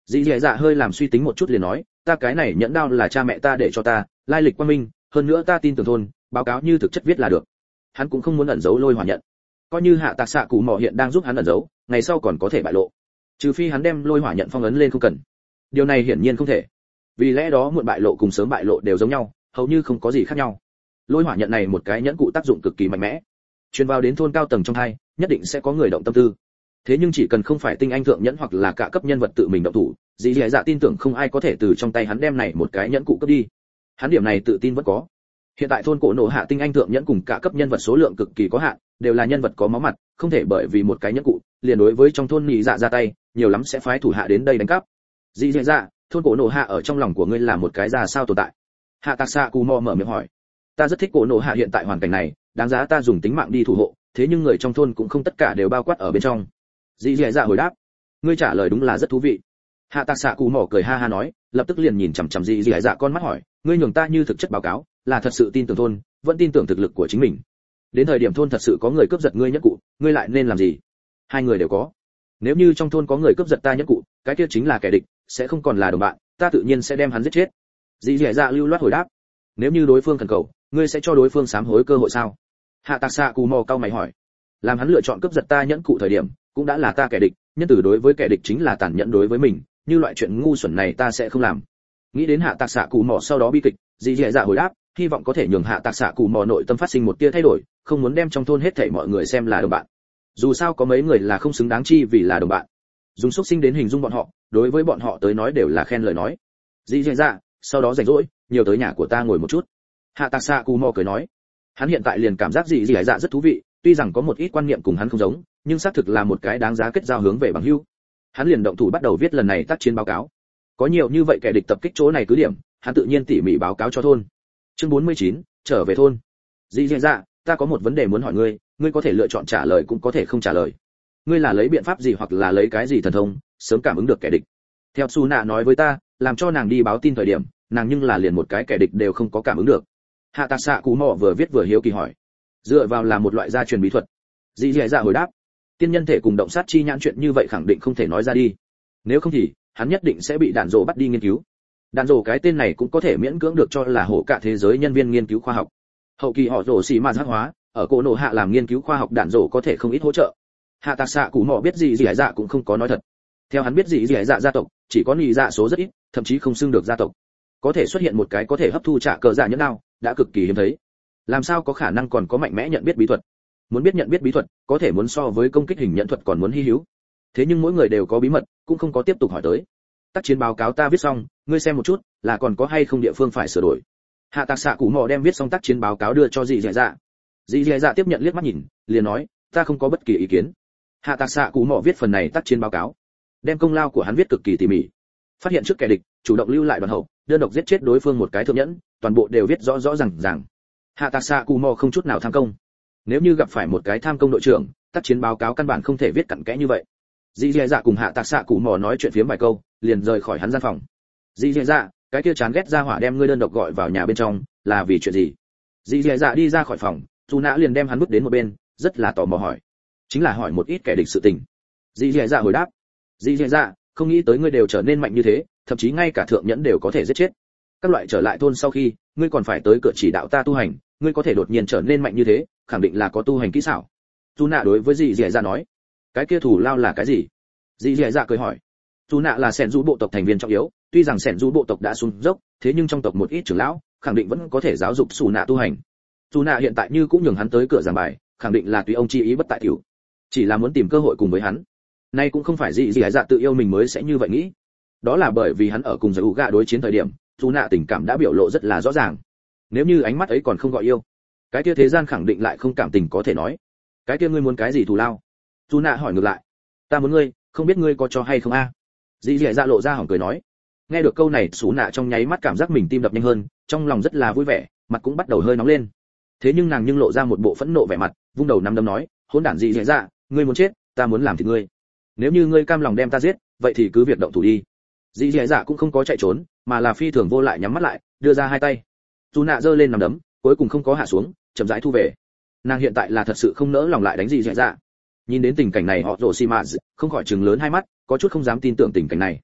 Dì dì dạ hơi làm suy tính một chút liền nói, ta cái này nhẫn đao là cha mẹ ta để cho ta, lai lịch quang minh, hơn nữa ta tin tưởng thôn, báo cáo như thực chất viết là được. Hắn cũng không muốn ẩn giấu lôi hỏa nhận. Coi như hạ tạc xạ cụ mỏ hiện đang giúp hắn ẩn giấu, ngày sau còn có thể bại lộ. Trừ phi hắn đem lôi hỏa nhận phong ấn lên không cần. Điều này hiển nhiên không thể. Vì lẽ đó muộn bại lộ cùng sớm bại lộ đều giống nhau, hầu như không có gì khác nhau. Lôi hỏa nhận này một cái nhẫn cụ tác dụng cực kỳ mạnh mẽ. Truyền vào đến thôn cao tầng trong hai, nhất định sẽ có người động tâm tư. Thế nhưng chỉ cần không phải tinh anh thượng nhẫn hoặc là cả cấp nhân vật tự mình động thủ, dì dì dạ tin tưởng không ai có thể từ trong tay hắn đem này một cái nhẫn cụ cướp đi. Hắn điểm này tự tin vẫn có. Hiện tại thôn cổ nổ hạ tinh anh thượng nhẫn cùng cả cấp nhân vật số lượng cực kỳ có hạn, đều là nhân vật có máu mặt, không thể bởi vì một cái nhẫn cụ liền đối với trong thôn nhị dạ ra tay, nhiều lắm sẽ phái thủ hạ đến đây đánh cắp. Dì dì dạ, thôn cổ nổ hạ ở trong lòng của ngươi là một cái ra sao tồn tại? Hạ tạc xạ cù mò mở miệng hỏi. Ta rất thích cổ nổ hạ hiện tại hoàn cảnh này, đáng giá ta dùng tính mạng đi thủ hộ, thế nhưng người trong thôn cũng không tất cả đều bao quát ở bên trong. Dì dì dạ hồi đáp. Ngươi trả lời đúng là rất thú vị. Hạ tạc xạ cù mò cười ha ha nói, lập tức liền nhìn chằm chằm dì dì dạ con mắt hỏi, ngươi nhường ta như thực chất báo cáo, là thật sự tin tưởng thôn, vẫn tin tưởng thực lực của chính mình. Đến thời điểm thôn thật sự có người cướp giật ngươi nhẫn cụ, ngươi lại nên làm gì? Hai người đều có. Nếu như trong thôn có người cướp giật ta nhẫn cụ, cái kia chính là kẻ địch, sẽ không còn là đồng bạn, ta tự nhiên sẽ đem hắn giết chết. Dì dì dạ lưu loát hồi đáp. Nếu như đối phương khẩn cầu, ngươi sẽ cho đối phương sám hối cơ hội sao? Hạ tạc xạ cù mò cau mày hỏi. Làm hắn lựa chọn cướp giật ta nhẫn cụ thời điểm, cũng đã là ta kẻ địch, nhân tử đối với kẻ địch chính là tàn nhẫn đối với mình, như loại chuyện ngu xuẩn này ta sẽ không làm. Nghĩ đến hạ tạc xạ cù mò sau đó bi kịch, dì dì dạ hồi đáp, hy vọng có thể nhường hạ tạc xạ cù mò nội tâm phát sinh một tia thay đổi, không muốn đem trong thôn hết thảy mọi người xem là đồng bạn. Dù sao có mấy người là không xứng đáng chi vì là đồng bạn. Dùng xúc sinh đến hình dung bọn họ, đối với bọn họ tới nói đều là khen lời nói. Dì dì dạ, sau đó rảnh rỗi, nhiều tới nhà của ta ngồi một chút. Hạ tạc xạ cù mò cười nói. Hắn hiện tại liền cảm giác dì dì dạ rất thú vị, tuy rằng có một ít quan niệm cùng hắn không giống, nhưng xác thực là một cái đáng giá kết giao hướng về bằng hữu. Hắn liền động thủ bắt đầu viết lần này tác chiến báo cáo. Có nhiều như vậy kẻ địch tập kích chỗ này cứ điểm, hắn tự nhiên tỉ mỉ báo cáo cho thôn. Chương 49, trở về thôn. Dì dì dạ, ta có một vấn đề muốn hỏi ngươi, ngươi có thể lựa chọn trả lời cũng có thể không trả lời. Ngươi là lấy biện pháp gì hoặc là lấy cái gì thần thông, sớm cảm ứng được kẻ địch? Theo Su Nạ nói với ta, làm cho nàng đi báo tin thời điểm, nàng nhưng là liền một cái kẻ địch đều không có cảm ứng được. Hạ tạc xạ cú mò vừa viết vừa hiếu kỳ hỏi. Dựa vào là một loại gia truyền bí thuật. Dì dì dạ hồi đáp. Tiên nhân thể cùng động sát chi nhãn chuyện như vậy khẳng định không thể nói ra đi. Nếu không thì, hắn nhất định sẽ bị đạn rồ bắt đi nghiên cứu. Đạn rồ cái tên này cũng có thể miễn cưỡng được cho là hổ cả thế giới nhân viên nghiên cứu khoa học. Hậu kỳ họ rồ xì ma giác hóa, ở cổ nổ hạ làm nghiên cứu khoa học đạn rồ có thể không ít hỗ trợ. Hạ tạc xạ cú mò biết gì dì dạ cũng không có nói thật. Theo hắn biết gì dì dạ gia tộc, chỉ có nhị dạ số rất ít, thậm chí không xưng được gia tộc. Có thể xuất hiện một cái có thể hấp thu trả cờ dạ nhẫn nào, đã cực kỳ hiếm thấy. Làm sao có khả năng còn có mạnh mẽ nhận biết bí thuật? Muốn biết nhận biết bí thuật, có thể muốn so với công kích hình nhận thuật còn muốn hi hữu. Thế nhưng mỗi người đều có bí mật, cũng không có tiếp tục hỏi tới. Tác chiến báo cáo ta viết xong, ngươi xem một chút, là còn có hay không địa phương phải sửa đổi. Hạ tạc xạ cú mò đem viết xong tác chiến báo cáo đưa cho dì dì dạ. Dì dì dạ tiếp nhận liếc mắt nhìn, liền nói, ta không có bất kỳ ý kiến. Hạ tạc xạ cú mò viết phần này tác chiến báo cáo, đem công lao của hắn viết cực kỳ tỉ mỉ. Phát hiện trước kẻ địch, chủ động lưu lại đoàn hậu, đơn độc giết chết đối phương một cái thượng nhẫn, toàn bộ đều viết rõ rõ ràng ràng. Hạ tạc xạ cù mò không chút nào tham công. Nếu như gặp phải một cái tham công đội trưởng, tác chiến báo cáo căn bản không thể viết cặn kẽ như vậy. Dì dì dạ cùng hạ tạc xạ cù mò nói chuyện phiếm vài câu, liền rời khỏi hắn gian phòng. Dì dì dạ, cái kia chán ghét ra hỏa đem ngươi đơn độc gọi vào nhà bên trong, là vì chuyện gì? Dì dì dạ đi ra khỏi phòng, dù nã liền đem hắn bước đến một bên, rất là tò mò hỏi. Chính là hỏi một ít kẻ địch sự tình. Dì dì dạ hồi đáp. Dì dì dạ, không nghĩ tới ngươi đều trở nên mạnh như thế, thậm chí ngay cả thượng nhẫn đều có thể giết chết. Các loại trở lại thôn sau khi, ngươi còn phải tới cửa chỉ đạo ta tu hành, ngươi có thể đột nhiên trở nên mạnh như thế, khẳng định là có tu hành kỹ xảo. Chu nạ đối với dì dì dạ nói. Cái kia thủ lao là cái gì? Dì dì dạ cười hỏi. Chu nạ là sẻn du bộ tộc thành viên trọng yếu, tuy rằng sẻn du bộ tộc đã xuống dốc, thế nhưng trong tộc một ít trưởng lão khẳng định vẫn có thể giáo dục Chu nạ tu hành. Chu nạ hiện tại như cũng nhường hắn tới cửa giảng bài, khẳng định là tùy ông chi ý bất tại tiểu, chỉ là muốn tìm cơ hội cùng với hắn. Nay cũng không phải dì dì dạ tự yêu mình mới sẽ như vậy nghĩ, đó là bởi vì hắn ở cùng giải gạ đối chiến thời điểm, Chu nạ tình cảm đã biểu lộ rất là rõ ràng. Nếu như ánh mắt ấy còn không gọi yêu, cái kia thế gian khẳng định lại không cảm tình có thể nói. Cái kia ngươi muốn cái gì thù lao? Chu nạ hỏi ngược lại. Ta muốn ngươi, không biết ngươi có cho hay không a? Dì dì dạ lộ ra hỏng cười nói. Nghe được câu này, Chu nạ trong nháy mắt cảm giác mình tim đập nhanh hơn, trong lòng rất là vui vẻ, mặt cũng bắt đầu hơi nóng lên. Thế nhưng nàng nhưng lộ ra một bộ phẫn nộ vẻ mặt, vung đầu nắm đấm nói, hỗn đản dì dì dạ, ngươi muốn chết, ta muốn làm thịt ngươi. Nếu như ngươi cam lòng đem ta giết, vậy thì cứ việc động thủ đi. Dì dì dạ cũng không có chạy trốn, mà là phi thường vô lại nhắm mắt lại, đưa ra hai tay. Chu nạ giơ lên nắm đấm, cuối cùng không có hạ xuống, chậm rãi thu về. Nàng hiện tại là thật sự không nỡ lòng lại đánh dì dì dạ. Nhìn đến tình cảnh này, họ rồ xì mạ không khỏi trừng lớn hai mắt, có chút không dám tin tưởng tình cảnh này.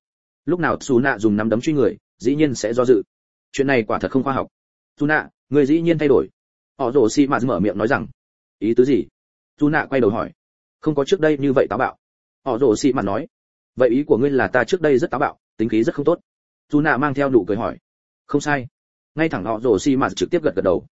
lúc nào xù nạ dùng nắm đấm truy người dĩ nhiên sẽ do dự. Chuyện này quả thật không khoa học. Xù nạ, người dĩ nhiên thay đổi. Họ rồ xì mà mở miệng nói rằng. Ý tứ gì? Xù nạ quay đầu hỏi. Không có trước đây như vậy táo bạo. Họ rồ xì mà nói. Vậy ý của ngươi là ta trước đây rất táo bạo, tính khí rất không tốt. Xù nạ mang theo nụ cười hỏi. Không sai. Ngay thẳng họ rồ xì mà trực tiếp gật đầu.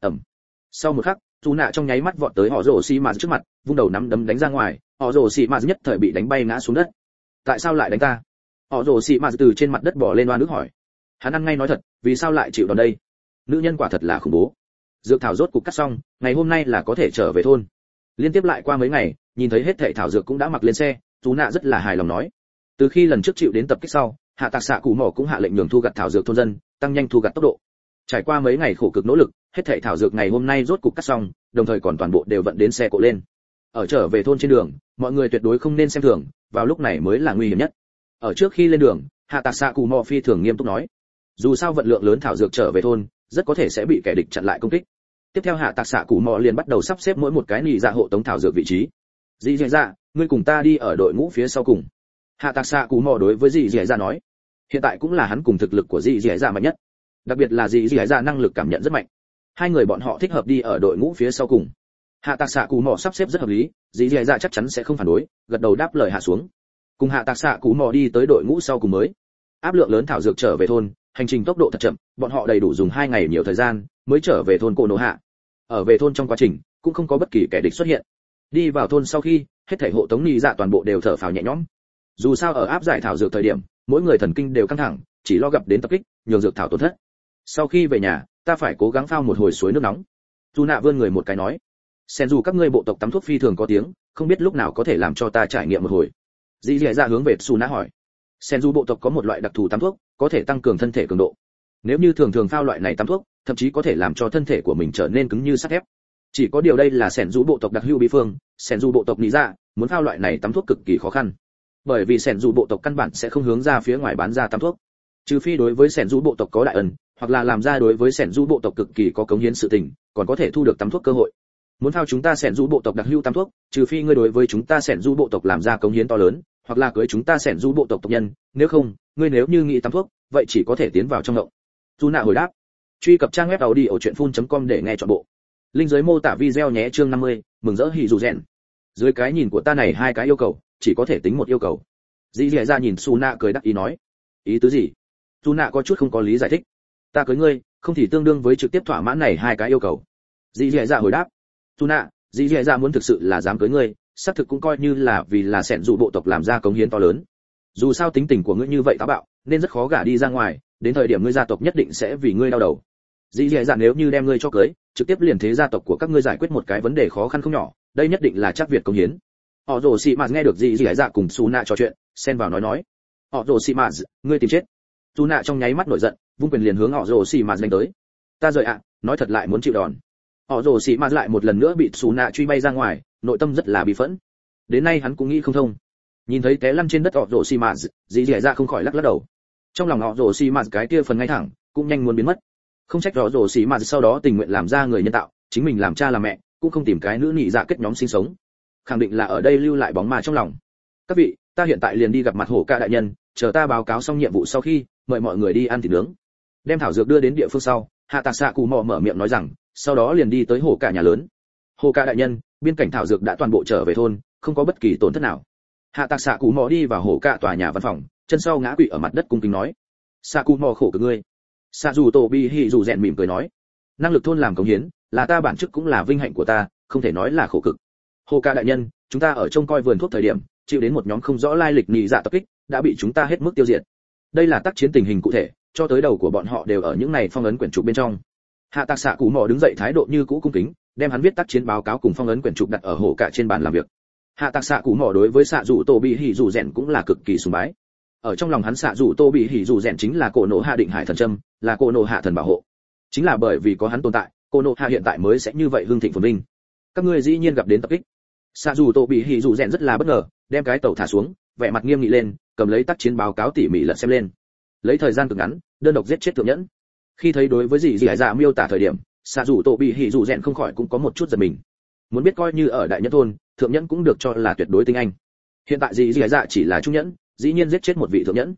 Sau một khắc, Xù nạ trong nháy mắt vọt tới họ rồ xì mà trước mặt, vung đầu nắm đấm đánh ra ngoài, họ rồ xì mà nhất thời bị đánh bay ngã xuống đất. Tại sao lại đánh ta? Họ rồ xì mà từ trên mặt đất bò lên oan ức hỏi. Hắn ăn ngay nói thật, vì sao lại chịu đòn đây? Nữ nhân quả thật là khủng bố. Dược thảo rốt cục cắt xong, ngày hôm nay là có thể trở về thôn. Liên tiếp lại qua mấy ngày, nhìn thấy hết thảy thảo dược cũng đã mặc lên xe, Xù nạ rất là hài lòng nói. Từ khi lần trước chịu đến tập kích sau, hạ tạc xạ cụ mỏ cũng hạ lệnh nhường thu gặt thảo dược thôn dân, tăng nhanh thu gặt tốc độ. Trải qua mấy ngày khổ cực nỗ lực, hết thảy thảo dược ngày hôm nay rốt cục cắt xong, đồng thời còn toàn bộ đều vận đến xe cộ lên. Ở trở về thôn trên đường, mọi người tuyệt đối không nên xem thường, vào lúc này mới là nguy hiểm nhất. Ở trước khi lên đường, hạ tạc xạ cụ mỏ phi thường nghiêm túc nói, dù sao vận lượng lớn thảo dược trở về thôn, rất có thể sẽ bị kẻ địch chặn lại công kích. Tiếp theo hạ tạc xạ cụ mỏ liền bắt đầu sắp xếp mỗi một cái nị dạ hộ tống thảo dược vị trí. Dì dì dạ, ngươi cùng ta đi ở đội ngũ phía sau cùng. Hạ tạc xạ cụ mỏ đối với dì dì dạ nói, hiện tại cũng là hắn cùng thực lực của dì dì dạ mạnh nhất, đặc biệt là dì dì dạ năng lực cảm nhận rất mạnh. Hai người bọn họ thích hợp đi ở đội ngũ phía sau cùng. Hạ tạc xạ cụ mỏ sắp xếp rất hợp lý, dì dì dạ chắc chắn sẽ không phản đối, gật đầu đáp lời hạ xuống. Cùng hạ tạc xạ cụ mỏ đi tới đội ngũ sau cùng mới. Áp lượng lớn thảo dược trở về thôn, hành trình tốc độ thật chậm, bọn họ đầy đủ dùng 2 ngày nhiều thời gian mới trở về thôn Cổ Nổ Hạ. Ở về thôn trong quá trình, cũng không có bất kỳ kẻ địch xuất hiện. Đi vào thôn sau khi, hết thảy hộ tống nị dạ toàn bộ đều thở phào nhẹ nhõm. Dù sao ở áp giải thảo dược thời điểm, mỗi người thần kinh đều căng thẳng, chỉ lo gặp đến tập kích, nhường dược thảo tổn thất. Sau khi về nhà, ta phải cố gắng phao một hồi suối nước nóng. Dù nạ vươn người một cái nói, sen dù các ngươi bộ tộc tắm thuốc phi thường có tiếng, không biết lúc nào có thể làm cho ta trải nghiệm một hồi. Dĩ dẻ ra hướng về Su nạ hỏi. Sen dù bộ tộc có một loại đặc thù tắm thuốc, có thể tăng cường thân thể cường độ. Nếu như thường thường phao loại này tắm thuốc, thậm chí có thể làm cho thân thể của mình trở nên cứng như sắt thép. Chỉ có điều đây là sen dù bộ tộc đặc hữu bí phương, sen dù bộ tộc nghĩ ra, muốn phao loại này tắm thuốc cực kỳ khó khăn. Bởi vì sen dù bộ tộc căn bản sẽ không hướng ra phía ngoài bán ra tắm thuốc. Trừ phi đối với sen dù bộ tộc có đại ân, hoặc là làm ra đối với sen dù bộ tộc cực kỳ có cống hiến sự tình, còn có thể thu được tắm thuốc cơ hội. Muốn phao chúng ta sen dù bộ tộc đặc hữu tắm thuốc, trừ phi ngươi đối với chúng ta sen dù bộ tộc làm ra cống hiến to lớn, hoặc là cưới chúng ta sen dù bộ tộc tộc nhân, nếu không, ngươi nếu như nghĩ tắm thuốc, vậy chỉ có thể tiến vào trong động. Chu nạ hồi đáp. Truy cập trang web audiochuyenphun.com để nghe trọn bộ. Link dưới mô tả video nhé. Chương 50, mừng rỡ hỉ dù rèn. Dưới cái nhìn của ta này hai cái yêu cầu, chỉ có thể tính một yêu cầu. Dĩ Dẻ ra nhìn Su nạ cười đắc ý nói. Ý tứ gì? Su nạ có chút không có lý giải thích. Ta cưới ngươi, không thì tương đương với trực tiếp thỏa mãn này hai cái yêu cầu. Dĩ Dẻ ra hồi đáp. Su nạ, Dĩ Dẻ ra muốn thực sự là dám cưới ngươi, xác thực cũng coi như là vì là sẻn dù bộ tộc làm ra cống hiến to lớn. Dù sao tính tình của ngươi như vậy táo bạo, nên rất khó gả đi ra ngoài, đến thời điểm ngươi gia tộc nhất định sẽ vì ngươi đau đầu. Dĩ Dẻ dạ nếu như đem ngươi cho cưới, trực tiếp liền thế gia tộc của các ngươi giải quyết một cái vấn đề khó khăn không nhỏ, đây nhất định là chắc việc cống hiến. Họ rồ xì mạt nghe được Dĩ Dẻ dạ cùng Su nạ trò chuyện, xen vào nói. Họ rồ xì mạt, ngươi tìm chết. Su nạ trong nháy mắt nổi giận, vung quyền liền hướng họ rồ xì mạt đánh tới. Ta rời ạ, nói thật lại muốn chịu đòn. Họ rồ xì mạt lại một lần nữa bị Su nạ truy bay ra ngoài, nội tâm rất là bi phẫn. Đến nay hắn cũng nghĩ không thông. Nhìn thấy té lăn trên đất họ rồ xì mạt, Dĩ Dẻ dạ không khỏi lắc đầu. Trong lòng họ rồ xì mạt cái kia phần ngay thẳng cũng nhanh muốn biến mất. Không trách họ rồ xì mạt sau đó tình nguyện làm ra người nhân tạo, chính mình làm cha làm mẹ cũng không tìm cái nữ nhị dạ kết nhóm sinh sống, khẳng định là ở đây lưu lại bóng ma trong lòng. Các vị, ta hiện tại liền đi gặp mặt hổ ca đại nhân, chờ ta báo cáo xong nhiệm vụ sau khi, mời mọi người đi ăn thịt nướng. Đem thảo dược đưa đến địa phương sau, hạ tạc xạ cụ mò mở miệng nói rằng, sau đó liền đi tới hổ ca nhà lớn. Hổ ca đại nhân, biên cảnh thảo dược đã toàn bộ trở về thôn, không có bất kỳ tổn thất nào. Hạ tạc xạ cụ mò đi vào hổ ca tòa nhà văn phòng, chân sau ngã quỵ ở mặt đất cung kính nói. Xạ cụ mò khổ cực ngươi. Xạ dù tổ bi hỉ dù rèn mỉm cười nói, năng lực thôn làm cống hiến là ta bản chức cũng là vinh hạnh của ta, không thể nói là khổ cực. Hồ ca đại nhân, chúng ta ở trông coi vườn thuốc thời điểm, chịu đến một nhóm không rõ lai lịch nhị dạ tập kích, đã bị chúng ta hết mức tiêu diệt. Đây là tác chiến tình hình cụ thể, cho tới đầu của bọn họ đều ở những này phong ấn quyển trục bên trong. Hạ tạc xạ cụ mò đứng dậy thái độ như cũ cung kính, đem hắn viết tác chiến báo cáo cùng phong ấn quyển trục đặt ở hổ cả trên bàn làm việc. Hạ tạc xạ cụ mò đối với xạ dù tô bị hỉ dù rèn cũng là cực kỳ sùng bái. Ở trong lòng hắn xạ dù tô bị hỉ dù rèn chính là cổ nổ hạ định hải thần châm, là cổ nổ hạ thần bảo hộ. Chính là bởi vì có hắn tồn tại, cổ nổ hạ hiện tại mới sẽ như vậy hưng thịnh phồn vinh. Các ngươi dĩ nhiên gặp đến tập kích. Xạ dù tô bị hỉ dù rèn rất là bất ngờ, đem cái tàu thả xuống, vẻ mặt nghiêm nghị lên, cầm lấy tác chiến báo cáo tỉ mỉ lật xem lên. Lấy thời gian cực ngắn, đơn độc giết chết thượng nhẫn. Khi thấy đối với gì dạ miêu tả thời điểm, xạ dù tô bị hỉ dù rèn không khỏi cũng có một chút giật mình. Muốn biết coi như ở đại nhẫn thôn, thượng nhẫn cũng được cho là tuyệt đối tinh anh. Hiện tại gì dạ chỉ là trung nhẫn, dĩ nhiên giết chết một vị thượng nhẫn.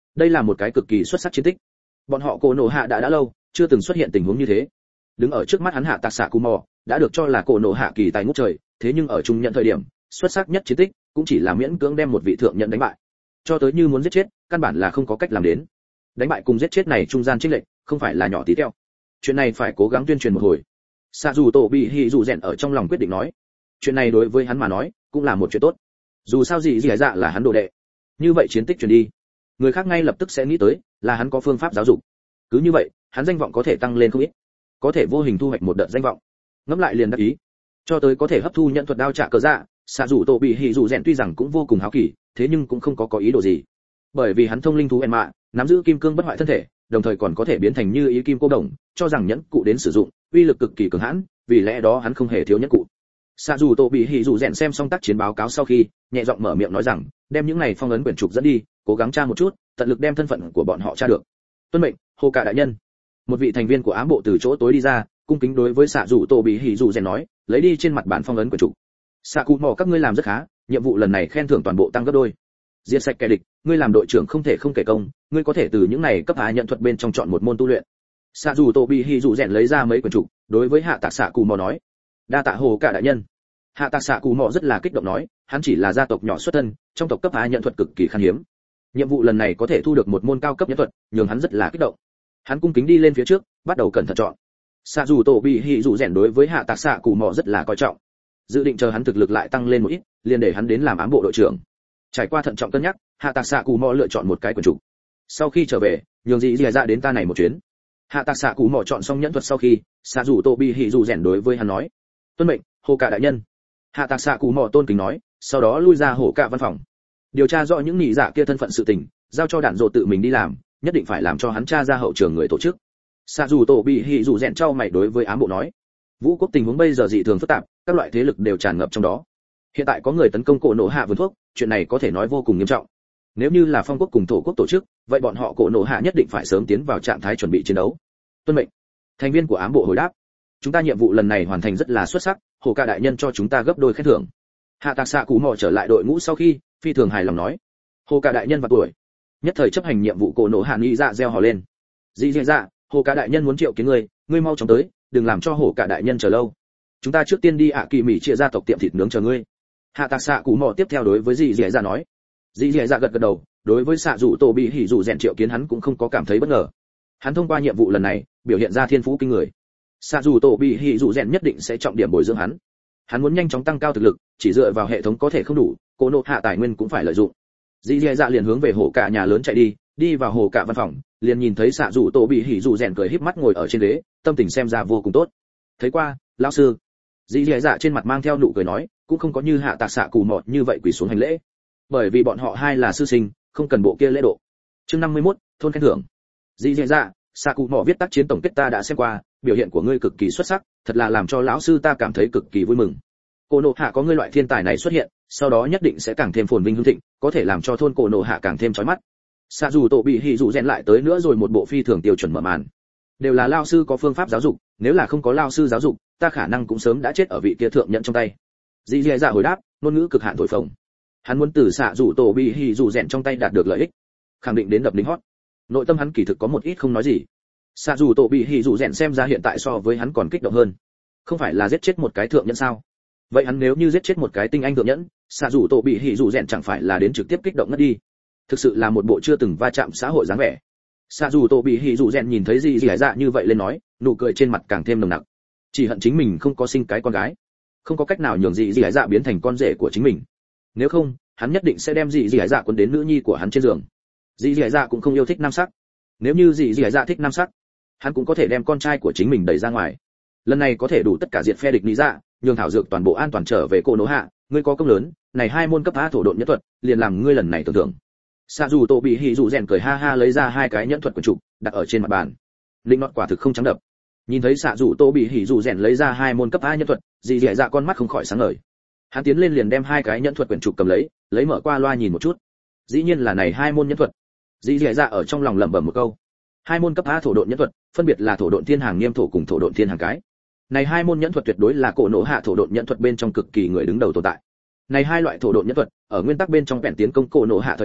đây là một cái cực kỳ xuất sắc chiến tích. Bọn họ cổ nổ hạ đã lâu chưa từng xuất hiện tình huống như thế. Đứng ở trước mắt hắn hạ tạc xạ cù mò đã được cho là cổ nổ hạ kỳ tài ngút trời, thế nhưng ở trung nhận thời điểm xuất sắc nhất chiến tích cũng chỉ là miễn cưỡng đem một vị thượng nhận đánh bại, cho tới như muốn giết chết căn bản là không có cách làm đến. Đánh bại cùng giết chết này trung gian chênh lệch không phải là nhỏ tí teo. Chuyện này phải cố gắng tuyên truyền một hồi. Sạ dù tổ bị hỉ dù rèn ở trong lòng quyết định nói, chuyện này đối với hắn mà nói cũng là một chuyện tốt. Dù sao gì dạ là hắn đồ đệ, như vậy chiến tích truyền đi, người khác ngay lập tức sẽ nghĩ tới là hắn có phương pháp giáo dục. Cứ như vậy hắn danh vọng có thể tăng lên không ít, có thể vô hình thu hoạch một đợt danh vọng. Ngẫm lại liền đắc ý, cho tới có thể hấp thu nhận thuật đao trả cờ dạ. Sạ dù tổ bị hỉ dù rèn tuy rằng cũng vô cùng háo kỳ, thế nhưng cũng không có ý đồ gì, bởi vì hắn thông linh thú en mạ nắm giữ kim cương bất hoại thân thể, đồng thời còn có thể biến thành như ý kim cô đồng, cho rằng nhẫn cụ đến sử dụng uy lực cực kỳ cường hãn, vì lẽ đó hắn không hề thiếu nhẫn cụ. Sạ dù tổ bị hỉ dù rèn xem xong tác chiến báo cáo sau khi nhẹ giọng mở miệng nói rằng, đem những này phong ấn quyển trục dẫn đi, cố gắng tra một chút, tận lực đem thân phận của bọn họ tra được. Tuân mệnh, hồ cả đại nhân. Một vị thành viên của ám bộ từ chỗ tối đi ra, cung kính đối với Sạ dù tổ bị hỉ dù rèn nói, lấy đi trên mặt bản phong ấn quyển trục. Sạ cụ mò các ngươi làm rất khá, nhiệm vụ lần này khen thưởng toàn bộ tăng gấp đôi. Diệt sạch kẻ địch, ngươi làm đội trưởng không thể không kể công, ngươi có thể từ những này cấp hạ nhận thuật bên trong chọn một môn tu luyện. Sạ dù tổ bị hỉ dù rèn lấy ra mấy quyển trục, đối với hạ tạc xạ cụ mò nói, đa tạ hồ cả đại nhân. Hạ tạc xạ cụ mò rất là kích động nói, hắn chỉ là gia tộc nhỏ xuất thân, trong tộc cấp hạ nhận thuật cực kỳ khan hiếm. Nhiệm vụ lần này có thể thu được một môn cao cấp nhận thuật, nhường hắn rất là kích động. Hắn cung kính đi lên phía trước, bắt đầu cẩn thận chọn. Sạ dù tổ bị hỉ dù rèn đối với hạ tạc xạ cụ mò rất là coi trọng, dự định chờ hắn thực lực lại tăng lên một ít, liền để hắn đến làm ám bộ đội trưởng. Trải qua thận trọng cân nhắc, hạ tạc xạ cụ mò lựa chọn một cái quyển trục. Sau khi trở về, nhường dị dạ đến ta này một chuyến. Hạ tạc xạ cụ mò chọn xong nhẫn thuật sau khi, xạ dù tô bị hỉ dù rèn đối với hắn nói, tuân mệnh, hồ cả đại nhân. Hạ tạc xạ cụ mò tôn kính nói, sau đó lui ra hồ cả văn phòng, điều tra rõ những nhị dạ kia thân phận sự tình, giao cho đạn dộ tự mình đi làm, nhất định phải làm cho hắn tra ra hậu trường người tổ chức. Xạ dù tô bị hỉ dù rèn trao mày đối với ám bộ nói, vũ quốc tình huống bây giờ dị thường phức tạp, các loại thế lực đều tràn ngập trong đó. Hiện tại có người tấn công cổ nổ hạ vườn thuốc, chuyện này có thể nói vô cùng nghiêm trọng. Nếu như là phong quốc cùng thổ quốc tổ chức, vậy bọn họ cổ nổ hạ nhất định phải sớm tiến vào trạng thái chuẩn bị chiến đấu. Tuân mệnh. Thành viên của ám bộ hồi đáp, chúng ta nhiệm vụ lần này hoàn thành rất là xuất sắc, hồ ca đại nhân cho chúng ta gấp đôi khen thưởng. Hạ tạc xạ cụ mò trở lại đội ngũ sau khi phi thường hài lòng nói, hồ ca đại nhân và tuổi, nhất thời chấp hành nhiệm vụ cổ nổ hạ nghi dạ reo hò lên. Dị dạ, hồ ca đại nhân muốn triệu kiến ngươi mau chóng tới, đừng làm cho hồ ca đại nhân chờ lâu. Chúng ta trước tiên đi ạ kỳ mỹ chia gia tộc tiệm thịt nướng chờ ngươi. Hạ tạc xạ cụ mò tiếp theo đối với dị dạ nói. Dị dạ gật gật đầu, đối với xạ dù tổ bị hỉ dù rèn triệu kiến hắn cũng không có cảm thấy bất ngờ. Hắn thông qua nhiệm vụ lần này biểu hiện ra thiên phú kinh người, xạ dù tổ bị hỉ dù rèn nhất định sẽ trọng điểm bồi dưỡng hắn. Hắn muốn nhanh chóng tăng cao thực lực, chỉ dựa vào hệ thống có thể không đủ, cô nộ hạ tài nguyên cũng phải lợi dụng. Dị dạ liền hướng về hồ cả nhà lớn chạy đi vào hồ cả văn phòng, liền nhìn thấy xạ dù tổ bị hỉ dù rèn cười híp mắt ngồi ở trên ghế, tâm tình xem ra vô cùng tốt. Thấy qua, lão sư. Dị dạ trên mặt mang theo nụ cười nói, cũng không có như hạ tạc xạ cù mọt như vậy quỳ xuống hành lễ, bởi vì bọn họ hai là sư sinh, không cần bộ kia lễ độ. Chương 51, thôn khen thưởng. Dị dạ, xạ cụ mọ viết tác chiến tổng kết ta đã xem qua, biểu hiện của ngươi cực kỳ xuất sắc, thật là làm cho lão sư ta cảm thấy cực kỳ vui mừng. Cổ nộ hạ có ngươi loại thiên tài này xuất hiện, sau đó nhất định sẽ càng thêm phồn vinh hưng thịnh, có thể làm cho thôn cổ nộ hạ càng thêm chói mắt. Xạ dù tổ bị hỉ dù rèn lại tới nữa rồi một bộ phi thường tiêu chuẩn mở màn. Đều là lão sư có phương pháp giáo dục, nếu là không có lão sư giáo dục, ta khả năng cũng sớm đã chết ở vị kia thượng nhận trong tay. Dị dạ hồi đáp, ngôn ngữ cực hạn thổi phồng. Hắn muốn từ xạ dù tổ bị hỉ dù rèn trong tay đạt được lợi ích, khẳng định đến đập đỉnh hót. Nội tâm hắn kỳ thực có một ít không nói gì. Xạ dù tổ bị hỉ dù rèn xem ra hiện tại so với hắn còn kích động hơn. Không phải là giết chết một cái thượng nhẫn sao? Vậy hắn nếu như giết chết một cái tinh anh thượng nhẫn, xạ dù tổ bị hỉ dù rèn chẳng phải là đến trực tiếp kích động ngất đi? Thực sự là một bộ chưa từng va chạm xã hội dáng vẻ. Xạ dù tổ bị hỉ dù rèn nhìn thấy dị dạ như vậy lên nói, nụ cười trên mặt càng thêm nồng nặc. Chỉ hận chính mình không có sinh cái con gái, không có cách nào nhường dị dạ biến thành con rể của chính mình. Nếu không, hắn nhất định sẽ đem dị dạ quấn đến nữ nhi của hắn trên giường. Dị dạ cũng không yêu thích nam sắc. Nếu như dị dạ thích nam sắc, hắn cũng có thể đem con trai của chính mình đẩy ra ngoài. Lần này có thể đủ tất cả diệt phe địch lý dạ, nhường thảo dược toàn bộ an toàn trở về cổ nổ hạ, ngươi có công lớn, này hai môn cấp A thổ độn nhẫn thuật, liền làm ngươi lần này tưởng thưởng. Xạ dù tổ bị hỉ dù rèn cười ha ha lấy ra hai cái nhẫn thuật quyển trục, đặt ở trên mặt bàn. Linh nọt quả thực không trắng đập. Nhìn thấy xạ dù tổ bị hỉ dù rèn lấy ra hai môn cấp A nhẫn thuật, dị dạ con mắt không khỏi sáng ngời. Hắn tiến lên liền đem hai cái nhẫn thuật quyển trục cầm lấy mở qua loa nhìn một chút. Dĩ nhiên là này hai môn nhẫn thuật. Dị dạ ở trong lòng lẩm bẩm một câu. Hai môn cấp A thổ độn nhẫn thuật, phân biệt là thổ độn thiên hàng niêm thổ cùng thổ độn thiên hàng cái. Này hai môn nhẫn thuật tuyệt đối là cổ nổ hạ thổ độn nhẫn thuật bên trong cực kỳ người đứng đầu tồn tại. Này hai loại thổ độn nhẫn thuật, ở nguyên tắc bên trong vẹn tiến công cổ nổ hạ thời điểm,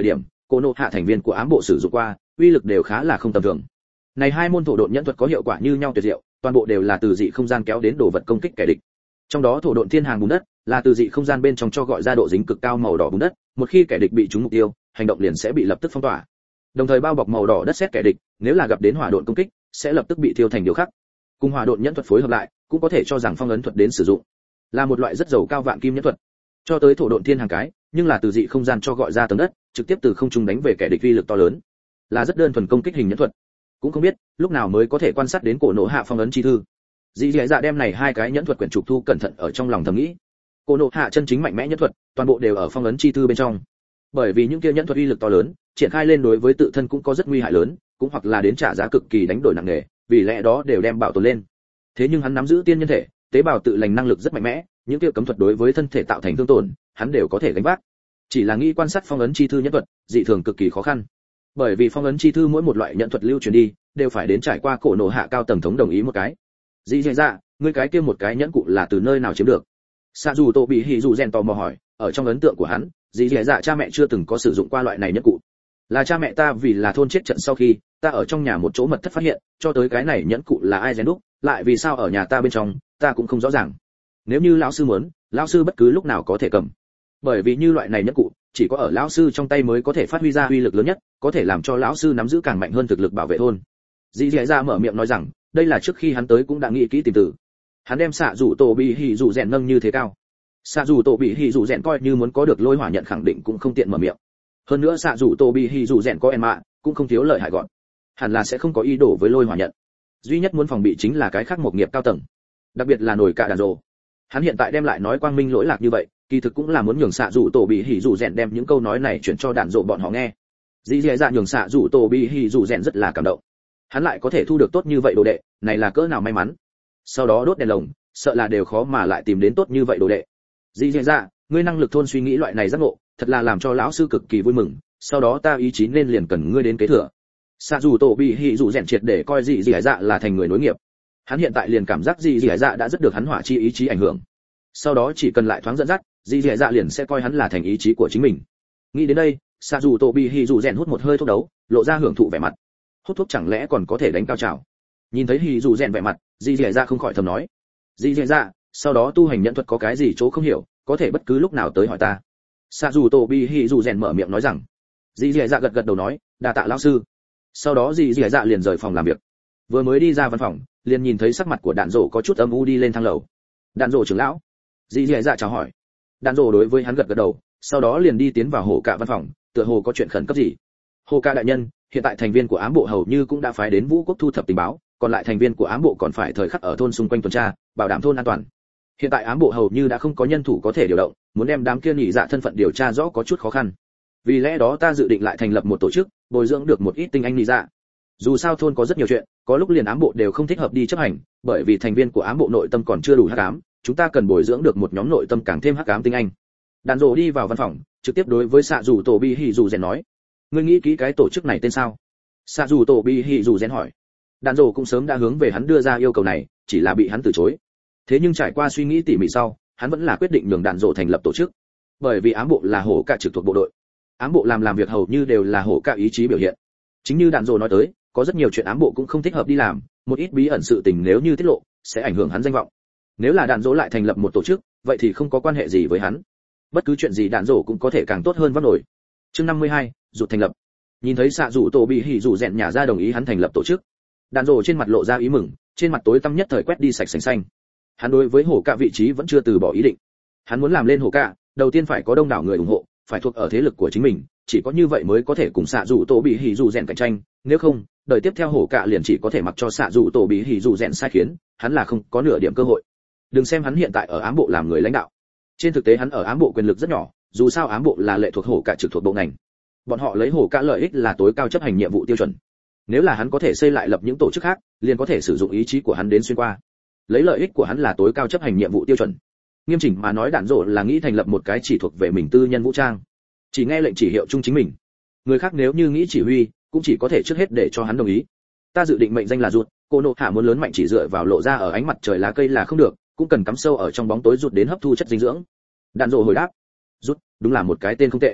cô nộ hạ thành viên của ám bộ sử dụng qua, uy lực đều khá là không tầm thường. Này hai môn thổ độn nhẫn thuật có hiệu quả như nhau tuyệt diệu, toàn bộ đều là từ dị không gian kéo đến đồ vật công kích kẻ địch. Trong đó thổ độn thiên hàng bùn đất là từ dị không gian bên trong cho gọi ra độ dính cực cao màu đỏ bùn đất, một khi kẻ địch bị trúng mục tiêu, hành động liền sẽ bị lập tức phong tỏa. Đồng thời bao bọc màu đỏ đất sét kẻ địch, nếu là gặp đến hỏa độn công kích, sẽ lập tức bị thiêu thành điều khắc. Cùng hỏa độn nhẫn thuật phối hợp lại, cũng có thể cho rằng phong ấn thuật đến sử dụng, là một loại rất giàu cao vạn kim nhẫn thuật. Cho tới thổ độn thiên hàng cái, nhưng là từ dị không gian cho gọi ra tầng đất, trực tiếp từ không trung đánh về kẻ địch uy lực to lớn, là rất đơn thuần công kích hình nhẫn thuật. Cũng không biết lúc nào mới có thể quan sát đến cổ nộ hạ phong ấn chi thư. Dĩ dạ đem này hai cái nhẫn thuật quyển trục thu cẩn thận ở trong lòng thầm nghĩ. Cổ nộ hạ chân chính mạnh mẽ nhẫn thuật, toàn bộ đều ở phong ấn chi thư bên trong. Bởi vì những kia nhẫn thuật uy lực to lớn, triển khai lên đối với tự thân cũng có rất nguy hại lớn, cũng hoặc là đến trả giá cực kỳ đánh đổi nặng nề, vì lẽ đó đều đem bảo tồn lên. Thế nhưng hắn nắm giữ tiên nhân thể, tế bào tự lành năng lực rất mạnh mẽ, những kia cấm thuật đối với thân thể tạo thành thương tổn, hắn đều có thể gánh vác. Chỉ là nghĩ quan sát phong ấn chi thư nhẫn thuật, dị thường cực kỳ khó khăn. Bởi vì phong ấn chi thư mỗi một loại nhẫn thuật lưu truyền đi, đều phải đến trải qua cổ nộ hạ cao tầng thống đồng ý một cái. Dĩ dạ, ngươi cái kia một cái nhẫn cụ là từ nơi nào chiếm được? Sa dù Tô bị hỉ dù rèn tò mò hỏi, ở trong ấn tượng của hắn, dĩ dạ cha mẹ chưa từng có sử dụng qua loại này nhẫn cụ. Là cha mẹ ta vì là thôn chết trận sau khi, ta ở trong nhà một chỗ mật thất phát hiện, cho tới cái này nhẫn cụ là ai rèn đúc, lại vì sao ở nhà ta bên trong, ta cũng không rõ ràng. Nếu như lão sư muốn, lão sư bất cứ lúc nào có thể cầm. Bởi vì như loại này nhẫn cụ, chỉ có ở lão sư trong tay mới có thể phát huy ra uy lực lớn nhất, có thể làm cho lão sư nắm giữ càng mạnh hơn thực lực bảo vệ thôn. Dĩ dạ mở miệng nói rằng, đây là trước khi hắn tới cũng đã nghĩ kỹ tìm từ. Hắn đem xạ rủ tổ bị hỉ rủ rèn nâng như thế cao. Xạ rủ tổ bị hỉ rủ rèn coi như muốn có được lôi hỏa nhận khẳng định cũng không tiện mở miệng. Hơn nữa xạ rủ tổ bị hỉ rủ rèn có mạ cũng không thiếu lợi hại gọn. Hẳn là sẽ không có ý đồ với lôi hỏa nhận. Duy nhất muốn phòng bị chính là cái khác một nghiệp cao tầng, đặc biệt là nổi cả đàn rồ. Hắn hiện tại đem lại nói quang minh lỗi lạc như vậy, kỳ thực cũng là muốn nhường xạ rủ tổ bị hỉ rủ rèn đem những câu nói này chuyển cho đàn rồ bọn họ nghe. Dĩ dạ nhường xạ rủ tổ bị hỉ rủ rèn rất là cảm động. Hắn lại có thể thu được tốt như vậy đồ đệ, này là cỡ nào may mắn. Sau đó đốt đèn lồng, sợ là đều khó mà lại tìm đến tốt như vậy đồ đệ. Dĩ dạ, ngươi năng lực thôn suy nghĩ loại này giác ngộ, thật là làm cho lão sư cực kỳ vui mừng, sau đó ta ý chí nên liền cần ngươi đến kế thừa. Xạ dù tổ bị hỉ dù rèn triệt để coi dĩ dạ là thành người nối nghiệp. Hắn hiện tại liền cảm giác dĩ dạ đã rất được hắn hỏa chi ý chí ảnh hưởng. Sau đó chỉ cần lại thoáng dẫn dắt, dĩ dạ liền sẽ coi hắn là thành ý chí của chính mình. Nghĩ đến đây, xạ dù tổ bị hỉ dù rèn hút một hơi thuốc đấu, lộ ra hưởng thụ vẻ mặt. Hút thuốc chẳng lẽ còn có thể đánh cao trào? Nhìn thấy hỉ dù rèn vẻ mặt, dĩ dạ không khỏi thầm nói, dĩ dạ, sau đó tu hành nhận thuật có cái gì chỗ không hiểu, có thể bất cứ lúc nào tới hỏi ta. Xạ dù tổ bị hỉ dù rèn mở miệng nói rằng. Dĩ dạ gật gật đầu nói, đa tạ lão sư. Sau đó dĩ dạ liền rời phòng làm việc. Vừa mới đi ra văn phòng, liền nhìn thấy sắc mặt của đạn rổ có chút âm u đi lên thang lầu. Đạn rổ trưởng lão. Dĩ dạ chào hỏi. Đạn rổ đối với hắn gật gật đầu, sau đó liền đi tiến vào hồ cạ văn phòng, tựa hồ có chuyện khẩn cấp gì. Hồ cạ đại nhân, hiện tại thành viên của ám bộ hầu như cũng đã phái đến Vũ Quốc thu thập tình báo, còn lại thành viên của ám bộ còn phải thời khắc ở thôn xung quanh tuần tra, bảo đảm thôn an toàn. Hiện tại ám bộ hầu như đã không có nhân thủ có thể điều động, muốn đem đám kia nhị dạ thân phận điều tra rõ có chút khó khăn. Vì lẽ đó ta dự định lại thành lập một tổ chức, bồi dưỡng được một ít tinh anh nhị dạ. Dù sao thôn có rất nhiều chuyện, có lúc liền ám bộ đều không thích hợp đi chấp hành, bởi vì thành viên của ám bộ nội tâm còn chưa đủ hắc ám, chúng ta cần bồi dưỡng được một nhóm nội tâm càng thêm hắc ám tinh anh. Đàn rồ đi vào văn phòng, trực tiếp đối với xạ dù tổ bi hỉ dù rèn nói, ngươi nghĩ kỹ cái tổ chức này tên sao? Xạ dù tổ bi hỉ dù rèn hỏi. Đàn rồ cũng sớm đã hướng về hắn đưa ra yêu cầu này, chỉ là bị hắn từ chối. Thế nhưng trải qua suy nghĩ tỉ mỉ sau, hắn vẫn là quyết định nhường đàn rồ thành lập tổ chức, bởi vì ám bộ là hổ cả trực thuộc bộ đội, ám bộ làm việc hầu như đều là hổ cả ý chí biểu hiện. Chính như đàn rồ nói tới, có rất nhiều chuyện ám bộ cũng không thích hợp đi làm, một ít bí ẩn sự tình nếu như tiết lộ, sẽ ảnh hưởng hắn danh vọng. Nếu là đàn rồ lại thành lập một tổ chức, vậy thì không có quan hệ gì với hắn. Bất cứ chuyện gì đàn rồ cũng có thể càng tốt hơn vắt nổi. Chương 52, rụt thành lập. Nhìn thấy xạ rủ tổ bị hỉ rủ rèn nhà ra đồng ý hắn thành lập tổ chức, đàn rồ trên mặt lộ ra ý mừng, trên mặt tối tăm nhất thời quét đi sạch sành xanh. Hắn đối với hổ cạ vị trí vẫn chưa từ bỏ ý định. Hắn muốn làm lên hổ cạ, đầu tiên phải có đông đảo người ủng hộ, phải thuộc ở thế lực của chính mình, chỉ có như vậy mới có thể cùng xạ rủ tổ bị hỉ rủ rèn cạnh tranh, nếu không, đời tiếp theo hổ cạ liền chỉ có thể mặc cho xạ rủ tổ bị hỉ rủ rèn sai khiến, hắn là không có nửa điểm cơ hội. Đừng xem hắn hiện tại ở ám bộ làm người lãnh đạo, trên thực tế hắn ở ám bộ quyền lực rất nhỏ, dù sao ám bộ là lệ thuộc hổ cạ trực thuộc bộ ngành, bọn họ lấy hổ cạ lợi ích là tối cao chấp hành nhiệm vụ tiêu chuẩn. Nếu là hắn có thể xây lại lập những tổ chức khác, liền có thể sử dụng ý chí của hắn đến xuyên qua, lấy lợi ích của hắn là tối cao chấp hành nhiệm vụ tiêu chuẩn. Nghiêm chỉnh mà nói đạn rộ là nghĩ thành lập một cái chỉ thuộc về mình tư nhân vũ trang, chỉ nghe lệnh chỉ hiệu chung chính mình, người khác nếu như nghĩ chỉ huy cũng chỉ có thể trước hết để cho hắn đồng ý. Ta dự định mệnh danh là rụt, cô nộ hạ muốn lớn mạnh chỉ dựa vào lộ ra ở ánh mặt trời lá cây là không được, cũng cần cắm sâu ở trong bóng tối rụt đến hấp thu chất dinh dưỡng. Đạn rộ hồi đáp, rút đúng là một cái tên không tệ.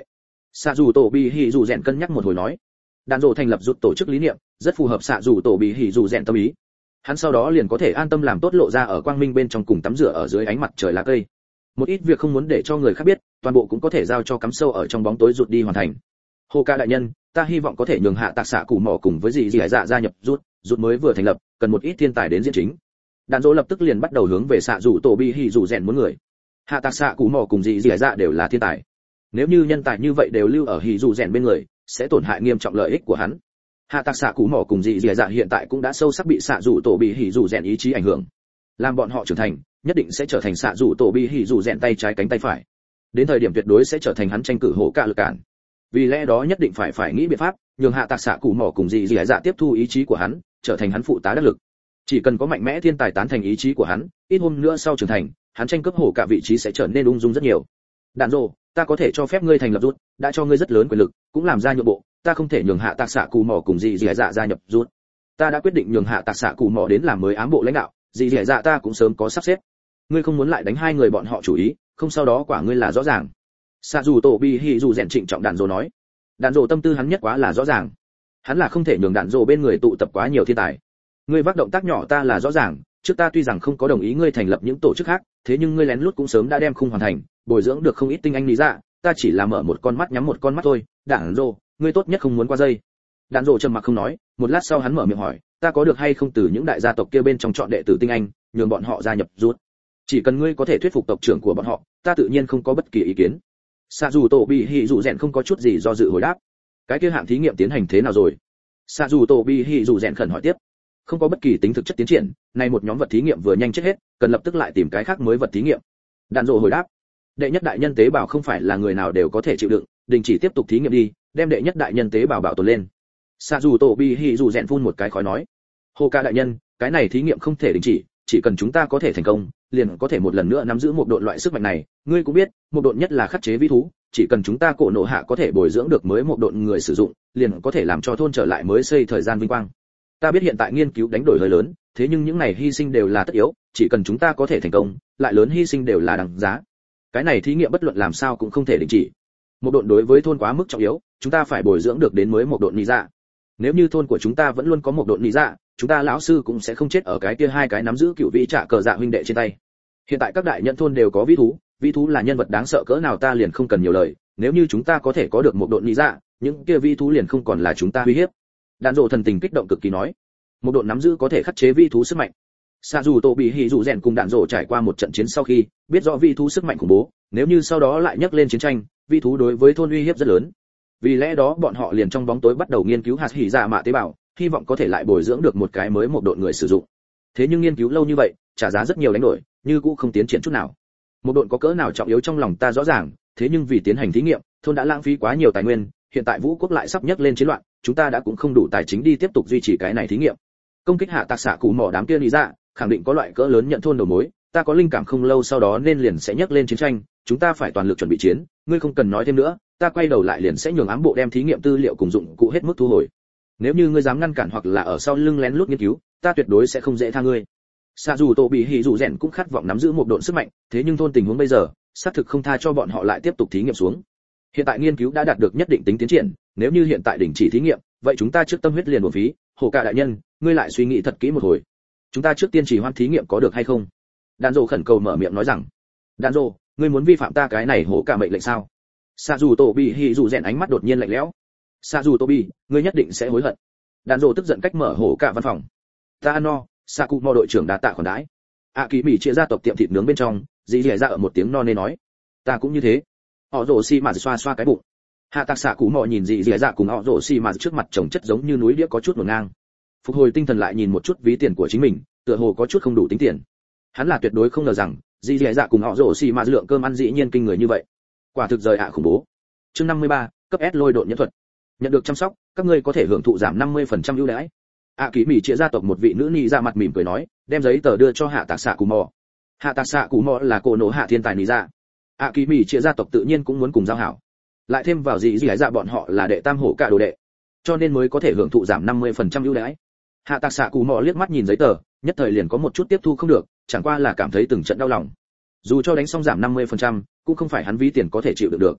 Sạ dù tổ bị hỉ dù rèn cân nhắc một hồi nói. Đàn rộ thành lập rút tổ chức lý niệm, rất phù hợp Sạ dù tổ bị hỉ dù rèn tâm ý. Hắn sau đó liền có thể an tâm làm tốt lộ ra ở quang minh bên trong cùng tắm rửa ở dưới ánh mặt trời lá cây. Một ít việc không muốn để cho người khác biết, toàn bộ cũng có thể giao cho cắm sâu ở trong bóng tối rụt đi hoàn thành. Hồ ca đại nhân, ta hy vọng có thể nhường hạ tạc xạ cụ mỏ cùng với dì dạ gia nhập rút mới vừa thành lập, cần một ít thiên tài đến diễn chính. Đàn dỗ lập tức liền bắt đầu hướng về Sạ dù tổ bị hỉ dù rèn muốn người. Hạ tạc xạ cụ mỏ cùng dì dạ đều là thiên tài. Nếu như nhân tài như vậy đều lưu ở hỉ dù rèn bên người, sẽ tổn hại nghiêm trọng lợi ích của hắn. Hạ tạc xạ cụ mỏ cùng dì dạ hiện tại cũng đã sâu sắc bị Sạ dù tổ bị hỉ dù rèn ý chí ảnh hưởng. Làm bọn họ trưởng thành, nhất định sẽ trở thành Sạ dù tổ bị hỉ dù rèn tay trái cánh tay phải. Đến thời điểm tuyệt đối sẽ trở thành hắn tranh cử hổ cả lực cản. Vì lẽ đó nhất định phải nghĩ biện pháp, nhường hạ tạc xạ cụ mỏ cùng dì dạ tiếp thu ý chí của hắn, trở thành hắn phụ tá đắc lực. Chỉ cần có mạnh mẽ thiên tài tán thành ý chí của hắn, ít hôm nữa sau trưởng thành, hắn tranh cướp hổ cả vị trí sẽ trở nên ung dung rất nhiều. Đàn rồ, ta có thể cho phép ngươi thành lập rút, đã cho ngươi rất lớn quyền lực, cũng làm ra nhượng bộ, ta không thể nhường hạ tạc xạ cụ mỏ cùng dì dạ gia nhập rút. Ta đã quyết định nhường hạ tạc xạ cụ mỏ đến làm mới ám bộ lãnh đạo, dì dạ ta cũng sớm có sắp xếp. Ngươi không muốn lại đánh hai người bọn họ chủ ý, không sau đó quả ngươi là rõ ràng. Sạ dù tổ bị hỉ dù rèn trịnh trọng đàn rồ nói. Đàn rồ tâm tư hắn nhất quá là rõ ràng. Hắn là không thể nhường đàn rồ bên người tụ tập quá nhiều thiên tài. Ngươi vác động tác nhỏ ta là rõ ràng, trước ta tuy rằng không có đồng ý ngươi thành lập những tổ chức khác, thế nhưng ngươi lén lút cũng sớm đã đem khung hoàn thành, bồi dưỡng được không ít tinh anh lý dạ, ta chỉ là mở một con mắt nhắm một con mắt thôi. Đàn rồ, ngươi tốt nhất không muốn qua dây. Đàn rồ trầm mặc không nói, một lát sau hắn mở miệng hỏi, ta có được hay không từ những đại gia tộc kia bên trong chọn đệ tử tinh anh, nhường bọn họ gia nhập rút. Chỉ cần ngươi có thể thuyết phục tộc trưởng của bọn họ, ta tự nhiên không có bất kỳ ý kiến. Sạ dù tổ bị hỉ dù rèn không có chút gì do dự hồi đáp. Cái kia hạng thí nghiệm tiến hành thế nào rồi? Sạ dù tổ bị hỉ dù rèn khẩn hỏi tiếp. Không có bất kỳ tính thực chất tiến triển, nay một nhóm vật thí nghiệm vừa nhanh chết hết, cần lập tức lại tìm cái khác mới vật thí nghiệm. Đàn rồ hồi đáp. Đệ nhất đại nhân tế bào không phải là người nào đều có thể chịu đựng, đình chỉ tiếp tục thí nghiệm đi, đem đệ nhất đại nhân tế bào bảo tồn lên. Sạ dù tổ bị hỉ dù rèn phun một cái khói nói. Hồ ca đại nhân, cái này thí nghiệm không thể đình chỉ cần chúng ta có thể thành công, liền có thể một lần nữa nắm giữ một độn loại sức mạnh này. Ngươi cũng biết, một độn nhất là khắc chế vi thú, chỉ cần chúng ta cổ nổ hạ có thể bồi dưỡng được mới một độn người sử dụng, liền có thể làm cho thôn trở lại mới xây thời gian vinh quang. Ta biết hiện tại nghiên cứu đánh đổi hơi lớn, thế nhưng những này hy sinh đều là tất yếu, chỉ cần chúng ta có thể thành công, lại lớn hy sinh đều là đằng giá. Cái này thí nghiệm bất luận làm sao cũng không thể đình chỉ. Một độn đối với thôn quá mức trọng yếu, chúng ta phải bồi dưỡng được đến mới một độn lý dạ. Nếu như thôn của chúng ta vẫn luôn có một độn lý dạ, chúng ta lão sư cũng sẽ không chết ở cái kia hai cái nắm giữ cựu vị trả cờ dạ huynh đệ trên tay. Hiện tại các đại nhận thôn đều có vĩ thú là nhân vật đáng sợ cỡ nào ta liền không cần nhiều lời, nếu như chúng ta có thể có được một độn lý dạ, những kia vĩ thú liền không còn là chúng ta uy hiếp. Đàn rộ thần tình kích động cực kỳ nói, một độn nắm giữ có thể khắc chế vĩ thú sức mạnh. Sạ dù tổ bị hỉ dù rèn cùng đàn rộ trải qua một trận chiến sau khi biết rõ vĩ thú sức mạnh khủng bố, nếu như sau đó lại nhắc lên chiến tranh, vĩ thú đối với thôn uy hiếp rất lớn. Vì lẽ đó bọn họ liền trong bóng tối bắt đầu nghiên cứu hạt hỉ dạ mạ tế bào, hy vọng có thể lại bồi dưỡng được một cái mới một độn người sử dụng. Thế nhưng nghiên cứu lâu như vậy, trả giá rất nhiều đánh đổi, như cũng không tiến triển chút nào. Một độn có cỡ nào trọng yếu trong lòng ta rõ ràng, thế nhưng vì tiến hành thí nghiệm, thôn đã lãng phí quá nhiều tài nguyên, hiện tại vũ quốc lại sắp nhấc lên chiến loạn, chúng ta đã cũng không đủ tài chính đi tiếp tục duy trì cái này thí nghiệm. Công kích hạ tạc xạ cụ mỏ đám kia lý dạ, khẳng định có loại cỡ lớn nhận thôn đầu mối, ta có linh cảm không lâu sau đó nên liền sẽ nhấc lên chiến tranh, chúng ta phải toàn lực chuẩn bị chiến, ngươi không cần nói thêm nữa, ta quay đầu lại liền sẽ nhường ám bộ đem thí nghiệm tư liệu cùng dụng cụ hết mức thu hồi. Nếu như ngươi dám ngăn cản hoặc là ở sau lưng lén lút nghiên cứu, ta tuyệt đối sẽ không dễ tha ngươi. Sạ dù tổ bị hỉ dù rèn cũng khát vọng nắm giữ một độn sức mạnh, thế nhưng thôn tình huống bây giờ, xác thực không tha cho bọn họ lại tiếp tục thí nghiệm xuống. Hiện tại nghiên cứu đã đạt được nhất định tính tiến triển, nếu như hiện tại đình chỉ thí nghiệm, vậy chúng ta trước tâm huyết liền uổng phí. Hồ cả đại nhân, ngươi lại suy nghĩ thật kỹ một hồi. Chúng ta trước tiên trì hoãn thí nghiệm có được hay không? Đàn rồ khẩn cầu mở miệng nói rằng, đàn rồ, ngươi muốn vi phạm ta cái này hổ cả mệnh lệnh sao? Sạ dù tổ bị hỉ dù rèn ánh mắt đột nhiên lạnh lẽo. Sạ dù tổ bị, ngươi nhất định sẽ hối hận. Đàn rồ tức giận cách mở hổ cả văn phòng. Ta no, Sạ cụ mò đội trưởng đã tạ khoản đãi. Kỳ mỹ chia gia tộc tiệm thịt nướng bên trong, dì dì ra ở một tiếng no nê nói, ta cũng như thế. Họ rồ xi mà xoa xoa cái bụng. Hạ tạc xạ cụ mò nhìn dì dì ra cùng họ rồ xi mà trước mặt chồng chất giống như núi đĩa có chút ngổn ngang. Phục hồi tinh thần lại nhìn một chút ví tiền của chính mình, tựa hồ có chút không đủ tính tiền. Hắn là tuyệt đối không ngờ rằng dì dì dạ cùng họ rồ xi mà lượng cơm ăn dĩ nhiên kinh người như vậy. Quả thực rời khủng bố. Chương 53, cấp S lôi độn nhẫn thuật. Nhận được chăm sóc, các ngươi có thể hưởng thụ giảm 50% ưu đãi. Kỳ mỹ chia gia tộc một vị nữ nhi ra mặt mỉm cười nói, đem giấy tờ đưa cho hạ tạc xạ cù mò. Hạ tạc xạ cù mò là cổ nổ hạ thiên tài nỉ dạ. Kỳ mỹ chia gia tộc tự nhiên cũng muốn cùng giao hảo. Lại thêm vào gì dạ bọn họ là đệ tam hổ cả đồ đệ, cho nên mới có thể hưởng thụ giảm 50% ưu đãi. Hạ tạc xạ cù mò liếc mắt nhìn giấy tờ, nhất thời liền có một chút tiếp thu không được, chẳng qua là cảm thấy từng trận đau lòng. Dù cho đánh xong giảm 50%, cũng không phải hắn ví tiền có thể chịu được.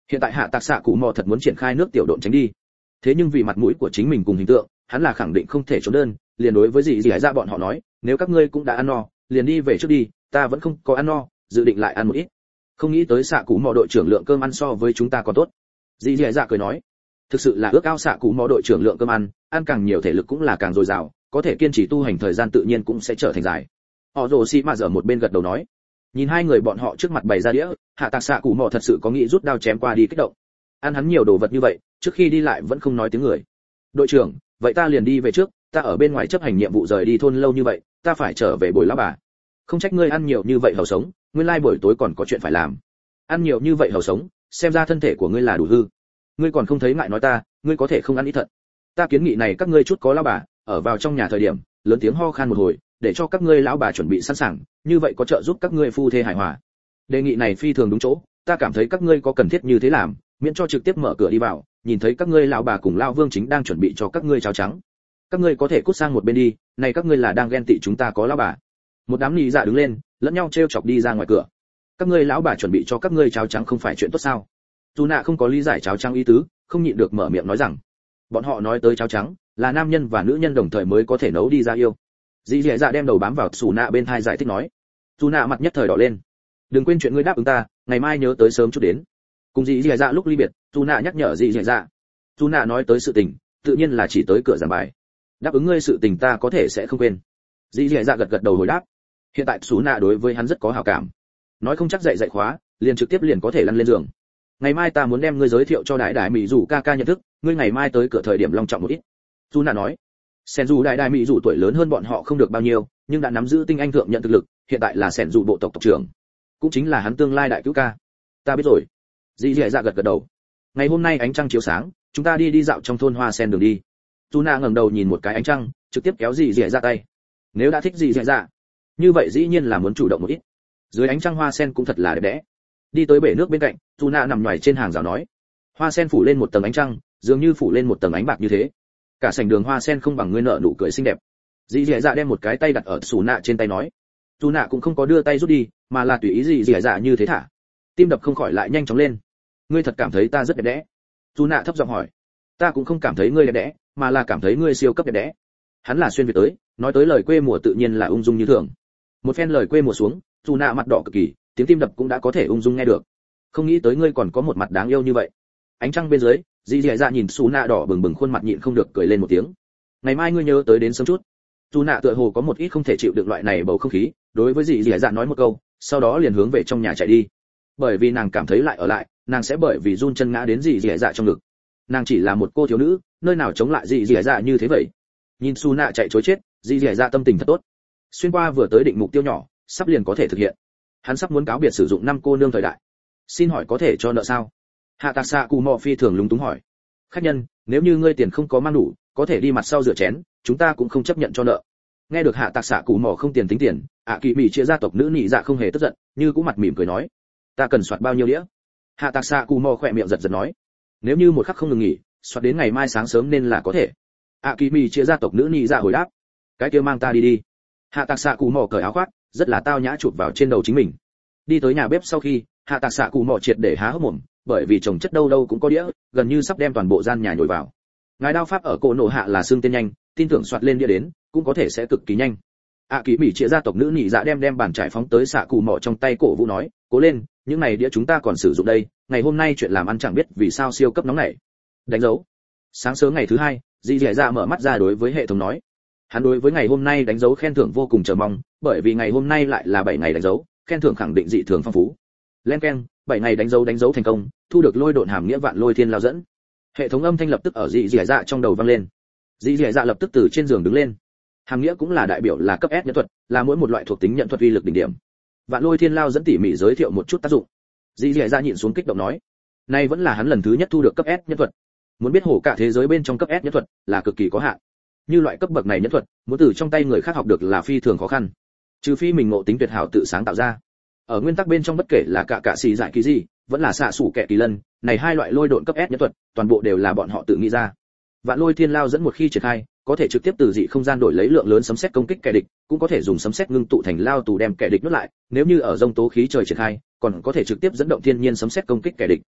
Hiện tại hạ tạc xạ cụ mò thật muốn triển khai nước tiểu độn tránh đi, thế nhưng vì mặt mũi của chính mình cùng hình tượng, hắn là khẳng định không thể trốn đơn, liền đối với dì dạ bọn họ nói, nếu các ngươi cũng đã ăn no, liền đi về trước đi, ta vẫn không có ăn no, dự định lại ăn một ít. Không nghĩ tới xạ cụ mò đội trưởng lượng cơm ăn so với chúng ta còn tốt. Dì dạ cười nói, thực sự là ước ao xạ cụ mò đội trưởng lượng cơm ăn càng nhiều thể lực cũng là càng dồi dào, có thể kiên trì tu hành thời gian tự nhiên cũng sẽ trở thành dài. Họ rồ xì mà ở một bên gật đầu nói, nhìn hai người bọn họ trước mặt bày ra đĩa, hạ tạc xạ cụ mò thật sự có nghĩ rút đao chém qua đi kích động. Ăn hắn nhiều đồ vật như vậy, trước khi đi lại vẫn không nói tiếng người. Đội trưởng, vậy ta liền đi về trước, ta ở bên ngoài chấp hành nhiệm vụ rời đi thôn lâu như vậy, ta phải trở về bồi lão bà. Không trách ngươi ăn nhiều như vậy hầu sống, nguyên lai buổi tối còn có chuyện phải làm. Ăn nhiều như vậy hầu sống, xem ra thân thể của ngươi là đủ hư. Ngươi còn không thấy ngại nói ta, ngươi có thể không ăn ít thật. Ta kiến nghị này các ngươi chút có lão bà, ở vào trong nhà thời điểm, lớn tiếng ho khan một hồi, để cho các ngươi lão bà chuẩn bị sẵn sàng, như vậy có trợ giúp các ngươi phu thê hài hòa. Đề nghị này phi thường đúng chỗ, ta cảm thấy các ngươi có cần thiết như thế làm, miễn cho trực tiếp mở cửa đi vào, nhìn thấy các ngươi lão bà cùng lão vương chính đang chuẩn bị cho các ngươi cháo trắng. Các ngươi có thể cút sang một bên đi, này các ngươi là đang ghen tị chúng ta có lão bà. Một đám nị dạ đứng lên, lẫn nhau trêu chọc đi ra ngoài cửa. Các ngươi lão bà chuẩn bị cho các ngươi cháo trắng không phải chuyện tốt sao? Dù nạ không có lý giải cháo trắng ý tứ, không nhịn được mở miệng nói rằng, bọn họ nói tới cháo trắng, là nam nhân và nữ nhân đồng thời mới có thể nấu đi ra yêu. Dì dẻ dạ đem đầu bám vào Sủ nạ bên tai giải thích nói. Sủ nạ mặt nhất thời đỏ lên. Đừng quên chuyện ngươi đáp ứng ta, ngày mai nhớ tới sớm chút đến. Cùng dì dẻ dạ lúc ly biệt, Sủ nạ nhắc nhở dì dẻ dạ. Sủ nạ nói tới sự tình, tự nhiên là chỉ tới cửa giảng bài. Đáp ứng ngươi sự tình ta có thể sẽ không quên. Dì dẻ dạ gật gật đầu hồi đáp. Hiện tại Sủ nạ đối với hắn rất có hảo cảm. Nói không chắc dạy khóa, liền trực tiếp liền có thể lăn lên giường. Ngày mai ta muốn đem ngươi giới thiệu cho đại đại mỹ dù ca ca nhận thức, ngươi ngày mai tới cửa thời điểm long trọng một ít. Sủ nạ nói. Sẻn dù đại đại mỹ dù tuổi lớn hơn bọn họ không được bao nhiêu, nhưng đã nắm giữ tinh anh thượng nhận thực lực, hiện tại là sẻn dù bộ tộc tộc trưởng, cũng chính là hắn tương lai đại cứu ca. Ta biết rồi. Dì dẻ dạ gật gật đầu. Ngày hôm nay ánh trăng chiếu sáng, chúng ta đi dạo trong thôn hoa sen đường đi. Tuna ngẩng đầu nhìn một cái ánh trăng, trực tiếp kéo dì dẻ dạ tay. Nếu đã thích dì dẻ dạ, như vậy dĩ nhiên là muốn chủ động một ít. Dưới ánh trăng hoa sen cũng thật là đẹp đẽ. Đi tới bể nước bên cạnh, Tuna nằm nhòi trên hàng rào nói, hoa sen phủ lên một tầng ánh trăng, dường như phủ lên một tầng ánh bạc như thế. Cả sảnh đường hoa sen không bằng ngươi nợ nụ cười xinh đẹp. Dì dẻ dạ đem một cái tay đặt ở Sủ nạ trên tay nói. Sủ nạ cũng không có đưa tay rút đi, mà là tùy ý dì dẻ dạ như thế thả. Tim đập không khỏi lại nhanh chóng lên. Ngươi thật cảm thấy ta rất đẹp đẽ? Sủ nạ thấp giọng hỏi. Ta cũng không cảm thấy ngươi đẹp đẽ, mà là cảm thấy ngươi siêu cấp đẹp đẽ. Hắn là xuyên việt tới, nói tới lời quê mùa tự nhiên là ung dung như thường. Một phen lời quê mùa xuống, Sủ nạ mặt đỏ cực kỳ, tiếng tim đập cũng đã có thể ung dung nghe được. Không nghĩ tới ngươi còn có một mặt đáng yêu như vậy. Ánh trăng bên dưới, dì dẻ dạ nhìn Sủ nạ đỏ bừng bừng khuôn mặt nhịn không được cười lên một tiếng. Ngày mai ngươi nhớ tới đến sớm chút. Sủ nạ tựa hồ có một ít không thể chịu được loại này bầu không khí, đối với dì dẻ dạ nói một câu, sau đó liền hướng về trong nhà chạy đi. Bởi vì nàng cảm thấy lại ở lại, nàng sẽ bởi vì run chân ngã đến dì dẻ dạ trong ngực. Nàng chỉ là một cô thiếu nữ, nơi nào chống lại dì dẻ dạ như thế vậy. Nhìn Sủ nạ chạy trối chết, dì dẻ dạ tâm tình thật tốt. Xuyên qua vừa tới định mục tiêu nhỏ, sắp liền có thể thực hiện. Hắn sắp muốn cáo biệt sử dụng năm cô nương thời đại. Xin hỏi có thể cho nợ sao? Hạ tạc xạ cù mò phi thường lúng túng hỏi. Khách nhân, nếu như ngươi tiền không có mang đủ, có thể đi mặt sau rửa chén, chúng ta cũng không chấp nhận cho nợ. Nghe được hạ tạc xạ cù mò không tiền tính tiền, kỳ mỹ chia gia tộc nữ nhị dạ không hề tức giận, như cũng mặt mỉm cười nói, ta cần soạt bao nhiêu đĩa? Hạ tạc xạ cù mò khỏe miệng giật giật nói, nếu như một khắc không ngừng nghỉ, soạt đến ngày mai sáng sớm nên là có thể. Kỳ mỹ chia gia tộc nữ nhị dạ hồi đáp, cái kia mang ta đi đi. Hạ tạc xạ cù mò cởi áo khoác, rất là tao nhã chụp vào trên đầu chính mình. Đi tới nhà bếp sau khi, hạ tạc xạ cù mò triệt để há hốc mồm, bởi vì chồng chất đâu đâu cũng có đĩa, gần như sắp đem toàn bộ gian nhà nhồi vào. Ngài đao pháp ở cổ nổ hạ là xương tên nhanh, tin tưởng soạt lên đĩa đến, cũng có thể sẽ cực kỳ nhanh. Kỳ mỹ chia gia tộc nữ nhị dạ đem bàn trải phóng tới xạ cù mỏ trong tay, cổ vũ nói, cố lên, những này đĩa chúng ta còn sử dụng đây, ngày hôm nay chuyện làm ăn chẳng biết vì sao siêu cấp nóng này. Đánh dấu. Sáng sớm ngày thứ hai, dì dẻ dạ mở mắt ra đối với hệ thống nói, hắn đối với ngày hôm nay đánh dấu khen thưởng vô cùng chờ mong, bởi vì ngày hôm nay lại là 7 ngày đánh dấu, khen thưởng khẳng định dị thường phong phú. Len keng, 7 ngày đánh dấu thành công, thu được lôi độn hàm nghĩa vạn lôi thiên lao dẫn. Hệ thống âm thanh lập tức ở dì dẻ dạ trong đầu vang lên. Dì dẻ dạ lập tức từ trên giường đứng lên. Hàm nghĩa cũng là đại biểu là cấp S nhận thuật, là mỗi một loại thuộc tính nhận thuật uy lực đỉnh điểm. Vạn lôi thiên lao dẫn tỉ mỉ giới thiệu một chút tác dụng. Dì dẻ dạ nhịn xuống kích động nói, nay vẫn là hắn lần thứ nhất thu được cấp S nhân thuật. Muốn biết hổ cả thế giới bên trong cấp S nhân thuật là cực kỳ có hạn. Như loại cấp bậc này nhân thuật, muốn từ trong tay người khác học được là phi thường khó khăn. Trừ phi mình ngộ tính tuyệt hảo tự sáng tạo ra. Ở nguyên tắc bên trong bất kể là cả xì giải kỳ gì, vẫn là xạ sủ kẻ kỳ lân, này hai loại lôi độn cấp S nhân thuật, toàn bộ đều là bọn họ tự nghĩ ra. Vạn lôi thiên lao dẫn một khi triển khai, có thể trực tiếp từ dị không gian đổi lấy lượng lớn sấm sét công kích kẻ địch, cũng có thể dùng sấm sét ngưng tụ thành lao tù đem kẻ địch nuốt lại, nếu như ở rông tố khí trời triển khai, còn có thể trực tiếp dẫn động thiên nhiên sấm sét công kích kẻ địch.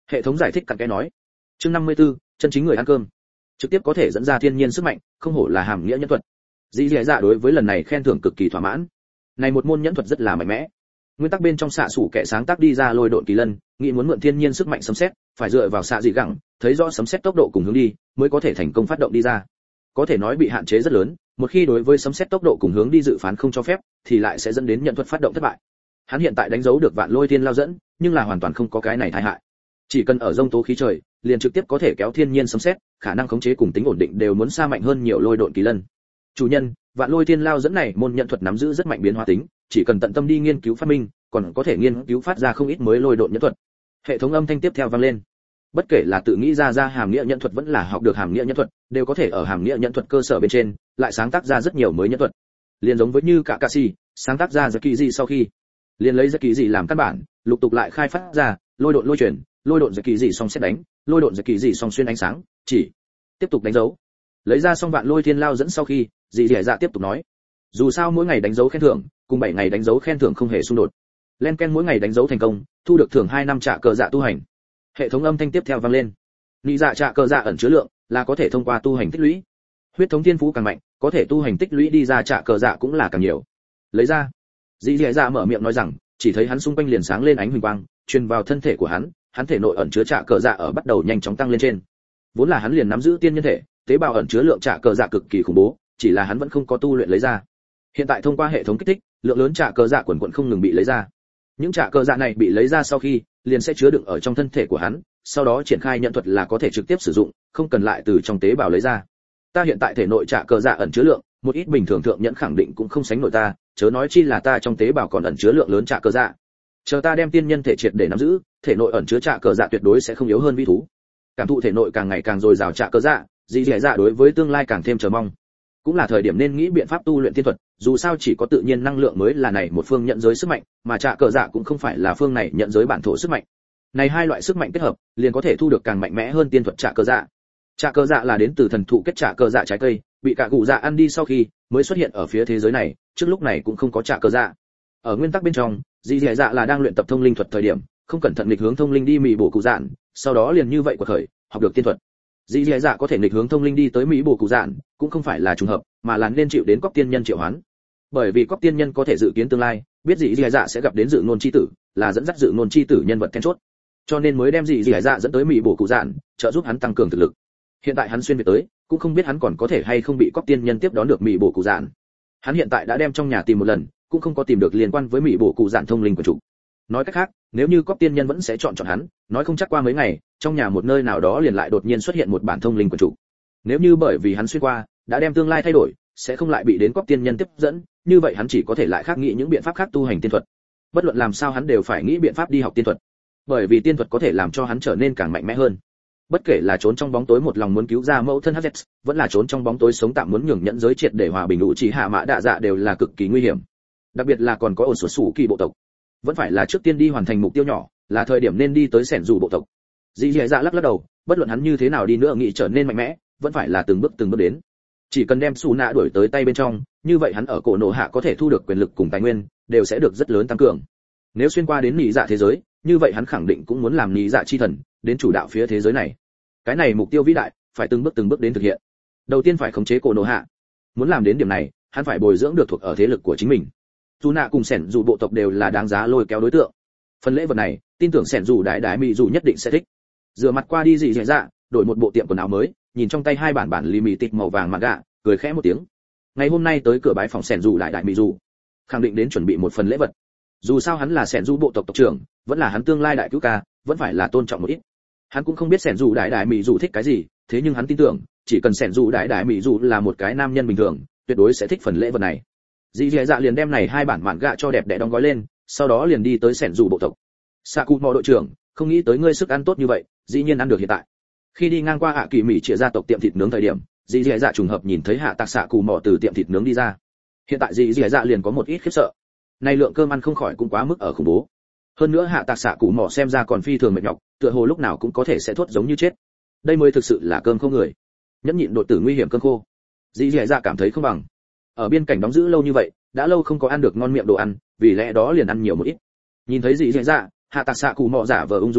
Hệ thống giải thích cặn kẽ nói. Chương 54, chân chính người ăn cơm. Trực tiếp có thể dẫn ra thiên nhiên sức mạnh, không hổ là hàm nghĩa nhân thuật. Dĩ dạ đối với lần này khen thưởng cực kỳ thỏa mãn. Này một môn nhẫn thuật rất là mạnh mẽ. Nguyên tắc bên trong xạ sủ kẻ sáng tác đi ra lôi độn kỳ lân, nghĩ muốn mượn thiên nhiên sức mạnh sấm sét, phải dựa vào xạ dị gẳng, thấy rõ sấm sét tốc độ cùng hướng đi, mới có thể thành công phát động đi ra. Có thể nói bị hạn chế rất lớn, một khi đối với sấm sét tốc độ cùng hướng đi dự phán không cho phép, thì lại sẽ dẫn đến nhận thuật phát động thất bại. Hắn hiện tại đánh dấu được vạn lôi thiên lao dẫn, nhưng là hoàn toàn không có cái này tai hại. Chỉ cần ở rông tố khí trời, liền trực tiếp có thể kéo thiên nhiên sấm sét, khả năng khống chế cùng tính ổn định đều muốn xa mạnh hơn nhiều lôi độn kỳ lân. Chủ nhân, vạn lôi thiên lao dẫn này môn nhận thuật nắm giữ rất mạnh biến hóa tính, chỉ cần tận tâm đi nghiên cứu phát minh, còn có thể nghiên cứu phát ra không ít mới lôi độn nhẫn thuật. Hệ thống âm thanh tiếp theo vang lên. Bất kể là tự nghĩ ra hàm nghĩa nhẫn thuật vẫn là học được hàm nghĩa nhẫn thuật, đều có thể ở hàm nghĩa nhẫn thuật cơ sở bên trên, lại sáng tác ra rất nhiều mới nhẫn thuật. Liên giống với như Kakashi, sáng tác ra Zyuki sau khi, liền lấy Zyuki làm căn bản, lục tục lại khai phát ra lôi độn lôi chuyển, lôi độn Zyuki song xét đánh, lôi độn Zyuki song xuyên ánh sáng, chỉ tiếp tục đánh dấu. Lấy ra xong vạn lôi thiên lao dẫn sau khi, Dĩ Dạ tiếp tục nói, dù sao mỗi ngày đánh dấu khen thưởng, cùng 7 ngày đánh dấu khen thưởng không hề xung đột. Len Ken mỗi ngày đánh dấu thành công, thu được thưởng 2 năm trả cờ dạ tu hành. Hệ thống âm thanh tiếp theo vang lên. Lý dạ trả cờ dạ ẩn chứa lượng, là có thể thông qua tu hành tích lũy. Huyết thống thiên phú càng mạnh, có thể tu hành tích lũy đi ra trả cờ dạ cũng là càng nhiều. Lấy ra. Dĩ Dạ mở miệng nói rằng, chỉ thấy hắn xung quanh liền sáng lên ánh huỳnh quang, truyền vào thân thể của hắn, hắn thể nội ẩn chứa trả cờ dạ ở bắt đầu nhanh chóng tăng lên trên. Vốn là hắn liền nắm giữ tiên nhân thể, tế bào ẩn chứa lượng trả cờ dạ cực kỳ khủng bố, chỉ là hắn vẫn không có tu luyện lấy ra. Hiện tại thông qua hệ thống kích thích, lượng lớn trả cờ dạ quần quần không ngừng bị lấy ra. Những trả cờ dạ này bị lấy ra sau khi, liền sẽ chứa đựng ở trong thân thể của hắn, sau đó triển khai nhận thuật là có thể trực tiếp sử dụng, không cần lại từ trong tế bào lấy ra. Ta hiện tại thể nội trả cờ dạ ẩn chứa lượng, một ít bình thường thượng nhẫn khẳng định cũng không sánh nổi ta, chớ nói chi là ta trong tế bào còn ẩn chứa lượng lớn trả cờ dạ. Chờ ta đem tiên nhân thể triệt để nắm giữ, thể nội ẩn chứa trả cờ dạ tuyệt đối sẽ không yếu hơn vi thú. Cảm thụ thể nội càng ngày càng dồi dào trả cờ dạ, Dĩ Dạ đối với tương lai càng thêm chờ mong. Cũng là thời điểm nên nghĩ biện pháp tu luyện tiên thuật, dù sao chỉ có tự nhiên năng lượng mới là này một phương nhận giới sức mạnh, mà trả cờ dạ cũng không phải là phương này nhận giới bản thổ sức mạnh. Này hai loại sức mạnh kết hợp, liền có thể thu được càng mạnh mẽ hơn tiên thuật trả cờ dạ. Trả cờ dạ là đến từ thần thụ kết trả cờ dạ trái cây, bị cả cụ dạ ăn đi sau khi mới xuất hiện ở phía thế giới này, trước lúc này cũng không có trả cờ dạ. Ở nguyên tắc bên trong, Dĩ Dạ là đang luyện tập thông linh thuật thời điểm, không cẩn thận nghịch hướng thông linh đi mị bổ cụ dạn, sau đó liền như vậy của khởi, học được tiên thuật. Dĩ Dạ có thể nghịch hướng thông linh đi tới mỹ bổ cụ dạn, cũng không phải là trùng hợp, mà là nên chịu đến cóc tiên nhân triệu hoán. Bởi vì cóc tiên nhân có thể dự kiến tương lai, biết Dĩ Dạ sẽ gặp đến dự ngôn chi tử, là dẫn dắt dự ngôn chi tử nhân vật then chốt, cho nên mới đem Dĩ Dạ dẫn tới mỹ bổ cụ dạn, trợ giúp hắn tăng cường thực lực. Hiện tại hắn xuyên việt tới, cũng không biết hắn còn có thể hay không bị cóc tiên nhân tiếp đón được mỹ bổ cụ dạn. Hắn hiện tại đã đem trong nhà tìm một lần, cũng không có tìm được liên quan với mỹ bổ cụ dạn thông linh của chủ. Nói cách khác, nếu như cóc tiên nhân vẫn sẽ chọn hắn, nói không chắc qua mấy ngày, trong nhà một nơi nào đó liền lại đột nhiên xuất hiện một bản thông linh của chủ. Nếu như bởi vì hắn xuyên qua, đã đem tương lai thay đổi, sẽ không lại bị đến cóc tiên nhân tiếp dẫn, như vậy hắn chỉ có thể lại khác nghĩ những biện pháp khác tu hành tiên thuật. Bất luận làm sao hắn đều phải nghĩ biện pháp đi học tiên thuật, bởi vì tiên thuật có thể làm cho hắn trở nên càng mạnh mẽ hơn. Bất kể là trốn trong bóng tối một lòng muốn cứu ra mẫu thân HZ, vẫn là trốn trong bóng tối sống tạm muốn nhường nhẫn giới triệt để hòa bình, đủ chỉ hạ mã đạ dạ đều là cực kỳ nguy hiểm. Đặc biệt là còn có ổn sổ sủ kỳ bộ tộc, vẫn phải là trước tiên đi hoàn thành mục tiêu nhỏ, là thời điểm nên đi tới sẻn dù bộ tộc. Dĩ Dạ lắc đầu, bất luận hắn như thế nào đi nữa nghĩ trở nên mạnh mẽ, vẫn phải là từng bước đến. Chỉ cần đem Sú Nạ đuổi tới tay bên trong, như vậy hắn ở cổ nổ hạ có thể thu được quyền lực cùng tài nguyên, đều sẽ được rất lớn tăng cường. Nếu xuyên qua đến nị dạ thế giới, như vậy hắn khẳng định cũng muốn làm nị dạ chi thần, đến chủ đạo phía thế giới này. Cái này mục tiêu vĩ đại, phải từng bước đến thực hiện. Đầu tiên phải khống chế cổ nổ hạ. Muốn làm đến điểm này, hắn phải bồi dưỡng được thuộc ở thế lực của chính mình. Sú Nạ cùng sẻn dù bộ tộc đều là đáng giá lôi kéo đối tượng. Phần lễ vật này, tin tưởng sẻn dù đại mỹ dù nhất định sẽ thích. Rửa mặt qua đi Dĩ Dạ, đổi một bộ tiệm quần áo mới, nhìn trong tay hai bản limited màu vàng manga, cười khẽ một tiếng. Ngày hôm nay tới cửa bái phòng sẻn dù đại mỹ dù, khẳng định đến chuẩn bị một phần lễ vật. Dù sao hắn là sẻn dù bộ tộc tộc trưởng, vẫn là hắn tương lai đại cứu ca, vẫn phải là tôn trọng một ít. Hắn cũng không biết sẻn dù đại mỹ dù thích cái gì, thế nhưng hắn tin tưởng, chỉ cần sẻn dù đại mỹ dù là một cái nam nhân bình thường, tuyệt đối sẽ thích phần lễ vật này. Dĩ Dạ liền đem này hai bản manga cho đẹp đẽ đóng gói lên, sau đó liền đi tới sẻn dù bộ tộc. Sakumo đội trưởng, không nghĩ tới ngươi sức ăn tốt như vậy, dĩ nhiên ăn được hiện tại. Khi đi ngang qua Kỳ Mỹ Trịa gia tộc tiệm thịt nướng thời điểm, Dĩ Dạ trùng hợp nhìn thấy Hạ Tạc Sakumo từ tiệm thịt nướng đi ra. Hiện tại Dĩ Dạ liền có một ít khiếp sợ. Này lượng cơm ăn không khỏi cũng quá mức ở khủng bố. Hơn nữa Hạ Tạc Sakumo xem ra còn phi thường mệt nhọc, tựa hồ lúc nào cũng có thể sẽ thốt giống như chết. Đây mới thực sự là cơm không người. Nhẫn nhịn đột tử nguy hiểm cơm khô. Dĩ Dạ cảm thấy không bằng. Ở biên cảnh đóng giữ lâu như vậy, đã lâu không có ăn được ngon miệng đồ ăn, vì lẽ đó liền ăn nhiều một ít. Nhìn thấy Dĩ Dạ, Hạ Tạc Sakumo giả vờ ung dung nói,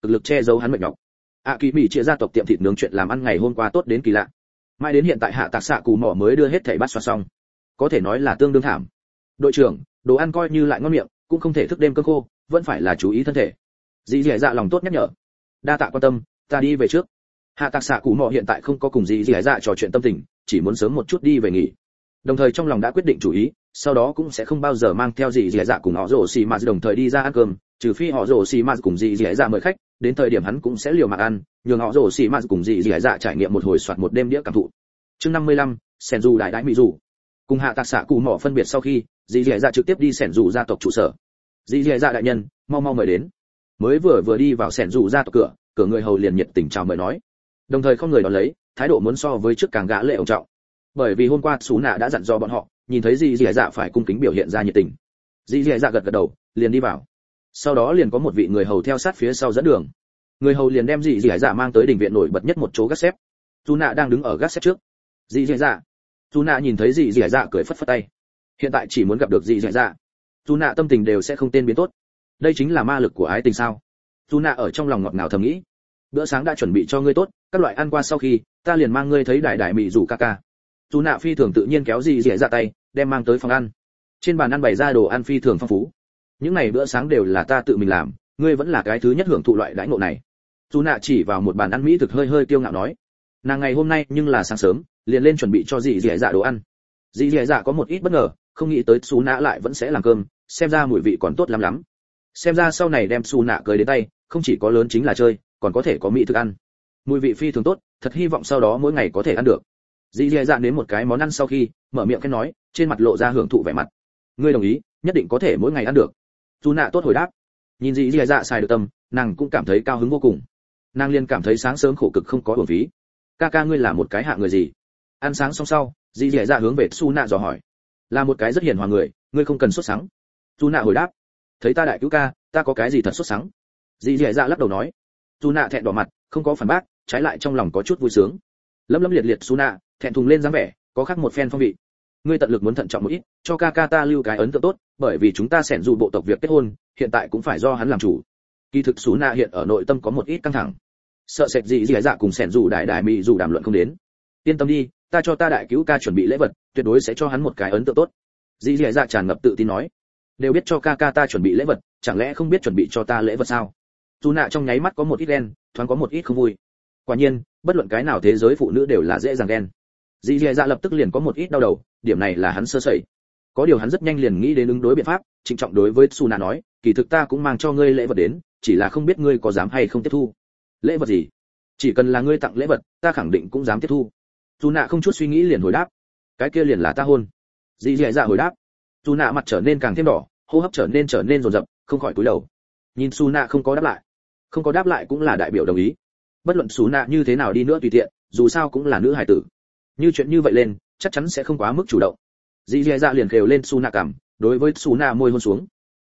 cực lực che giấu hắn mệt nhọc. Kỳ Mỹ chia gia tộc tiệm thịt nướng chuyện làm ăn ngày hôm qua tốt đến kỳ lạ. Mãi đến hiện tại hạ tạc xạ cù mỏ mới đưa hết thảy bát xoa xong, có thể nói là tương đương thảm. Đội trưởng, đồ ăn coi như lại ngon miệng, cũng không thể thức đêm cơm khô, vẫn phải là chú ý thân thể. Dì dì dạ lòng tốt nhắc nhở. Đa tạ quan tâm, ta đi về trước. Hạ tạc xạ cù mỏ hiện tại không có cùng dì dì dạ trò chuyện tâm tình, chỉ muốn sớm một chút đi về nghỉ. Đồng thời trong lòng đã quyết định chủ ý, sau đó cũng sẽ không bao giờ mang theo dì dì dạ cùng họ rồ xì mà đồng thời đi ra ăn cơm, trừ phi họ rồ xì mà cùng dì dì dạ mời khách, đến thời điểm hắn cũng sẽ liều mạng ăn, nhường họ rồ xì mà cùng dì dì dạ trải nghiệm một hồi soạt một đêm đĩa cảm thụ. Chương 55, Sẻn dù đại đại mỹ dù. Cùng hạ tạc xạ cù mỏ phân biệt sau khi, dì dì dạ trực tiếp đi Sẻn dù gia tộc trụ sở. Dì dì dạ đại nhân, mau mau mời đến. Mới vừa đi vào Sẻn dù gia tộc cửa người hầu liền nhiệt tình chào mời nói, đồng thời không người đón lấy, thái độ muốn so với trước càng gã lệ ổng trọng. Bởi vì hôm qua Sú Nạ đã dặn dò bọn họ, nhìn thấy dì dì dạ phải cung kính biểu hiện ra nhiệt tình. Dì dì dạ gật gật đầu, liền đi vào. Sau đó liền có một vị người hầu theo sát phía sau dẫn đường. Người hầu liền đem dì dì dạ mang tới đình viện nổi bật nhất một chỗ gác xếp. Sú Nạ đang đứng ở gác xếp trước. Dì dì dạ. Sú Nạ nhìn thấy dì dì dạ cười phất phất tay. Hiện tại chỉ muốn gặp được dì dì dạ, Sú Nạ tâm tình đều sẽ không tên biến tốt. Đây chính là ma lực của ái tình sao? Sú Nạ ở trong lòng ngọt ngào thầm nghĩ. Bữa sáng đã chuẩn bị cho ngươi tốt, các loại ăn qua sau khi, ta liền mang ngươi thấy đại đại mị rủ ca ca. Sú Nạ phi thường tự nhiên kéo dì dì dạ tay, đem mang tới phòng ăn. Trên bàn ăn bày ra đồ ăn phi thường phong phú. Những này bữa sáng đều là ta tự mình làm, ngươi vẫn là cái thứ nhất hưởng thụ loại đãi ngộ này. Sú Nạ chỉ vào một bàn ăn mỹ thực hơi kiêu ngạo nói. Nàng ngày hôm nay nhưng là sáng sớm, liền lên chuẩn bị cho dì dì dạ đồ ăn. Dì dì dạ có một ít bất ngờ, không nghĩ tới Sú Nạ lại vẫn sẽ làm cơm, xem ra mùi vị còn tốt lắm. Xem ra sau này đem Sú Nạ cưới đến tay, không chỉ có lớn chính là chơi, còn có thể có mỹ thực ăn. Mùi vị phi thường tốt, thật hy vọng sau đó mỗi ngày có thể ăn được. Dì dì dạ nếm một cái món ăn sau khi, mở miệng khen nói, trên mặt lộ ra hưởng thụ vẻ mặt. Ngươi đồng ý, nhất định có thể mỗi ngày ăn được. Sú Nạ tốt hồi đáp. Nhìn dì dì dạ xài được tâm, nàng cũng cảm thấy cao hứng vô cùng. Nàng liền cảm thấy sáng sớm khổ cực không có uổng phí. Ca ngươi là một cái hạ người gì? Ăn sáng xong sau, dì dì dạ hướng về Sú Nạ dò hỏi. Là một cái rất hiền hòa người, ngươi không cần sốt sắng. Sú Nạ hồi đáp. Thấy ta đại cứu ca, ta có cái gì thật sốt sắng? Dì dì dạ lắc đầu nói. Sú Nạ thẹn đỏ mặt, không có phản bác, trái lại trong lòng có chút vui sướng. Lấm liệt Sú Nạ, thẹn thùng lên dáng vẻ, có khác một phen phong vị. Ngươi tận lực muốn thận trọng một ít, cho ca ta lưu cái ấn tượng tốt, bởi vì chúng ta Sẻn dù bộ tộc việc kết hôn, hiện tại cũng phải do hắn làm chủ. Kỳ thực Sú Nạ hiện ở nội tâm có một ít căng thẳng, sợ sệt dì dì dạ cùng Sẻn dù đại đại mỹ dù đàm luận không đến. Yên tâm đi, ta cho ta đại cứu ca chuẩn bị lễ vật, tuyệt đối sẽ cho hắn một cái ấn tượng tốt. Dì dì dạ tràn ngập tự tin nói. Đều biết cho ca ta chuẩn bị lễ vật, chẳng lẽ không biết chuẩn bị cho ta lễ vật sao? Sú Nạ trong nháy mắt có một ít ghen, thoáng có một ít không vui. Quả nhiên, bất luận cái nào thế giới phụ nữ đều là dễ dàng ghen. Dì dì dạ lập tức liền có một ít đau đầu, điểm này là hắn sơ sẩy. Có điều hắn rất nhanh liền nghĩ đến ứng đối biện pháp, trịnh trọng đối với Sú Nạ nói, kỳ thực ta cũng mang cho ngươi lễ vật đến, chỉ là không biết ngươi có dám hay không tiếp thu. Lễ vật gì? Chỉ cần là ngươi tặng lễ vật, ta khẳng định cũng dám tiếp thu. Sú Nạ không chút suy nghĩ liền hồi đáp, cái kia liền là ta hôn. Dì dì dạ hồi đáp. Sú Nạ mặt trở nên càng thêm đỏ, hô hấp trở nên dồn dập, không khỏi cúi đầu. Nhìn Sú Nạ không có đáp lại cũng là đại biểu đồng ý. Bất luận Sú Nạ như thế nào đi nữa tùy tiện, dù sao cũng là nữ hài tử. Như chuyện như vậy lên, chắc chắn sẽ không quá mức chủ động. Dì dì dạ liền kêu lên Sú Nạ cằm, đối với Sú Nạ môi hôn xuống.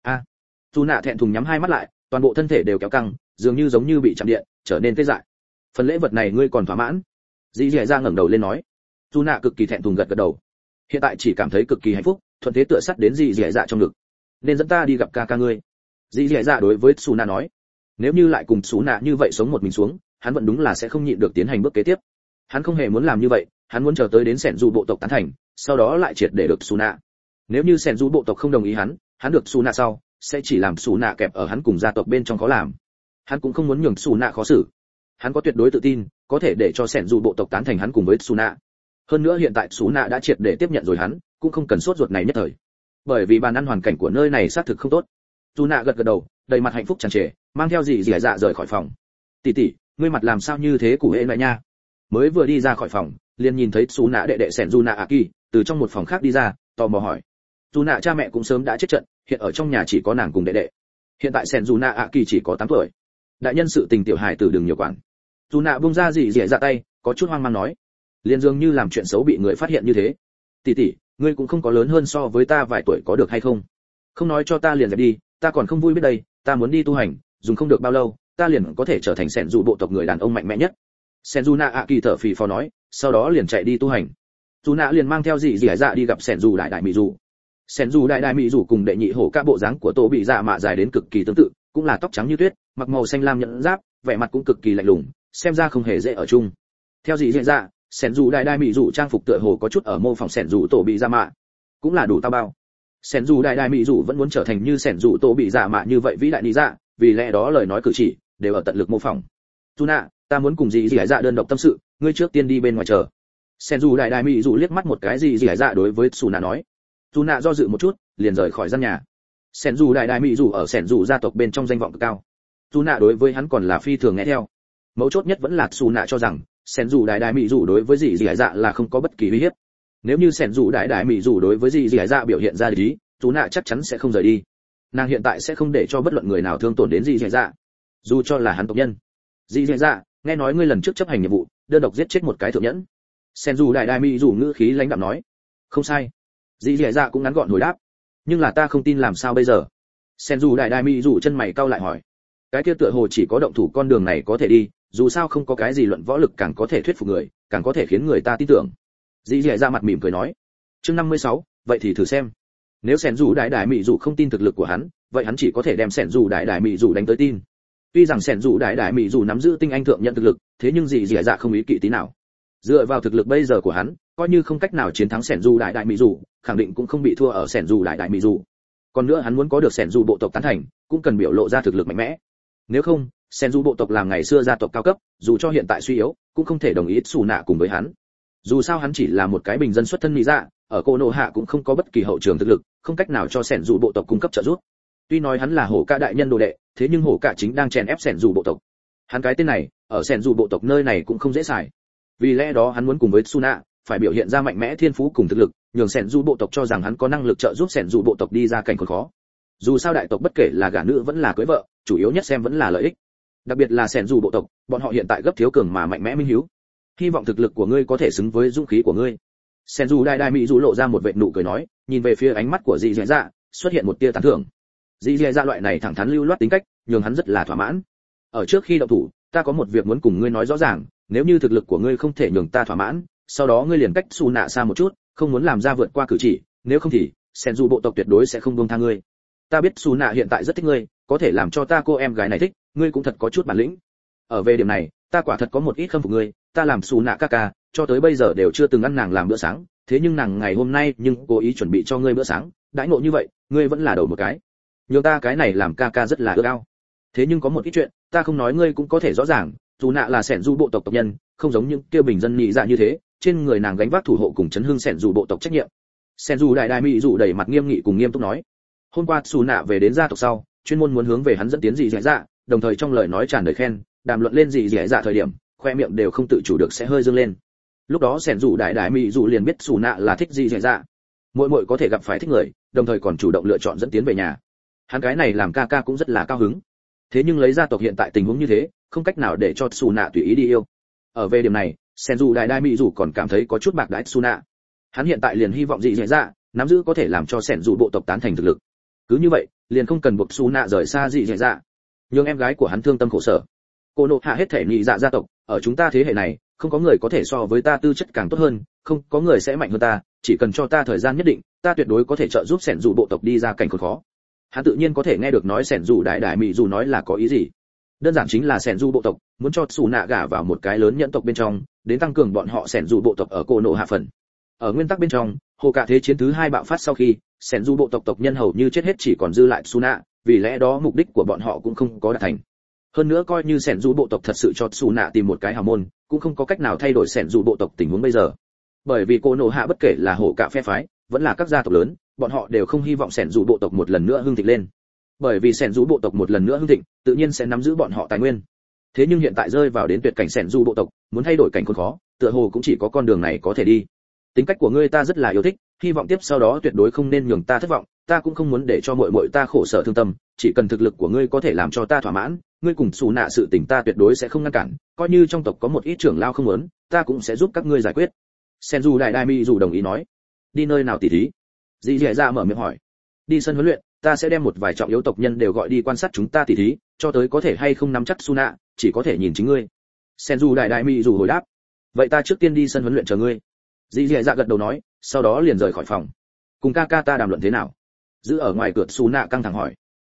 Sú Nạ thẹn thùng nhắm hai mắt lại, toàn bộ thân thể đều kéo căng, dường như giống như bị chạm điện, trở nên tê dại. Phần lễ vật này ngươi còn thỏa mãn? Dì dì dạ ngẩng đầu lên nói. Sú Nạ cực kỳ thẹn thùng gật đầu. Hiện tại chỉ cảm thấy cực kỳ hạnh phúc, thuận thế tựa sát đến dì dì dạ trong ngực. Nên dẫn ta đi gặp ca ngươi. Dì dì dạ đối với Sú Nạ nói. Nếu như lại cùng Sú Nạ như vậy sống một mình xuống, hắn vẫn đúng là sẽ không nhịn được tiến hành bước kế tiếp. Hắn không hề muốn làm như vậy, hắn muốn chờ tới đến Sẻn dù bộ tộc tán thành, sau đó lại triệt để được Sú Nạ. Nếu như Sẻn dù bộ tộc không đồng ý hắn được Sú Nạ sau, sẽ chỉ làm Sú Nạ kẹp ở hắn cùng gia tộc bên trong khó làm. Hắn cũng không muốn nhường Sú Nạ khó xử. Hắn có tuyệt đối tự tin, có thể để cho Sẻn dù bộ tộc tán thành hắn cùng với Sú Nạ. Hơn nữa hiện tại Sú Nạ đã triệt để tiếp nhận rồi hắn, cũng không cần sốt ruột này nhất thời. Bởi vì bàn ăn hoàn cảnh của nơi này xác thực không tốt. Sú Nạ gật đầu, đầy mặt hạnh phúc tràn trề, mang theo dì dì dạ rời khỏi phòng. Tỷ, ngươi mặt làm sao như thế củ hễ lại nha? Mới vừa đi ra khỏi phòng, liền nhìn thấy Sú Nạ đệ đệ Sẻn dù nạ Kỳ từ trong một phòng khác đi ra, tò mò hỏi. Sú Nạ cha mẹ cũng sớm đã chết trận, hiện ở trong nhà chỉ có nàng cùng đệ đệ. Hiện tại Sẻn dù nạ Kỳ chỉ có 8 tuổi. Đại nhân sự tình tiểu hài tử đừng nhiều quản. Sú Nạ buông ra dì dì dạ tay, có chút hoang mang nói. Liền dường như làm chuyện xấu bị người phát hiện như thế. Tỷ, ngươi cũng không có lớn hơn so với ta vài tuổi có được hay không? Không nói cho ta liền dẹp đi, ta còn không vui biết đây, ta muốn đi tu hành, dùng không được bao lâu, ta liền có thể trở thành Sẻn dù bộ tộc người đàn ông mạnh mẽ nhất. Sẻn dù nạ Kỳ thở phì phò nói, sau đó liền chạy đi tu hành. Sú Nạ liền mang theo dì dì dạ đi gặp Sẻn dù đại đại mỹ dù. Sẻn dù đại đại mỹ dù cùng đệ nhị hổ ca bộ dáng của Tô bị dạ mạ dài đến cực kỳ tương tự, cũng là tóc trắng như tuyết, mặc màu xanh lam nhẫn giáp, vẻ mặt cũng cực kỳ lạnh lùng, xem ra không hề dễ ở chung. Theo dị dạ dạ, sẻn dù đại đại mỹ dù trang phục tựa hồ có chút ở mô phỏng sẻn dù tổ bị dạ mạ, cũng là đủ tao bao. Sẻn dù đại đại mỹ dù vẫn muốn trở thành như sẻn dù tổ bị dạ mạ như vậy vĩ đại lý dạ, vì lẽ đó lời nói cử chỉ đều ở tận lực mô phỏng. Tuna, ta muốn cùng dị dạ đơn độc tâm sự, ngươi trước tiên đi bên ngoài chờ. Sẻn dù đại đại mỹ dù liếc mắt một cái dị dạ đối với Tuna nói. Tuna do dự một chút, liền rời khỏi gian nhà. Sẻn dù đại đại mỹ dù ở sẻn dù gia tộc bên trong danh vọng cực cao. Tuna đối với hắn còn là phi thường nghe theo. Mấu chốt nhất vẫn là Tuna cho rằng sẻn dù đại đại mỹ dù đối với dị dạ là không có bất kỳ uy hiếp. Nếu như sẻn dù đại đại mỹ dù đối với dị dạ biểu hiện ra địch ý, Tuna chắc chắn sẽ không rời đi. Nàng hiện tại sẽ không để cho bất luận người nào thương tổn đến dị dạ, dù cho là hắn tộc nhân. Dị dạ, nghe nói ngươi lần trước chấp hành nhiệm vụ đơn độc giết chết một cái thượng nhẫn. Sẻn dù đại đại mỹ dù ngữ khí lãnh đạm nói. Không sai. Dị dạ cũng ngắn gọn hồi đáp. Nhưng là ta không tin, làm sao bây giờ? Sẻn dù đại đại mỹ dù chân mày cau lại hỏi. Cái kia tựa hồ chỉ có động thủ con đường này có thể đi, dù sao không có cái gì luận võ lực càng có thể thuyết phục người, càng có thể khiến người ta tin tưởng. Dị dạ mặt mỉm cười nói. Chương 56, vậy thì thử xem. Nếu sẻn dù đại đại mỹ dù không tin thực lực của hắn, vậy hắn chỉ có thể đem sẻn dù đại đại mỹ dù đánh tới tin. Tuy rằng sẻn dù đại đại mỹ dù nắm giữ tinh anh thượng nhận thực lực, thế nhưng dị dạ không ý kỵ tí nào. Dựa vào thực lực bây giờ của hắn, coi như không cách nào chiến thắng sẻn dù đại đại mỹ dù, khẳng định cũng không bị thua ở sẻn dù đại đại mỹ dù. Còn nữa hắn muốn có được sẻn dù bộ tộc tán thành, cũng cần biểu lộ ra thực lực mạnh mẽ. Nếu không, sẻn dù bộ tộc làm ngày xưa gia tộc cao cấp, dù cho hiện tại suy yếu, cũng không thể đồng ý xù nạ cùng với hắn. Dù sao hắn chỉ là một cái bình dân xuất thân mỹ dạ, ở cô nô hạ cũng không có bất kỳ hậu trường thực lực, không cách nào cho sẻn dù bộ tộc cung cấp trợ giúp. Tuy nói hắn là hổ ca đại nhân đồ đệ, thế nhưng hổ ca chính đang chèn ép sẻn dù bộ tộc. Hắn cái tên này ở sẻn dù bộ tộc nơi này cũng không dễ xài. Vì lẽ đó hắn muốn cùng với Suna phải biểu hiện ra mạnh mẽ thiên phú cùng thực lực, nhường sẻn dù bộ tộc cho rằng hắn có năng lực trợ giúp sẻn dù bộ tộc đi ra cảnh khốn khó. Dù sao đại tộc bất kể là gả nữ vẫn là cưới vợ, chủ yếu nhất xem vẫn là lợi ích. Đặc biệt là sẻn dù bộ tộc, bọn họ hiện tại gấp thiếu cường mà mạnh mẽ minh hiếu. Hy vọng thực lực của ngươi có thể xứng với dũng khí của ngươi. Sẻn dù đại đại mỹ dù lộ ra một vệt nụ cười nói, nhìn về phía ánh mắt của dị dạ, xuất hiện một tia tán thưởng. Dị dạ loại này thẳng thắn lưu loát tính cách, nhường hắn rất là thỏa mãn. Ở trước khi động thủ, ta có một việc muốn cùng ngươi nói rõ ràng, nếu như thực lực của ngươi không thể nhường ta thỏa mãn, sau đó ngươi liền cách Su nạ xa một chút, không muốn làm ra vượt qua cử chỉ, nếu không thì sẻn dù bộ tộc tuyệt đối sẽ không buông tha ngươi. Ta biết Su nạ hiện tại rất thích ngươi, có thể làm cho ta cô em gái này thích, ngươi cũng thật có chút bản lĩnh. Ở về điểm này, ta quả thật có một ít khâm phục ngươi, ta làm Su nạ ca, cho tới bây giờ đều chưa từng ăn nàng làm bữa sáng, thế nhưng nàng ngày hôm nay nhưng cố ý chuẩn bị cho ngươi bữa sáng, đãi ngộ như vậy, ngươi vẫn là đầu một cái. Nhường ta cái này làm ca rất là ước ao. Thế nhưng có một ít chuyện, ta không nói ngươi cũng có thể rõ ràng, dù nạ là sẻn dù bộ tộc tộc nhân, không giống những kia bình dân nhị dạ như thế, trên người nàng gánh vác thủ hộ cùng chấn hưng sẻn dù bộ tộc trách nhiệm. Sẻn dù đại đại mỹ dù đầy mặt nghiêm nghị cùng nghiêm túc nói. Hôm qua xù nạ về đến gia tộc sau, chuyên môn muốn hướng về hắn dẫn tiến dị dạ, đồng thời trong lời nói tràn đầy khen, đàm luận lên dị dạ thời điểm, khoe miệng đều không tự chủ được sẽ hơi dương lên. Lúc đó sẻn dù đại đại mỹ dù liền biết xù nạ là thích dị dạ. Muội muội có thể gặp phải thích người, đồng thời còn chủ động lựa chọn dẫn tiến về nhà. Hắn cái này làm ca cũng rất là cao hứng. Thế nhưng lấy gia tộc hiện tại tình huống như thế, không cách nào để cho xù nạ tùy ý đi yêu. Ở về điểm này, sẻn dù đại đại mỹ dù còn cảm thấy có chút bạc đãi xù nạ. Hắn hiện tại liền hy vọng dị dạ nắm giữ có thể làm cho sẻn dù bộ tộc tán thành thực lực. Cứ như vậy, liền không cần buộc xù nạ rời xa dị dạ. Nhưng em gái của hắn thương tâm khổ sở. Cô nộ hạ hết thể nhị dạ gia tộc, ở chúng ta thế hệ này, không có người có thể so với ta tư chất càng tốt hơn, không có người sẽ mạnh hơn ta, chỉ cần cho ta thời gian nhất định, ta tuyệt đối có thể trợ giúp sẻn dù bộ tộc đi ra cảnh khốn khó. Hắn tự nhiên có thể nghe được nói sẻn dù đại đại mỹ dù nói là có ý gì. Đơn giản chính là sẻn dù bộ tộc muốn cho xù nạ gả vào một cái lớn nhẫn tộc bên trong, đến tăng cường bọn họ sẻn dù bộ tộc ở cô nộ hạ phần. Ở nguyên tắc bên trong, hồ cả thế chiến thứ 2 bạo phát sau khi, sẻn dù bộ tộc tộc nhân hầu như chết hết chỉ còn dư lại xù nạ, vì lẽ đó mục đích của bọn họ cũng không có đạt thành. Hơn nữa coi như sẻn dù bộ tộc thật sự cho xù nạ tìm một cái hào môn, cũng không có cách nào thay đổi sẻn dù bộ tộc tình huống bây giờ. Bởi vì cô nộ hạ bất kể là hồ cả phe phái, vẫn là các gia tộc lớn, bọn họ đều không hy vọng sẻn dù bộ tộc một lần nữa hưng thịnh lên. Bởi vì sẻn dù bộ tộc một lần nữa hưng thịnh, tự nhiên sẽ nắm giữ bọn họ tài nguyên. Thế nhưng hiện tại rơi vào đến tuyệt cảnh sẻn dù bộ tộc, muốn thay đổi cảnh khốn khó, tựa hồ cũng chỉ có con đường này có thể đi. Tính cách của ngươi ta rất là yêu thích, hy vọng tiếp sau đó tuyệt đối không nên nhường ta thất vọng, ta cũng không muốn để cho muội muội ta khổ sở thương tâm, chỉ cần thực lực của ngươi có thể làm cho ta thỏa mãn, ngươi cùng xù nạ sự tình ta tuyệt đối sẽ không ngăn cản, coi như trong tộc có một ít trưởng lao không muốn, ta cũng sẽ giúp các ngươi giải quyết. Senju đại đại mỹ dù đồng ý nói. Đi nơi nào tỉ thí? Dị Dạ ra mở miệng hỏi. Đi sân huấn luyện, ta sẽ đem một vài trọng yếu tộc nhân đều gọi đi quan sát chúng ta tỉ thí, cho tới có thể hay không nắm chắc Suna, chỉ có thể nhìn chính ngươi. Senju đại đại mỹ dù hồi đáp. Vậy ta trước tiên đi sân huấn luyện chờ ngươi. Dị Dạ gật đầu nói, sau đó liền rời khỏi phòng. Cùng ca ta đàm luận thế nào? Giữ ở ngoài cửa Suna căng thẳng hỏi.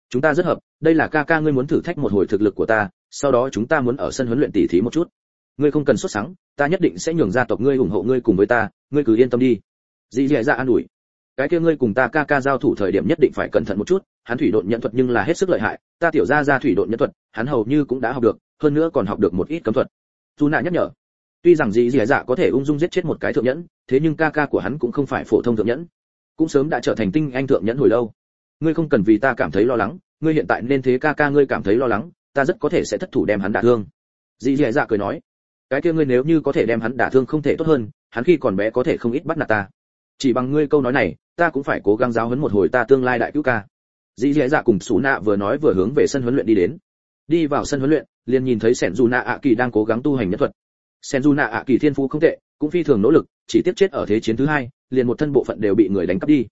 Chúng ta rất hợp, đây là ca ca ngươi muốn thử thách một hồi thực lực của ta, sau đó chúng ta muốn ở sân huấn luyện tỉ thí một chút. Ngươi không cần sốt sắng, ta nhất định sẽ nhường gia tộc ngươi ủng hộ ngươi cùng với ta, ngươi cứ yên tâm đi. Dì dì dạ an ủi. Cái kia ngươi cùng ta ca ca giao thủ thời điểm nhất định phải cẩn thận một chút, hắn thủy độn nhận thuật nhưng là hết sức lợi hại, ta tiểu gia thủy độn nhận thuật, hắn hầu như cũng đã học được, hơn nữa còn học được một ít cấm thuật. Dù nạ nhắc nhở. Tuy rằng dì dì dạ có thể ung dung giết chết một cái thượng nhẫn, thế nhưng ca ca của hắn cũng không phải phổ thông thượng nhẫn, cũng sớm đã trở thành tinh anh thượng nhẫn hồi lâu. Ngươi không cần vì ta cảm thấy lo lắng, ngươi hiện tại nên thế ca ca ngươi cảm thấy lo lắng, ta rất có thể sẽ thất thủ đem hắn đả thương. Dì dì dạ cười nói. Cái kia ngươi nếu như có thể đem hắn đả thương không thể tốt hơn, hắn khi còn bé có thể không ít bắt nạt ta. Chỉ bằng ngươi câu nói này, ta cũng phải cố gắng giáo huấn một hồi ta tương lai đại cứu ca. Dì dì dạ cùng Sú Nạ vừa nói vừa hướng về sân huấn luyện đi đến. Đi vào sân huấn luyện, liền nhìn thấy Sẻn Dù Nạ ạ kỳ đang cố gắng tu hành nhất thuật. Sẻn Dù Nạ ạ kỳ thiên phú không tệ, cũng phi thường nỗ lực, chỉ tiếc chết ở thế chiến thứ hai, liền một thân bộ phận đều bị người đánh cắp đi.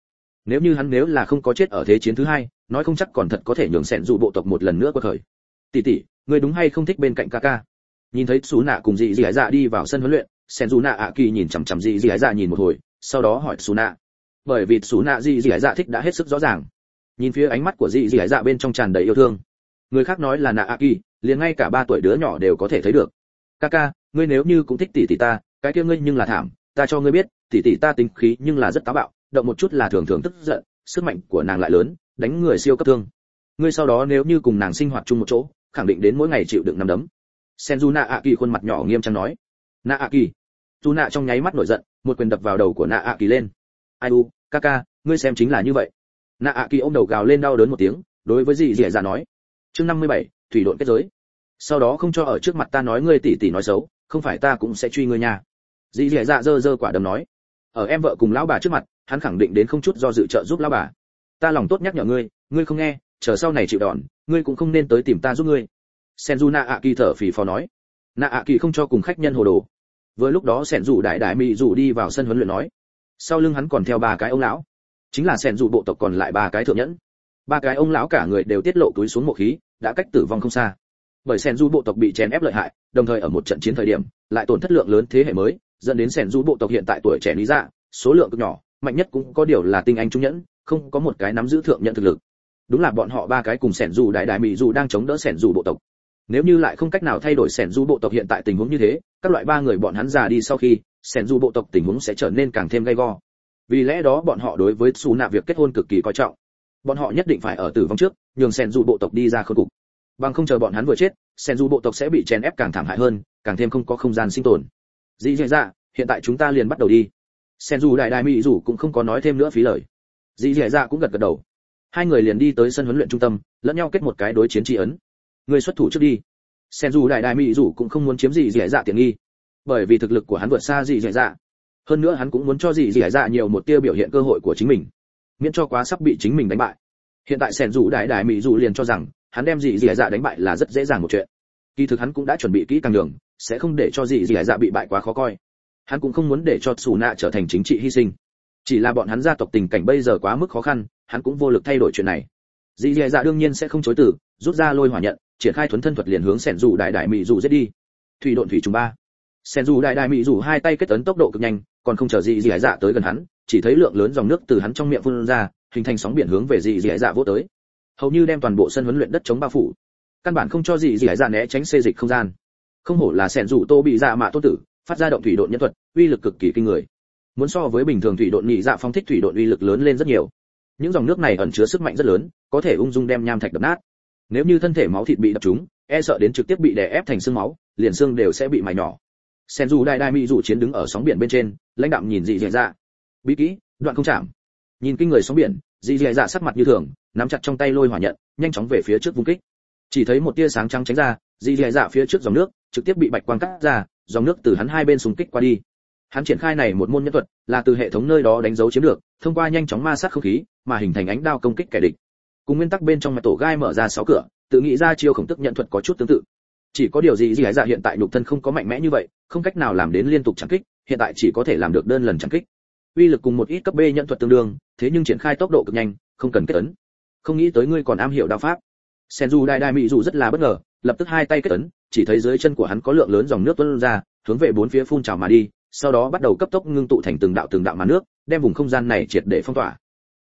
Nếu là không có chết ở thế chiến thứ hai, nói không chắc còn thật có thể nhường Sẻn Dù bộ tộc một lần nữa quật khởi. Tỷ tỷ, ngươi đúng hay không thích bên cạnh ca ca? Nhìn thấy Sú Nạ cùng dì dì dạ đi vào sân huấn luyện, Sẻn Dù Nạ ạ kỳ nhìn chằm chằm dì dì dạ nhìn một hồi, sau đó hỏi Sú Nạ. Bởi vì Sú Nạ dì dì dạ thích đã hết sức rõ ràng. Nhìn phía ánh mắt của dì dì dạ bên trong tràn đầy yêu thương. Người khác nói là Nạ ạ kỳ, liền ngay cả 3 tuổi đứa nhỏ đều có thể thấy được. Ca, ngươi nếu như cũng thích tỷ tỷ ta, cái kia ngươi nhưng là thảm, ta cho ngươi biết, tỷ tỷ ta tính khí nhưng là rất táo bạo, động một chút là thường thường tức giận, sức mạnh của nàng lại lớn, đánh người siêu cấp thương. Ngươi sau đó nếu như cùng nàng sinh hoạt chung một chỗ, khẳng định đến mỗi ngày chịu đựng nắm đấm. Senju Nạ ạ kỳ khuôn mặt nhỏ nghiêm trang nói. Nạ ạ kỳ. Tu Nạ trong nháy mắt nổi giận, một quyền đập vào đầu của Nạ ạ kỳ lên. Ai u, ca, ngươi xem chính là như vậy. Nạ ạ kỳ ôm đầu gào lên đau đớn một tiếng, đối với dì dì dạ nói. Chương 57, thủy độn kết giới. Sau đó không cho ở trước mặt ta nói ngươi tỷ tỷ nói xấu, không phải ta cũng sẽ truy ngươi nha. Dì dì dạ giơ quả đấm nói. Ở em vợ cùng lão bà trước mặt, hắn khẳng định đến không chút do dự trợ giúp lão bà. Ta lòng tốt nhắc nhở ngươi, ngươi không nghe, chờ sau này chịu đòn, ngươi cũng không nên tới tìm ta giúp ngươi. Senju Nạ ạ kỳ thở phì phò nói. Nạ ạ kỳ không cho cùng khách nhân hồ đồ. Vừa lúc đó Senju đại mị rủ đi vào sân huấn luyện nói. Sau lưng hắn còn theo 3 cái ông lão, chính là Senju bộ tộc còn lại 3 cái thượng nhẫn. 3 cái ông lão cả người đều tiết lộ túi xuống mộ khí, đã cách tử vong không xa. Bởi Senju bộ tộc bị chèn ép lợi hại, đồng thời ở một trận chiến thời điểm, lại tổn thất lượng lớn thế hệ mới, dẫn đến Senju bộ tộc hiện tại tuổi trẻ lý dạ, số lượng cực nhỏ, mạnh nhất cũng có điều là tinh anh trung nhẫn, không có một cái nắm giữ thượng nhẫn thực lực. Đúng là bọn họ 3 cái cùng Senju đại mị rủ đang chống đỡ Senju bộ tộc. Nếu như lại không cách nào thay đổi Senju bộ tộc hiện tại tình huống như thế, các loại 3 người bọn hắn già đi sau khi, Senju bộ tộc tình huống sẽ trở nên càng thêm gay go. Vì lẽ đó bọn họ đối với Sú Nạ việc kết hôn cực kỳ coi trọng. Bọn họ nhất định phải ở tử vong trước, nhường Senju bộ tộc đi ra khốn cục. Bằng không chờ bọn hắn vừa chết, Senju bộ tộc sẽ bị chèn ép càng thảm hại hơn, càng thêm không có không gian sinh tồn. Dĩ dĩ dạ, hiện tại chúng ta liền bắt đầu đi. Senju đại mị rủ cũng không có nói thêm nữa phí lời. Dĩ dĩ dạ cũng gật gật đầu. Hai người liền đi tới sân huấn luyện trung tâm, lẫn nhau kết một cái đối chiến tri ấn. Người xuất thủ trước đi. Senju đại mị rủ cũng không muốn chiếm dĩ dĩ dạ tiện nghi, bởi vì thực lực của hắn vượt xa dĩ dĩ dạ. Hơn nữa hắn cũng muốn cho dĩ dĩ dạ nhiều một tia biểu hiện cơ hội của chính mình, miễn cho quá sắp bị chính mình đánh bại. Hiện tại Senju đại mị rủ liền cho rằng hắn đem dĩ dĩ dạ đánh bại là rất dễ dàng một chuyện. Kỳ thực hắn cũng đã chuẩn bị kỹ càng đường, sẽ không để cho dĩ dĩ dạ bị bại quá khó coi. Hắn cũng không muốn để cho Sú Nạ trở thành chính trị hy sinh. Chỉ là bọn hắn gia tộc tình cảnh bây giờ quá mức khó khăn, hắn cũng vô lực thay đổi chuyện này. Dĩ dĩ dạ đương nhiên sẽ không chối từ, rút ra lôi hỏa nhận, triển khai thuấn thân thuật liền hướng Senju đại mị rủ giết đi. Thủy độn thủy trùng 3. Senju đại mị rủ hai tay kết ấn tốc độ cực nhanh, còn không chờ dĩ dĩ dạ tới gần hắn, chỉ thấy lượng lớn dòng nước từ hắn trong miệng phun ra, hình thành sóng biển hướng về dĩ dĩ dạ vỗ tới. Hầu như đem toàn bộ sân huấn luyện đất chống bao phủ, căn bản không cho dĩ dĩ dạ né tránh xê dịch không gian. Không hổ là Senju tô bị dạ mạ tôn tử, phát ra động thủy độn nhân thuật, uy lực cực kỳ kinh người. Muốn so với bình thường thủy độn nhị dạ phong thích thủy độn uy lực lớn lên rất nhiều. Những dòng nước này ẩn chứa sức mạnh rất lớn, có thể ung dung đem nham thạch đập nát. Nếu như thân thể máu thịt bị đập trúng, e sợ đến trực tiếp bị đè ép thành xương máu, liền xương đều sẽ bị mài nhỏ. Senju đại mị rủ chiến đứng ở sóng biển bên trên, lãnh đạm nhìn dĩ dĩ dạ. Bí kỹ, đoạn không chạm. Nhìn kinh người sóng biển, dĩ dĩ dạ sắc mặt như thường, nắm chặt trong tay lôi hỏa nhận, nhanh chóng về phía trước vung kích. Chỉ thấy một tia sáng trắng tránh ra, dĩ dĩ dạ phía trước dòng nước trực tiếp bị bạch quang cắt ra, dòng nước từ hắn hai bên xung kích qua đi. Hắn triển khai này một môn nhân thuật, là từ hệ thống nơi đó đánh dấu chiếm được, thông qua nhanh chóng ma sát không khí, mà hình thành ánh đao công kích kẻ địch. Cùng nguyên tắc bên trong mà tổ gai mở ra 6 cửa, tự nghĩ ra chiêu khổng tức nhận thuật có chút tương tự. Chỉ có điều gì dạ hiện tại nhục thân không có mạnh mẽ như vậy, không cách nào làm đến liên tục chặn kích, hiện tại chỉ có thể làm được đơn lần chặn kích. Uy lực cùng một ít cấp B nhận thuật tương đương, thế nhưng triển khai tốc độ cực nhanh, không cần kết ấn. Không nghĩ tới ngươi còn am hiểu đao pháp. Senju đại mị dù rất là bất ngờ, lập tức hai tay kết ấn, chỉ thấy dưới chân của hắn có lượng lớn dòng nước tuôn ra, hướng về bốn phía phun trào mà đi, sau đó bắt đầu cấp tốc ngưng tụ thành từng đạo màn nước, đem vùng không gian này triệt để phong tỏa.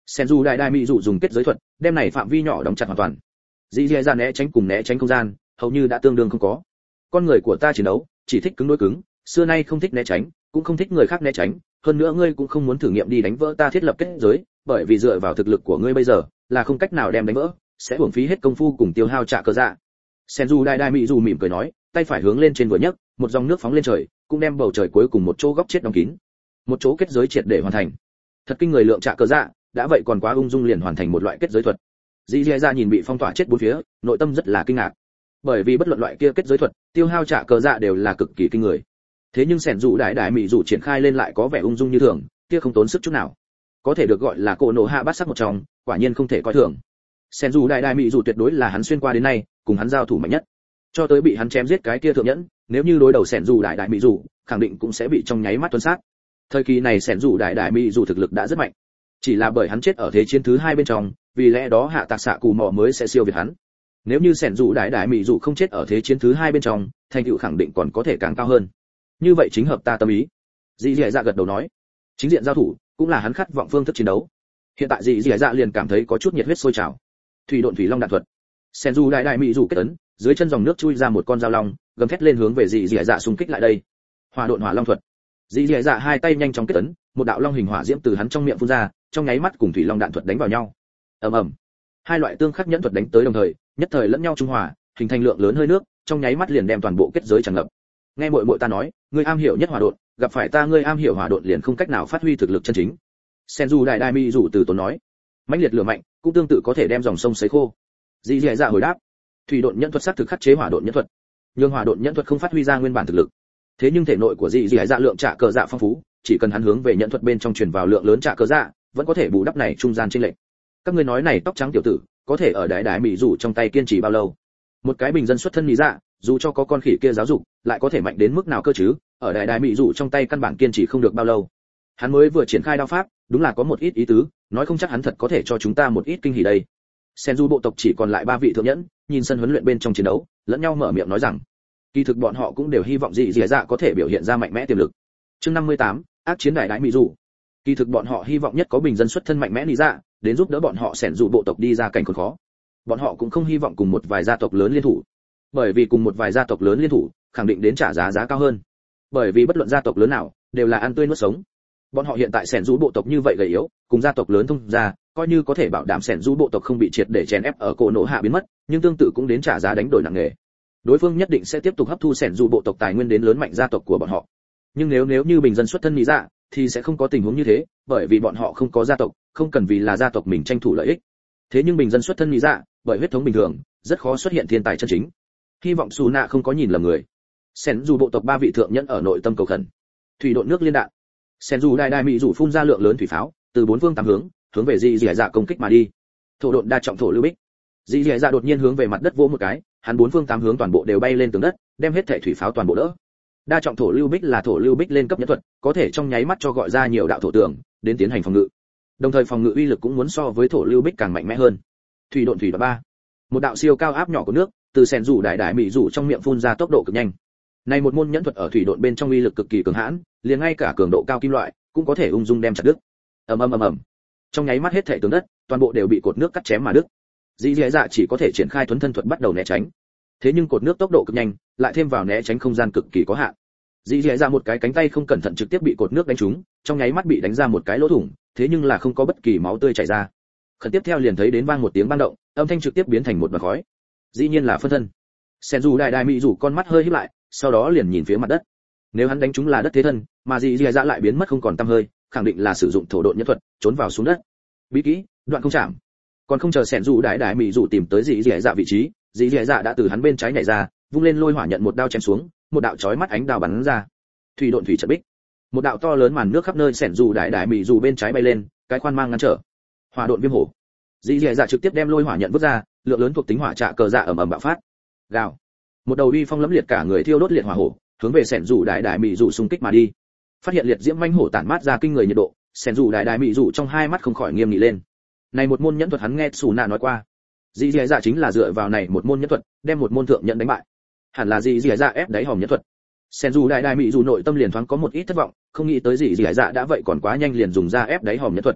Sen dù đại đại mỹ dụ dùng kết giới thuật đem này phạm vi nhỏ đóng chặt hoàn toàn. Dĩ dẻ ra né tránh cùng né tránh không gian hầu như đã tương đương không có. Con người của ta chiến đấu chỉ thích cứng đối cứng, xưa nay không thích né tránh, cũng không thích người khác né tránh, hơn nữa ngươi cũng không muốn thử nghiệm đi đánh vỡ ta thiết lập kết giới, bởi vì dựa vào thực lực của ngươi bây giờ là không cách nào đem đánh vỡ, sẽ uổng phí hết công phu cùng tiêu hao trả cờ dạ. Sen dù đại đại mỹ dù mỉm cười nói, tay phải hướng lên trên vừa nhấc, một dòng nước phóng lên trời, cũng đem bầu trời cuối cùng một chỗ góc chết đóng kín, một chỗ kết giới triệt để hoàn thành. Thật kinh người lượng trả cờ dạ, đã vậy còn quá ung dung liền hoàn thành một loại kết giới thuật. Dĩ Dẻ Dạ nhìn bị phong tỏa chết bốn phía, nội tâm rất là kinh ngạc, bởi vì bất luận loại kia kết giới thuật, tiêu hao trả cờ dạ đều là cực kỳ kinh người. Thế nhưng Sẻn Dụ đại đại mỹ dụ triển khai lên lại có vẻ ung dung như thường, kia không tốn sức chút nào. Có thể được gọi là cổ nổ hạ bát sắc một trong, quả nhiên không thể coi thường. Sẻn Dụ đại đại mỹ dụ tuyệt đối là hắn xuyên qua đến nay, cùng hắn giao thủ mạnh nhất. Cho tới bị hắn chém giết cái kia thượng nhẫn, nếu như đối đầu Sẻn Dụ đại đại mỹ dụ, khẳng định cũng sẽ bị trong nháy mắt tuân sát. Thời kỳ này Sẻn Dụ đại đại mỹ dụ thực lực đã rất mạnh, chỉ là bởi hắn chết ở thế chiến thứ hai bên trong, vì lẽ đó hạ tạc xạ cù mò mới sẽ siêu việt hắn. Nếu như Sẻn Dụ đại đại mỹ dụ không chết ở thế chiến thứ hai bên trong, thành tựu khẳng định còn có thể càng cao hơn. Như vậy chính hợp ta tâm ý. Dĩ Dẻ Dạ gật đầu nói, chính diện giao thủ cũng là hắn khát vọng phương thức chiến đấu. Hiện tại Dĩ Dẻ Dạ liền cảm thấy có chút nhiệt huyết sôi trào. Thủy độn thủy long đạn thuật. Sẻn Dụ đại đại mỹ dụ kết ấn, dưới chân dòng nước chui ra một con dao long, gầm thét lên hướng về Dĩ Dẻ Dạ xung kích lại đây. Hỏa độn hỏa long thuật. Dĩ Dẻ Dạ hai tay nhanh chóng kết ấn, một đạo long hình hỏa diễm từ hắn trong miệng phun ra, trong nháy mắt cùng thủy long đạn thuật đánh vào nhau. Ầm ầm. Hai loại tương khắc nhẫn thuật đánh tới đồng thời, nhất thời lẫn nhau trung hòa, hình thành lượng lớn hơi nước, trong nháy mắt liền đem toàn bộ kết giới tràn ngập. Nghe muội muội ta nói, ngươi am hiểu nhất hỏa độn, gặp phải ta ngươi am hiểu hỏa độn liền không cách nào phát huy thực lực chân chính. Senju đại đại mỹ dụ từ tốn nói, mãnh liệt lửa mạnh, cũng tương tự có thể đem dòng sông sấy khô. Dĩ Dẻ Dạ hồi đáp, thủy độn nhẫn thuật sát thực khắc chế hỏa độn nhẫn thuật, nhưng hỏa độn nhẫn thuật không phát huy ra nguyên bản thực lực. Thế nhưng thể nội của Dĩ Dẻ Dạ lượng trả cờ dạ phong phú, chỉ cần hắn hướng về nhẫn thuật bên trong truyền vào lượng lớn trả cờ dạ, vẫn có thể bù đắp này trung gian chênh lệch. Các ngươi nói này tóc trắng tiểu tử, có thể ở đại đại mỹ dụ trong tay kiên trì bao lâu? Một cái bình dân xuất thân lý dạ, dù cho có con khỉ kia giáo dục, lại có thể mạnh đến mức nào cơ chứ? Ở đại đại mỹ dụ trong tay căn bản kiên trì không được bao lâu. Hắn mới vừa triển khai đao pháp, đúng là có một ít ý tứ, nói không chắc hắn thật có thể cho chúng ta một ít kinh hỉ đây. Senju bộ tộc chỉ còn lại 3 vị thượng nhẫn, nhìn sân huấn luyện bên trong chiến đấu, lẫn nhau mở miệng nói rằng, kỳ thực bọn họ cũng đều hy vọng Dĩ Dẻ Dạ có thể biểu hiện ra mạnh mẽ tiềm lực. Chương 58, ác chiến đại đại mỹ dụ. Kỳ thực bọn họ hy vọng nhất có bình dân xuất thân mạnh mẽ lý dạ, đến giúp đỡ bọn họ xẻn dụ bộ tộc đi ra cảnh khốn khó. Bọn họ cũng không hy vọng cùng một vài gia tộc lớn liên thủ, bởi vì cùng một vài gia tộc lớn liên thủ, khẳng định đến trả giá cao hơn. Bởi vì bất luận gia tộc lớn nào, đều là ăn tươi nuốt sống. Bọn họ hiện tại xẻn dụ bộ tộc như vậy gầy yếu, cùng gia tộc lớn thông ra, coi như có thể bảo đảm xẻn dụ bộ tộc không bị triệt để chèn ép ở cổ nổ hạ biến mất, nhưng tương tự cũng đến trả giá đánh đổi nặng nề. Đối phương nhất định sẽ tiếp tục hấp thu xẻn dụ bộ tộc tài nguyên đến lớn mạnh gia tộc của bọn họ. Nhưng nếu như bình dân xuất thân lý dạ, thì sẽ không có tình huống như thế, bởi vì bọn họ không có gia tộc, không cần vì là gia tộc mình tranh thủ lợi ích. Thế nhưng bình dân xuất thân lý dạ, bởi huyết thống bình thường, rất khó xuất hiện thiên tài chân chính. Hy vọng Sú Nạ không có nhìn lầm người. Sen dù bộ tộc 3 vị thượng nhẫn ở nội tâm cầu khẩn. Thủy độn nước liên đạn. Sen dù đại đại mỹ dù phun ra lượng lớn thủy pháo, từ 4 phương 8 hướng về Dĩ Dẻ Dạ công kích mà đi. Thổ độn đa trọng thổ lưu bích. Dĩ Dẻ Dạ đột nhiên hướng về mặt đất vỗ một cái, hắn 4 phương 8 hướng toàn bộ đều bay lên tường đất, đem hết thảy thủy pháo toàn bộ đỡ. Đa trọng thổ lưu bích là thổ lưu bích lên cấp nhẫn thuật, có thể trong nháy mắt cho gọi ra nhiều đạo thổ tường đến tiến hành phòng ngự. Đồng thời phòng ngự uy lực cũng muốn so với thổ lưu bích càng mạnh mẽ hơn. Thủy độn 3. Một đạo siêu cao áp nhỏ của nước, từ sèn rủ đại đại mỹ rủ trong miệng phun ra tốc độ cực nhanh. Này một môn nhẫn thuật ở thủy độn bên trong uy lực cực kỳ cường hãn, liền ngay cả cường độ cao kim loại cũng có thể ung dung đem chặt đứt. Ầm ầm ầm ầm. Trong nháy mắt hết thảy tường đất, toàn bộ đều bị cột nước cắt chém mà đứt. Dĩ Dẻ Dạ chỉ có thể triển khai thuấn thân thuật bắt đầu né tránh. Thế nhưng cột nước tốc độ cực nhanh, lại thêm vào né tránh không gian cực kỳ có hạn. Dĩ Dẻ Dạ một cái cánh tay không cẩn thận trực tiếp bị cột nước đánh trúng, trong nháy mắt bị đánh ra một cái lỗ thủng, thế nhưng là không có bất kỳ máu tươi chảy ra. Khẩn tiếp theo liền thấy đến vang một tiếng bang động, âm thanh trực tiếp biến thành một bọt khói. Dĩ nhiên là phân thân. Senju đại đại mỹ rủ con mắt hơi híp lại, sau đó liền nhìn phía mặt đất. Nếu hắn đánh trúng là đất thế thân, mà Dĩ Dẻ Dạ lại biến mất không còn tăm hơi, khẳng định là sử dụng thổ độn nhẫn thuật, trốn vào xuống đất. Bí kỹ, đoạn không chạm. Còn không chờ Senju đại đại mỹ rủ tìm tới Dĩ Dẻ Dạ vị trí, Dĩ Dẻ Dạ đã từ hắn bên trái nhảy ra, vung lên lôi hỏa nhận một đao chém xuống, một đạo chói mắt ánh đao bắn ra. Thủy độn thủy trận bích. Một đạo to lớn màn nước khắp nơi Senju đại đại mỹ rủ bên trái bay lên, cái khoan mang ngăn trở. Hỏa độn viêm hổ. Dĩ Dẻ Dạ trực tiếp đem lôi hỏa nhận vứt ra, lượng lớn thuộc tính hỏa trạ cờ dạ ầm ầm bạo phát. Gào. Một đầu uy phong lẫm liệt cả người thiêu đốt liệt hỏa hổ, hướng về Senju đại đại mỹ rủ xung kích mà đi. Phát hiện liệt diễm manh hổ tản mát ra kinh người nhiệt độ, Senju đại đại mỹ rủ trong hai mắt không khỏi nghiêm nghị lên. Này một môn nhẫn thuật hắn nghe Sú Nạ nói qua. Dĩ Dẻ Dạ chính là dựa vào này một môn nhẫn thuật, đem một môn thượng nhẫn đánh bại. Hẳn là Dĩ Dẻ Dạ ép đáy hòm nhẫn thuật. Senju đại đại mỹ rủ nội tâm liền thoáng có một ít thất vọng, không nghĩ tới Dĩ Dẻ Dạ đã vậy còn quá nhanh liền dùng ra ép đáy hòm nhẫn thuật.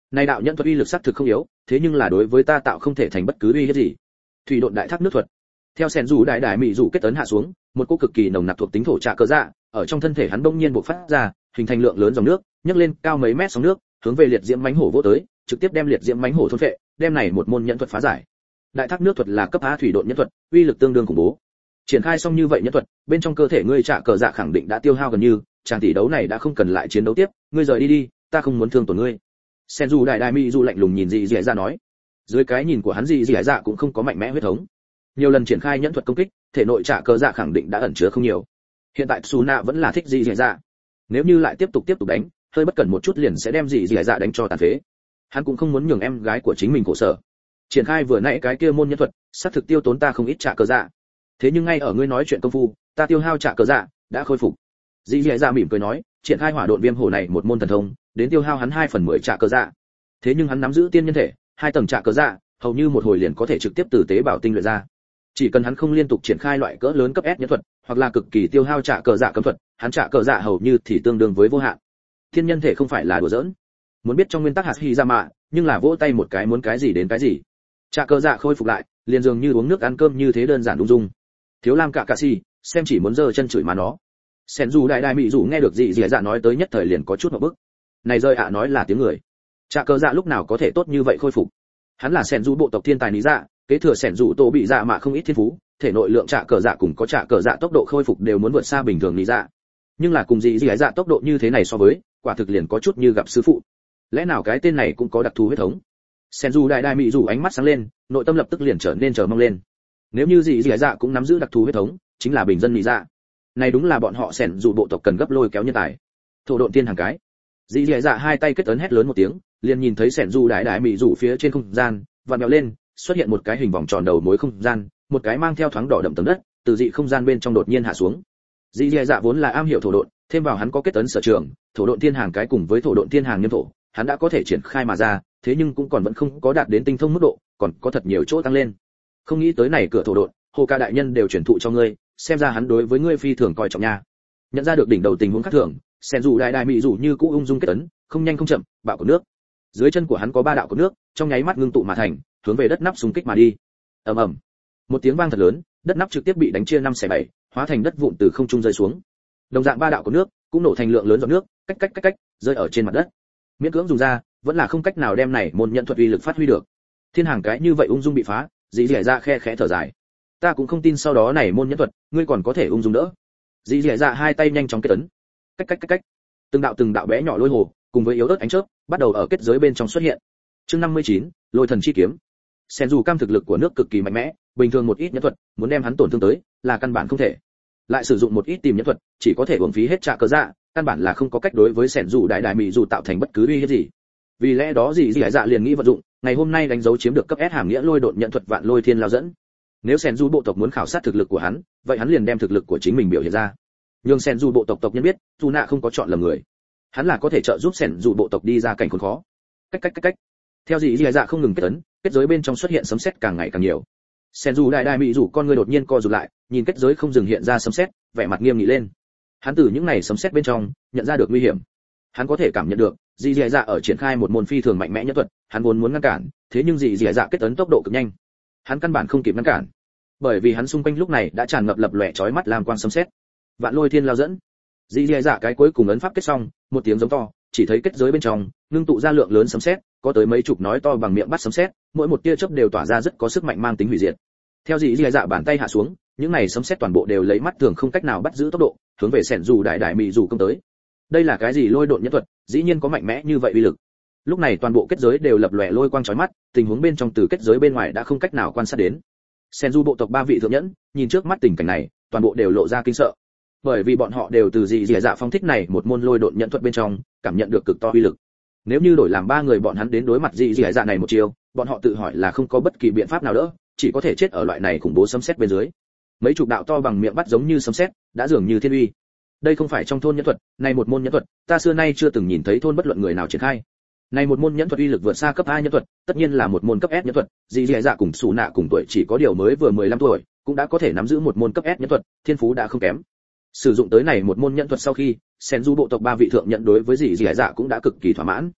Này đạo nhẫn thuật uy lực sắc thực không yếu, thế nhưng là đối với ta tạo không thể thành bất cứ uy hiếp gì. Thủy độn đại thác nước thuật. Theo sẻn rủ đại đại mỹ rủ kết ấn hạ xuống, một cỗ cực kỳ nồng nặc thuộc tính thổ trạ cơ dạ, ở trong thân thể hắn bỗng nhiên bộc phát ra, hình thành lượng lớn dòng nước, nhấc lên cao mấy mét sóng nước, hướng về liệt diễm mãnh hổ vỗ tới, trực tiếp đem liệt diễm mãnh hổ thôn phệ, đem này một môn nhẫn thuật phá giải. Đại thác nước thuật là cấp A thủy độn nhẫn thuật, uy lực tương đương khủng bố. Triển khai xong như vậy nhẫn thuật, bên trong cơ thể ngươi trạ cờ dạ khẳng định đã tiêu hao gần như, chàng tỷ đấu này đã không cần lại chiến đấu tiếp, ngươi rời đi đi, ta không muốn thương tổn ngươi. Sen dù đại đại mỹ dù lạnh lùng nhìn dị dị dạ nói. Dưới cái nhìn của hắn dị dị dạ cũng không có mạnh mẽ huyết thống. Nhiều lần triển khai nhẫn thuật công kích, thể nội trạ cờ dạ khẳng định đã ẩn chứa không nhiều. Hiện tại Suna vẫn là thích dị dị dạ. Nếu như lại tiếp tục đánh, hơi bất cẩn một chút liền sẽ đem dị dị dạ đánh cho tàn phế. Hắn cũng không muốn nhường em gái của chính mình khổ sở. Triển khai vừa nãy cái kia môn nhẫn thuật, sát thực tiêu tốn ta không ít trạ cờ dạ. Thế nhưng ngay ở ngươi nói chuyện công phu, ta tiêu hao trạ cờ dạ đã khôi phục. Dị dị dạ mỉm cười nói, triển khai hỏa độn viêm hổ này một môn thần thông, đến tiêu hao hắn 2/10 trạ cờ dạ. Thế nhưng hắn nắm giữ tiên nhân thể, 2 tầng trạ cờ dạ, hầu như một hồi liền có thể trực tiếp từ tế bào tinh luyện ra. Chỉ cần hắn không liên tục triển khai loại cỡ lớn cấp S nhẫn thuật, hoặc là cực kỳ tiêu hao trạ cờ dạ cấm thuật, hắn trạ cờ dạ hầu như thì tương đương với vô hạn. Thiên nhân thể không phải là đùa giỡn. Muốn biết trong nguyên tắc hạt hy ra mạ, nhưng là vỗ tay một cái muốn cái gì đến cái gì. Trạ cờ dạ khôi phục lại, liền dường như uống nước ăn cơm như thế đơn giản ung dung. Thiếu Lam cả si, xem chỉ muốn giơ chân chửi mà nó. Sen dù đại đại mỹ dù nghe được dị dị dạ nói tới nhất thời liền có chút ngộp bức. Này rơi ạ nói là tiếng người. Trạ cờ dạ lúc nào có thể tốt như vậy khôi phục? Hắn là Sen dù bộ tộc thiên tài lý dạ, kế thừa Sen dù tổ bị dạ mà không ít thiên phú, thể nội lượng trạ cờ dạ cùng có trạ cờ dạ tốc độ khôi phục đều muốn vượt xa bình thường lý dạ. Nhưng là cùng dị dị dạ tốc độ như thế này so với, quả thực liền có chút như gặp sư phụ. Lẽ nào cái tên này cũng có đặc thù huyết thống? Sen dù đại đại mỹ dù ánh mắt sáng lên, nội tâm lập tức liền trở nên chờ mong lên. Nếu như dị dị dạ cũng nắm giữ đặc thù huyết thống, chính là bình dân lý dạ. Này đúng là bọn họ Sen dù bộ tộc cần gấp lôi kéo nhân tài. Thổ độn tiên hàng cái. Dị dị dạ hai tay kết ấn hét lớn một tiếng, liền nhìn thấy Sen dù đại đại mỹ dù phía trên không gian, vặn vẹo lên, xuất hiện một cái hình vòng tròn đầu mối không gian, một cái mang theo thoáng đỏ đậm tầng đất, từ dị không gian bên trong đột nhiên hạ xuống. Dị dị dạ vốn là am hiểu thổ độn, thêm vào hắn có kết ấn sở trường, thổ độn tiên hàng cái cùng với thổ độn tiên hàng niêm thổ, hắn đã có thể triển khai mà ra, thế nhưng cũng còn vẫn không có đạt đến tinh thông mức độ, còn có thật nhiều chỗ tăng lên. Không nghĩ tới này cửa thổ độn, hồ ca đại nhân đều truyền thụ cho ngươi, xem ra hắn đối với ngươi phi thường coi trọng nha. Nhận ra được đỉnh đầu tình huống khác thường, Sen dù đại đại mỹ dù như cũ ung dung kết ấn, không nhanh không chậm, bạo của nước. Dưới chân của hắn có 3 đạo của nước, trong nháy mắt ngưng tụ mà thành, hướng về đất nắp xung kích mà đi. Ầm ầm. Một tiếng vang thật lớn, đất nắp trực tiếp bị đánh chia 5/7, hóa thành đất vụn từ không trung rơi xuống. Đồng dạng 3 đạo của nước cũng nổ thành lượng lớn giọt nước, cách rơi ở trên mặt đất. Miễn cưỡng dùng ra, vẫn là không cách nào đem này môn nhận thuật uy lực phát huy được. Thiên hàng cái như vậy ung dung bị phá, dị dị dạ khe khẽ thở dài. Ta cũng không tin sau đó này môn nhẫn thuật, ngươi còn có thể ung dung đỡ. Dị dị dạ hai tay nhanh chóng kết ấn. Cách. Từng đạo bé nhỏ lôi hồ, cùng với yếu ớt ánh chớp, bắt đầu ở kết giới bên trong xuất hiện. Chương 59, Lôi thần chi kiếm. Sen dù cam thực lực của nước cực kỳ mạnh mẽ, bình thường một ít nhẫn thuật, muốn đem hắn tổn thương tới, là căn bản không thể. Lại sử dụng một ít tìm nhẫn thuật, chỉ có thể uổng phí hết trạ cờ dạ, căn bản là không có cách đối với Sen dù đại đại mỹ dù tạo thành bất cứ uy hiếp gì. Vì lẽ đó dị dị dạ liền nghĩ vận dụng, ngày hôm nay đánh dấu chiếm được cấp S hàm nghĩa lôi độn nhận thuật vạn lôi thiên lao dẫn. Nếu Sen dù bộ tộc muốn khảo sát thực lực của hắn, vậy hắn liền đem thực lực của chính mình biểu hiện ra. Nhưng Sen dù bộ tộc tộc nhân biết, dù nạ không có chọn lầm người. Hắn là có thể trợ giúp Sen dù bộ tộc đi ra cảnh khốn khó. Cách. Theo dị dị dạ không ngừng kết ấn, kết giới bên trong xuất hiện sấm sét càng ngày càng nhiều. Sen dù đại đại mỹ dù con người đột nhiên co rụt lại, nhìn kết giới không dừng hiện ra sấm sét, vẻ mặt nghiêm nghị lên. Hắn từ những này sấm sét bên trong nhận ra được nguy hiểm. Hắn có thể cảm nhận được, dị dị dạ ở triển khai một môn phi thường mạnh mẽ nhất thuật, hắn vốn muốn ngăn cản, thế nhưng dị dị dạ kết ấn tốc độ cực nhanh. Hắn căn bản không kịp ngăn cản. Bởi vì hắn xung quanh lúc này đã tràn ngập lập lòe chói mắt làm quang sấm sét. Vạn lôi thiên lao dẫn. Dị dị dạ cái cuối cùng ấn pháp kết xong, một tiếng giống to, chỉ thấy kết giới bên trong ngưng tụ ra lượng lớn sấm sét, có tới mấy chục nói to bằng miệng bắt sấm sét, mỗi một tia chớp đều tỏa ra rất có sức mạnh mang tính hủy diệt. Theo dị dị dạ bàn tay hạ xuống, những này sấm sét toàn bộ đều lấy mắt thường không cách nào bắt giữ tốc độ, hướng về Sen dù đại đại mỹ dù công tới. Đây là cái gì lôi độn nhẫn thuật, dĩ nhiên có mạnh mẽ như vậy uy lực. Lúc này toàn bộ kết giới đều lập lòe lôi quang chói mắt, tình huống bên trong từ kết giới bên ngoài đã không cách nào quan sát đến. Sen dù bộ tộc 3 vị thượng nhẫn, nhìn trước mắt tình cảnh này, toàn bộ đều lộ ra kinh sợ. Bởi vì bọn họ đều từ dị dị dạ phong thích này một môn lôi độn nhẫn thuật bên trong, cảm nhận được cực to uy lực. Nếu như đổi làm 3 người bọn hắn đến đối mặt dị dị dạ này một chiều, bọn họ tự hỏi là không có bất kỳ biện pháp nào đỡ, chỉ có thể chết ở loại này khủng bố sấm sét bên dưới. Mấy chục đạo to bằng miệng bắt giống như sấm sét, đã dường như thiên uy. Đây không phải trong thôn nhẫn thuật, này một môn nhẫn thuật, ta xưa nay chưa từng nhìn thấy thôn bất luận người nào triển khai. Này một môn nhẫn thuật uy lực vượt xa cấp A nhẫn thuật, tất nhiên là một môn cấp S nhẫn thuật, dị dị dạ cùng Sủ Nạ cùng tuổi chỉ có điều mới vừa 15 tuổi, cũng đã có thể nắm giữ một môn cấp S nhẫn thuật, thiên phú đã không kém. Sử dụng tới này một môn nhẫn thuật sau khi, Sen dù bộ tộc 3 vị thượng nhận đối với dị dị dạ cũng đã cực kỳ thỏa mãn.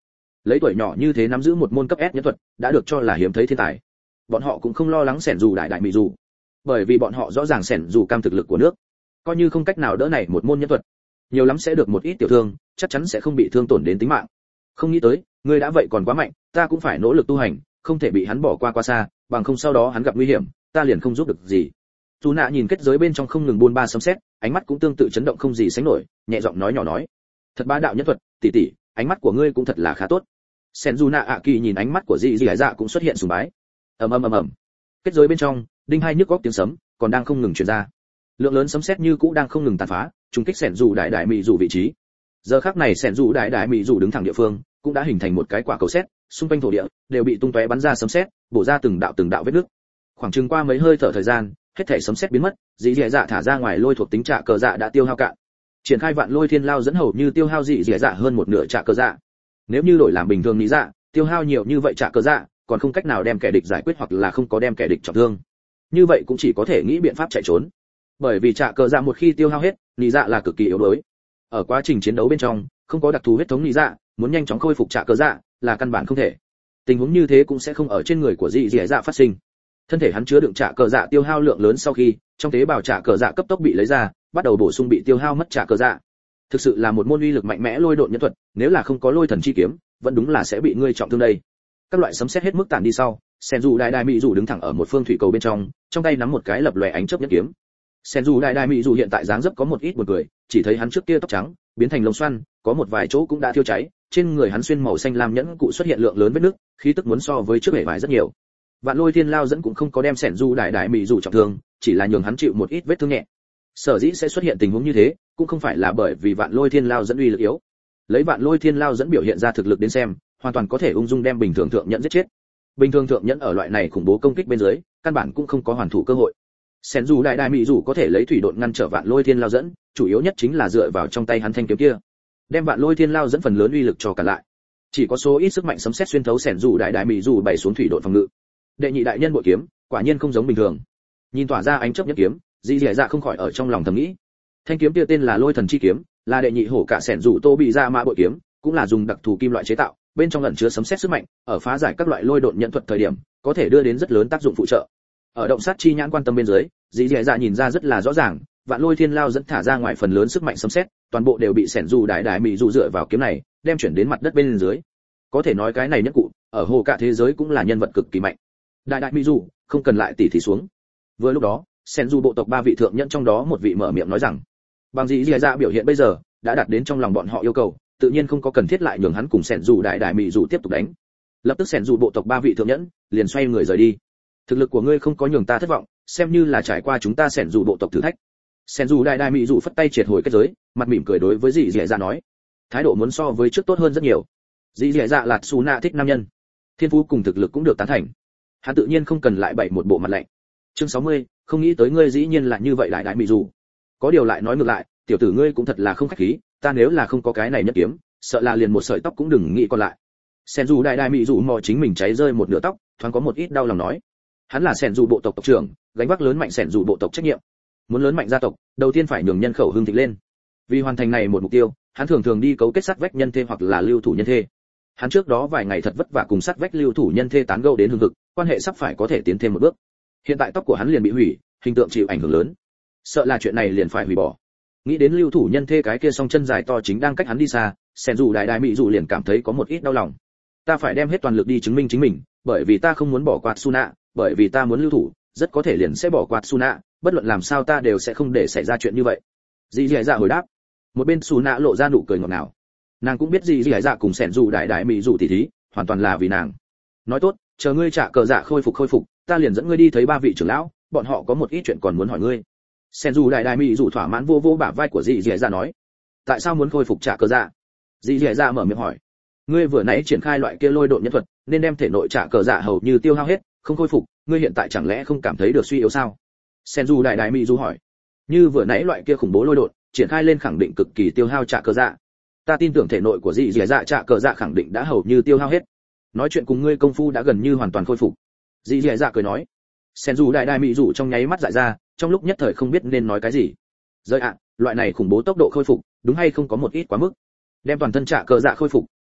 lấy tuổi nhỏ như thế nắm giữ một môn cấp S nhẫn thuật đã được cho là hiếm thấy thiên tài. Bọn họ cũng không lo lắng sẻn dù đại mị dù, bởi vì bọn họ rõ ràng sẻn dù cam thực lực của nước, coi như không cách nào đỡ này một môn nhẫn thuật, nhiều lắm sẽ được một ít tiểu thương, chắc chắn sẽ không bị thương tổn đến tính mạng. Không nghĩ tới ngươi đã vậy còn quá mạnh, ta cũng phải nỗ lực tu hành, không thể bị hắn bỏ qua quá xa, bằng không sau đó hắn gặp nguy hiểm, ta liền không giúp được gì. Dù nạ nhìn kết giới bên trong không ngừng buôn ba sấm sét, ánh mắt cũng tương tự chấn động không gì sánh nổi, nhẹ giọng nói nhỏ nói: thật bá đạo nhất thuật, tỷ tỷ, ánh mắt của ngươi cũng thật là khá tốt. Sen Dù nạ ạ kỳ nhìn ánh mắt của dị dị dạ cũng xuất hiện sùng bái. ầm ầm ầm ầm, kết giới bên trong đinh hai nhức góc tiếng sấm còn đang không ngừng truyền ra, lượng lớn sấm sét như cũ đang không ngừng tàn phá, trùng kích Sen Dù đại mị dù vị trí. Giờ khắc này Sen Dù đại mị dù đứng thẳng địa phương cũng đã hình thành một cái quả cầu sét, xung quanh thổ địa đều bị tung tóe bắn ra sấm sét, bổ ra từng đạo vết nứt. Khoảng chừng qua mấy hơi thở thời gian, hết thảy sấm sét biến mất, dị dị dạ thả ra ngoài lôi thuộc tính trạ cờ dạ đã tiêu hao cạn. Triển khai vạn lôi thiên lao dẫn hầu như tiêu hao dị dị dạ hơn một nửa trạ cờ dạ. Nếu như đổi làm bình thường lý dạ, tiêu hao nhiều như vậy trạ cờ dạ, còn không cách nào đem kẻ địch giải quyết hoặc là không có đem kẻ địch trọng thương. Như vậy cũng chỉ có thể nghĩ biện pháp chạy trốn. Bởi vì trạ cờ dạ một khi tiêu hao hết, lý dạ là cực kỳ yếu đuối. Ở quá trình chiến đấu bên trong, không có đặc thù huyết thống lý dạ, muốn nhanh chóng khôi phục trạ cờ dạ là căn bản không thể. Tình huống như thế cũng sẽ không ở trên người của dị dị dạ phát sinh. Thân thể hắn chứa đựng trạ cờ dạ tiêu hao lượng lớn sau khi, trong tế bào trạ cờ dạ cấp tốc bị lấy ra, bắt đầu bổ sung bị tiêu hao mất trạ cờ dạ. Thực sự là một môn uy lực mạnh mẽ lôi độn nhân thuật, nếu là không có lôi thần chi kiếm, vẫn đúng là sẽ bị ngươi trọng thương đây. Các loại sấm sét hết mức tản đi sau, Sen Dù đại mị dù đứng thẳng ở một phương thủy cầu bên trong tay nắm một cái lập lòe ánh chớp nhất kiếm. Sen Dù đại mị dù hiện tại dáng dấp có một ít buồn cười, chỉ thấy hắn trước kia tóc trắng biến thành lông xoăn, có một vài chỗ cũng đã thiêu cháy, trên người hắn xuyên màu xanh lam nhẫn cụ xuất hiện lượng lớn vết nứt, khí tức muốn so với trước vẻ vải rất nhiều. Vạn lôi thiên lao dẫn cũng không có đem Sen Dù đại mị dù trọng thương, chỉ là nhường hắn chịu một ít vết thương nhẹ. Sở dĩ sẽ xuất hiện tình huống như thế, cũng không phải là bởi vì vạn lôi thiên lao dẫn uy lực yếu. Lấy vạn lôi thiên lao dẫn biểu hiện ra thực lực đến xem, hoàn toàn có thể ung dung đem bình thường thượng nhẫn giết chết. Bình thường thượng nhẫn ở loại này khủng bố công kích bên dưới, căn bản cũng không có hoàn thủ cơ hội. Sen Dù đại mị dù có thể lấy thủy độn ngăn trở vạn lôi thiên lao dẫn, chủ yếu nhất chính là dựa vào trong tay hắn thanh kiếm kia, đem vạn lôi thiên lao dẫn phần lớn uy lực cho cả lại. Chỉ có số ít sức mạnh sấm sét xuyên thấu Sen Dù đại mị dù bày xuống thủy độn phòng ngự. Đệ nhị đại nhân bội kiếm, quả nhiên không giống bình thường. Nhìn tỏa ra ánh chớp nhất kiếm, dị dị dạ không khỏi ở trong lòng thầm nghĩ. Thanh kiếm kia tên là lôi thần chi kiếm, là đệ nhị hổ cả Sen Dù tô bị ra mã bội kiếm, cũng là dùng đặc thù kim loại chế tạo, bên trong ẩn chứa sấm sét sức mạnh, ở phá giải các loại lôi độn nhận thuật thời điểm, có thể đưa đến rất lớn tác dụng phụ trợ. Ở động sát chi nhãn quan tâm bên dưới, dị dị dạ nhìn ra rất là rõ ràng, vạn lôi thiên lao dẫn thả ra ngoài phần lớn sức mạnh sấm sét, toàn bộ đều bị Sen Dù đại mị dù dựa vào kiếm này, đem chuyển đến mặt đất bên dưới. Có thể nói cái này nhất cụ, ở hồ cả thế giới cũng là nhân vật cực kỳ mạnh. Đại mị dù, không cần lại tỉ thí xuống. Vừa lúc đó, Sen Dù bộ tộc ba vị thượng nhẫn trong đó một vị mở miệng nói rằng, bằng dị dị dạ biểu hiện bây giờ đã đạt đến trong lòng bọn họ yêu cầu, tự nhiên không có cần thiết lại nhường hắn cùng Sen Dù đại mị dù tiếp tục đánh. Lập tức Sen Dù bộ tộc ba vị thượng nhẫn liền xoay người rời đi. Thực lực của ngươi không có nhường ta thất vọng, xem như là trải qua chúng ta Sen Dù bộ tộc thử thách. Sen Dù đại mị dù phất tay triệt hồi kết giới, mặt mỉm cười đối với dị dị dạ nói, thái độ muốn so với trước tốt hơn rất nhiều. Dị dị dạ là Su Na thích nam nhân, thiên phú cùng thực lực cũng được tán thành, hắn tự nhiên không cần lại bày một bộ mặt lạnh. Chương 60, không nghĩ tới ngươi dĩ nhiên là như vậy đại mị dù. Có điều lại nói ngược lại, tiểu tử ngươi cũng thật là không khách khí, ta nếu là không có cái này nhất kiếm, sợ là liền một sợi tóc cũng đừng nghĩ còn lại. Sen Dù đại mị dù mò chính mình cháy rơi một nửa tóc, thoáng có một ít đau lòng nói, hắn là Sen Dù bộ tộc tộc trưởng, gánh vác lớn mạnh Sen Dù bộ tộc trách nhiệm. Muốn lớn mạnh gia tộc, đầu tiên phải nhường nhân khẩu hưng thịnh lên. Vì hoàn thành này một mục tiêu, hắn thường đi cấu kết sát vách nhân thê hoặc là lưu thủ nhân thê. Hắn trước đó vài ngày thật vất vả cùng sát vách lưu thủ nhân thê tán gẫu đến hưng hực, quan hệ sắp phải có thể tiến thêm một bước. Hiện tại tóc của hắn liền bị hủy, hình tượng chịu ảnh hưởng lớn, sợ là chuyện này liền phải hủy bỏ. Nghĩ đến lưu thủ nhân thê cái kia song chân dài to chính đang cách hắn đi xa, Sen Dù đại mị dù liền cảm thấy có một ít đau lòng. Ta phải đem hết toàn lực đi chứng minh chính mình, bởi vì ta không muốn bỏ qua Suna, bởi vì ta muốn lưu thủ, rất có thể liền sẽ bỏ qua Suna, bất luận làm sao ta đều sẽ không để xảy ra chuyện như vậy. Dị dị dạ hồi đáp. Một bên Suna lộ ra nụ cười ngọt ngào. Nàng cũng biết dị dị dạ cùng Sen Dù đại mị dù tỉ thí, hoàn toàn là vì nàng. Nói tốt, chờ ngươi trả cờ dạ khôi phục, ta liền dẫn ngươi đi thấy ba vị trưởng lão, bọn họ có một ít chuyện còn muốn hỏi ngươi. Sen Dù đại mị dù thỏa mãn vô bả vai của dị dị dạ nói, tại sao muốn khôi phục trả cờ dạ? Dị dị dạ mở miệng hỏi, ngươi vừa nãy triển khai loại kia lôi độn nhân thuật, nên đem thể nội trả cờ dạ hầu như tiêu hao hết, không khôi phục, ngươi hiện tại chẳng lẽ không cảm thấy được suy yếu sao? Sen Dù đại mị dù hỏi, như vừa nãy loại kia khủng bố lôi độn triển khai lên khẳng định cực kỳ tiêu hao trả cờ dạ. Ta tin tưởng thể nội của dị dị dạ trả cờ dạ khẳng định đã hầu như tiêu hao hết. Nói chuyện cùng ngươi công phu đã gần như hoàn toàn khôi phục. Dị dị dạ cười nói. Sen Dù đại mị dù trong nháy mắt dại ra, trong lúc nhất thời không biết nên nói cái gì. Rơi ạ, loại này khủng bố tốc độ khôi phục, đúng hay không có một ít quá mức. Đem toàn thân trả cờ dạ khôi phục,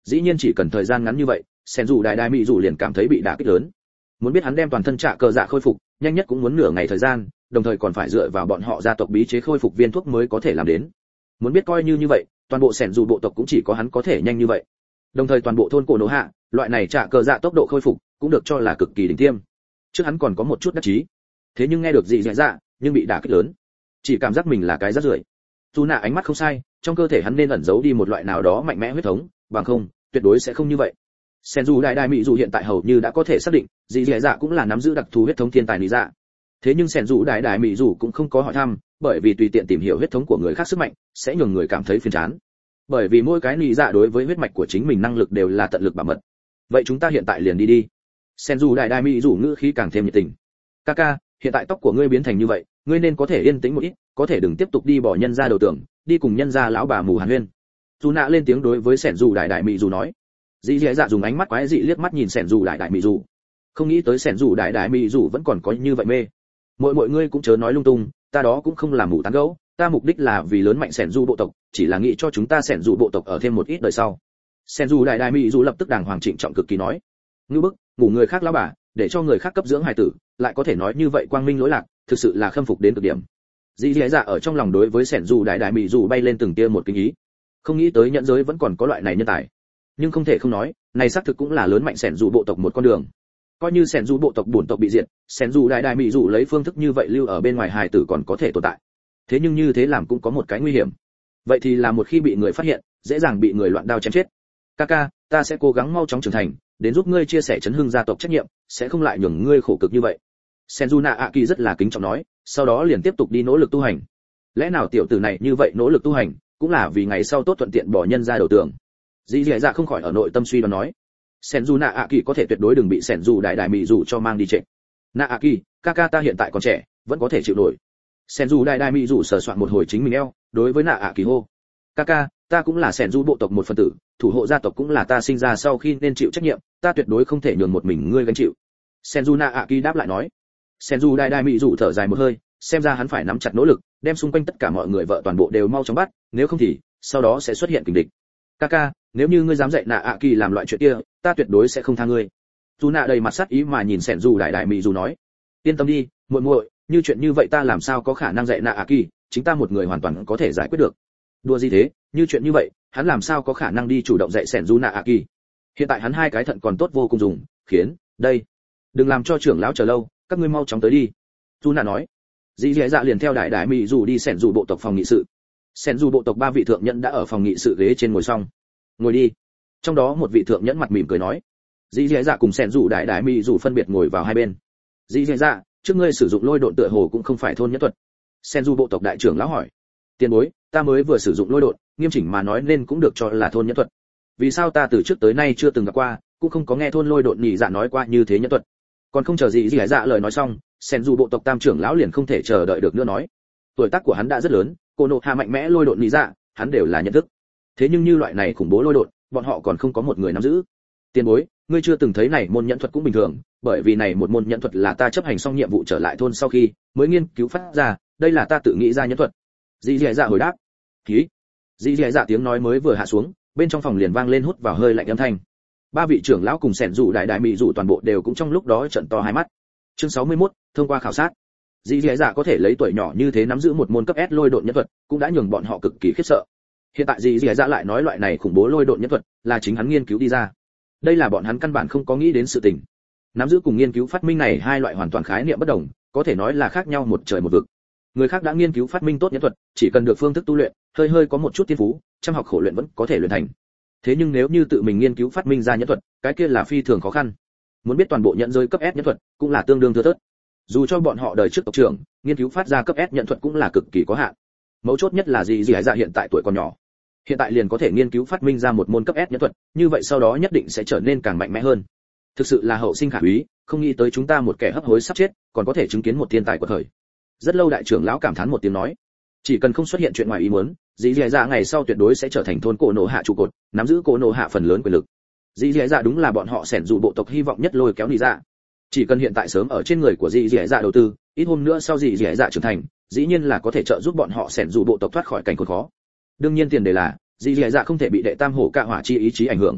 Dĩ nhiên chỉ cần thời gian ngắn như vậy, sen dù đại đại mỹ dù liền cảm thấy bị đả kích lớn. Muốn biết hắn đem toàn thân trạ cờ dạ khôi phục, nhanh nhất cũng muốn nửa ngày thời gian, đồng thời còn phải dựa vào bọn họ gia tộc bí chế khôi phục viên thuốc mới có thể làm đến. Muốn biết coi như vậy, toàn bộ sen dù bộ tộc cũng chỉ có hắn có thể nhanh như vậy. Đồng thời toàn bộ thôn cổ nổ hạ, loại này trạ cờ dạ tốc độ khôi phục cũng được cho là cực kỳ đỉnh tiêm. Trước hắn còn có một chút đắc chí, thế nhưng nghe được gì dạ, nhưng bị đả kích lớn, chỉ cảm giác mình là cái rác rưởi. Dù nạ ánh mắt không sai, trong cơ thể hắn nên ẩn giấu đi một loại nào đó mạnh mẽ huyết thống, bằng không, tuyệt đối sẽ không như vậy. Senju đại đại mỹ dù hiện tại hầu như đã có thể xác định, gì dạ cũng là nắm giữ đặc thù huyết thống thiên tài lý dạ. Thế nhưng Senju đại đại mỹ dù cũng không có hỏi thăm, bởi vì tùy tiện tìm hiểu huyết thống của người khác sức mạnh, sẽ nhường người cảm thấy phiền chán. Bởi vì mỗi cái lý dạ đối với huyết mạch của chính mình năng lực đều là tận lực bảo mật. Vậy chúng ta hiện tại liền đi. Senju đại đại mỹ dù ngữ khí càng thêm nhiệt tình. Kaka, hiện tại tóc của ngươi biến thành như vậy, ngươi nên có thể yên tĩnh một ít, có thể đừng tiếp tục đi bỏ nhân gia đầu tưởng, đi cùng nhân gia lão bà mù hàn huyên. Dù nạ lên tiếng đối với Senju đại đại mỹ dù nói. Dĩ dạ dùng ánh mắt quái dị liếc mắt nhìn Senju đại đại mỹ dù. Không nghĩ tới Senju đại đại mỹ dù vẫn còn có như vậy mê. Mọi ngươi cũng chớ nói lung tung, ta đó cũng không làm mù tán gẫu, ta mục đích là vì lớn mạnh Senju bộ tộc, chỉ là nghĩ cho chúng ta Senju bộ tộc ở thêm một ít đời sau. Senju đại đại mỹ dù lập tức đàng hoàng trịnh trọng cực kỳ nói. Ngưu bức, ngủ người khác lão bà, để cho người khác cấp dưỡng hài tử, lại có thể nói như vậy quang minh lỗi lạc, thực sự là khâm phục đến cực điểm. Dĩ dạ ở trong lòng đối với Senju đại đại mỹ dù bay lên từng tia một kinh ý. Không nghĩ tới nhận giới vẫn còn có loại này nhân tài. Nhưng không thể không nói, này xác thực cũng là lớn mạnh Senju bộ tộc một con đường. Coi như Senju bộ tộc bổn tộc bị diệt, Senju đại đại mỹ dù lấy phương thức như vậy lưu ở bên ngoài hài tử còn có thể tồn tại. Thế nhưng như thế làm cũng có một cái nguy hiểm. Vậy thì là một khi bị người phát hiện, dễ dàng bị người loạn đao chém chết. Kaka, ta sẽ cố gắng mau chóng trưởng thành, đến giúp ngươi chia sẻ chấn hưng gia tộc trách nhiệm, sẽ không lại nhường ngươi khổ cực như vậy. Senju Naaki rất là kính trọng nói, sau đó liền tiếp tục đi nỗ lực tu hành. Lẽ nào tiểu tử này như vậy nỗ lực tu hành, cũng là vì ngày sau tốt thuận tiện bỏ nhân ra đầu tường. Dĩ dạ không khỏi ở nội tâm suy đoán nói, Senju Naaki có thể tuyệt đối đừng bị Senju đại đại mỹ dù cho mang đi trệ. Naaki, Kaka ta hiện tại còn trẻ, vẫn có thể chịu nổi. Senju đại đại mỹ dù sờ soạn một hồi chính mình eo, đối với Naaki hô, Kaka, ta cũng là Senju bộ tộc một phần tử, thủ hộ gia tộc cũng là ta sinh ra sau khi nên chịu trách nhiệm, ta tuyệt đối không thể nhường một mình ngươi gánh chịu. Senju Naaki đáp lại nói. Senju đại đại mỹ dù thở dài một hơi, xem ra hắn phải nắm chặt nỗ lực, đem xung quanh tất cả mọi người vợ toàn bộ đều mau chóng bắt, nếu không thì sau đó sẽ xuất hiện kình địch. Kaka, nếu như ngươi dám dạy Naaki làm loại chuyện kia, ta tuyệt đối sẽ không tha ngươi. Dù nạ đầy mặt sát ý mà nhìn Senju đại đại mỹ dù nói, yên tâm đi, muội muội, như chuyện như vậy ta làm sao có khả năng dạy Naaki, chính ta một người hoàn toàn có thể giải quyết được. Đùa gì thế, như chuyện như vậy, hắn làm sao có khả năng đi chủ động dạy Senju Naaki. Hiện tại hắn hai cái thận còn tốt vô cùng dùng, khiến, đây, đừng làm cho trưởng lão chờ lâu, các ngươi mau chóng tới đi. Dù nạ nói. Dĩ dạ liền theo đại đại mỹ dù đi Senju bộ tộc phòng nghị sự. Senju bộ tộc ba vị thượng nhẫn đã ở phòng nghị sự ghế trên ngồi xong. Ngồi đi. Trong đó một vị thượng nhẫn mặt mỉm cười nói. Dĩ dạ cùng Senju đại đại mỹ dù phân biệt ngồi vào hai bên. Dĩ dạ, trước ngươi sử dụng lôi độn tựa hồ cũng không phải thôn nhẫn thuật. Senju bộ tộc đại trưởng lão hỏi. Tiền bối, ta mới vừa sử dụng lôi độn, nghiêm chỉnh mà nói nên cũng được cho là thôn nhẫn thuật. Vì sao ta từ trước tới nay chưa từng gặp qua, cũng không có nghe thôn lôi độn nhị dạ nói qua như thế nhẫn thuật. Còn không chờ gì dạ lời nói xong, Senju bộ tộc tam trưởng lão liền không thể chờ đợi được nữa nói. Tuổi tác của hắn đã rất lớn, cô nộ hạ mạnh mẽ lôi độn nhị dạ, hắn đều là nhận thức. Thế nhưng như loại này khủng bố lôi độn, bọn họ còn không có một người nắm giữ. Tiền bối, ngươi chưa từng thấy này môn nhẫn thuật cũng bình thường, bởi vì này một môn nhẫn thuật là ta chấp hành xong nhiệm vụ trở lại thôn sau khi mới nghiên cứu phát ra, đây là ta tự nghĩ ra nhẫn thuật. Dĩ dạ hồi đáp. Ký. Dĩ dạ tiếng nói mới vừa hạ xuống, bên trong phòng liền vang lên hút vào hơi lạnh âm thanh. Ba vị trưởng lão cùng Senju đại đại mỹ dù toàn bộ đều cũng trong lúc đó trợn to hai mắt. Chương 61, thông qua khảo sát. Dĩ dạ có thể lấy tuổi nhỏ như thế nắm giữ một môn cấp S lôi độn nhẫn thuật, cũng đã nhường bọn họ cực kỳ khiếp sợ. Hiện tại Dĩ dạ lại nói loại này khủng bố lôi độn nhẫn thuật là chính hắn nghiên cứu đi ra. Đây là bọn hắn căn bản không có nghĩ đến sự tình. Nắm giữ cùng nghiên cứu phát minh này hai loại hoàn toàn khái niệm bất đồng, có thể nói là khác nhau một trời một vực. Người khác đã nghiên cứu phát minh tốt nhẫn thuật, chỉ cần được phương thức tu luyện, hơi có một chút thiên phú, chăm học khổ luyện vẫn có thể luyện thành. Thế nhưng nếu như tự mình nghiên cứu phát minh ra nhẫn thuật, cái kia là phi thường khó khăn. Muốn biết toàn bộ nhẫn giới cấp S nhẫn thuật, cũng là tương đương thưa thớt. Dù cho bọn họ đời trước tộc trưởng, nghiên cứu phát ra cấp S nhẫn thuật cũng là cực kỳ có hạn. Mấu chốt nhất là gì dạ hiện tại tuổi còn nhỏ. Hiện tại liền có thể nghiên cứu phát minh ra một môn cấp S nhẫn thuật, như vậy sau đó nhất định sẽ trở nên càng mạnh mẽ hơn. Thực sự là hậu sinh khả úy, không nghĩ tới chúng ta một kẻ hấp hối sắp chết, còn có thể chứng kiến một thiên tài của thời. Rất lâu đại trưởng lão cảm thán một tiếng nói, chỉ cần không xuất hiện chuyện ngoài ý muốn, dĩ dạ ngày sau tuyệt đối sẽ trở thành thôn cổ nổ hạ trụ cột, nắm giữ cổ nổ hạ phần lớn quyền lực. Dĩ dạ đúng là bọn họ xẻn dụ bộ tộc hy vọng nhất lôi kéo nị dạ. Chỉ cần hiện tại sớm ở trên người của dĩ dạ đầu tư, ít hôm nữa sau dĩ dạ trưởng thành, dĩ nhiên là có thể trợ giúp bọn họ xẻn dụ bộ tộc thoát khỏi cảnh khốn khó. Đương nhiên tiền đề là dĩ dạ không thể bị đệ tam hổ cạ hỏa chi ý chí ảnh hưởng.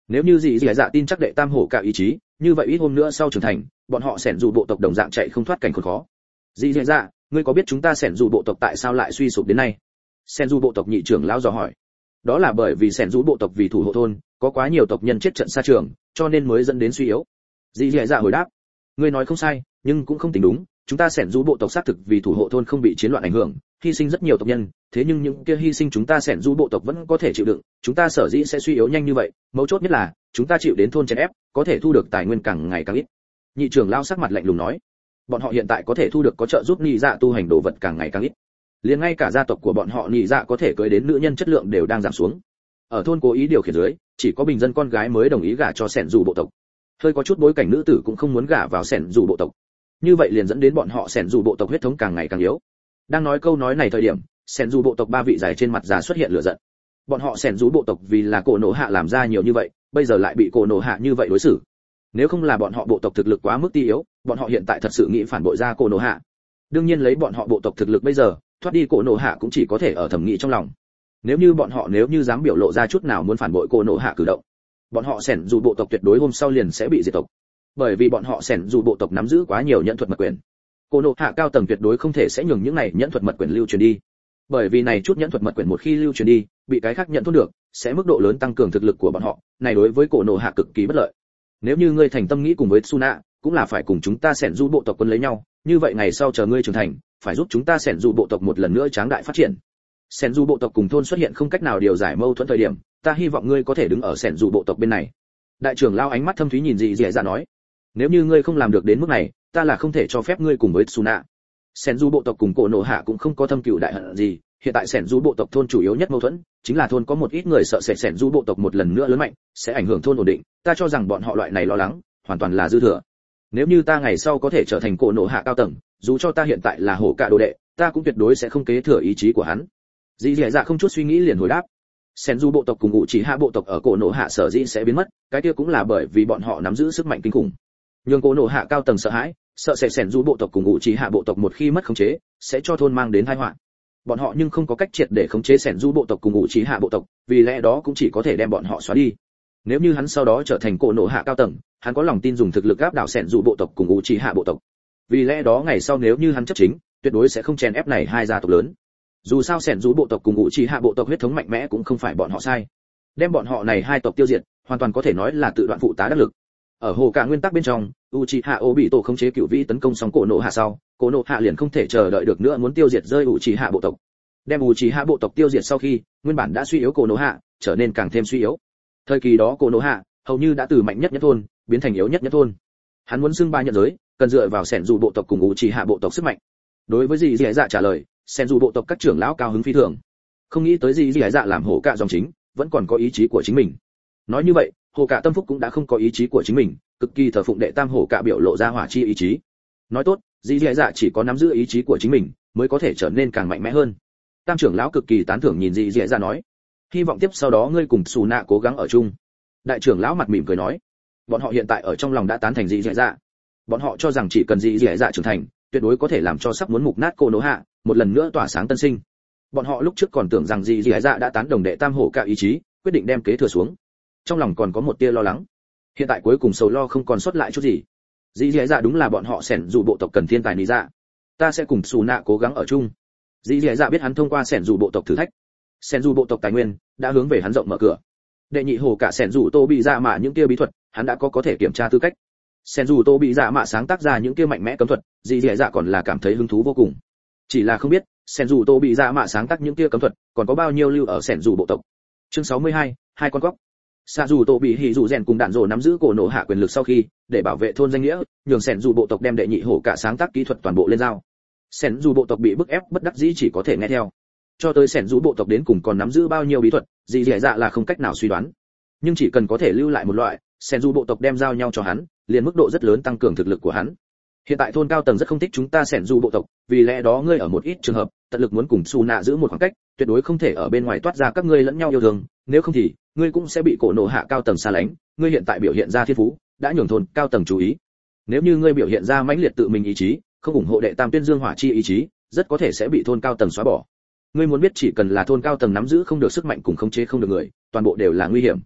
Nếu như dị dạ tin chắc đệ tam hổ cả ý chí, như vậy ít hôm nữa sau trưởng thành, bọn họ sẻn dù bộ tộc đồng dạng chạy không thoát cảnh khốn khó. Dị dạ, ngươi có biết chúng ta sẻn dù bộ tộc tại sao lại suy sụp đến nay? Sẻn dù bộ tộc nhị trưởng lão dò hỏi. Đó là bởi vì sẻn dù bộ tộc vì thủ hộ thôn, có quá nhiều tộc nhân chết trận xa trường, cho nên mới dẫn đến suy yếu. Dị dạ hồi đáp. Ngươi nói không sai, nhưng cũng không tính đúng. Chúng ta sẻn dù bộ tộc xác thực vì thủ hộ thôn không bị chiến loạn ảnh hưởng, hy sinh rất nhiều tộc nhân, thế nhưng những kia hy sinh chúng ta sẻn dù bộ tộc vẫn có thể chịu đựng, chúng ta sở dĩ sẽ suy yếu nhanh như vậy, mấu chốt nhất là chúng ta chịu đến thôn chèn ép, có thể thu được tài nguyên càng ngày càng ít. Nhị trưởng lão sắc mặt lạnh lùng nói, bọn họ hiện tại có thể thu được có trợ giúp nhị dạ tu hành đồ vật càng ngày càng ít, liền ngay cả gia tộc của bọn họ nhị dạ có thể cưới đến nữ nhân chất lượng đều đang giảm xuống. Ở thôn cố ý điều khiển dưới, chỉ có bình dân con gái mới đồng ý gả cho sẻn dù bộ tộc, hơi có chút bối cảnh nữ tử cũng không muốn gả vào sẻn dù bộ tộc. Như vậy liền dẫn đến bọn họ sẻn dù bộ tộc huyết thống càng ngày càng yếu. Đang nói câu nói này thời điểm, sẻn dù bộ tộc ba vị dài trên mặt già xuất hiện lửa giận. Bọn họ sẻn dù bộ tộc vì là cổ nổ hạ làm ra nhiều như vậy, bây giờ lại bị cổ nổ hạ như vậy đối xử. Nếu không là bọn họ bộ tộc thực lực quá mức ti yếu, bọn họ hiện tại thật sự nghĩ phản bội ra cổ nổ hạ. Đương nhiên lấy bọn họ bộ tộc thực lực bây giờ, thoát đi cổ nổ hạ cũng chỉ có thể ở thẩm nghĩ trong lòng. Nếu như dám biểu lộ ra chút nào muốn phản bội cổ nổ hạ cử động, bọn họ sẻn dù bộ tộc tuyệt đối hôm sau liền sẽ bị diệt tộc. Bởi vì bọn họ sẻn dù bộ tộc nắm giữ quá nhiều nhẫn thuật mật quyền, cổ nổ hạ cao tầng tuyệt đối không thể sẽ nhường những này nhẫn thuật mật quyền lưu truyền đi. Bởi vì này chút nhẫn thuật mật quyền một khi lưu truyền đi, bị cái khác nhận thôn được, sẽ mức độ lớn tăng cường thực lực của bọn họ, này đối với cổ nổ hạ cực kỳ bất lợi. Nếu như ngươi thành tâm nghĩ cùng với Suna, cũng là phải cùng chúng ta sẻn dù bộ tộc quân lấy nhau, như vậy ngày sau chờ ngươi trưởng thành, phải giúp chúng ta sẻn dù bộ tộc một lần nữa tráng đại phát triển. Sẻn dù bộ tộc cùng thôn xuất hiện không cách nào điều giải mâu thuẫn thời điểm, ta hy vọng ngươi có thể đứng ở sẻn dù bộ tộc bên này. Đại trưởng lao ánh mắt thâm thúy nhìn dị dạ nói, nếu như ngươi không làm được đến mức này, ta là không thể cho phép ngươi cùng với Suna. Sẻn dù bộ tộc cùng cổ nổ hạ cũng không có thâm cừu đại hận gì, hiện tại sẻn dù bộ tộc thôn chủ yếu nhất mâu thuẫn chính là thôn có một ít người sợ sẻn dù bộ tộc một lần nữa lớn mạnh sẽ ảnh hưởng thôn ổn định, ta cho rằng bọn họ loại này lo lắng hoàn toàn là dư thừa. Nếu như ta ngày sau có thể trở thành cổ nổ hạ cao tầng, dù cho ta hiện tại là hổ cạ đồ đệ, ta cũng tuyệt đối sẽ không kế thừa ý chí của hắn. Dị dạ không chút suy nghĩ liền hồi đáp, sẻn dù bộ tộc cùng ngụ chỉ hạ bộ tộc ở cổ nổ hạ sở dĩ sẽ biến mất, cái kia cũng là bởi vì bọn họ nắm giữ sức mạnh kinh khủng, nhưng cổ nổ hạ cao tầng sợ hãi, sợ sẻn dù bộ tộc cùng ngụ chỉ hạ bộ tộc một khi mất khống chế sẽ cho thôn mang đến tai họa. Bọn họ nhưng không có cách triệt để khống chế sẻn du bộ tộc cùng ngụ trí hạ bộ tộc, vì lẽ đó cũng chỉ có thể đem bọn họ xóa đi. Nếu như hắn sau đó trở thành cổ nổ hạ cao tầng, hắn có lòng tin dùng thực lực áp đảo sẻn du bộ tộc cùng ngụ trí hạ bộ tộc. Vì lẽ đó ngày sau nếu như hắn chấp chính, tuyệt đối sẽ không chèn ép này hai gia tộc lớn. Dù sao sẻn du bộ tộc cùng ngụ trí hạ bộ tộc huyết thống mạnh mẽ cũng không phải bọn họ sai. Đem bọn họ này hai tộc tiêu diệt, hoàn toàn có thể nói là tự đoạn phụ tá đắc lực. Ở hồ cả nguyên tắc bên trong, Uchiha Obito khống chế cửu vĩ tấn công xong cổ nổ hạ sau, cổ nổ hạ liền không thể chờ đợi được nữa muốn tiêu diệt rơi Uchiha bộ tộc. Đem Uchiha bộ tộc tiêu diệt sau khi, nguyên bản đã suy yếu cổ nổ hạ trở nên càng thêm suy yếu. Thời kỳ đó cổ nổ hạ hầu như đã từ mạnh nhất nhất thôn biến thành yếu nhất nhất thôn. Hắn muốn xưng ba nhận giới, cần dựa vào sẻn dù bộ tộc cùng Uchiha bộ tộc sức mạnh. Đối với gì dạ trả lời, sẻn dù bộ tộc các trưởng lão cao hứng phi thường. Không nghĩ tới gì dạ làm hổ cạ dòng chính, vẫn còn có ý chí của chính mình. Nói như vậy, hồ cạ tâm phúc cũng đã không có ý chí của chính mình, cực kỳ thờ phụng đệ tam hổ cạ biểu lộ ra hỏa chi ý chí. Nói tốt, dĩ dạ chỉ có nắm giữ ý chí của chính mình mới có thể trở nên càng mạnh mẽ hơn. Tam trưởng lão cực kỳ tán thưởng nhìn dĩ dạ nói, hy vọng tiếp sau đó ngươi cùng Sù Nạ cố gắng ở chung. Đại trưởng lão mặt mỉm cười nói, bọn họ hiện tại ở trong lòng đã tán thành dĩ dạ. Bọn họ cho rằng chỉ cần dĩ dạ trưởng thành, tuyệt đối có thể làm cho sắp muốn mục nát cô nỗ hạ một lần nữa tỏa sáng tân sinh. Bọn họ lúc trước còn tưởng rằng dĩ dạ đã tán đồng đệ tam hổ cạ ý chí, quyết định đem kế thừa xuống. Trong lòng còn có một tia lo lắng, hiện tại cuối cùng sầu lo không còn sót lại chút gì. Dĩ dạ đúng là bọn họ sẻn dù bộ tộc cần thiên tài lý dạ, ta sẽ cùng Sù Nạ cố gắng ở chung. Dĩ dạ biết hắn thông qua sẻn dù bộ tộc thử thách, sẻn dù bộ tộc tài nguyên đã hướng về hắn rộng mở cửa. Đệ nhị hồ cả sẻn dù tô bị dạ mạ những kia bí thuật, hắn đã có thể kiểm tra tư cách. Sẻn dù tô bị dạ mạ sáng tác ra những kia mạnh mẽ cấm thuật, dĩ dạ còn là cảm thấy hứng thú vô cùng. Chỉ là không biết sẻn dù tô bị dạ mạ sáng tác những kia cấm thuật còn có bao nhiêu lưu ở sẻn dù bộ tộc. Chương 62, hai con cóc. Sa dù tổ bị hỉ dù rèn cùng đạn rồ nắm giữ cổ nổ hạ quyền lực sau khi, để bảo vệ thôn danh nghĩa, nhường sẻn dù bộ tộc đem đệ nhị hổ cả sáng tác kỹ thuật toàn bộ lên giao. Sẻn dù bộ tộc bị bức ép bất đắc dĩ chỉ có thể nghe theo. Cho tới sẻn dù bộ tộc đến cùng còn nắm giữ bao nhiêu bí thuật, gì dễ dạ là không cách nào suy đoán. Nhưng chỉ cần có thể lưu lại một loại, sẻn dù bộ tộc đem giao nhau cho hắn, liền mức độ rất lớn tăng cường thực lực của hắn. Hiện tại thôn cao tầng rất không thích chúng ta sẻn dù bộ tộc, vì lẽ đó ngươi ở một ít trường hợp, tận lực muốn cùng Su Nạ giữ một khoảng cách, tuyệt đối không thể ở bên ngoài toát ra các ngươi lẫn nhau yêu thương, nếu không thì ngươi cũng sẽ bị cổ nổ hạ cao tầng xa lánh. Ngươi hiện tại biểu hiện ra thiên phú đã nhường thôn cao tầng chú ý, nếu như ngươi biểu hiện ra mãnh liệt tự mình ý chí, không ủng hộ đệ tam tuyên dương hỏa chi ý chí, rất có thể sẽ bị thôn cao tầng xóa bỏ. Ngươi muốn biết chỉ cần là thôn cao tầng nắm giữ không được sức mạnh cùng khống chế không được người, toàn bộ đều là nguy hiểm.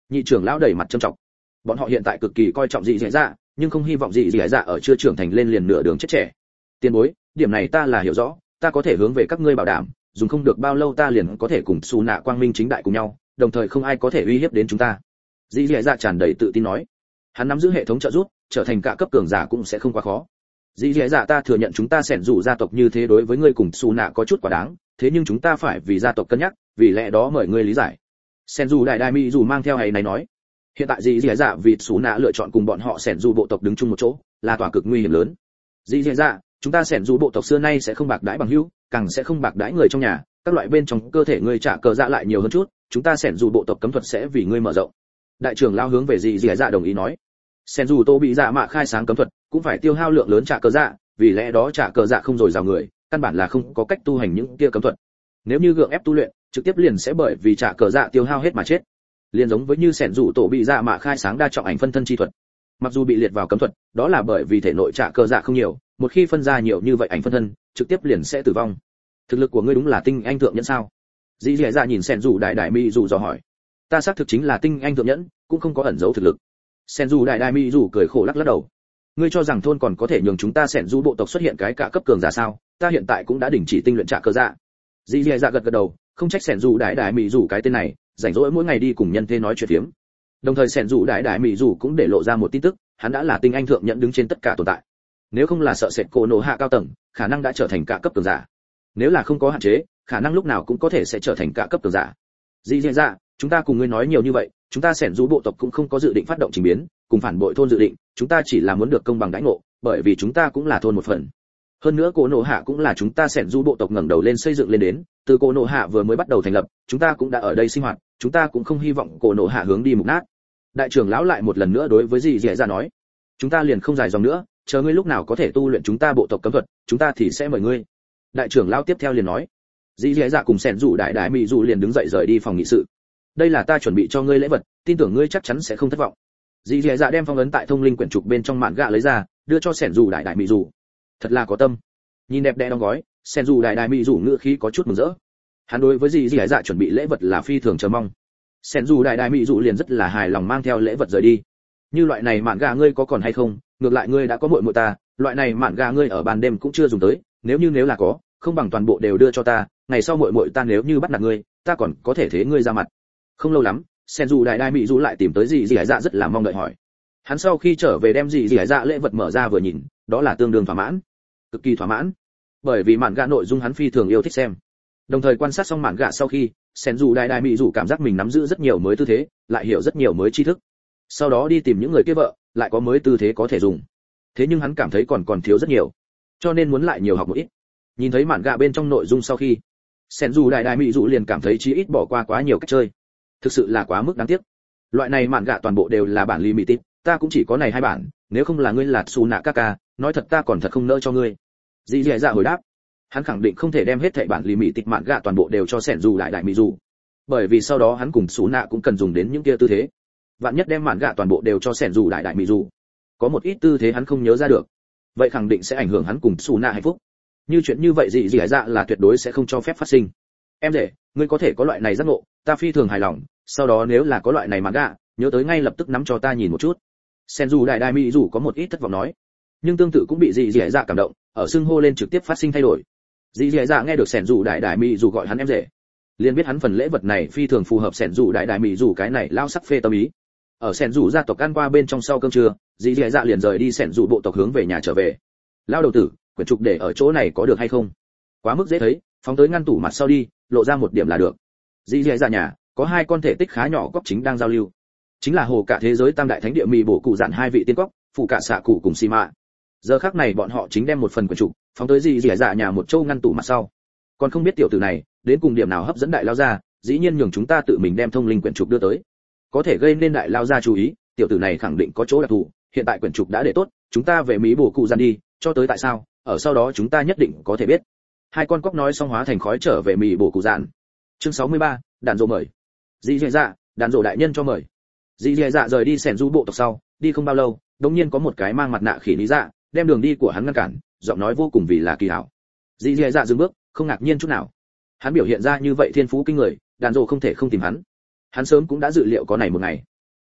Nhị trưởng lão đẩy mặt trầm trọng. Bọn họ hiện tại cực kỳ coi trọng dị dẻ dạ, nhưng không hy vọng dị dẻ dạ ở chưa trưởng thành lên liền nửa đường chết trẻ. Tiền bối, điểm này ta là hiểu rõ, ta có thể hướng về các ngươi bảo đảm, dùng không được bao lâu ta liền có thể cùng Su Nạ quang minh chính đại cùng nhau, đồng thời không ai có thể uy hiếp đến chúng ta. Dị dẻ dạ tràn đầy tự tin nói. Hắn nắm giữ hệ thống trợ giúp, trở thành cả cấp cường giả cũng sẽ không quá khó. Dị dẻ dạ, ta thừa nhận chúng ta xẻn rủ gia tộc như thế đối với ngươi cùng Su Nạ có chút quá đáng, thế nhưng chúng ta phải vì gia tộc cân nhắc, vì lẽ đó mời ngươi lý giải. Sen dù đại mỹ dù mang theo hay này nói, hiện tại dị dẻ dạ vì Su Nạ lựa chọn cùng bọn họ xẻn dù bộ tộc đứng chung một chỗ, là tỏa cực nguy hiểm lớn. Dị dẻ dạ, chúng ta xẻn dù bộ tộc xưa nay sẽ không bạc đãi bằng hữu, càng sẽ không bạc đãi người trong nhà, các loại bên trong cơ thể ngươi trả cờ dạ lại nhiều hơn chút, chúng ta xẻn dù bộ tộc cấm thuật sẽ vì ngươi mở rộng. Đại trưởng lao hướng về dị dẻ dạ đồng ý nói. Sen dù tô bị dạ mạ khai sáng cấm thuật cũng phải tiêu hao lượng lớn trả cờ dạ, vì lẽ đó trả cờ dạ không dồi dào người căn bản là không có cách tu hành những kia cấm thuật. Nếu như gượng ép tu luyện trực tiếp liền sẽ bởi vì trả cờ dạ tiêu hao hết mà chết, liền giống với như sẻn rủ tổ bị dạ mạ khai sáng đa trọng ảnh phân thân chi thuật. Mặc dù bị liệt vào cấm thuật, đó là bởi vì thể nội trả cờ dạ không nhiều, một khi phân ra nhiều như vậy ảnh phân thân trực tiếp liền sẽ tử vong. Thực lực của ngươi đúng là tinh anh thượng nhẫn sao? Dĩ dẻ dạ nhìn sẻn rủ đại mỹ dù dò hỏi. Ta xác thực chính là tinh anh thượng nhẫn, cũng không có ẩn giấu thực lực. Sẻn rủ đại mỹ dù cười khổ lắc lắc đầu. Ngươi cho rằng thôn còn có thể nhường chúng ta sẻn rủ bộ tộc xuất hiện cái cả cấp cường giả sao? Ta hiện tại cũng đã đình chỉ tinh luyện trả cờ dạ. Dĩ dẻ dạ gật gật đầu, không trách sẻn rủ đại mỹ dù cái tên này rảnh rỗi mỗi ngày đi cùng nhân thế nói chuyện phiếm. Đồng thời sẻn rủ đại mỹ dù cũng để lộ ra một tin tức, hắn đã là tinh anh thượng nhẫn đứng trên tất cả tồn tại. Nếu không là sợ sệt cổ nổ hạ cao tầng, khả năng đã trở thành cả cấp cường giả. Nếu là không có hạn chế, khả năng lúc nào cũng có thể sẽ trở thành cả cấp cường giả. Dĩ dẻ dạ, chúng ta cùng ngươi nói nhiều như vậy, chúng ta sẻn rủ bộ tộc cũng không có dự định phát động trình biến, cùng phản bội thôn dự định, chúng ta chỉ là muốn được công bằng đãi ngộ, bởi vì chúng ta cũng là thôn một phần. Hơn nữa cổ nổ hạ cũng là chúng ta sẻn rủ bộ tộc ngẩng đầu lên xây dựng lên đến, từ cổ nổ hạ vừa mới bắt đầu thành lập, chúng ta cũng đã ở đây sinh hoạt, chúng ta cũng không hy vọng cổ nổ hạ hướng đi mục nát. Đại trưởng lão lại một lần nữa đối với dì dẻ dạ nói, chúng ta liền không dài dòng nữa, chờ ngươi lúc nào có thể tu luyện chúng ta bộ tộc cấm thuật, chúng ta thì sẽ mời ngươi. Đại trưởng lão tiếp theo liền nói. Dì dẻ dạ cùng sẻn rủ đại mỹ dù liền đứng dậy rời đi phòng nghị sự. Đây là ta chuẩn bị cho ngươi lễ vật, tin tưởng ngươi chắc chắn sẽ không thất vọng. Dì dẻ dạ đem phong ấn tại thông linh quyển trục bên trong mạn gạ lấy ra, đưa cho sẻn rủ đại mỹ dù. Thật là có tâm. Nhìn đẹp đẽ đóng gói, sẻn rủ đại mỹ dù ngữ khí có chút mừng rỡ. Hắn đối với dì dẻ dạ chuẩn bị lễ vật là phi thường chờ mong. Sẻn rủ đại mỹ dù liền rất là hài lòng mang theo lễ vật rời đi. Như loại này mạn gà ngươi có còn hay không, ngược lại ngươi đã có muội muội ta, loại này mạn gà ngươi ở ban đêm cũng chưa dùng tới, nếu là có, không bằng toàn bộ đều đưa cho ta, ngày sau muội muội ta nếu như bắt nạt ngươi, ta còn có thể thế ngươi ra mặt. Không lâu lắm, sen dù đại mỹ dù lại tìm tới dì hải dạ rất là mong đợi hỏi. Hắn sau khi trở về đem dì hải dạ lễ vật mở ra vừa nhìn, đó là tương đương thỏa mãn, cực kỳ thỏa mãn, bởi vì mạn gà nội dung hắn phi thường yêu thích xem. Đồng thời quan sát xong mạn gà sau khi, sen dù đại mỹ dù cảm giác mình nắm giữ rất nhiều mới tư thế, lại hiểu rất nhiều mới tri thức. Sau đó đi tìm những người kia vợ, lại có mới tư thế có thể dùng. Thế nhưng hắn cảm thấy còn thiếu rất nhiều, cho nên muốn lại nhiều học một ít. Nhìn thấy mạn gà bên trong nội dung sau khi, sen dù đại mỹ dù liền cảm thấy chí ít bỏ qua quá nhiều cách chơi, thực sự là quá mức đáng tiếc. Loại này mạn gà toàn bộ đều là bản limited, ta cũng chỉ có này 2 bản, nếu không là ngươi là Su Nạ Kaka, nói thật ta còn thật không nỡ cho ngươi. Dì dẻ dạ hồi đáp, hắn khẳng định không thể đem hết thảy bản limited mạn gà toàn bộ đều cho sen dù đại mỹ dù, bởi vì sau đó hắn cùng Su Nạ cũng cần dùng đến những kia tư thế. Vạn nhất đem mạn gà toàn bộ đều cho sen dù đại mỹ dù, có một ít tư thế hắn không nhớ ra được, vậy khẳng định sẽ ảnh hưởng hắn cùng Su Nạ hạnh phúc. Như chuyện như vậy dì dạ là tuyệt đối sẽ không cho phép phát sinh. Em rể, ngươi có thể có loại này giác ngộ, ta phi thường hài lòng, sau đó nếu là có loại này mạn gà, nhớ tới ngay lập tức nắm cho ta nhìn một chút. Sen dù đại mỹ dù có một ít thất vọng nói, nhưng tương tự cũng bị dì dạ cảm động, ở xưng hô lên trực tiếp phát sinh thay đổi. Dì dạ nghe được sen dù đại mỹ dù gọi hắn em rể, liền biết hắn phần lễ vật này phi thường phù hợp sen dù đại mỹ dù cái này lao sắc phê tâm ý. Ở sen dù gia tộc ăn qua bên trong sau cơm trưa, dì dạ liền rời đi sen dù bộ tộc hướng về nhà trở về. Lao đầu tử, quyển trục để ở chỗ này có được hay không? Quá mức dễ thấy, phóng tới ngăn tủ mặt sau đi, lộ ra một điểm là được. Dì dạ nhà có 2 con thể tích khá nhỏ cóc chính đang giao lưu, chính là hồ cả thế giới tam đại thánh địa mì bổ cụ dạn 2 vị tiên cóc, phụ cả xạ cụ cùng xì mạ. Giờ khắc này bọn họ chính đem một phần quyển trục phóng tới dì dạ nhà một châu ngăn tủ mặt sau. Còn không biết tiểu tử này đến cùng điểm nào hấp dẫn đại lao gia, dĩ nhiên nhường chúng ta tự mình đem thông linh quyển trục đưa tới, có thể gây nên đại lao gia chú ý. Tiểu tử này khẳng định có chỗ đặc thù, hiện tại quyển trục đã để tốt, chúng ta về mí bổ cụ dạn đi, cho tới tại sao, ở sau đó chúng ta nhất định có thể biết. 2 con cóc nói xong hóa thành khói trở về mì bổ cụ dạn. Chương 63, đàn rộ mời. Dì dạ, đàn rộ đại nhân cho mời. Dì dạ rời đi sẻn du bộ tộc sau, đi không bao lâu, đột nhiên có một cái mang mặt nạ khỉ lý dạ, đem đường đi của hắn ngăn cản, giọng nói vô cùng vì là kỳ hảo. Dì dạ dừng bước, không ngạc nhiên chút nào. Hắn biểu hiện ra như vậy thiên phú kinh người, đàn rộ không thể không tìm hắn. Hắn sớm cũng đã dự liệu có này một ngày.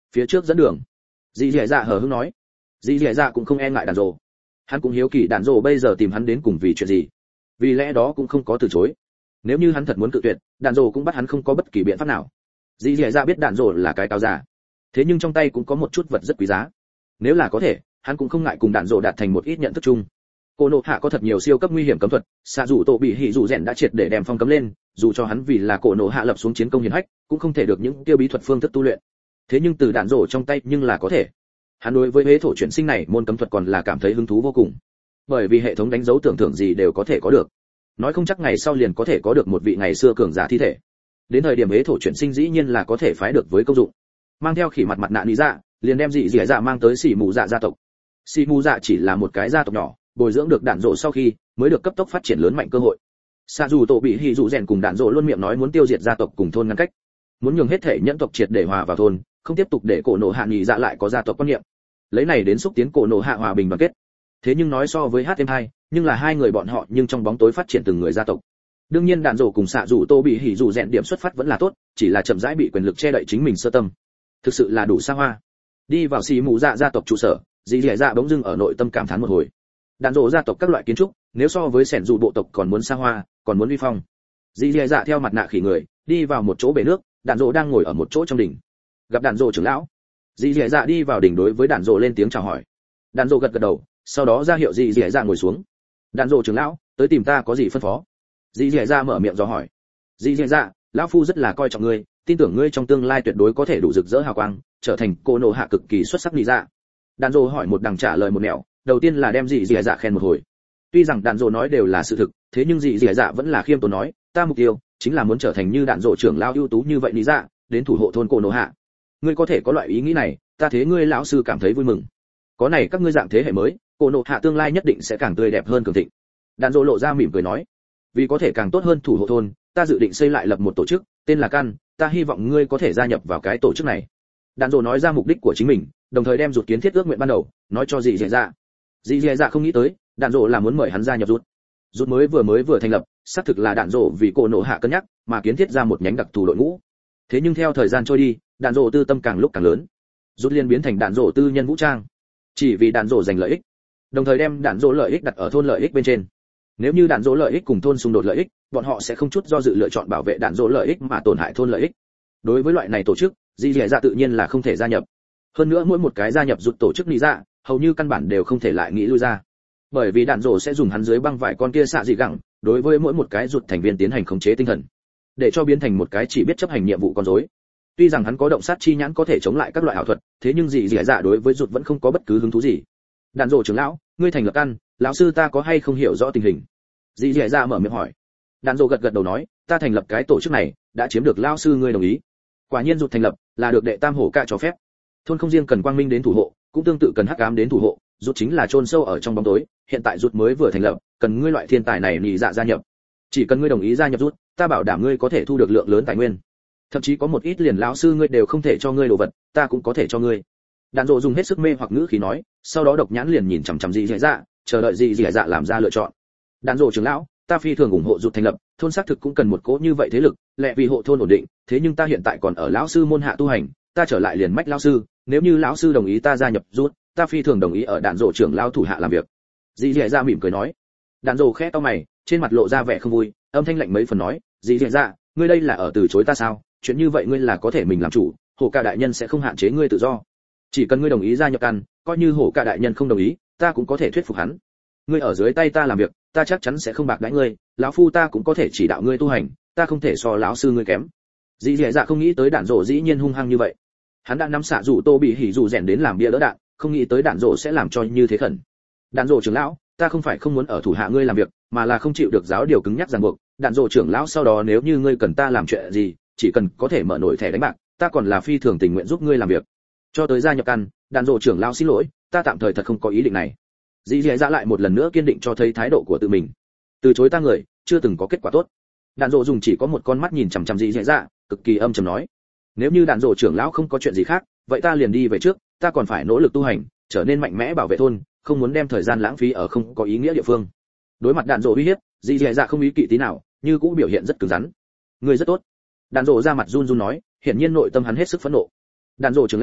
phía trước dẫn đường. Dì dì dạ hờ hững nói. Dì dì dạ cũng không e ngại đàn rồ, hắn cũng hiếu kỳ đàn rồ bây giờ tìm hắn đến cùng vì chuyện gì, vì lẽ đó cũng không có từ chối. Nếu như hắn thật muốn cự tuyệt, đàn rồ cũng bắt hắn không có bất kỳ biện pháp nào. Dì dì dạ biết đàn rồ là cái cáo giả, thế nhưng trong tay cũng có một chút vật rất quý giá, nếu là có thể hắn cũng không ngại cùng đàn rồ đạt thành một ít nhận thức chung. Cô nộ hạ có thật nhiều siêu cấp nguy hiểm cấm thuật, xạ dù tổ bị hỉ dù rèn đã triệt để đem phong cấm lên, dù cho hắn vì là cổ nộ hạ lập xuống chiến công hiển hách, cũng không thể được những tiêu bí thuật phương thức tu luyện. Thế nhưng từ đạn rổ trong tay nhưng là có thể. Hắn đối với hế thổ chuyển sinh này môn cấm thuật còn là cảm thấy hứng thú vô cùng, bởi vì hệ thống đánh dấu tưởng thưởng gì đều có thể có được, nói không chắc ngày sau liền có thể có được một vị ngày xưa cường giả thi thể. Đến thời điểm hế thổ chuyển sinh dĩ nhiên là có thể phái được với công dụng. Mang theo khỉ mặt nạ lý dạ, liền đem dị dạ mang tới xỉ mù dạ gia tộc. Xỉ mù dạ chỉ là một cái gia tộc nhỏ, bồi dưỡng được đạn rổ sau khi mới được cấp tốc phát triển lớn mạnh cơ hội. Sa dù tổ bị hỉ dù rèn cùng đạn rổ luôn miệng nói muốn tiêu diệt gia tộc cùng thôn ngăn cách, muốn nhường hết thể nhẫn tộc triệt để hòa vào thôn, không tiếp tục để cổ nộ hạ nghỉ dạ lại có gia tộc quan niệm, lấy này đến xúc tiến cổ nộ hạ hòa bình đoàn kết. Thế nhưng nói so với HM2, nhưng là hai người bọn họ nhưng trong bóng tối phát triển từng người gia tộc. Đương nhiên đạn rổ cùng xạ dù tô bị hỉ dù rèn điểm xuất phát vẫn là tốt, chỉ là chậm rãi bị quyền lực che đậy chính mình sơ tâm, thực sự là đủ xa hoa. Đi vào xì mù dạ gia tộc trụ sở, dì dì dạ bỗng dưng ở nội tâm cảm thán một hồi. Đạn rổ gia tộc các loại kiến trúc, nếu so với sẻn dù bộ tộc còn muốn xa hoa, còn muốn uy phong. Dì dì dạ theo mặt nạ khỉ người đi vào một chỗ bể nước, đạn rổ đang ngồi ở một chỗ trong đỉnh, gặp đạn rổ trưởng lão. Dì dì dạ đi vào đỉnh đối với đạn rổ lên tiếng chào hỏi. Đạn rổ gật gật đầu, sau đó ra hiệu dì dì dạ ngồi xuống. Đạn rổ trưởng lão, tới tìm ta có gì phân phó? Dì dì dạ mở miệng dò hỏi. Dì dì dạ, lão phu rất là coi trọng ngươi, tin tưởng ngươi trong tương lai tuyệt đối có thể đủ rực rỡ hào quang, trở thành cô nộ hạ cực kỳ xuất sắc lý dạ. Đạn rổ hỏi một đằng trả lời một nẻo, đầu tiên là đem dì dì dạ khen một hồi. Tuy rằng đạn rổ nói đều là sự thực, thế nhưng dì dì dạ vẫn là khiêm tốn nói, ta mục tiêu chính là muốn trở thành như đạn rổ trưởng lão ưu tú như vậy lý dạ, đến thủ hộ thôn cô nộ hạ. Ngươi có thể có loại ý nghĩ này, ta thế ngươi lão sư cảm thấy vui mừng. Có này các ngươi dạng thế hệ mới, cô nộ hạ tương lai nhất định sẽ càng tươi đẹp hơn cường thịnh. Đạn rổ lộ ra mỉm cười nói, vì có thể càng tốt hơn thủ hộ thôn, ta dự định xây lại lập một tổ chức, tên là Căn, ta hy vọng ngươi có thể gia nhập vào cái tổ chức này. Đạn rổ nói ra mục đích của chính mình, đồng thời đem rụt kiến thiết ước nguyện ban đầu nói cho dì dì dạ. Dì dì dạ không nghĩ tới đạn rổ là muốn mời hắn gia nhập rút mới vừa thành lập, xác thực là đạn rổ vì cô nộ hạ cân nhắc mà kiến thiết ra một nhánh đặc thù đội ngũ. Thế nhưng theo thời gian trôi đi, đạn rổ tư tâm càng lúc càng lớn, rút liên biến thành đạn rổ tư nhân vũ trang, chỉ vì đạn rổ giành lợi ích, đồng thời đem đạn rổ lợi ích đặt ở thôn lợi ích bên trên. Nếu như đạn rổ lợi ích cùng thôn xung đột lợi ích, bọn họ sẽ không chút do dự lựa chọn bảo vệ đạn rổ lợi ích mà tổn hại thôn lợi ích. Đối với loại này tổ chức, dì dì dạ tự nhiên là không thể gia nhập. Hơn nữa mỗi một cái gia nhập rút tổ chức lý dạ, hầu như căn bản đều không thể lại nghĩ lui ra, bởi vì đạn rổ sẽ dùng hắn dưới băng vải con kia xạ dị gẳng đối với mỗi một cái rút thành viên tiến hành khống chế tinh thần, để cho biến thành một cái chỉ biết chấp hành nhiệm vụ con rối. Tuy rằng hắn có động sát chi nhãn có thể chống lại các loại ảo thuật, thế nhưng dì dì dạ đối với rút vẫn không có bất cứ hứng thú gì. Đạn rổ trưởng lão, ngươi thành lập Căn, lão sư ta có hay không hiểu rõ tình hình? Dì dì dạ mở miệng hỏi. Đạn rổ gật gật đầu nói, ta thành lập cái tổ chức này đã chiếm được lão sư ngươi đồng ý. Quả nhiên rút thành lập là được đệ tam hổ ca cho phép. Thôn không riêng cần quang minh đến thủ hộ, cũng tương tự cần hắc ám đến thủ hộ, rút chính là chôn sâu ở trong bóng tối, hiện tại rút mới vừa thành lập, cần ngươi loại thiên tài này nhị dạ gia nhập. Chỉ cần ngươi đồng ý gia nhập rút, ta bảo đảm ngươi có thể thu được lượng lớn tài nguyên, thậm chí có một ít liền lão sư ngươi đều không thể cho ngươi đồ vật, ta cũng có thể cho ngươi. Đạn rổ dùng hết sức mê hoặc ngữ khí nói, sau đó độc nhãn liền nhìn chằm chằm dì dì dạ, chờ đợi dì dì dạ làm ra lựa chọn. Đạn rổ trưởng lão, ta phi thường ủng hộ rút thành lập, thôn xác thực cũng cần một cỗ như vậy thế lực, lẽ vì hộ thôn ổn định, thế nhưng ta hiện tại còn ở lão sư môn hạ tu hành, ta trở lại liền mách lão sư, nếu như lão sư đồng ý ta gia nhập rút, ta phi thường đồng ý ở đạn rổ trưởng lão thủ hạ làm việc. Dì dì dạ mỉm cười nói. Đạn rổ khẽ cau mày, trên mặt lộ ra vẻ không vui, âm thanh lạnh mấy phần nói, dì dì dạ, ngươi đây là ở từ chối ta sao? Chuyện như vậy ngươi là có thể mình làm chủ, hổ ca đại nhân sẽ không hạn chế ngươi tự do. Chỉ cần ngươi đồng ý gia nhập Căn, coi như hổ ca đại nhân không đồng ý, ta cũng có thể thuyết phục hắn. Ngươi ở dưới tay ta làm việc, ta chắc chắn sẽ không bạc đãi ngươi, lão phu ta cũng có thể chỉ đạo ngươi tu hành, ta không thể so lão sư ngươi kém. Dì dì dạ không nghĩ tới đạn rổ dĩ nhiên hung hăng như vậy. Hắn đã nắm xạ rủ tô bị hỉ rủ rèn đến làm bia đỡ đạn, không nghĩ tới đạn rổ sẽ làm cho như thế khẩn. Đạn rổ trưởng lão, ta không phải không muốn ở thủ hạ ngươi làm việc, mà là không chịu được giáo điều cứng nhắc ràng buộc. Đạn rổ trưởng lão, sau đó nếu như ngươi cần ta làm chuyện gì, chỉ cần có thể mở nổi thẻ đánh bạc, ta còn là phi thường tình nguyện giúp ngươi làm việc. Cho tới gia nhập Căn, đạn rổ trưởng lão xin lỗi, ta tạm thời thật không có ý định này. Dì dì dạ lại một lần nữa kiên định cho thấy thái độ của tự mình. Từ chối ta người, chưa từng có kết quả tốt. Đạn rổ dùng chỉ có một con mắt nhìn chằm chằm dì dì dạ, cực kỳ âm trầm nói, nếu như đạn rổ trưởng lão không có chuyện gì khác, vậy ta liền đi về trước, ta còn phải nỗ lực tu hành, trở nên mạnh mẽ bảo vệ thôn, không muốn đem thời gian lãng phí ở không có ý nghĩa địa phương. Đối mặt đạn rổ uy hiếp, dì dì dạ không ý kỵ tí nào, như cũng biểu hiện rất cứng rắn. Người rất tốt. Đạn rổ ra mặt run run nói, hiển nhiên nội tâm hắn hết sức phẫn nộ. Đạn rổ trưởng lão,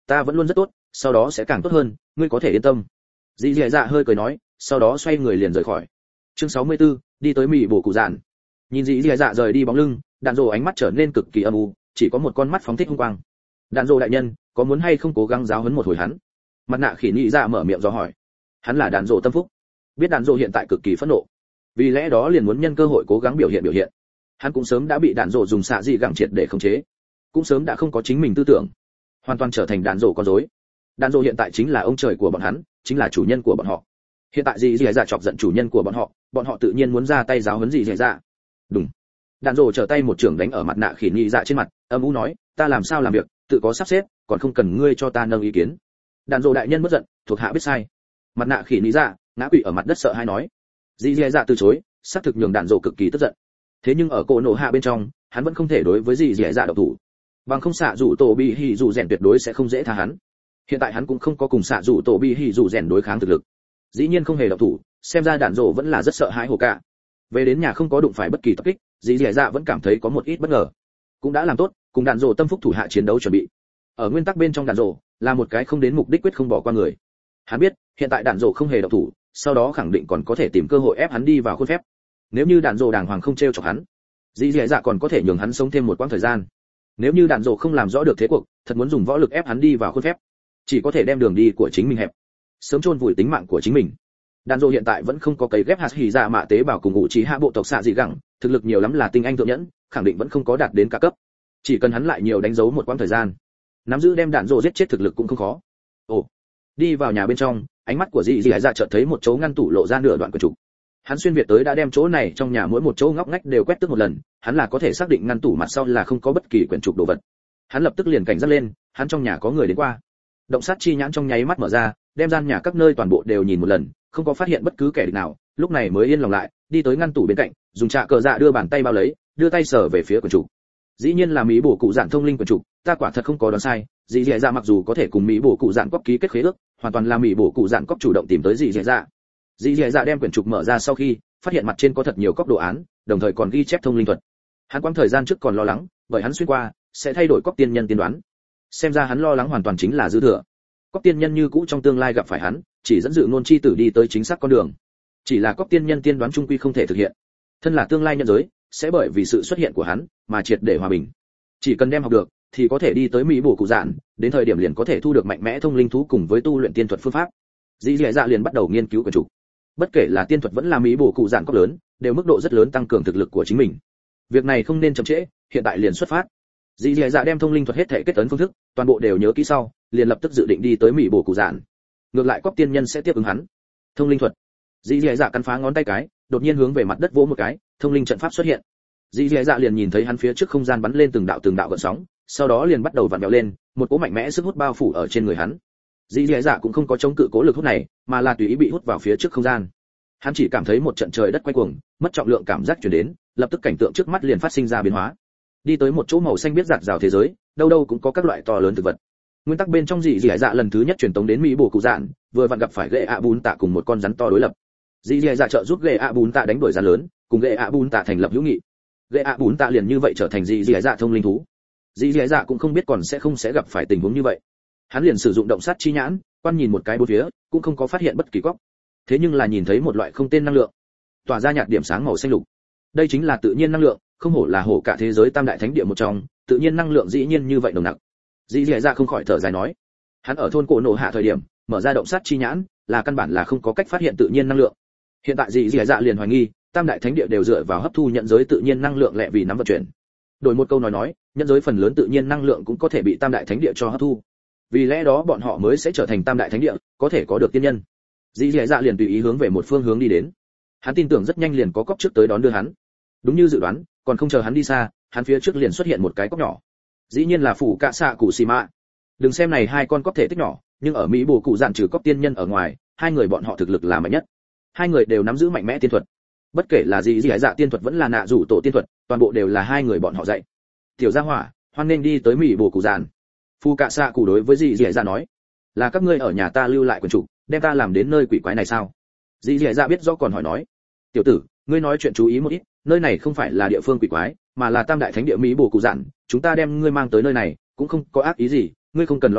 ta vẫn luôn rất tốt, sau đó sẽ càng tốt hơn, ngươi có thể yên tâm. Dì dì dạ hơi cười nói, sau đó xoay người liền rời khỏi. Chương 64, đi tới Mỹ bổ cụ dạn. Nhìn dì dì dạ rời đi bóng lưng, đạn rồ ánh mắt trở nên cực kỳ âm u, chỉ có một con mắt phóng thích hung quang. Đạn rồ đại nhân, có muốn hay không cố gắng giáo huấn một hồi hắn? Mặt nạ khỉ nhị dạ mở miệng do hỏi. Hắn là đạn rồ tâm phúc, biết đạn rồ hiện tại cực kỳ phẫn nộ, vì lẽ đó liền muốn nhân cơ hội cố gắng biểu hiện. Hắn cũng sớm đã bị đạn rồ dùng xạ dị gẳng triệt để khống chế, cũng sớm đã không có chính mình tư tưởng, hoàn toàn trở thành đạn rồ con rối. Đạn rồ hiện tại chính là ông trời của bọn hắn, chính là chủ nhân của bọn họ. Hiện tại dì dì dạ chọc giận chủ nhân của bọn họ tự nhiên muốn ra tay giáo huấn dì dì dạ. Đúng. Đạn rồ trở tay một trưởng đánh ở mặt nạ khỉ nhị dạ trên mặt, âm u nói, ta làm sao làm việc, tự có sắp xếp, còn không cần ngươi cho ta nâng ý kiến. Đạn rồ đại nhân bất giận, thuộc hạ biết sai. Mặt nạ khỉ nhị dạ ngã quỵ ở mặt đất sợ hãi nói. Dì dì dạ từ chối, xác thực nhường đạn rồ cực kỳ tức giận. Thế nhưng ở cổ nổ hạ bên trong, hắn vẫn không thể đối với dì dì dạ động thủ. Bằng không xạ rủ tổ bị hỉ rủ rèn tuyệt đối sẽ không dễ tha hắn. Hiện tại hắn cũng không có cùng xạ rủ tổ bị hỉ rủ rèn đối kháng thực lực, dĩ nhiên không hề động thủ, xem ra đạn rồ vẫn là rất sợ hãi hồ cả. Về đến nhà không có đụng phải bất kỳ tập kích, dì dì dạ vẫn cảm thấy có một ít bất ngờ, cũng đã làm tốt cùng đạn rồ tâm phúc thủ hạ chiến đấu chuẩn bị. Ở nguyên tắc bên trong đạn rồ là một cái không đến mục đích quyết không bỏ qua người. Hắn biết hiện tại đạn rồ không hề động thủ, sau đó khẳng định còn có thể tìm cơ hội ép hắn đi vào khuôn phép. Nếu như đạn rồ đàng hoàng không trêu chọc hắn, dì dì dạ còn có thể nhường hắn sống thêm một quãng thời gian. Nếu như đạn rồ không làm rõ được thế cuộc, thật muốn dùng võ lực ép hắn đi vào khuôn phép, chỉ có thể đem đường đi của chính mình hẹp, sớm chôn vùi tính mạng của chính mình. Đạn rồ hiện tại vẫn không có cấy ghép hạt hỉ dạ mạ tế bào cùng ngũ trí hạ bộ tộc xạ dị gẳng, thực lực nhiều lắm là tinh anh thượng nhẫn, khẳng định vẫn không có đạt đến cả cấp. Chỉ cần hắn lại nhiều đánh dấu một quãng thời gian, nắm giữ đem đạn rồ giết chết thực lực cũng không khó. Ồ, đi vào nhà bên trong, ánh mắt của dì dì dạ chợt thấy một chỗ ngăn tủ lộ ra nửa đoạn quyển trục. Hắn xuyên việt tới đã đem chỗ này trong nhà mỗi một chỗ ngóc ngách đều quét tước một lần, hắn là có thể xác định ngăn tủ mặt sau là không có bất kỳ quyển trục đồ vật. Hắn lập tức liền cảnh giác lên, hắn trong nhà có người đến qua. Động sát chi nhãn trong nháy mắt mở ra, đem gian nhà các nơi toàn bộ đều nhìn một lần, không có phát hiện bất cứ kẻ địch nào, lúc này mới yên lòng lại, đi tới ngăn tủ bên cạnh, dùng trạ cờ dạ đưa bàn tay bao lấy, đưa tay sờ về phía quyển trục. Dĩ nhiên là mỹ bổ cụ dạn thông linh quyển trục, ta quả thật không có đoán sai, dì dì dạ mặc dù có thể cùng mỹ bổ cụ dạn cóc ký kết khế ước, hoàn toàn là mỹ bổ cụ dạn cóc chủ động tìm tới dì dì dạ. Dì dì dạ đem quyển trục mở ra sau khi phát hiện mặt trên có thật nhiều cóc đồ án, đồng thời còn ghi chép thông linh thuật. Hắn quãng thời gian trước còn lo lắng, bởi hắn xuyên qua sẽ thay đổi cóc tiên nhân tiên đoán. Xem ra hắn lo lắng hoàn toàn chính là dư thừa. Cóc tiên nhân như cũ trong tương lai gặp phải hắn, chỉ dẫn dự ngôn chi tử đi tới chính xác con đường. Chỉ là cóc tiên nhân tiên đoán trung quy không thể thực hiện. Thân là tương lai nhân giới, sẽ bởi vì sự xuất hiện của hắn mà triệt để hòa bình. Chỉ cần đem học được, thì có thể đi tới mỹ bổ cụ dạn, đến thời điểm liền có thể thu được mạnh mẽ thông linh thú cùng với tu luyện tiên thuật phương pháp. Dĩ dĩ dạ liền bắt đầu nghiên cứu quyển trục. Bất kể là tiên thuật vẫn là mỹ bổ cụ dạn cóc lớn, đều mức độ rất lớn tăng cường thực lực của chính mình. Việc này không nên chậm trễ, hiện tại liền xuất phát. Dĩ dĩ dạ đem thông linh thuật hết thể kết ấn phương thức, toàn bộ đều nhớ kỹ sau, liền lập tức dự định đi tới mỹ bổ cụ dạn. Ngược lại cóc tiên nhân sẽ tiếp ứng hắn. Thông linh thuật. Dĩ dĩ dạ cắn phá ngón tay cái, đột nhiên hướng về mặt đất vỗ một cái, thông linh trận pháp xuất hiện. Dĩ dĩ dạ liền nhìn thấy hắn phía trước không gian bắn lên từng đạo gợn sóng, sau đó liền bắt đầu vặn vẹo lên, một cỗ mạnh mẽ sức hút bao phủ ở trên người hắn. Dĩ dĩ dạ cũng không có chống cự cố lực hút này, mà là tùy ý bị hút vào phía trước không gian. Hắn chỉ cảm thấy một trận trời đất quay cuồng, mất trọng lượng cảm giác truyền đến, lập tức cảnh tượng trước mắt liền phát sinh ra biến hóa. Đi tới một chỗ màu xanh biết rạt rào thế giới, đâu đâu cũng có các loại to lớn thực vật. Nguyên tắc bên trong dĩ dĩ dạ lần thứ nhất truyền tống đến mỹ bổ cụ dạn, vừa vặn gặp phải gệ ạ bún tạ cùng một con rắn to đối lập. Dĩ dĩ dạ trợ giúp gệ ạ bún tạ đánh đuổi rắn lớn, cùng gệ ạ bún tạ thành lập hữu nghị. Gệ ạ bún tạ liền như vậy trở thành dĩ dĩ dạ thông linh thú. Dĩ dĩ dạ cũng không biết còn sẽ gặp phải tình huống như vậy. Hắn liền sử dụng động sát chi nhãn, quan nhìn một cái bốn phía, cũng không có phát hiện bất kỳ góc. Thế nhưng là nhìn thấy một loại không tên năng lượng, tỏa ra nhạt điểm sáng màu xanh lục. Đây chính là tự nhiên năng lượng, không hổ là hổ cả thế giới tam đại thánh địa một trong, tự nhiên năng lượng dĩ nhiên như vậy nồng nặc. Dĩ dĩ dạ không khỏi thở dài nói, hắn ở thôn cổ nổ hạ thời điểm, mở ra động sát chi nhãn, là căn bản là không có cách phát hiện tự nhiên năng lượng. Hiện tại dĩ dĩ dạ liền hoài nghi, tam đại thánh địa đều dựa vào hấp thu nhận giới tự nhiên năng lượng lẹ vì nắm vận chuyển. Đổi một câu nói, nhận giới phần lớn tự nhiên năng lượng cũng có thể bị tam đại thánh địa cho hấp thu. Vì lẽ đó bọn họ mới sẽ trở thành tam đại thánh địa, có thể có được tiên nhân. Dĩ dĩ dạ liền tùy ý hướng về một phương hướng đi đến. Hắn tin tưởng rất nhanh liền có cóc trước tới đón đưa hắn. Đúng như dự đoán, còn không chờ hắn đi xa, hắn phía trước liền xuất hiện một cái cóc nhỏ. Dĩ nhiên là phủ cạ xạ cụ xì mạ. Đừng xem này hai con cóc thể tích nhỏ, nhưng ở mỹ bổ cụ dạn trừ cóc tiên nhân ở ngoài, hai người bọn họ thực lực là mạnh nhất. Hai người đều nắm giữ mạnh mẽ tiên thuật. Bất kể là dĩ dĩ dạ tiên thuật vẫn là nạ rủ tổ tiên thuật, toàn bộ đều là hai người bọn họ dạy. Tiểu gia hỏa, hoan nên đi tới mỹ bổ cụ dạn. Phu cạ xạ cụ đối với dĩ dĩ dạ nói, là các ngươi ở nhà ta lưu lại quyển trục, đem ta làm đến nơi quỷ quái này sao? Dĩ dĩ dạ biết rõ còn hỏi nói, tiểu tử, ngươi nói chuyện chú ý một ít, nơi này không phải là địa phương quỷ quái, mà là tam đại thánh địa mỹ bổ cụ dạn, chúng ta đem ngươi mang tới nơi này, cũng không có ác ý gì, ngươi không cần lo lắng,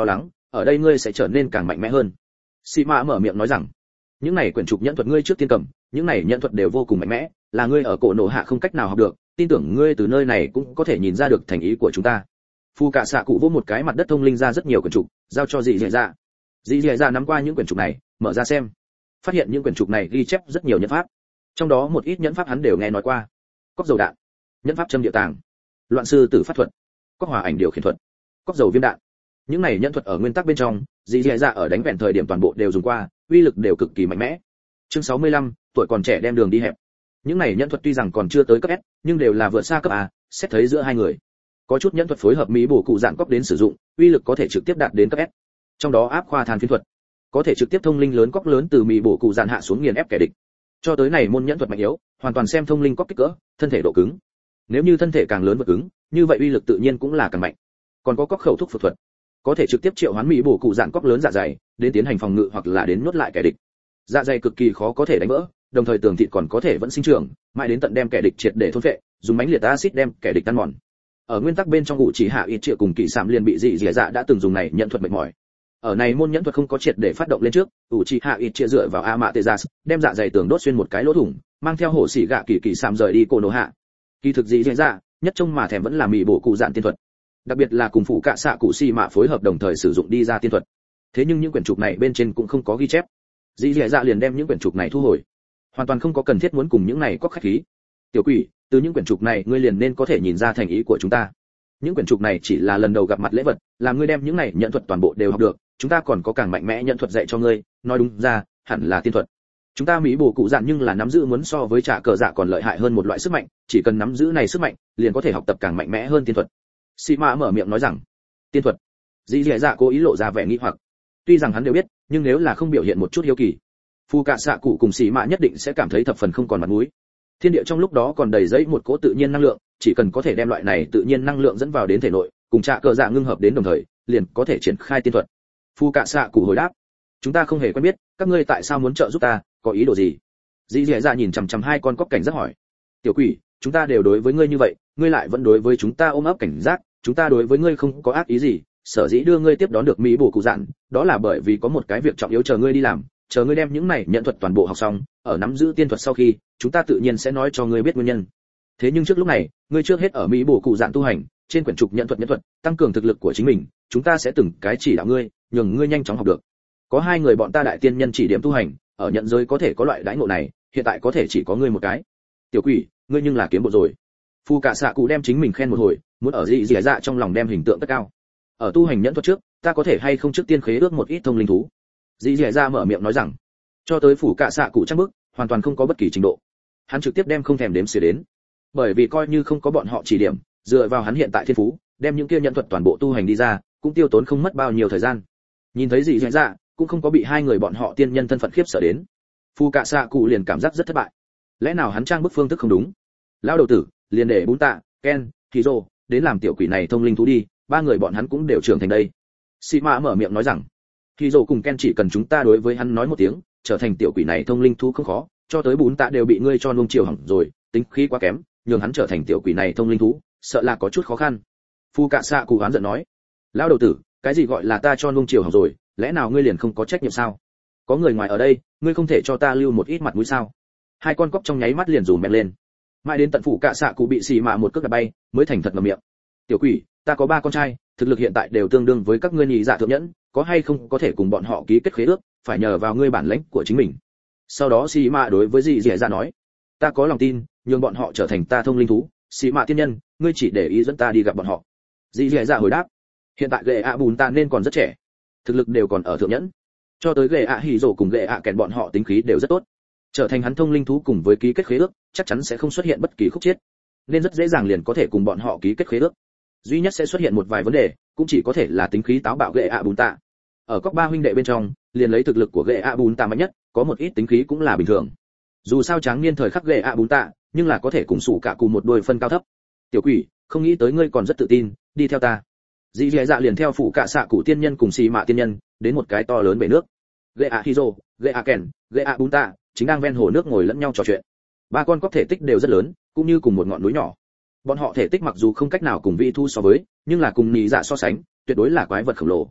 ở đây ngươi sẽ trở nên càng mạnh mẽ hơn. Sĩ Mã mở miệng nói rằng, những này quyển trục nhẫn thuật ngươi trước tiên cầm, những này nhẫn thuật đều vô cùng mạnh mẽ, là ngươi ở cổ nổ hạ không cách nào học được, tin tưởng ngươi từ nơi này cũng có thể nhìn ra được thành ý của chúng ta. Phu Cạ Xạ Cụ vỗ một cái mặt đất thông linh ra rất nhiều quyển trục, giao cho Dị Dẻ Dạ. Dị Dẻ Dạ nắm qua những quyển trục này, mở ra xem, phát hiện những quyển trục này ghi chép rất nhiều nhẫn pháp, trong đó một ít nhẫn pháp hắn đều nghe nói qua. Cốc dầu đạn, nhẫn pháp châm địa tàng, loạn sư tử pháp thuật, cốc hòa ảnh điều khiển thuật, cốc dầu viêm đạn. Những này nhẫn thuật ở nguyên tắc bên trong, Dị Dẻ Dạ ở đánh vẹn thời điểm toàn bộ đều dùng qua, uy lực đều cực kỳ mạnh mẽ. Chương 65, tuổi còn trẻ đem đường đi hẹp. Những này nhẫn thuật tuy rằng còn chưa tới cấp S, nhưng đều là vượt xa cấp A, xét thấy giữa hai người. Có chút nhẫn thuật phối hợp mỹ bổ cụ dạng cốc đến sử dụng, uy lực có thể trực tiếp đạt đến cấp S. Trong đó áp khoa than phiến thuật, có thể trực tiếp thông linh lớn cốc lớn từ mỹ bổ cụ dạng hạ xuống nghiền ép kẻ địch. Cho tới này môn nhẫn thuật mạnh yếu, hoàn toàn xem thông linh cốc kích cỡ, thân thể độ cứng. Nếu như thân thể càng lớn và cứng, như vậy uy lực tự nhiên cũng là càng mạnh. Còn có cốc khẩu thúc phược thuật, có thể trực tiếp triệu hoán mỹ bổ cụ dạng cốc lớn dạ dày, đến tiến hành phòng ngự hoặc là đến nuốt lại kẻ địch. Dạ dày cực kỳ khó có thể đánh vỡ, đồng thời tường thịt còn có thể vẫn sinh trưởng, mãi đến tận đem kẻ địch triệt để thôn phệ, dùng mánh liệt axit đem kẻ địch tan mòn. Ở nguyên tắc bên trong ngụ chỉ hạ ít triệu cùng kỳ sạm liền bị Dị Dẻ Dạ đã từng dùng này nhận thuật mệt mỏi. Ở này môn nhẫn thuật không có triệt để phát động lên trước, ngụ chỉ hạ ít triệu dựa vào Amaterasu, đem dạ dày tường đốt xuyên một cái lỗ thủng, mang theo hổ xỉ gạ kỳ sạm rời đi Konoha. Kỳ thực Dị Dẻ Dạ, nhất trông mà thèm vẫn là mị bổ cụ dạn tiên thuật. Đặc biệt là cùng phụ cạ xạ cụ xì mạ phối hợp đồng thời sử dụng đi ra tiên thuật. Thế nhưng những quyển trục này bên trên cũng không có ghi chép. Dị Dẻ Dạ liền đem những quyển trục này thu hồi, hoàn toàn không có cần thiết muốn cùng những này có khách khí. Tiểu quỷ, từ những quyển trục này ngươi liền nên có thể nhìn ra thành ý của chúng ta. Những quyển trục này chỉ là lần đầu gặp mặt lễ vật, làm ngươi đem những này nhận thuật toàn bộ đều học được, chúng ta còn có càng mạnh mẽ nhận thuật dạy cho ngươi, nói đúng ra, hẳn là tiên thuật. Chúng ta mỹ bổ cụ dạn nhưng là nắm giữ muốn so với trả cờ dạ còn lợi hại hơn một loại sức mạnh, chỉ cần nắm giữ này sức mạnh, liền có thể học tập càng mạnh mẽ hơn tiên thuật. Sĩ Mã mở miệng nói rằng, tiên thuật. Dị Dẻ Dạ cố ý lộ ra vẻ nghi hoặc. Tuy rằng hắn đều biết, nhưng nếu là không biểu hiện một chút hiếu kỳ, Phu Cạ Xạ Cụ cùng Sĩ Mã nhất định sẽ cảm thấy thập phần không còn mặt mũi. Thiên địa trong lúc đó còn đầy dẫy một cỗ tự nhiên năng lượng, chỉ cần có thể đem loại này tự nhiên năng lượng dẫn vào đến thể nội, cùng trả cờ dạ ngưng hợp đến đồng thời, liền có thể triển khai tiên thuật. Phu Cạ Xạ Cụ hồi đáp, chúng ta không hề quen biết, các ngươi tại sao muốn trợ giúp ta, có ý đồ gì? Dị Dẻ Dạ nhìn chằm chằm hai con cóc cảnh giác hỏi. Tiểu quỷ, chúng ta đều đối với ngươi như vậy, ngươi lại vẫn đối với chúng ta ôm ấp cảnh giác, chúng ta đối với ngươi không có ác ý gì, sở dĩ đưa ngươi tiếp đón được mỹ bổ cụ dạn, đó là bởi vì có một cái việc trọng yếu chờ ngươi đi làm, chờ ngươi đem những này nhận thuật toàn bộ học xong, ở nắm giữ tiên thuật sau khi, chúng ta tự nhiên sẽ nói cho ngươi biết nguyên nhân. Thế nhưng trước lúc này, ngươi trước hết ở mỹ bổ cụ dạn tu hành, trên quyển trục nhận thuật, tăng cường thực lực của chính mình, chúng ta sẽ từng cái chỉ đạo ngươi, nhường ngươi nhanh chóng học được. Có hai người bọn ta đại tiên nhân chỉ điểm tu hành, ở nhận giới có thể có loại đãi ngộ này, hiện tại có thể chỉ có ngươi một cái. Tiểu quỷ, ngươi nhưng là kiếm bộ rồi. Phu Cạ Xạ Cụ đem chính mình khen một hồi, muốn ở Dị Dẻ Dạ trong lòng đem hình tượng tất cao. Ở tu hành nhẫn thuật trước, ta có thể hay không trước tiên khế ước một ít thông linh thú? Dị Dẻ Dạ mở miệng nói rằng, cho tới Phủ Cạ Xạ Cụ chắc bước, hoàn toàn không có bất kỳ trình độ. Hắn trực tiếp đem không thèm đếm xỉa đến, bởi vì coi như không có bọn họ chỉ điểm, dựa vào hắn hiện tại thiên phú, đem những kia nhẫn thuật toàn bộ tu hành đi ra, cũng tiêu tốn không mất bao nhiêu thời gian. Nhìn thấy Dị Dẻ Dạ, cũng không có bị hai người bọn họ tiên nhân thân phận khiếp sợ đến. Phu Cạ Xạ Cụ liền cảm giác rất thất bại. Lẽ nào hắn trang bức phương thức không đúng? Lão đầu tử, liền để Bún Tạ, Ken, Kizo đến làm tiểu quỷ này thông linh thú đi, ba người bọn hắn cũng đều trưởng thành đây. Sĩ Mã mở miệng nói rằng, Kizo cùng Ken chỉ cần chúng ta đối với hắn nói một tiếng, trở thành tiểu quỷ này thông linh thú không khó, cho tới Bún Tạ đều bị ngươi cho nuông chiều hỏng rồi, tính khí quá kém, nhường hắn trở thành tiểu quỷ này thông linh thú, sợ là có chút khó khăn. Phu Cạ Xạ Cụ oán giận nói, lão đầu tử, cái gì gọi là ta cho nuông chiều hỏng rồi, lẽ nào ngươi liền không có trách nhiệm sao? Có người ngoài ở đây, ngươi không thể cho ta lưu một ít mặt mũi sao? Hai con cóc trong nháy mắt liền rủ mẹ lên. Mãi đến tận Phủ Cạ Xạ Cụ bị xì mạ một cước đạp bay, mới thành thật ngậm miệng. Tiểu quỷ, ta có ba con trai, thực lực hiện tại đều tương đương với các ngươi nhị dạ thượng nhẫn, có hay không có thể cùng bọn họ ký kết khế ước, phải nhờ vào ngươi bản lĩnh của chính mình. Sau đó xì mạ đối với Dị Dẻ Dạ nói, ta có lòng tin, nhường bọn họ trở thành ta thông linh thú, xì mạ tiên nhân, ngươi chỉ để ý dẫn ta đi gặp bọn họ. Dị Dẻ Dạ hồi đáp, hiện tại Gệ ạ Bùn ta nên còn rất trẻ, thực lực đều còn ở thượng nhẫn, cho tới Gệ ạ Hỉ Dỗ cùng Gệ ạ Kèn bọn họ tính khí đều rất tốt, trở thành hắn thông linh thú cùng với ký kết khế ước, chắc chắn sẽ không xuất hiện bất kỳ khúc chiết, nên rất dễ dàng liền có thể cùng bọn họ ký kết khế ước. Duy nhất sẽ xuất hiện một vài vấn đề, cũng chỉ có thể là tính khí táo bạo Gệ ạ Bùn tạ. Ở các ba huynh đệ bên trong, liền lấy thực lực của Gệ ạ Bùn tạ mạnh nhất, có một ít tính khí cũng là bình thường. Dù sao tráng niên thời khắc Gệ ạ Bùn tạ, nhưng là có thể cùng sủ cả cùng một đôi phân cao thấp. Tiểu quỷ, không nghĩ tới ngươi còn rất tự tin, đi theo ta. Dị Dẻ Dạ liền theo Phủ Cạ Xạ Cụ tiên nhân cùng xì mạ tiên nhân đến một cái to lớn bể nước. Gệ ạ Hiro, Gệ ạ Kèn, Gệ ạ Bùn tạ chính đang ven hồ nước ngồi lẫn nhau trò chuyện. Ba con cóc thể tích đều rất lớn, cũng như cùng một ngọn núi nhỏ. Bọn họ thể tích mặc dù không cách nào cùng vị thu so với, nhưng là cùng nhị dạ so sánh, tuyệt đối là quái vật khổng lồ.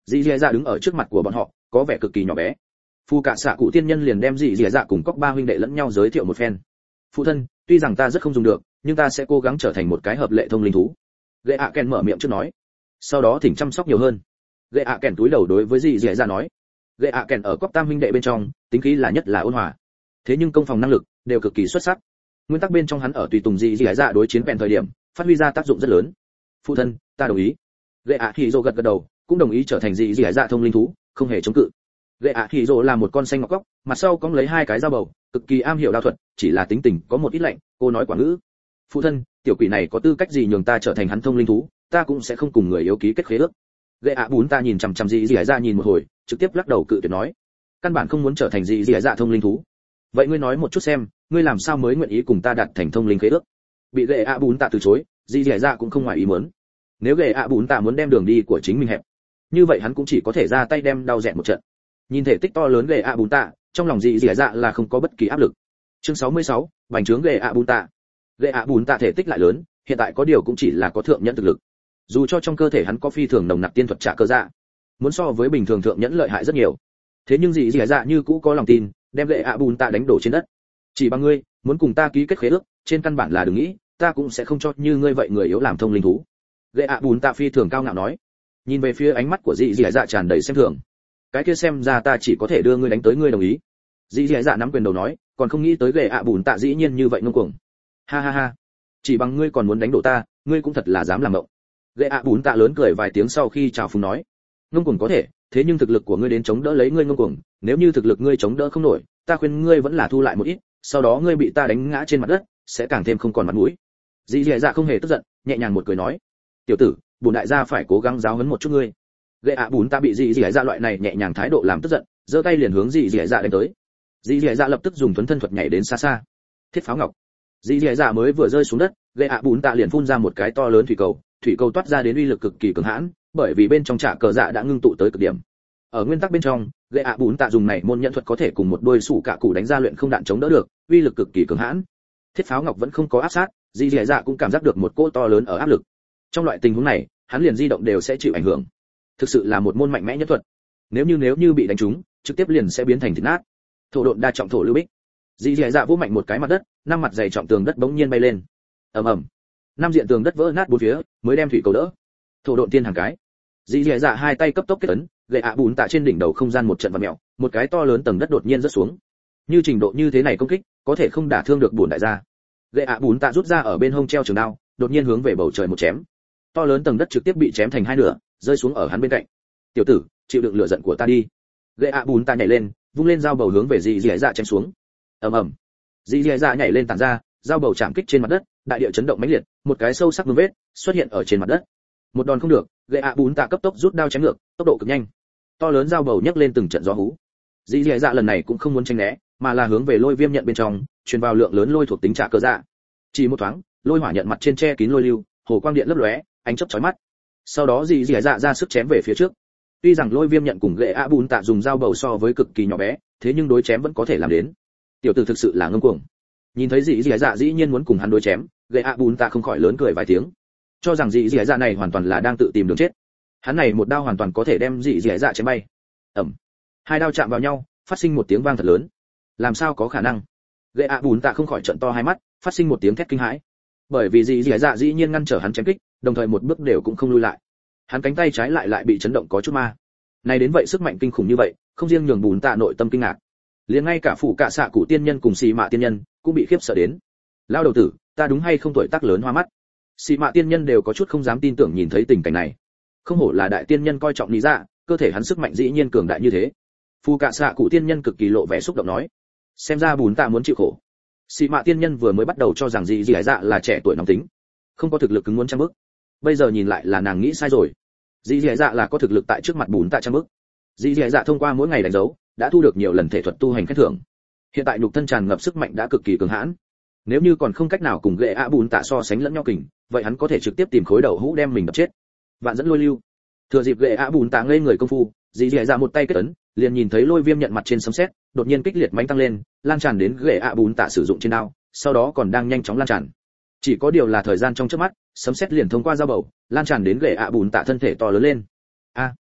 Dì Dì Dạ đứng ở trước mặt của bọn họ, có vẻ cực kỳ nhỏ bé. Phu cả xạ cụ tiên nhân liền đem Dì Dì Dạ cùng Cóc ba huynh đệ lẫn nhau giới thiệu một phen. Phụ thân, tuy rằng ta rất không dùng được, nhưng ta sẽ cố gắng trở thành một cái hợp lệ thông linh thú. Gệ ạ Kèn mở miệng trước nói. Sau đó thỉnh chăm sóc nhiều hơn. Gệ ạ Kèn túi đầu đối với Dì Dì Dạ nói. Gệ ạ Kèn ở Cóc tam huynh đệ bên trong, tính khí là nhất là ôn hòa. Thế nhưng công phòng năng lực đều cực kỳ xuất sắc. Nguyên tắc bên trong hắn ở tùy tùng Dì Dì Dạ đối chiến bèn thời điểm, phát huy ra tác dụng rất lớn. Phụ thân, ta đồng ý. Gệ ạ Hiro gật gật đầu, cũng đồng ý trở thành Dì Dì Dạ thông linh thú, không hề chống cự. Gệ ạ Hiro là một con xanh ngọc cóc, mặt sau cong lấy hai cái dao bầu, cực kỳ am hiểu đao thuật, chỉ là tính tình có một ít lạnh, cô nói quả ngữ. Phụ thân, tiểu quỷ này có tư cách gì nhường ta trở thành hắn thông linh thú, ta cũng sẽ không cùng người yếu ký kết khế ước. Gệ ạ Bún ta nhìn chằm chằm Dì Dì Dạ nhìn một hồi, trực tiếp lắc đầu cự tuyệt nói, căn bản không muốn trở thành Dì Dì Dạ thông linh thú. Vậy ngươi nói một chút xem, ngươi làm sao mới nguyện ý cùng ta đạt thành thông linh khế ước? Bị Gệ ạ Bún ta từ chối, Dì Dì Dạ cũng không ngoài ý muốn. Nếu Gệ ạ Bún ta muốn đem đường đi của chính mình hẹp, như vậy hắn cũng chỉ có thể ra tay đem đau dẹn một trận. Nhìn thể tích to lớn Gệ ạ Bún ta, trong lòng Dì Dì Dạ là không có bất kỳ áp lực. Chương 66, bành trướng Gệ ạ Bún ta. Gệ ạ Bún ta thể tích lại lớn, hiện tại có điều cũng chỉ là có thượng nhẫn thực lực. Dù cho trong cơ thể hắn có phi thường nồng nặc tiên thuật trả cơ dạ, muốn so với bình thường thượng nhẫn lợi hại rất nhiều. Thế nhưng Dì Dì Dạ như cũ có lòng tin, đem Gệ ạ Bún ta đánh đổ trên đất. Chỉ bằng ngươi, muốn cùng ta ký kết khế ước, trên căn bản là đừng nghĩ, ta cũng sẽ không cho như ngươi vậy người yếu làm thông linh thú. Gệ ạ Bún ta phi thường cao ngạo nói. Nhìn về phía ánh mắt của Dì Dì Dạ tràn đầy xem thường. Cái kia xem ra ta chỉ có thể đưa ngươi đánh tới ngươi đồng ý. Dì Dì Dạ nắm quyền đầu nói, còn không nghĩ tới Gệ ạ Bún ta dĩ nhiên như vậy ngông cuồng. Ha ha ha, chỉ bằng ngươi còn muốn đánh đổ ta, ngươi cũng thật là dám làm mộng. Gệ ạ Bún ta lớn cười vài tiếng sau khi chào phúng nói, ngông cuồng có thể, thế nhưng thực lực của ngươi đến chống đỡ lấy ngươi ngông cuồng, nếu như thực lực ngươi chống đỡ không nổi, ta khuyên ngươi vẫn là thu lại một ít, sau đó ngươi bị ta đánh ngã trên mặt đất, sẽ càng thêm không còn mặt mũi. Dì Dì Dạ không hề tức giận, nhẹ nhàng một cười nói, tiểu tử, bổn đại gia phải cố gắng giáo huấn một chút ngươi. Gệ ạ Bún ta bị Dì Dì Dạ loại này nhẹ nhàng thái độ làm tức giận, giơ tay liền hướng Dì Dì Dạ đánh tới. Dì Dì Dạ lập tức dùng thuấn thân thuật nhảy đến xa xa. Thiết pháo ngọc. Dì Dì Dạ mới vừa rơi xuống đất, Gệ ạ Bún ta liền phun ra một cái to lớn thủy cầu toát ra đến uy lực cực kỳ cường hãn, bởi vì bên trong trả cờ dạ đã ngưng tụ tới cực điểm. Ở nguyên tắc bên trong, Gệ ạ Bún ta dùng này môn nhận thuật có thể cùng một đôi sủ cạ cụ đánh ra luyện không đạn chống đỡ được, uy lực cực kỳ cường hãn. Thiết pháo ngọc vẫn không có áp sát, Dì Dì Dạ cũng cảm giác được một cỗ to lớn ở áp lực. Trong loại tình huống này, hắn liền di động đều sẽ chịu ảnh hưởng. Thực sự là một môn mạnh mẽ nhất thuật. Nếu như bị đánh trúng, trực tiếp liền sẽ biến thành thịt nát. Thổ độn đa trọng thổ lưu bích. Dì Dì Dạ vỗ mạnh một cái mặt đất, năm mặt dày trọng tường đất bỗng nhiên bay lên. Ầm ầm. Năm diện tường đất vỡ nát bốn phía, mới đem thủy cầu đỡ. Thổ độn tiên hàng cái. Dì Dì Dạ hai tay cấp tốc kết ấn, Gệ ạ Bún tạ trên đỉnh đầu không gian một trận vặn mèo, một cái to lớn tầng đất đột nhiên rớt xuống. Như trình độ như thế này công kích, có thể không đả thương được bổn đại gia. Gệ ạ Bún tạ rút ra ở bên hông treo trường đao, đột nhiên hướng về bầu trời một chém. To lớn tầng đất trực tiếp bị chém thành hai nửa, rơi xuống ở hắn bên cạnh. Tiểu tử, chịu đựng lửa giận của ta đi. Gệ ạ Bún tạ nhảy lên, vung lên dao bầu hướng về Dì Dì Dạ chém xuống. Ầm ầm. Dì Dì Dạ nhảy lên tản ra, dao bầu chạm kích trên mặt đất, đại địa chấn động mãnh liệt, một cái sâu sắc vương vết xuất hiện ở trên mặt đất. Một đòn không được, Gệ ạ Bún tạ cấp tốc rút đao chém ngược, tốc độ cực nhanh. To lớn dao bầu nhấc lên từng trận gió hú. Dì Dì Dạ lần này cũng không muốn tránh né, mà là hướng về lôi viêm nhận bên trong, truyền vào lượng lớn lôi thuộc tính trả cơ dạ. Chỉ một thoáng, lôi hỏa nhận mặt trên che kín lôi lưu, hồ quang điện lấp lóe, ánh chớp chói mắt. Sau đó Dì Dì Dạ ra sức chém về phía trước. Tuy rằng lôi viêm nhận cùng Gệ ạ Bún tạ dùng dao bầu so với cực kỳ nhỏ bé, thế nhưng đối chém vẫn có thể làm đến. Tiểu tử thực sự là ngông cuồng. Nhìn thấy Dì Dì Dạ dĩ nhiên muốn cùng hắn đối chém, Gệ ạ Bún tạ không khỏi lớn cười vài tiếng, cho rằng Dì Dì Dạ này hoàn toàn là đang tự tìm đường chết. Hắn này một đao hoàn toàn có thể đem Dì Dì Dạ chém bay. Ầm. Hai đao chạm vào nhau, phát sinh một tiếng vang thật lớn. Làm sao có khả năng? Gệ ạ Bún tạ không khỏi trợn to hai mắt, phát sinh một tiếng thét kinh hãi. Bởi vì Dì Dì Dạ dĩ nhiên ngăn trở hắn chém kích, đồng thời một bước đều cũng không lùi lại. Hắn cánh tay trái lại bị chấn động có chút ma. Này đến vậy sức mạnh kinh khủng như vậy, không riêng nhường Bún tạ nội tâm kinh ngạc, liền ngay cả phủ cạ xạ cụ tiên nhân cùng xì mạ tiên nhân cũng bị khiếp sợ đến. Lao đầu tử, ta đúng hay không tuổi tác lớn hoa mắt? Xì mạ tiên nhân đều có chút không dám tin tưởng nhìn thấy tình cảnh này. Không hổ là đại tiên nhân coi trọng lý dạ, cơ thể hắn sức mạnh dĩ nhiên cường đại như thế. Phù cạ xạ cụ tiên nhân cực kỳ lộ vẻ xúc động nói, xem ra Bún tạ muốn chịu khổ. Xì mạ tiên nhân vừa mới bắt đầu cho rằng Dì Dì Dạ là trẻ tuổi nóng tính, không có thực lực cứng muốn trăm bước, bây giờ nhìn lại là nàng nghĩ sai rồi. Dì Dì Dạ là có thực lực tại trước mặt Bún tạ trăm bước. Dì Dì Dạ thông qua mỗi ngày đánh dấu, đã thu được nhiều lần thể thuật tu hành khen thưởng. Hiện tại nhục thân tràn ngập sức mạnh đã cực kỳ cường hãn. Nếu như còn không cách nào cùng Gệ ạ Bún tạ so sánh lẫn nhau kình, vậy hắn có thể trực tiếp tìm khối đầu hũ đem mình đập chết. Vạn dẫn lôi lưu. Thừa dịp Gệ ạ Bún tạ ngây người công phu, Dì Dì Dạ một tay kết ấn, liền nhìn thấy lôi viêm nhận mặt trên sấm sét, đột nhiên kích liệt mãnh tăng lên, lan tràn đến Gệ ạ Bún tạ sử dụng trên đao, sau đó còn đang nhanh chóng lan tràn. Chỉ có điều là thời gian trong chớp mắt, sấm sét liền thông qua dao bầu, lan tràn đến Gệ ạ Bún tạ thân thể to lớn lên. A,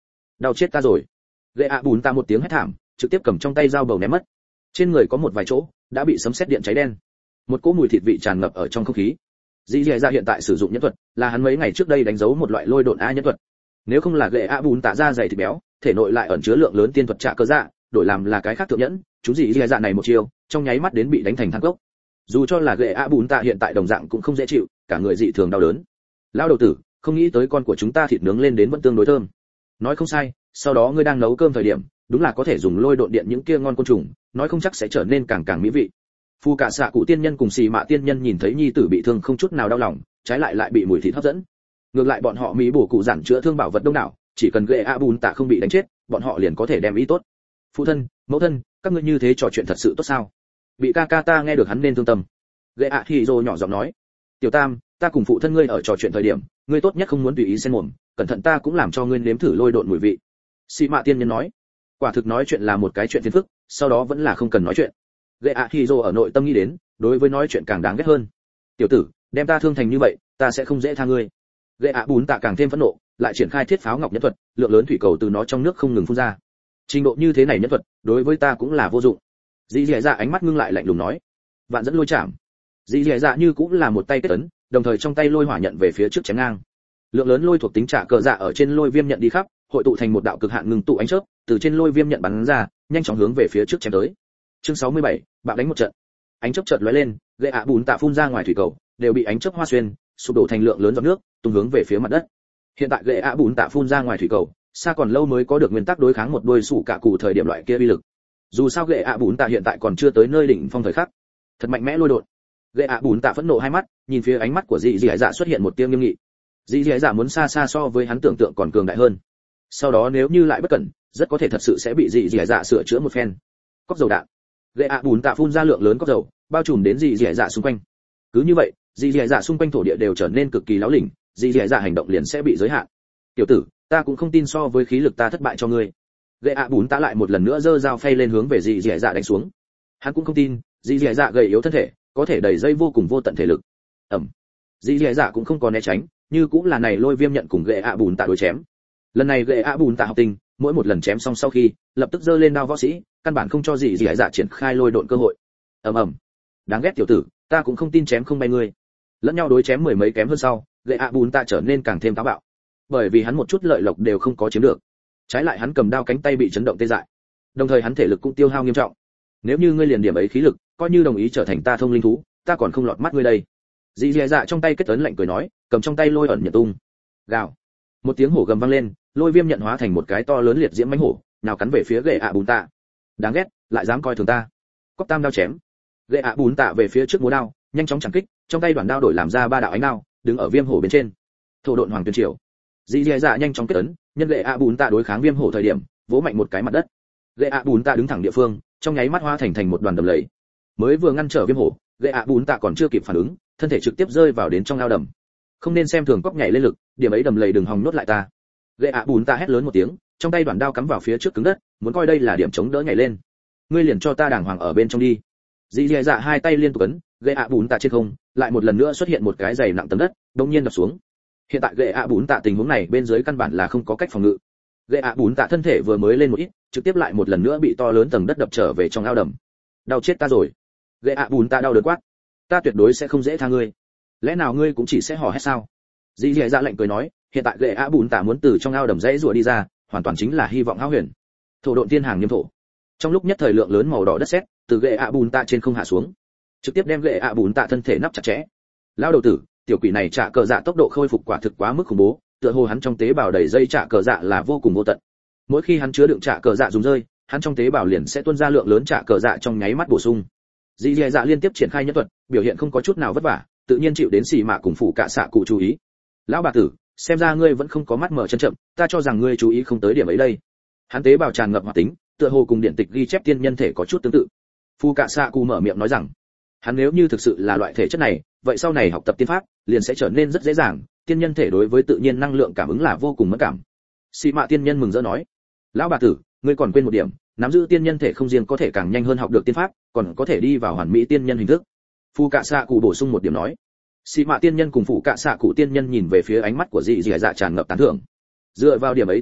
Đau chết ta rồi. Gệ ạ bùn tạ một tiếng hét thảm, trực tiếp cầm trong tay dao bầu ném mất. Trên người có một vài chỗ đã bị sấm sét điện cháy đen. Một cỗ mùi thịt vị tràn ngập ở trong không khí. Dĩ Dẻ Dạ hiện tại sử dụng nhẫn thuật, là hắn mấy ngày trước đây đánh dấu một loại lôi độn a nhẫn thuật. Nếu không là Gệ ạ bùn tạ ra dày thịt béo, thể nội lại ẩn chứa lượng lớn tiên thuật trả cơ dạ, đổi làm là cái khác thượng nhẫn, chúng Dĩ Dẻ Dạ này một chiêu, trong nháy mắt đến bị đánh thành than cốc. Dù cho là Gệ ạ bùn tạ hiện tại đồng dạng cũng không dễ chịu, cả người dị thường đau đớn. Lão đầu tử, không nghĩ tới con của chúng ta thịt nướng lên đến vẫn tương đối thơm. Nói không sai, sau đó ngươi đang nấu cơm thời điểm, đúng là có thể dùng lôi độn điện những kia ngon côn trùng, nói không chắc sẽ trở nên càng mỹ vị. Phu cả xạ cụ tiên nhân cùng xì mạ tiên nhân nhìn thấy nhi tử bị thương không chút nào đau lòng, trái lại bị mùi thịt hấp dẫn. Ngược lại bọn họ mỹ bổ cụ giản chữa thương bảo vật đông đảo, chỉ cần Gệ ạ bùn tạ không bị đánh chết, bọn họ liền có thể đem ý tốt. Phụ thân, mẫu thân, các ngươi như thế trò chuyện thật sự tốt sao? Bị ca ca ta nghe được hắn nên thương tâm. Gệ ạ thì rồ nhỏ giọng nói, tiểu tam, ta cùng phụ thân ngươi ở trò chuyện thời điểm, ngươi tốt nhất không muốn tùy ý xen mồm, cẩn thận ta cũng làm cho ngươi nếm thử lôi độn mùi vị. Xì mạ tiên nhân nói, quả thực nói chuyện là một cái chuyện phiền phức, sau đó vẫn là không cần nói chuyện. Gệ ạ thì rồ ở nội tâm nghĩ đến, đối với nói chuyện càng đáng ghét hơn. Tiểu tử, đem ta thương thành như vậy, ta sẽ không dễ tha ngươi. Gệ ạ bùn tạ càng thêm phẫn nộ, lại triển khai thiết pháo ngọc nhẫn thuật, lượng lớn thủy cầu từ nó trong nước không ngừng phun ra. Trình độ như thế này nhẫn thuật, đối với ta cũng là vô dụng. Dĩ Dẻ Dạ ánh mắt ngưng lại lạnh lùng nói, vạn dẫn lôi chạm. Dĩ Dẻ Dạ như cũng là một tay kết ấn, đồng thời trong tay lôi hỏa nhận về phía trước chém ngang. Lượng lớn lôi thuộc tính trả cờ dạ ở trên lôi viêm nhận đi khắp, hội tụ thành một đạo cực hạn ngừng tụ ánh chớp, từ trên lôi viêm nhận bắn ra, nhanh chóng hướng về phía trước chém tới. Chương 67, bạo đánh một trận. Ánh chớp chợt lóe lên, Gệ ạ bùn tạ phun ra ngoài thủy cầu, đều bị ánh chớp hoa xuyên, sụp đổ thành lượng lớn giọt nước, tung hướng về phía mặt đất. Hiện tại Gệ ạ bùn tạ phun ra ngoài thủy cầu, xa còn lâu mới có được nguyên tắc đối kháng một đôi sủ cả cụ thời điểm loại kia uy lực. Dù sao Gệ ạ bùn tạ hiện tại còn chưa tới nơi đỉnh phong thời khắc. Thật mạnh mẽ lôi đột. Gệ ạ bùn tạ phẫn nộ hai mắt, nhìn phía ánh mắt của Dĩ Dẻ Dạ xuất hiện một tia nghiêm nghị. Dĩ Dẻ Dạ muốn xa so với hắn tưởng tượng còn cường đại hơn. Sau đó nếu như lại bất cẩn, rất có thể thật sự sẽ bị Dĩ Dẻ Dạ sửa chữa một phen. Cốc dầu đạn. Gệ ạ bùn tạ phun ra lượng lớn cốc dầu, bao trùm đến Dĩ Dẻ Dạ xung quanh. Cứ như vậy, Dĩ Dẻ Dạ xung quanh thổ địa đều trở nên cực kỳ láo lỉnh, Dĩ Dẻ Dạ hành động liền sẽ bị giới hạn. Tiểu tử, ta cũng không tin so với khí lực ta thất bại cho ngươi. Gệ ạ bùn tạ lại một lần nữa giơ dao phay lên hướng về Dĩ Dẻ Dạ đánh xuống. Hắn cũng không tin, Dĩ Dẻ Dạ gầy yếu thân thể, có thể đẩy dây vô cùng vô tận thể lực. Dĩ Dẻ Dạ cũng không có né tránh, như cũng là này lôi viêm nhận cùng Gệ ạ bùn tạ đối chém. Lần này Gệ ạ bùn tạ học tình, mỗi một lần chém xong sau khi, lập tức giơ lên đao võ sĩ, căn bản không cho Dĩ Dẻ Dạ triển khai lôi độn cơ hội. Đáng ghét tiểu tử, ta cũng không tin chém không bay ngươi. Lẫn nhau đối chém mười mấy kém hơn sau, Gệ ạ bùn tạ trở nên càng thêm táo bạo, bởi vì hắn một chút lợi lộc đều không có chiếm được, trái lại hắn cầm đao cánh tay bị chấn động tê dại, đồng thời hắn thể lực cũng tiêu hao nghiêm trọng. Nếu như ngươi liền điểm ấy khí lực, coi như đồng ý trở thành ta thông linh thú, ta còn không lọt mắt ngươi đây. Dĩ Dẻ Dạ trong tay kết ấn lạnh cười nói, cầm trong tay lôi ẩn nhận tung. Gào. Một tiếng hổ gầm vang lên, lôi viêm nhận hóa thành một cái to lớn liệt diễm mãnh hổ, nào cắn về phía Gệ ạ bùn tạ. Đáng ghét, lại dám coi thường ta. Cốc tam đao chém. Gệ ạ bùn tạ về phía trước múa đao, nhanh chóng chặn kích, trong tay đoạn đao đổi làm ra ba đạo ánh đao, đứng ở viêm hổ bên trên. Thổ độn hoàng tuyên triều. Dĩ Dẻ Dạ nhanh chóng kết ấn, nhân Gệ ạ bùn tạ đối kháng viêm hổ thời điểm, vỗ mạnh một cái mặt đất. Gệ ạ bùn tạ đứng thẳng địa phương, trong nháy mắt hóa thành một đoàn đầm lầy. Mới vừa ngăn trở viêm hổ, Gệ ạ bùn tạ còn chưa kịp phản ứng, thân thể trực tiếp rơi vào đến trong ao đầm. Không nên xem thường cóc nhảy lên lực, điểm ấy đầm lầy đừng hòng nuốt lại ta. Gệ ạ bùn tạ hét lớn một tiếng, trong tay đoạn đao cắm vào phía trước cứng đất, muốn coi đây là điểm chống đỡ nhảy lên. Ngươi liền cho ta đàng hoàng ở bên trong đi. Dĩ Dẻ Dạ hai tay liên tục ấn, Gệ ạ bùn tạ trên không, lại một lần nữa xuất hiện một cái dày nặng tấm đất, đột nhiên đập xuống. Hiện tại Gệ ạ bùn tạ tình huống này bên dưới căn bản là không có cách phòng ngự. Gệ ạ bùn tạ thân thể vừa mới lên một ít, trực tiếp lại một lần nữa bị to lớn tầng đất đập trở về trong ao đầm. Đau chết ta rồi. Gệ ạ bùn tạ đau đớn quát, ta tuyệt đối sẽ không dễ tha ngươi. Lẽ nào ngươi cũng chỉ sẽ hò hét sao? Dĩ Dẻ Dạ lạnh cười nói, hiện tại Gệ ạ bùn tạ muốn từ trong ao đầm dãy rủa đi ra, hoàn toàn chính là hy vọng hão huyền. Thổ độn tiên hàng niêm thổ. Trong lúc nhất thời lượng lớn màu đỏ đất sét từ Gệ ạ bùn tạ trên không hạ xuống, trực tiếp đem Gệ ạ bùn tạ thân thể nắp chặt chẽ. Lão đầu tử, tiểu quỷ này trả cờ dạ tốc độ khôi phục quả thực quá mức khủng bố, tựa hồ hắn trong tế bào đầy dây trả cờ dạ là vô cùng vô tận. Mỗi khi hắn chứa đựng trả cờ dạ dùng rơi, hắn trong tế bào liền sẽ tuôn ra lượng lớn trả cờ dạ trong nháy mắt bổ sung. Dĩ Dẻ Dạ liên tiếp triển khai nhân thuật, biểu hiện không có chút nào vất vả, tự nhiên chịu đến xì mạ cùng phụ cạ xạ cụ chú ý. Lão bà tử, xem ra ngươi vẫn không có mắt mở chân chậm, ta cho rằng ngươi chú ý không tới điểm ấy đây. Hắn tế bào tràn ngập hoạt tính, tựa hồ cùng điện tịch ghi chép tiên nhân thể có chút tương tự. Phụ cạ xạ cụ mở miệng nói rằng, hắn nếu như thực sự là loại thể chất này, vậy sau này học tập tiên pháp liền sẽ trở nên rất dễ dàng, tiên nhân thể đối với tự nhiên năng lượng cảm ứng là vô cùng mẫn cảm. Xì mạ tiên nhân mừng rỡ nói, lão bà tử, ngươi còn quên một điểm, nắm giữ tiên nhân thể không riêng có thể càng nhanh hơn học được tiên pháp, còn có thể đi vào hoàn mỹ tiên nhân hình thức. Phu cạ xạ cụ bổ sung một điểm nói. Xì mạ tiên nhân cùng phụ cạ xạ cụ tiên nhân nhìn về phía ánh mắt của Dĩ Dẻ Dạ tràn ngập tán thưởng. Dựa vào điểm ấy thủ đoạn,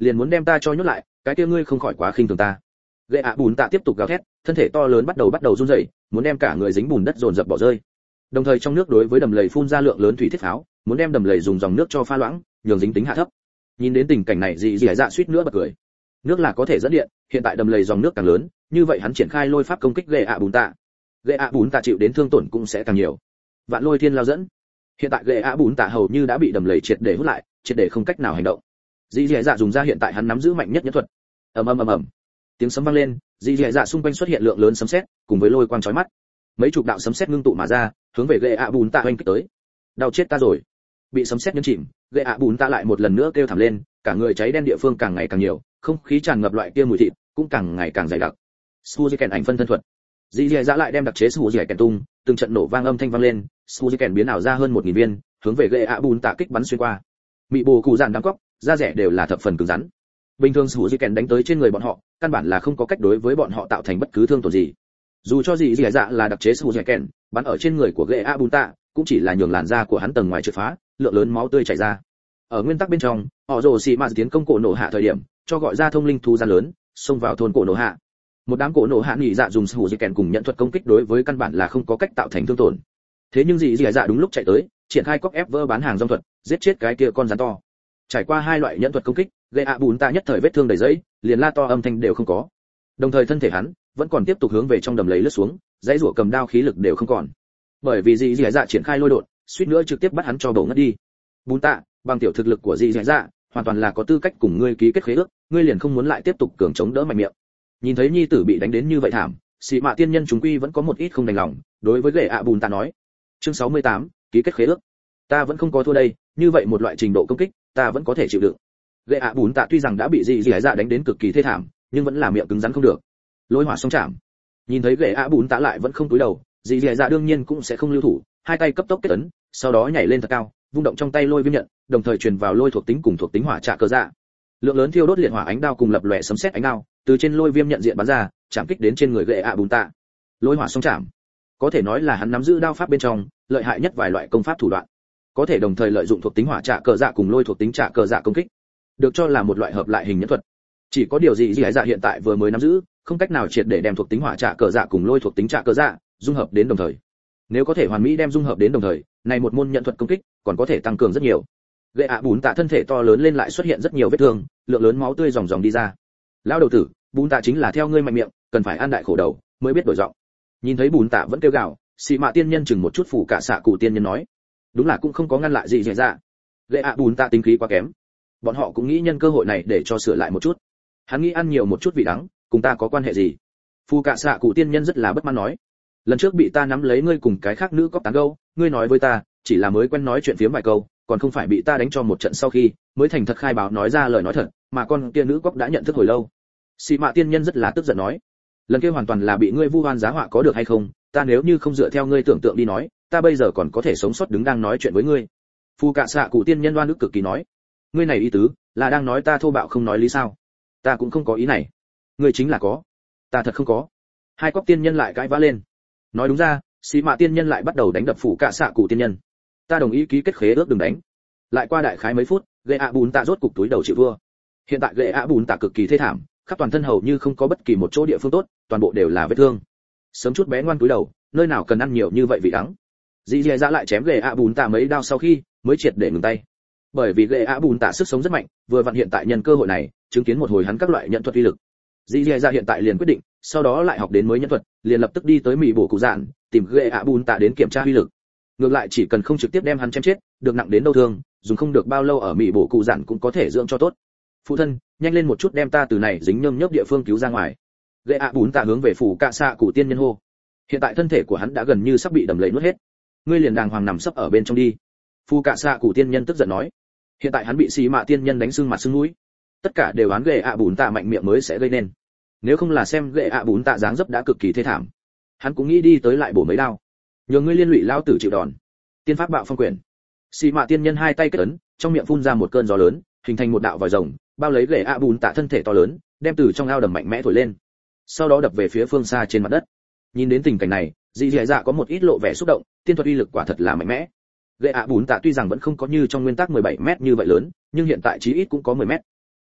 liền muốn đem ta cho nhốt lại, cái kia ngươi không khỏi quá khinh thường ta. Gệ ạ bùn tạ tiếp tục gào thét, thân thể to lớn bắt đầu run rẩy, muốn đem cả người dính bùn đất dồn dập bỏ rơi. Đồng thời trong nước đối với đầm lầy phun ra lượng lớn thủy thiết pháo, muốn đem đầm lầy dùng dòng nước cho pha loãng, nhường dính tính hạ thấp. Nhìn đến tình cảnh này dị dạ suýt nữa bật cười. Nước là có thể dẫn điện, hiện tại đầm lầy dòng nước càng lớn, như vậy hắn triển khai lôi pháp công kích Gệ ạ bùn tạ. Gệ ạ bùn tạ chịu đến thương tổn cũng sẽ càng nhiều. Vạn lôi thiên lao dẫn. Hiện tại Gệ ạ bùn tạ hầu như đã bị đầm lầy triệt để hút lại, triệt để không cách nào hành động. Dị dạ dùng ra hiện tại hắn nắm giữ mạnh nhất nhẫn thuật. Ầm ầm ầm ầm. Tiếng sấm vang lên, dị dạ xung quanh xuất hiện lượng lớn sấm sét, cùng với lôi quang chói mắt. Mấy chục đạo sấm sét ngưng tụ mà ra, hướng về Gệ ạ bùn tạ oanh kích tới. Đau chết ta rồi. Bị sấm sét nhấn chìm, Gệ ạ bùn tạ lại một lần nữa kêu thảm lên, cả người cháy đen địa phương càng ngày càng nhiều, không khí tràn ngập loại kia mùi thịt cũng càng ngày càng dày đặc. Suzuken ảnh phân thân thuật. Dị dạ lại đem đặc chế Suzuken tung, từng trận nổ vang âm thanh vang lên, Suzuken biến ảo ra hơn 1000 viên, hướng về Gệ ạ bùn tạ kích bắn xuyên qua. Mị bồ cụ dạn đám cóc, da rẻ đều là thập phần cứng rắn. Bình thường Suzuken đánh tới trên người bọn họ, căn bản là không có cách đối với bọn họ tạo thành bất cứ thương tổn gì. Dù cho dị dạ là đặc chế Suzuken, bắn ở trên người của Gệ ạ bùn tạ, cũng chỉ là nhường làn da của hắn tầng ngoài trượt phá, lượng lớn máu tươi chảy ra. Ở nguyên tắc bên trong, họ rồ xì mà tiến công cổ nổ hạ thời điểm, cho gọi ra thông linh thú gian lớn, xông vào thôn cổ nổ hạ. Một đám cổ nổ hạ nhị dạ dùng Suzuken cùng nhận thuật công kích đối với căn bản là không có cách tạo thành thương tổn. Thế nhưng dị dạ đúng lúc chạy tới, triển khai cóc ép vỡ bán hàng rong thuật, giết chết cái kia con rắn to. Trải qua hai loại nhận thuật công kích, Gệ ạ bùn tạ nhất thời vết thương đầy giấy, liền la to âm thanh đều không có. Đồng thời thân thể hắn vẫn còn tiếp tục hướng về trong đầm lầy lướt xuống, dãy rủa cầm đao khí lực đều không còn. Bởi vì dị dạ triển khai lôi đột, suýt nữa trực tiếp bắt hắn cho bổ ngất đi. Bùn tạ, bằng tiểu thực lực của dị dạ, hoàn toàn là có tư cách cùng ngươi ký kết khế ước, ngươi liền không muốn lại tiếp tục cường chống đỡ mạnh miệng. Nhìn thấy nhi tử bị đánh đến như vậy thảm, Sĩ Mạ tiên nhân chúng quy vẫn có một ít không đành lòng, đối với Gệ ạ bùn tạ nói. Chương 68, ký kết khế ước. Ta vẫn không có thua đây, như vậy một loại trình độ công kích, ta vẫn có thể chịu đựng. Gệ ạ bùn tạ tuy rằng đã bị dị dạ đánh đến cực kỳ thê thảm, nhưng vẫn là miệng cứng rắn không được. Lôi hỏa song chạm. Nhìn thấy Gệ ạ bùn tạ lại vẫn không cúi đầu, dị dạ đương nhiên cũng sẽ không lưu thủ, hai tay cấp tốc kết ấn, sau đó nhảy lên thật cao, vung động trong tay lôi viêm nhận, đồng thời truyền vào lôi thuộc tính cùng thuộc tính hỏa trạ cơ dạ. Lượng lớn thiêu đốt liệt hỏa ánh đao cùng lập lòe sấm sét ánh đao, từ trên lôi viêm nhận diện bắn ra, chạm kích đến trên người Gệ ạ bùn tạ. Lôi hỏa song chạm, có thể nói là hắn nắm giữ đao pháp bên trong lợi hại nhất vài loại công pháp thủ đoạn, có thể đồng thời lợi dụng thuộc tính hỏa trạ cơ dạ cùng lôi thuộc tính trạ cơ dạ công kích, được cho là một loại hợp lại hình nhẫn thuật. Chỉ có điều gì dạ hiện tại vừa mới nắm giữ, không cách nào triệt để đem thuộc tính hỏa trạ cơ dạ cùng lôi thuộc tính trạ cơ dạ dung hợp đến đồng thời. Nếu có thể hoàn mỹ đem dung hợp đến đồng thời, này một môn nhận thuật công kích còn có thể tăng cường rất nhiều. Gệ ạ bùn tạ thân thể to lớn lên lại xuất hiện rất nhiều vết thương, lượng lớn máu tươi ròng đi ra. Lão đầu tử, bùn tạ chính là theo ngươi mạnh miệng, cần phải ăn đại khổ đầu mới biết đổi giọng. Nhìn thấy bùn tạ vẫn kêu gào, Sĩ Mạ tiên nhân chừng một chút phủ cả xạ cụ tiên nhân nói, đúng là cũng không có ngăn lại gì xảy ra. Gệ ạ bùn tạ tính khí quá kém, bọn họ cũng nghĩ nhân cơ hội này để cho sửa lại một chút. Hắn nghĩ ăn nhiều một chút vị đắng, cùng ta có quan hệ gì? Phu cả xạ cụ tiên nhân rất là bất mãn nói, lần trước bị ta nắm lấy ngươi cùng cái khác nữ cóc tán gẫu, ngươi nói với ta chỉ là mới quen nói chuyện phiếm vài câu, còn không phải bị ta đánh cho một trận sau khi mới thành thật khai báo nói ra lời nói thật, mà con kia nữ cóc đã nhận thức hồi lâu. Sĩ Mạ tiên nhân rất là tức giận nói, lần kia hoàn toàn là bị ngươi vu oan giá họa có được hay không, ta nếu như không dựa theo ngươi tưởng tượng đi nói, ta bây giờ còn có thể sống sót đứng đang nói chuyện với ngươi. Phu cạ xạ cụ tiên nhân đoan đức cực kỳ nói, ngươi này ý tứ là đang nói ta thô bạo không nói lý sao? Ta cũng không có ý này. Ngươi chính là có, ta thật không có. Hai cóc tiên nhân lại cãi vã lên. Nói đúng ra, Sĩ Mạ tiên nhân lại bắt đầu đánh đập phủ cạ xạ cụ tiên nhân. Ta đồng ý ký kết khế ước đừng đánh. Lại qua đại khái mấy phút, Gệ ạ bùn tạ rốt cục túi đầu chịu thua. Hiện tại Gệ ạ bùn tạ cực kỳ thê thảm, khắp toàn thân hầu như không có bất kỳ một chỗ địa phương tốt, toàn bộ đều là vết thương. Sớm chút bé ngoan túi đầu, nơi nào cần ăn nhiều như vậy vị đắng. Dì dè lại chém Gệ ạ bùn tạ mấy đao sau khi mới triệt để ngừng tay. Bởi vì Gệ ạ bùn tạ sức sống rất mạnh, vừa vặn hiện tại nhân cơ hội này, chứng kiến một hồi hắn các loại nhận thuật uy lực. Dì dè hiện tại liền quyết định, sau đó lại học đến mới nhận thuật, liền lập tức đi tới Mị Bổ Cụ Dạn, tìm Gệ ạ bùn tạ đến kiểm tra uy lực. Ngược lại chỉ cần không trực tiếp đem hắn chém chết, được nặng đến đâu thương, dùng không được bao lâu ở Mị Bổ Cụ Dạn cũng có thể dưỡng cho tốt. Phụ thân, nhanh lên một chút đem ta từ này dính nhơm nhớp địa phương cứu ra ngoài. Gệ ạ bùn tạ hướng về phủ cạ xạ cụ tiên nhân hô. Hiện tại thân thể của hắn đã gần như sắp bị đầm lầy nuốt hết. Ngươi liền đàng hoàng nằm sấp ở bên trong đi. Phủ cạ xạ cụ tiên nhân tức giận nói. Hiện tại hắn bị Sĩ Mạ tiên nhân đánh sưng mặt sưng mũi, tất cả đều oán Gệ ạ bùn tạ mạnh miệng mới sẽ gây nên. Nếu không là xem Gệ ạ bùn tạ dáng dấp đã cực kỳ thê thảm, hắn cũng nghĩ đi tới lại bổ mấy đao. Nhường ngươi liên lụy lao tử chịu đòn. Tiên pháp bạo phong quyền. Sĩ Mạ tiên nhân hai tay kết ấn, trong miệng phun ra một cơn gió lớn, hình thành một đạo vòi rồng, bao lấy Gệ ạ bùn tạ thân thể to lớn, đem từ trong ao đầm mạnh mẽ thổi lên, sau đó đập về phía phương xa trên mặt đất. Nhìn đến tình cảnh này, dì dạ có một ít lộ vẻ xúc động, tiên thuật uy lực quả thật là mạnh mẽ. Gệ ạ bùn tạ tuy rằng vẫn không có như trong nguyên tắc 17 mét như vậy lớn, nhưng hiện tại chí ít cũng có 10 mét.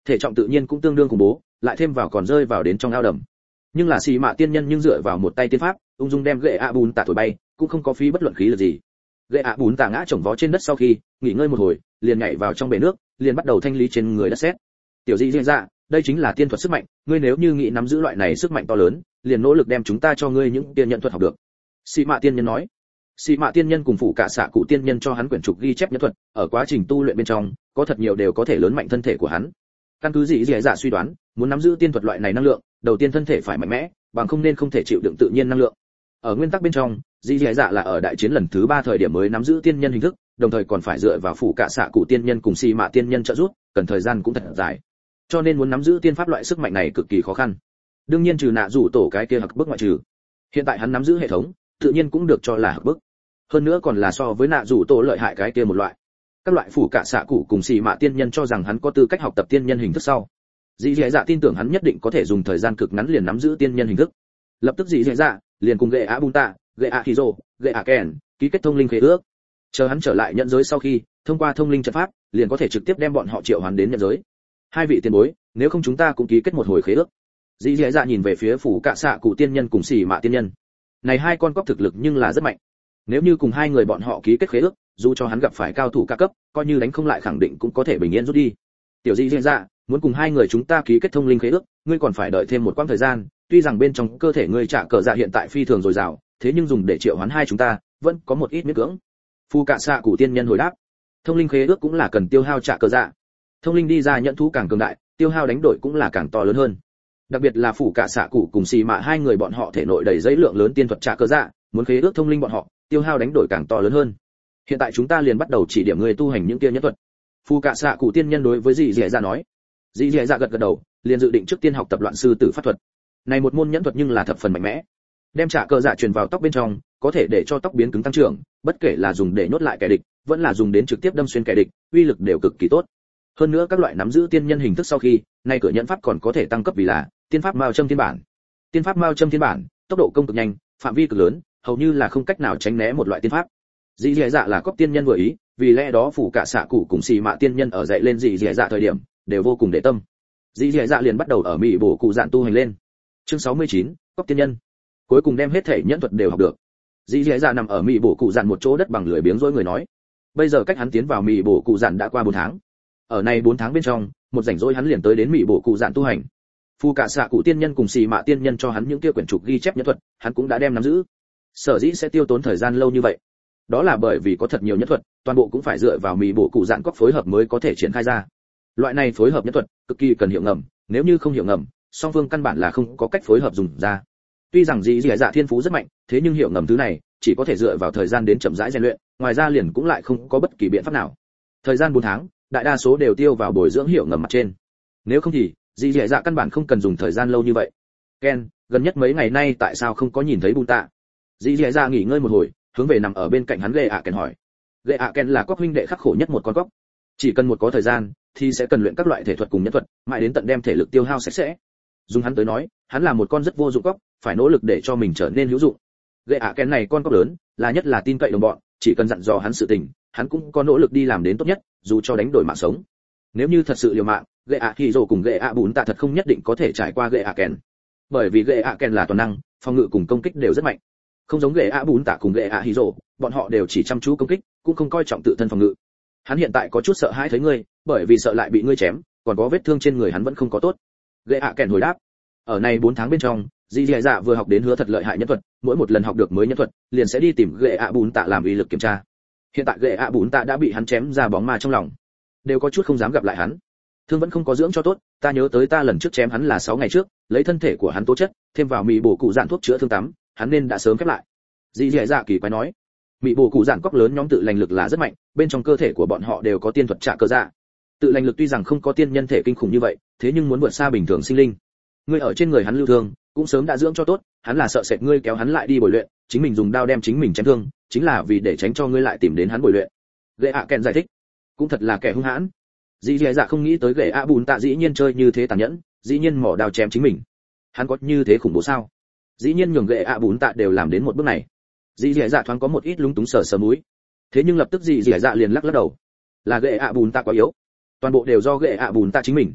thể trọng tự nhiên cũng tương đương khủng bố, lại thêm vào còn rơi vào đến trong ao đầm. Nhưng là xì mạ tiên nhân nhưng dựa vào một tay tiên pháp, ung dung đem gệ ạ bùn tạ thổi bay, cũng không có phí bất luận khí lực gì. Gệ ạ bùn tạ ngã chồng vó trên đất sau khi nghỉ ngơi một hồi, liền nhảy vào trong bể nước, liền bắt đầu thanh lý trên người đất sét. Tiểu dị diễn dạ, đây chính là tiên thuật sức mạnh, ngươi nếu như nghĩ nắm giữ loại này sức mạnh to lớn, liền nỗ lực đem chúng ta cho ngươi những tiên nhận thuật học được. Xì mạ tiên nhân nói. Xì mạ tiên nhân cùng phụ cả xạ cụ tiên nhân cho hắn quyển trục ghi chép nhân thuật, ở quá trình tu luyện bên trong, có thật nhiều đều có thể lớn mạnh thân thể của hắn. Căn cứ dị dạ suy đoán, muốn nắm giữ tiên thuật loại này năng lượng, đầu tiên thân thể phải mạnh mẽ, bằng không nên không thể chịu đựng tự nhiên năng lượng. Ở nguyên tắc bên trong, dị dạ là ở đại chiến lần thứ 3 thời điểm mới nắm giữ tiên nhân hình thức, đồng thời còn phải dựa vào phụ cả xạ cụ tiên nhân cùng xì mạ tiên nhân trợ giúp, cần thời gian cũng thật dài. Cho nên muốn nắm giữ tiên pháp loại sức mạnh này cực kỳ khó khăn. Đương nhiên trừ nạ rủ tổ cái kia hặc bức ngoại trừ. Hiện tại hắn nắm giữ hệ thống, tự nhiên cũng được cho là hặc bức. Hơn nữa còn là so với nạ rủ tổ lợi hại cái kia một loại. Các loại phủ cả xạ cụ cùng xì mạ tiên nhân cho rằng hắn có tư cách học tập tiên nhân hình thức sau. Dị dạ tin tưởng hắn nhất định có thể dùng thời gian cực ngắn liền nắm giữ tiên nhân hình thức. Lập tức dị dạ liền cùng gệ ạ bun tạ, gệ ạ hiro, gệ ạ ken ký kết thông linh khế ước. Chờ hắn trở lại nhận giới sau khi, thông qua thông linh trận pháp, liền có thể trực tiếp đem bọn họ triệu hoán đến nhận giới. Hai vị tiền bối, nếu không chúng ta cũng ký kết một hồi khế ước. Dị dạ nhìn về phía phủ cả xạ cụ tiên nhân cùng xì mạ tiên nhân. Này hai con cóc thực lực nhưng là rất mạnh. Nếu như cùng hai người bọn họ ký kết khế ước, dù cho hắn gặp phải cao thủ cao cấp, coi như đánh không lại khẳng định cũng có thể bình yên rút đi. Tiểu dị dạ, muốn cùng hai người chúng ta ký kết thông linh khế ước, ngươi còn phải đợi thêm một quãng thời gian, tuy rằng bên trong cơ thể ngươi trả cờ dạ hiện tại phi thường dồi dào, thế nhưng dùng để triệu hoán hai chúng ta, vẫn có một ít miễn cưỡng. Phu cạ xạ cụ tiên nhân hồi đáp, thông linh khế ước cũng là cần tiêu hao trả cờ dạ. Thông linh đi ra nhận thú càng cường đại, tiêu hao đánh đổi cũng là càng to lớn hơn. Đặc biệt là phủ cạ xạ cụ cùng xì mạ hai người bọn họ thể nội đầy giấy lượng lớn tiên thuật trả cờ dạ, muốn khế ước thông linh bọn họ, tiêu hao đánh đổi càng to lớn hơn. Hiện tại chúng ta liền bắt đầu chỉ điểm người tu hành những kia nhất thuật. Phu cạ xạ cụ tiên nhân đối với dị dạ nói. Dị dạ gật gật đầu, liền dự định trước tiên học tập loạn sư tử pháp thuật. Này một môn nhẫn thuật nhưng là thập phần mạnh mẽ. Đem trả cờ dạ truyền vào tóc bên trong, có thể để cho tóc biến cứng tăng trưởng, bất kể là dùng để nhốt lại kẻ địch, vẫn là dùng đến trực tiếp đâm xuyên kẻ địch, uy lực đều cực kỳ tốt. Hơn nữa các loại nắm giữ tiên nhân hình thức sau khi, nay cửa nhẫn pháp còn có thể tăng cấp vì là tiên pháp mao châm thiên bản. Tiên pháp mao châm thiên bản, tốc độ công cực nhanh, phạm vi cực lớn, hầu như là không cách nào tránh né một loại tiên pháp. Dị dạ là cóc tiên nhân vừa ý, vì lẽ đó phủ cả xạ cụ cùng xì mạ tiên nhân ở dạy lên dị dạ thời điểm đều vô cùng để tâm. Dị dạ liền bắt đầu ở mỹ bổ cụ dạn tu hành lên. Chương 69, cóc tiên nhân. Cuối cùng đem hết thể nhẫn thuật đều học được. Dị dạ nằm ở mỹ bổ cụ dạn một chỗ đất bằng lười biếng rỗi người nói. Bây giờ cách hắn tiến vào mỹ bổ cụ dạn đã qua 4 tháng. Ở này 4 tháng bên trong, một rảnh rỗi hắn liền tới đến mỹ bổ cụ dạn tu hành. Phu cả xạ cụ tiên nhân cùng xì mạ tiên nhân cho hắn những kia quyển trục ghi chép nhẫn thuật, hắn cũng đã đem nắm giữ. Sở dĩ sẽ tiêu tốn thời gian lâu như vậy, đó là bởi vì có thật nhiều nhẫn thuật, toàn bộ cũng phải dựa vào mỹ bổ cụ dạn cóc phối hợp mới có thể triển khai ra. Loại này phối hợp nhẫn thuật cực kỳ cần hiệu ngầm, nếu như không hiệu ngầm, song phương căn bản là không có cách phối hợp dùng ra. Tuy rằng dị dạ thiên phú rất mạnh, thế nhưng hiệu ngầm thứ này chỉ có thể dựa vào thời gian đến chậm rãi rèn luyện, ngoài ra liền cũng lại không có bất kỳ biện pháp nào. Thời gian 4 tháng, đại đa số đều tiêu vào bồi dưỡng hiệu ngầm mặt trên. Nếu không thì, dị dạ căn bản không cần dùng thời gian lâu như vậy. Ken, gần nhất mấy ngày nay tại sao không có nhìn thấy bùn tạ? Dị dạ nghỉ ngơi một hồi, hướng về nằm ở bên cạnh hắn gệ ạ Ken hỏi. Gệ ạ Ken là cóc huynh đệ khắc khổ nhất một con cóc. Chỉ cần một có thời gian, thì sẽ cần luyện các loại thể thuật cùng nhân thuật, mãi đến tận đem thể lực tiêu hao sạch sẽ. Dùng hắn tới nói, hắn là một con rất vô dụng cóc, phải nỗ lực để cho mình trở nên hữu dụng. Gệ ạ Ken này con cóc lớn, là nhất là tin cậy đồng bọn, chỉ cần dặn dò hắn sự tình, hắn cũng có nỗ lực đi làm đến tốt nhất, dù cho đánh đổi mạng sống. Nếu như thật sự liều mạng, gệ ạ Hiro cùng gệ ạ bún tạ thật không nhất định có thể trải qua gệ ạ Ken. Bởi vì gệ ạ Ken là toàn năng, phòng ngự cùng công kích đều rất mạnh. Không giống gệ ạ bún tạ cùng gệ ạ Hiro, bọn họ đều chỉ chăm chú công kích, cũng không coi trọng tự thân phòng ngự. Hắn hiện tại có chút sợ hãi thấy ngươi, bởi vì sợ lại bị ngươi chém, còn có vết thương trên người hắn vẫn không có tốt. Gệ ạ Ken hồi đáp. Ở này 4 tháng bên trong, dị dạ vừa học đến hứa thật lợi hại nhân thuật, mỗi một lần học được mới nhân thuật, liền sẽ đi tìm gệ ạ bún tạ làm uy lực kiểm tra. Hiện tại gệ ạ bún tạ đã bị hắn chém ra bóng ma trong lòng, đều có chút không dám gặp lại hắn. Thương vẫn không có dưỡng cho tốt, ta nhớ tới ta lần trước chém hắn là 6 ngày trước, lấy thân thể của hắn tố chất, thêm vào mì bổ cụ dạn thuốc chữa thương tắm, hắn nên đã sớm khép lại. Dị dạ kỳ quái nói, mì bổ cụ dạn cóc lớn nhóm tự lành lực là rất mạnh, bên trong cơ thể của bọn họ đều có tiên thuật trả cơ dạ. Tự lành lực tuy rằng không có tiên nhân thể kinh khủng như vậy, thế nhưng muốn vượt xa bình thường sinh linh. Ngươi ở trên người hắn lưu thương, cũng sớm đã dưỡng cho tốt, hắn là sợ sệt ngươi kéo hắn lại đi bồi luyện, chính mình dùng đao đem chính mình chém thương, chính là vì để tránh cho ngươi lại tìm đến hắn bồi luyện. Gệ ạ Ken giải thích, cũng thật là kẻ hung hãn. Dị dạ không nghĩ tới gệ ạ bùn tạ dĩ nhiên chơi như thế tàn nhẫn, dĩ nhiên mỏ đao chém chính mình. Hắn có như thế khủng bố sao? Dĩ nhiên nhường gệ ạ bùn tạ đều làm đến một bước này. Dị dạ thoáng có một ít lúng túng sờ mũi, thế nhưng lập tức dị dạ liền lắc đầu, là gệ ạ bùn tạ quá yếu, toàn bộ đều do gệ ạ bùn tạ chính mình.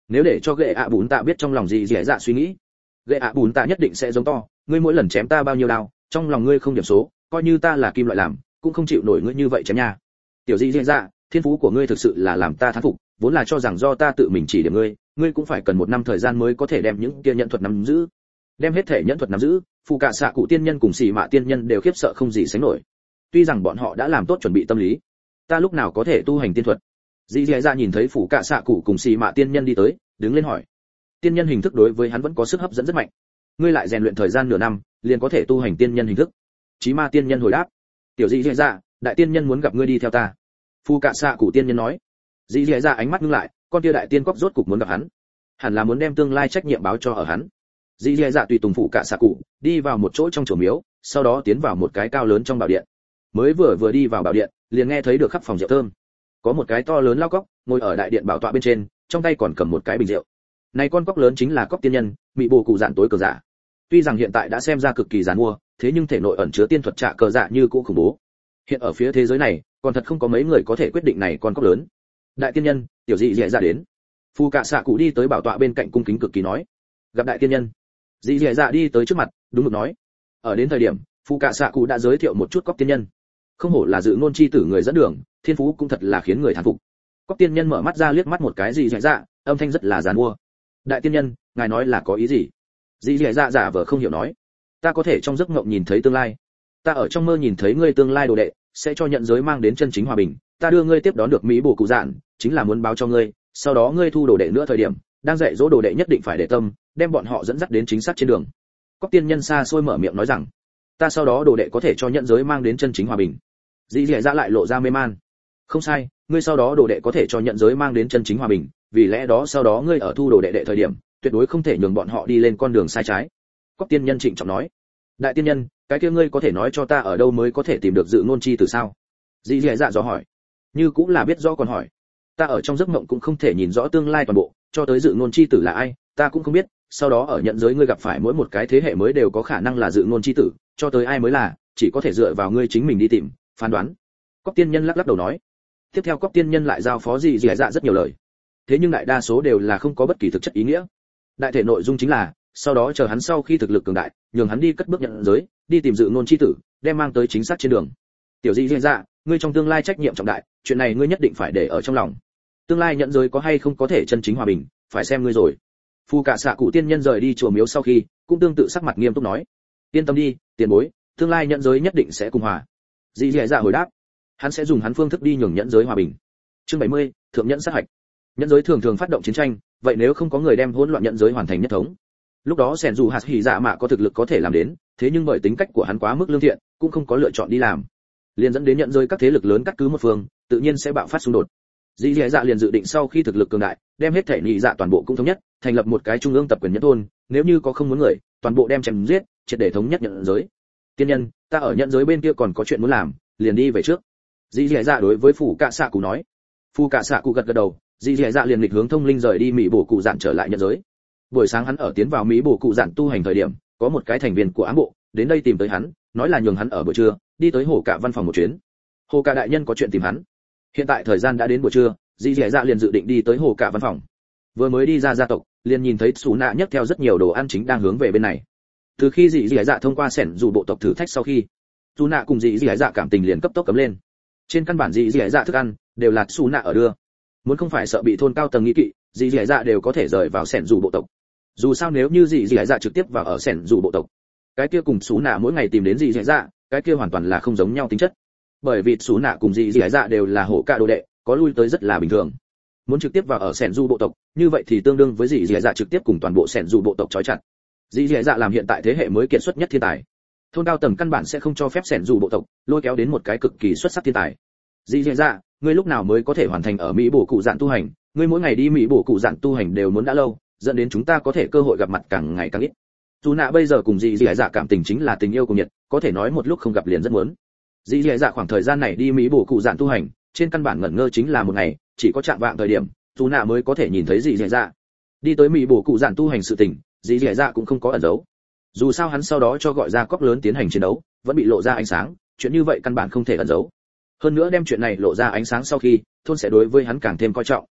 Nếu để cho gệ ạ bún tạ biết trong lòng gì dẻ dạ suy nghĩ, gệ ạ bún tạ nhất định sẽ giống to, ngươi mỗi lần chém ta bao nhiêu đao, trong lòng ngươi không điểm số, coi như ta là kim loại làm, cũng không chịu nổi ngươi như vậy chém nha. Tiểu gì dẻ dạ, thiên phú của ngươi thực sự là làm ta thán phục, vốn là cho rằng do ta tự mình chỉ điểm ngươi, ngươi cũng phải cần 1 năm thời gian mới có thể đem những kia nhận thuật nắm giữ. Đem hết thể nhẫn thuật nắm giữ, phụ cạ xạ cụ tiên nhân cùng xì mạ tiên nhân đều khiếp sợ không gì sánh nổi. Tuy rằng bọn họ đã làm tốt chuẩn bị tâm lý, ta lúc nào có thể tu hành tiên thuật? Dĩ Dĩ Dạ nhìn thấy phụ cạ xạ cụ cùng xì mạ tiên nhân đi tới, đứng lên hỏi. Tiên nhân hình thức đối với hắn vẫn có sức hấp dẫn rất mạnh. Ngươi lại rèn luyện thời gian nửa năm, liền có thể tu hành tiên nhân hình thức. Chí ma tiên nhân hồi đáp. Tiểu Dĩ Dĩ Dạ, đại tiên nhân muốn gặp ngươi đi theo ta. Phụ cạ xạ cụ tiên nhân nói. Dĩ Dĩ Dạ ánh mắt ngưng lại, con kia đại tiên cóc rốt cục muốn gặp hắn, hẳn là muốn đem tương lai trách nhiệm báo cho ở hắn. Dĩ Dĩ Dạ tùy tùng phụ cạ xạ cụ đi vào một chỗ trong chùa miếu, sau đó tiến vào một cái cao lớn trong bảo điện. Mới vừa đi vào bảo điện, liền nghe thấy được khắp phòng rượu thơm. Có một cái to lớn lao cóc ngồi ở đại điện bảo tọa bên trên, trong tay còn cầm một cái bình rượu. Này con cóc lớn chính là cóc tiên nhân, bị bồ cụ dạn tối cờ giả. Tuy rằng hiện tại đã xem ra cực kỳ giàn mua, thế nhưng thể nội ẩn chứa tiên thuật trạ cờ dạ như cũ khủng bố. Hiện ở phía thế giới này, còn thật không có mấy người có thể quyết định này con cóc lớn. Đại tiên nhân, tiểu dị dẻ dạ đến. Phu cạ xạ cụ đi tới bảo tọa bên cạnh cung kính cực kỳ nói. Gặp đại tiên nhân. Dị dẻ dạ đi tới trước mặt, đúng mực nói. Ở đến thời điểm, phu cạ xạ cụ đã giới thiệu một chút cóc tiên nhân. Không hổ là dự ngôn chi tử người dẫn đường, thiên phú cũng thật là khiến người thán phục. Cóc tiên nhân mở mắt ra liếc mắt một cái dị dẻ dạ, âm thanh rất là giàn mua. Đại tiên nhân, ngài nói là có ý gì? Dị dẻ dạ giả vờ không hiểu nói. Ta có thể trong giấc mộng nhìn thấy tương lai. Ta ở trong mơ nhìn thấy ngươi tương lai đồ đệ sẽ cho nhận giới mang đến chân chính hòa bình. Ta đưa ngươi tiếp đón được mỹ bổ cụ dạn, chính là muốn báo cho ngươi, sau đó ngươi thu đồ đệ nữa thời điểm, đang dạy dỗ đồ đệ nhất định phải để tâm, đem bọn họ dẫn dắt đến chính xác trên đường. Cóc tiên nhân xa xôi mở miệng nói rằng, ta sau đó đồ đệ có thể cho nhận giới mang đến chân chính hòa bình. Dĩ Dĩ Dạ lại lộ ra mê man. Không sai, ngươi sau đó đồ đệ có thể cho nhận giới mang đến chân chính hòa bình, vì lẽ đó sau đó ngươi ở thu đồ đệ thời điểm, tuyệt đối không thể nhường bọn họ đi lên con đường sai trái. Cóc tiên nhân trịnh trọng nói. Đại tiên nhân, cái kia ngươi có thể nói cho ta ở đâu mới có thể tìm được dự ngôn chi từ sao? Dĩ Dĩ Dạ dò hỏi. Như cũng là biết rõ còn hỏi. Ta ở trong giấc mộng cũng không thể nhìn rõ tương lai toàn bộ, cho tới dự ngôn chi tử là ai, ta cũng không biết. Sau đó ở nhận giới ngươi gặp phải mỗi một cái thế hệ mới đều có khả năng là dự ngôn chi tử, cho tới ai mới là, chỉ có thể dựa vào ngươi chính mình đi tìm, phán đoán. Cóc tiên nhân lắc lắc đầu nói. Tiếp theo cóc tiên nhân lại giao phó Dĩ Dĩ Dạ rất nhiều lời. Thế nhưng đại đa số đều là không có bất kỳ thực chất ý nghĩa. Đại thể nội dung chính là, sau đó chờ hắn sau khi thực lực cường đại, nhường hắn đi cất bước nhận giới, đi tìm dự ngôn chi tử, đem mang tới chính xác trên đường. Tiểu Dĩ Dĩ Dạ, ngươi trong tương lai trách nhiệm trọng đại, chuyện này ngươi nhất định phải để ở trong lòng. Tương lai nhận giới có hay không có thể chân chính hòa bình, phải xem ngươi rồi. Phu cả xạ cụ tiên nhân rời đi chùa miếu sau khi, cũng tương tự sắc mặt nghiêm túc nói. Yên tâm đi, tiền bối, tương lai nhận giới nhất định sẽ cùng hòa. Dĩ Dĩ Dạ hồi đáp. Hắn sẽ dùng hắn phương thức đi nhường nhẫn giới hòa bình. Chương 70, thượng nhẫn sát hạch. Nhẫn giới thường thường phát động chiến tranh, vậy nếu không có người đem hỗn loạn nhẫn giới hoàn thành nhất thống, lúc đó sẻn dù hạt hỉ dạ mạ có thực lực có thể làm đến, thế nhưng bởi tính cách của hắn quá mức lương thiện, cũng không có lựa chọn đi làm, liền dẫn đến nhẫn giới các thế lực lớn cắt cứ một phương, tự nhiên sẽ bạo phát xung đột. Dĩ Dĩ Dạ liền dự định sau khi thực lực cường đại, đem hết thể nhị dạ toàn bộ cũng thống nhất, thành lập một cái trung ương tập quyền nhẫn thôn, nếu như có không muốn người, toàn bộ đem chém giết, triệt để thống nhất nhẫn giới. Tiên nhân, ta ở nhẫn giới bên kia còn có chuyện muốn làm, liền đi về trước. Dĩ Dĩ Dạ đối với phủ cạ xạ cụ nói. Phủ cạ xạ cụ gật gật đầu, Dĩ Dĩ Dạ liền lịch hướng thông linh rời đi mỹ bổ cụ dạn trở lại nhẫn giới. Buổi sáng hắn ở tiến vào mỹ bổ cụ dạn tu hành thời điểm, có một cái thành viên của ám bộ đến đây tìm tới hắn, nói là nhường hắn ở buổi trưa đi tới hồ cả văn phòng một chuyến. Hồ cả đại nhân có chuyện tìm hắn. Hiện tại thời gian đã đến buổi trưa, Dĩ Dĩ Dạ liền dự định đi tới hồ cả văn phòng. Vừa mới đi ra gia tộc, liền nhìn thấy Sú Nạ nhấc theo rất nhiều đồ ăn chính đang hướng về bên này. Từ khi Dĩ Dĩ Dạ thông qua sẻn dù bộ tộc thử thách sau khi, Sú Nạ cùng Dĩ Dĩ Dạ cảm tình liền cấp tốc cấm lên. Trên căn bản Dĩ Dĩ Dạ thức ăn đều là Sú Nạ ở đưa. Muốn không phải sợ bị thôn cao tầng nghi kỵ, Dĩ Dĩ Dạ đều có thể rời vào sẻn dù bộ tộc. Dù sao nếu như Dĩ Dĩ Dạ trực tiếp vào ở sẻn dù bộ tộc, cái kia cùng Sú Nạ mỗi ngày tìm đến Dĩ Dĩ Dạ, cái kia hoàn toàn là không giống nhau tính chất. Bởi vì Sú Nạ cùng Dĩ Dĩ Dạ đều là hổ cả đồ đệ, có lui tới rất là bình thường. Muốn trực tiếp vào ở sẻn dù bộ tộc, như vậy thì tương đương với Dĩ Dĩ Dạ trực tiếp cùng toàn bộ sẻn dù bộ tộc trói chặt. Dĩ Dĩ Dạ làm hiện tại thế hệ mới kiệt xuất nhất thiên tài, thôn cao tầng căn bản sẽ không cho phép sẻn dù bộ tộc lôi kéo đến một cái cực kỳ xuất sắc thiên tài. Dĩ Dĩ Dạ, ngươi lúc nào mới có thể hoàn thành ở mỹ bổ cụ dạn tu hành? Ngươi mỗi ngày đi mỹ bổ cụ dạn tu hành đều muốn đã lâu, dẫn đến chúng ta có thể cơ hội gặp mặt càng ngày càng ít. Dù nạ bây giờ cùng Dĩ Dĩ Dạ cảm tình chính là tình yêu cùng nhiệt, có thể nói một lúc không gặp liền rất muốn. Dĩ Dĩ Dạ khoảng thời gian này đi mỹ bổ cụ dạn tu hành, trên căn bản ngẩn ngơ chính là một ngày, chỉ có chạm vạng thời điểm, dù nạ mới có thể nhìn thấy Dĩ Dĩ Dạ. Đi tới mỹ bổ cụ dạn tu hành sự tình, Dĩ Dĩ Dạ cũng không có ẩn giấu. Dù sao hắn sau đó cho gọi ra cóc lớn tiến hành chiến đấu, vẫn bị lộ ra ánh sáng, chuyện như vậy căn bản không thể ẩn giấu. Hơn nữa đem chuyện này lộ ra ánh sáng sau khi, thôn sẽ đối với hắn càng thêm coi trọng.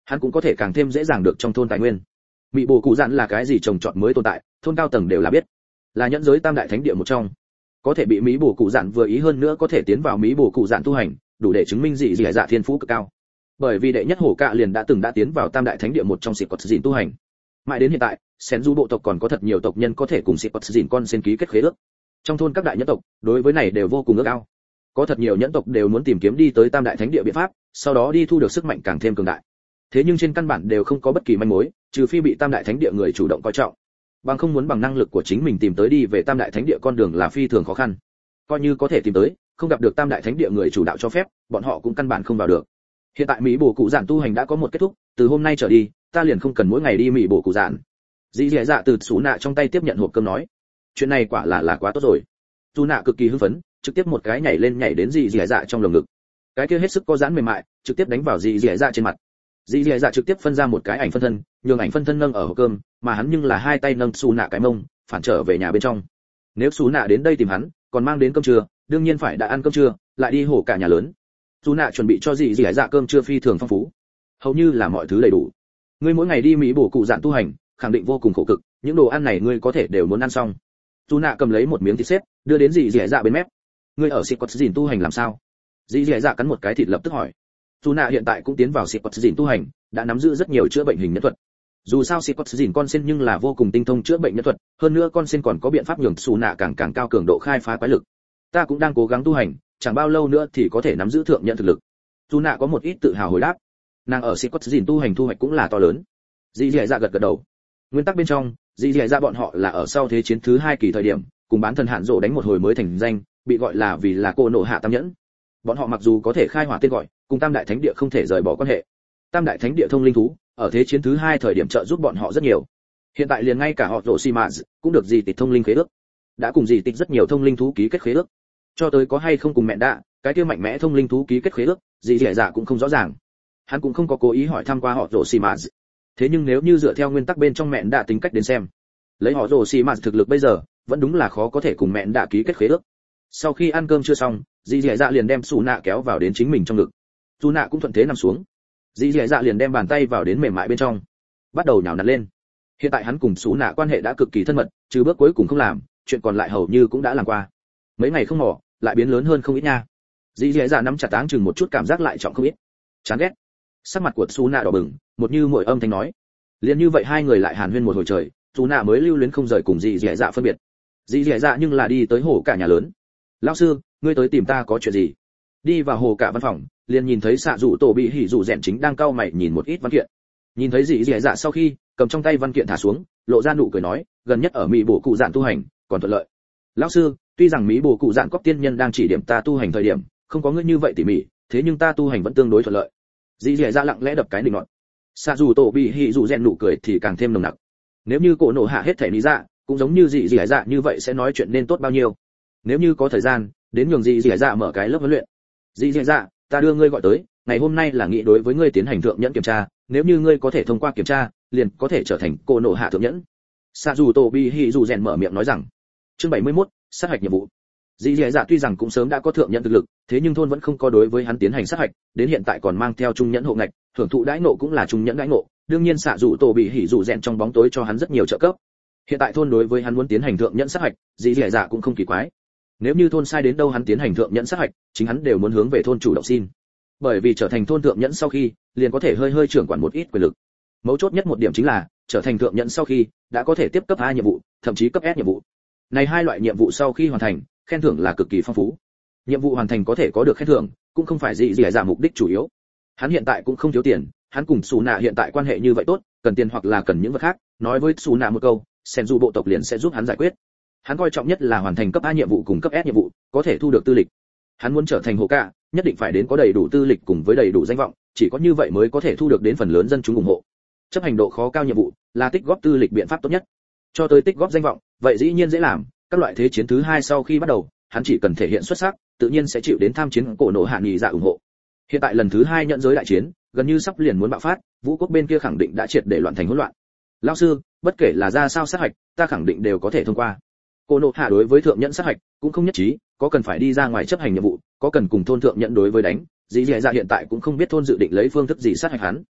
hắn cũng có thể càng thêm dễ dàng được trong thôn tài nguyên. Mỹ bổ cụ dạn là cái gì trồng trọt mới tồn tại, thôn cao tầng đều là biết, là nhẫn giới tam đại thánh địa một trong. Có thể bị Mỹ bổ cụ dạn vừa ý hơn nữa có thể tiến vào Mỹ bổ cụ dạn tu hành, đủ để chứng minh dị dị dạ thiên phú cực cao. Bởi vì đệ nhất hổ cạ liền đã tiến vào tam đại thánh địa một trong xịt quật dìn tu hành. Mãi đến hiện tại, Sen Du bộ tộc còn có thật nhiều tộc nhân có thể cùng xịt quật dìn con sen ký kết khế ước. Trong thôn các đại nhẫn tộc, đối với này đều vô cùng ước ao. Có thật nhiều nhẫn tộc đều muốn tìm kiếm đi tới tam đại thánh địa biện pháp, sau đó đi thu được sức mạnh càng thêm cường đại. Thế nhưng trên căn bản đều không có bất kỳ manh mối, trừ phi bị tam đại thánh địa người chủ động coi trọng. Bằng không muốn bằng năng lực của chính mình tìm tới đi về tam đại thánh địa con đường là phi thường khó khăn. Coi như có thể tìm tới, không gặp được tam đại thánh địa người chủ đạo cho phép, bọn họ cũng căn bản không vào được. Hiện tại Mỹ bổ cụ dạn tu hành đã có một kết thúc, từ hôm nay trở đi, ta liền không cần mỗi ngày đi Mỹ bổ cụ dạn. Dĩ Dẻ Dạ từ Sú Nạ trong tay tiếp nhận hộp cơm nói, chuyện này quả là quá tốt rồi. Sú Nạ cực kỳ hưng phấn, trực tiếp một cái nhảy đến Dĩ Dẻ Dạ trong lồng ngực. Cái kia hết sức có giãn mềm mại, trực tiếp đánh vào Dĩ Dẻ Dạ trên mặt. Dĩ Dẻ Dạ trực tiếp phân ra một cái ảnh phân thân, nhường ảnh phân thân nâng ở hộp cơm, mà hắn nhưng là hai tay nâng Sú Nạ cái mông, phản trở về nhà bên trong. Nếu Sú Nạ đến đây tìm hắn, còn mang đến cơm trưa, đương nhiên phải đã ăn cơm trưa, lại đi hổ cả nhà lớn. Sú Nạ chuẩn bị cho Dĩ Dẻ Dạ cơm trưa phi thường phong phú, hầu như là mọi thứ đầy đủ. Ngươi mỗi ngày đi Mỹ bổ cụ dạn tu hành, khẳng định vô cùng khổ cực, những đồ ăn này ngươi có thể đều muốn ăn xong. Sú Nạ cầm lấy một miếng thịt xếp, đưa đến Dĩ Dẻ Dạ bên mép. Ngươi ở xịt quật dìn tu hành làm sao? Dĩ Dẻ Dạ cắn một cái thịt lập tức hỏi. Sú Nạ hiện tại cũng tiến vào xịt quật dìn tu hành, đã nắm giữ rất nhiều chữa bệnh hình nhân thuật. Dù sao xịt quật dìn con sen nhưng là vô cùng tinh thông chữa bệnh nhân thuật, hơn nữa con sen còn có biện pháp nhường Sú Nạ càng cao cường độ khai phá quái lực. Ta cũng đang cố gắng tu hành, chẳng bao lâu nữa thì có thể nắm giữ thượng nhận thực lực. Sú Nạ có một ít tự hào hồi đáp. Nàng ở xịt quật dìn tu hành thu hoạch cũng là to lớn. Dĩ Dẻ Dạ gật đầu. Nguyên tắc bên trong, Dĩ Dẻ Dạ bọn họ là ở sau thế chiến thứ 2 kỳ thời điểm, cùng bán thần hạn rộ đánh một hồi mới thành danh, bị gọi là vì là cô nộ hạ tam nhẫn. Bọn họ mặc dù có thể khai hỏa tên gọi, cùng tam đại thánh địa không thể rời bỏ quan hệ. Tam đại thánh địa thông linh thú, ở thế chiến thứ 2 thời điểm trợ giúp bọn họ rất nhiều. Hiện tại liền ngay cả họ Rồ Xi Mã cũng được gì tịch thông linh khế ước. Đã cùng gì tịch rất nhiều thông linh thú ký kết khế ước. Cho tới có hay không cùng mẹ đạ, cái kia mạnh mẽ thông linh thú ký kết khế ước, Dĩ Dẻ Dạ cũng không rõ ràng. Hắn cũng không có cố ý hỏi thăm qua họ Rồ Xi Mã. Thế nhưng nếu như dựa theo nguyên tắc bên trong mẹ đạ tính cách đến xem, lấy họ Rồ Xi Mã thực lực bây giờ, vẫn đúng là khó có thể cùng mẹ đạ ký kết khế ước. Sau khi ăn cơm chưa xong, Dĩ Dẻ Dạ liền đem Sú Nạ kéo vào đến chính mình trong ngực. Sú Nạ cũng thuận thế nằm xuống. Dĩ Dẻ Dạ liền đem bàn tay vào đến mềm mại bên trong, bắt đầu nhào nặn lên. Hiện tại hắn cùng Sú Nạ quan hệ đã cực kỳ thân mật, trừ bước cuối cùng không làm, chuyện còn lại hầu như cũng đã làm qua. Mấy ngày không mò, lại biến lớn hơn không ít nha. Dĩ Dẻ Dạ nắm chặt táng chừng một chút cảm giác lại trọng không ít. Chán ghét. Sắc mặt của Sú Nạ đỏ bừng, một như muội âm thanh nói. Liên như vậy hai người lại hàn huyên một hồi trời, Sú Nạ mới lưu luyến không rời cùng Dĩ Dẻ Dạ phân biệt. Dĩ Dẻ Dạ nhưng là đi tới hồ cả nhà lớn. Lão sư, ngươi tới tìm ta có chuyện gì? Đi vào hồ cả văn phòng, liền nhìn thấy xạ dụ tổ bị hỉ dụ rèn chính đang cau mày nhìn một ít văn kiện. Nhìn thấy Dĩ Dẻ Dạ sau khi cầm trong tay văn kiện thả xuống, lộ ra nụ cười nói, gần nhất ở Mỹ bổ cụ dạn tu hành còn thuận lợi. Lão sư, tuy rằng Mỹ bổ cụ dạn cóc tiên nhân đang chỉ điểm ta tu hành thời điểm không có ngươi như vậy tỉ mỉ, thế nhưng ta tu hành vẫn tương đối thuận lợi. Dĩ Dẻ Dạ lặng lẽ đập cái đỉnh ngọn. Xạ dù tổ bị hỉ dù rèn nụ cười thì càng thêm nồng nặc. Nếu như cổ nổ hạ hết thể lý dạ, cũng giống như Dĩ Dẻ Dạ như vậy sẽ nói chuyện nên tốt bao nhiêu. Nếu như có thời gian, đến nhường Dĩ Dẻ Dạ mở cái lớp huấn luyện. Dĩ Dẻ Dạ, ta đưa ngươi gọi tới, ngày hôm nay là nghị đối với ngươi tiến hành thượng nhẫn kiểm tra, nếu như ngươi có thể thông qua kiểm tra, liền có thể trở thành cổ nổ hạ thượng nhẫn. Xạ dù tổ bị hỉ dù rèn mở miệng nói rằng. Chương 71, sát hạch nhiệm vụ. Dĩ Dẻ Dạ tuy rằng cũng sớm đã có thượng nhẫn thực lực, thế nhưng thôn vẫn không có đối với hắn tiến hành sát hạch, đến hiện tại còn mang theo trung nhẫn hộ ngạch, thưởng thụ đãi ngộ cũng là trung nhẫn đãi ngộ, đương nhiên xạ dù tổ bị hỉ dù rèn trong bóng tối cho hắn rất nhiều trợ cấp. Hiện tại thôn đối với hắn muốn tiến hành thượng nhẫn sát hạch, Dĩ Dẻ Dạ cũng không kỳ quái. Nếu như thôn sai đến đâu hắn tiến hành thượng nhẫn sát hạch, chính hắn đều muốn hướng về thôn chủ động xin. Bởi vì trở thành thôn thượng nhẫn sau khi, liền có thể hơi trưởng quản một ít quyền lực. Mấu chốt nhất một điểm chính là, trở thành thượng nhẫn sau khi, đã có thể tiếp cấp A nhiệm vụ, thậm chí cấp S nhiệm vụ. Này hai loại nhiệm vụ sau khi hoàn thành, khen thưởng là cực kỳ phong phú. Nhiệm vụ hoàn thành có thể có được khen thưởng, cũng không phải Dĩ Dẻ Dạ mục đích chủ yếu. Hắn hiện tại cũng không thiếu tiền, hắn cùng Sú Nạ hiện tại quan hệ như vậy tốt, cần tiền hoặc là cần những vật khác, nói với Sú Nạ một câu, Sen Du bộ tộc liền sẽ giúp hắn giải quyết. Hắn coi trọng nhất là hoàn thành cấp A nhiệm vụ cùng cấp S nhiệm vụ, có thể thu được tư lịch. Hắn muốn trở thành hồ cả, nhất định phải đến có đầy đủ tư lịch cùng với đầy đủ danh vọng, chỉ có như vậy mới có thể thu được đến phần lớn dân chúng ủng hộ. Chấp hành độ khó cao nhiệm vụ là tích góp tư lịch biện pháp tốt nhất. Cho tới tích góp danh vọng, vậy dĩ nhiên dễ làm, các loại thế chiến thứ 2 sau khi bắt đầu, hắn chỉ cần thể hiện xuất sắc, tự nhiên sẽ chịu đến tham chiến cổ nổ hạ nghị dạ ủng hộ. Hiện tại lần thứ 2 nhận giới đại chiến, gần như sắp liền muốn bạo phát, vũ quốc bên kia khẳng định đã triệt để loạn thành hỗn loạn. Lão sư, bất kể là ra sao sát hạch, ta khẳng định đều có thể thông qua. Cổ nổ hạ đối với thượng nhận sát hạch cũng không nhất trí, có cần phải đi ra ngoài chấp hành nhiệm vụ, có cần cùng thôn thượng nhận đối với đánh. Dĩ Dẻ Dạ hiện tại cũng không biết thôn dự định lấy phương thức gì sát hạch hắn.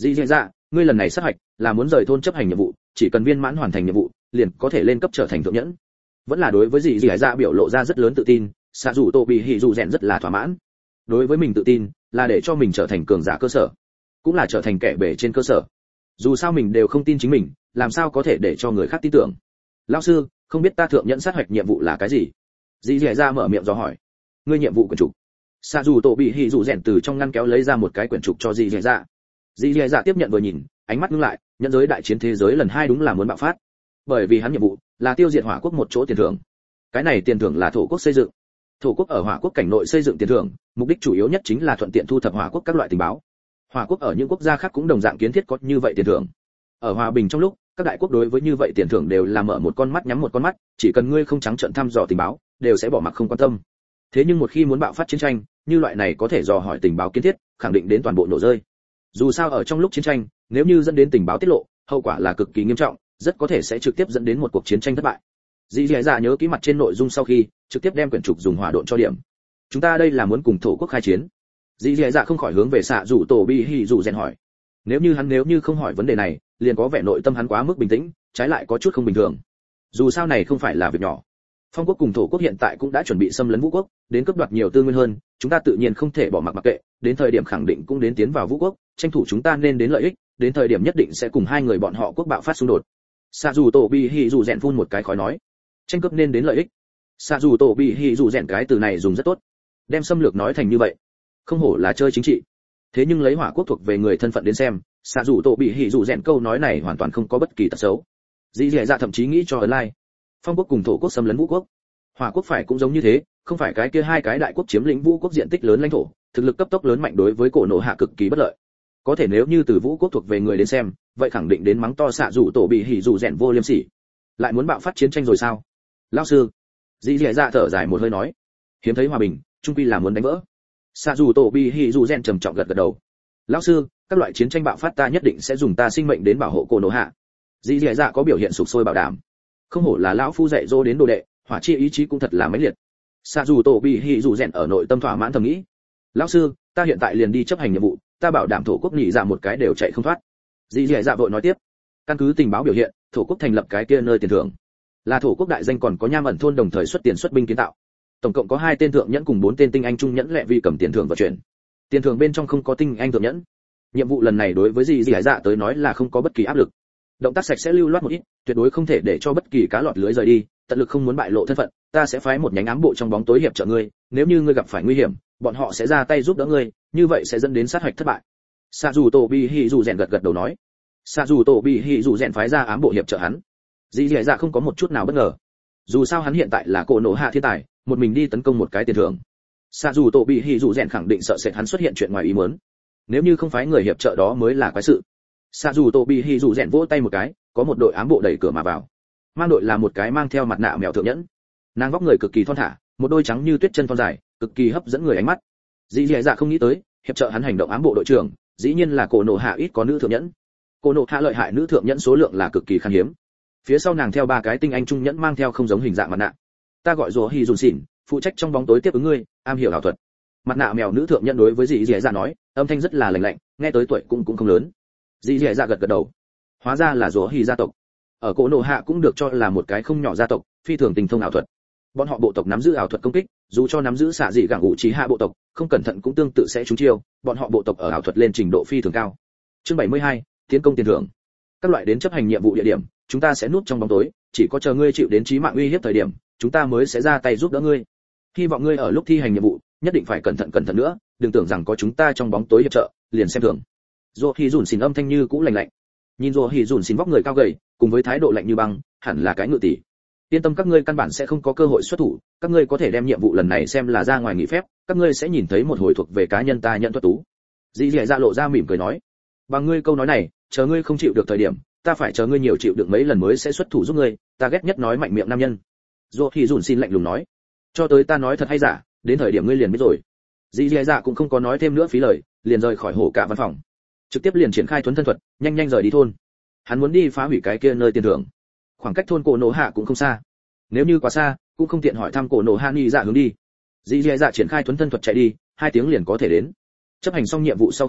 Dĩ dạ, ngươi lần này sát hạch là muốn rời thôn chấp hành nhiệm vụ, chỉ cần viên mãn hoàn thành nhiệm vụ liền có thể lên cấp trở thành thượng nhẫn. Vẫn là đối với dĩ dạ biểu lộ ra rất lớn tự tin, xạ dù tổ bị hỉ dù rèn rất là thỏa mãn. Đối với mình tự tin là để cho mình trở thành cường giả cơ sở, cũng là trở thành kẻ bể trên cơ sở. Dù sao mình đều không tin chính mình, làm sao có thể để cho người khác tin tưởng. Lão sư, không biết ta thượng nhẫn sát hạch nhiệm vụ là cái gì? Dĩ dạ mở miệng dò hỏi. Ngươi nhiệm vụ quyển trục. Xạ dù tổ bị hỉ dù rèn từ trong ngăn kéo lấy ra một cái quyển trục cho dĩ dạ. Dĩ dạ tiếp nhận vừa nhìn, ánh mắt ngưng lại, nhận giới đại chiến thế giới lần 2 đúng là muốn bạo phát. Bởi vì hắn nhiệm vụ là tiêu diệt hỏa quốc một chỗ tiền thưởng. Cái này tiền thưởng là thổ quốc xây dựng. Thổ quốc ở hỏa quốc cảnh nội xây dựng tiền thưởng, mục đích chủ yếu nhất chính là thuận tiện thu thập hỏa quốc các loại tình báo. Hỏa quốc ở những quốc gia khác cũng đồng dạng kiến thiết có như vậy tiền thưởng. Ở hòa bình trong lúc, các đại quốc đối với như vậy tiền thưởng đều là mở một con mắt nhắm một con mắt, chỉ cần ngươi không trắng trợn thăm dò tình báo, đều sẽ bỏ mặc không quan tâm. Thế nhưng một khi muốn bạo phát chiến tranh, như loại này có thể dò hỏi tình báo kiến thiết, khẳng định đến toàn bộ nổ rơi. Dù sao ở trong lúc chiến tranh, nếu như dẫn đến tình báo tiết lộ, hậu quả là cực kỳ nghiêm trọng, rất có thể sẽ trực tiếp dẫn đến một cuộc chiến tranh thất bại. Dĩ dạ nhớ kỹ mặt trên nội dung sau khi, trực tiếp đem quyển trục dùng hỏa độn cho điểm. Chúng ta đây là muốn cùng thổ quốc khai chiến. Dĩ dạ không khỏi hướng về xạ rủ tổ bi hỉ rủ rèn hỏi. Nếu như không hỏi vấn đề này, liền có vẻ nội tâm hắn quá mức bình tĩnh, trái lại có chút không bình thường. Dù sao này không phải là việc nhỏ. Phong quốc cùng thổ quốc hiện tại cũng đã chuẩn bị xâm lấn vũ quốc, đến cướp đoạt nhiều tư nguyên hơn, chúng ta tự nhiên không thể bỏ mặc kệ, đến thời điểm khẳng định cũng đến tiến vào vũ quốc, tranh thủ chúng ta nên đến lợi ích, đến thời điểm nhất định sẽ cùng hai người bọn họ quốc bạo phát xung đột. Xạ dù tổ bị hỉ dù rèn phun một cái khói nói, tranh cướp nên đến lợi ích. Xạ dù tổ bị hỉ dù rèn cái từ này dùng rất tốt, đem xâm lược nói thành như vậy, không hổ là chơi chính trị. Thế nhưng lấy hỏa quốc thuộc về người thân phận đến xem, xạ dù tổ bị hỉ dù rèn câu nói này hoàn toàn không có bất kỳ tật xấu. Dĩ dạ thậm chí nghĩ cho ấn lai, phong quốc cùng thổ quốc xâm lấn vũ quốc, hỏa quốc phải cũng giống như thế, không phải cái kia hai cái đại quốc chiếm lĩnh vũ quốc diện tích lớn lãnh thổ, thực lực cấp tốc lớn mạnh đối với cổ nổ hạ cực kỳ bất lợi. Có thể nếu như từ vũ quốc thuộc về người đến xem, vậy khẳng định đến mắng to xạ dù tổ bị hỉ dù rèn vô liêm sỉ. Lại muốn bạo phát chiến tranh rồi sao? Lão sư, dĩ dạ thở dài một hơi nói, hiếm thấy hòa bình, chung quy là muốn đánh vỡ. Xạ dù tổ bị hỉ dù rèn trầm trọng gật đầu. Lão sư, các loại chiến tranh bạo phát ta nhất định sẽ dùng ta sinh mệnh đến bảo hộ cổ nổ hạ. Dĩ dạ có biểu hiện sục sôi bảo đảm. Không hổ là lão phu dạy dỗ đến đồ đệ, hỏa chi ý chí cũng thật là mãnh liệt. Xạ dù tổ bị hỉ dù rèn ở nội tâm thỏa mãn thầm nghĩ. Lão sư, ta hiện tại liền đi chấp hành nhiệm vụ, ta bảo đảm thổ quốc nhị dạ một cái đều chạy không thoát. Dĩ dạ vội nói tiếp. Căn cứ tình báo biểu hiện, thổ quốc thành lập cái kia nơi tiền thưởng là thổ quốc đại danh còn có nham ẩn thôn đồng thời xuất tiền xuất binh kiến tạo. Tổng cộng có 2 tên thượng nhẫn cùng 4 tên tinh anh trung nhẫn lệ vi cầm tiền thưởng vận chuyển. Tiền thưởng bên trong không có tinh anh thượng nhẫn. Nhiệm vụ lần này đối với dĩ dạ tới nói là không có bất kỳ áp lực. Động tác sạch sẽ lưu loát một ít, tuyệt đối không thể để cho bất kỳ cá lọt lưới rời đi, tận lực không muốn bại lộ thân phận, ta sẽ phái một nhánh ám bộ trong bóng tối hiệp trợ ngươi, nếu như ngươi gặp phải nguy hiểm, bọn họ sẽ ra tay giúp đỡ ngươi, như vậy sẽ dẫn đến sát hạch thất bại. Xạ dù tổ bị hỉ dù rèn gật đầu nói. Xạ dù tổ bị hỉ dù rèn phái ra ám bộ hiệp trợ hắn. Dĩ dạ không có một chút nào bất ngờ. Dù sao hắn hiện tại là cổ nổ hạ thiên tài, một mình đi tấn công một cái tiền thưởng. Xạ dù tổ bị hỉ dù rèn khẳng định sợ sệt hắn xuất hiện chuyện ngoài ý muốn. Nếu như không phái người hiệp trợ đó mới là quái sự. Xạ dù tổ bị hỉ dù rèn vỗ tay một cái, có một đội ám bộ đẩy cửa mà vào. Mang đội là một cái mang theo mặt nạ mèo thượng nhẫn. Nàng vóc người cực kỳ thon thả, một đôi trắng như tuyết chân thon dài, cực kỳ hấp dẫn người ánh mắt. Dĩ dạ không nghĩ tới, hiệp trợ hắn hành động ám bộ đội trưởng, dĩ nhiên là cổ nổ hạ ít có nữ thượng nhẫn. Cổ nổ hạ lợi hại nữ thượng nhẫn số lượng là cực kỳ khan hiếm. Phía sau nàng theo 3 cái tinh anh trung nhẫn mang theo không giống hình dạng mặt nạ. Ta gọi rùa hỉ dùn xỉn, phụ trách trong bóng tối tiếp ứng ngươi, am hiểu ảo thuật. Mặt nạ mèo nữ thượng nhẫn đối với dĩ dạ nói, âm thanh rất là lạnh lạnh, nghe tới tuổi cũng không lớn. Dĩ dạ gật đầu. Hóa ra là rùa hỉ gia tộc. Ở cổ nổ hạ cũng được cho là một cái không nhỏ gia tộc, phi thường tinh thông ảo thuật. Bọn họ bộ tộc nắm giữ ảo thuật công kích, dù cho nắm giữ xạ dị gẳng ngụ trí hạ bộ tộc, không cẩn thận cũng tương tự sẽ trúng chiêu, bọn họ bộ tộc ở ảo thuật lên trình độ phi thường cao. Chương 72, tiến công tiền thưởng. Các loại đến chấp hành nhiệm vụ địa điểm, chúng ta sẽ núp trong bóng tối, chỉ có chờ ngươi chịu đến chí mạng uy hiếp thời điểm, chúng ta mới sẽ ra tay giúp đỡ ngươi. Hy vọng ngươi ở lúc thi hành nhiệm vụ, nhất định phải cẩn thận nữa, đừng tưởng rằng có chúng ta trong bóng tối hiệp trợ, liền xem thường. Dỗ Hỉ Dùn Xỉn âm thanh như cũ lạnh lạnh. Nhìn Dỗ Hỉ Dùn Xỉn vóc người cao gầy, cùng với thái độ lạnh như băng, hẳn là cái ngự tỷ. Yên tâm, các ngươi căn bản sẽ không có cơ hội xuất thủ, các ngươi có thể đem nhiệm vụ lần này xem là ra ngoài nghỉ phép, các ngươi sẽ nhìn thấy một hồi thuộc về cá nhân ta nhận thuật tú. Dĩ dạ lộ ra mỉm cười nói, bằng ngươi câu nói này, chờ ngươi không chịu được thời điểm, ta phải chờ ngươi nhiều chịu được mấy lần mới sẽ xuất thủ giúp ngươi, ta ghét nhất nói mạnh miệng nam nhân. Dỗ Hỉ Dùn Xỉn lạnh lùng nói, cho tới ta nói thật hay giả, đến thời điểm ngươi liền biết rồi. Dĩ dạ cũng không có nói thêm nữa phí lời, liền rời khỏi hổ cả văn phòng, trực tiếp liền triển khai thuấn thân thuật, nhanh rời đi thôn. Hắn muốn đi phá hủy cái kia nơi tiền thưởng. Khoảng cách thôn cổ nổ hạ cũng không xa, nếu như quá xa cũng không tiện hỏi thăm cổ nổ hạ ni dạ hướng đi. Dĩ dạ triển khai thuấn thân thuật chạy đi, 2 tiếng liền có thể đến. Chấp hành xong nhiệm vụ sau khi,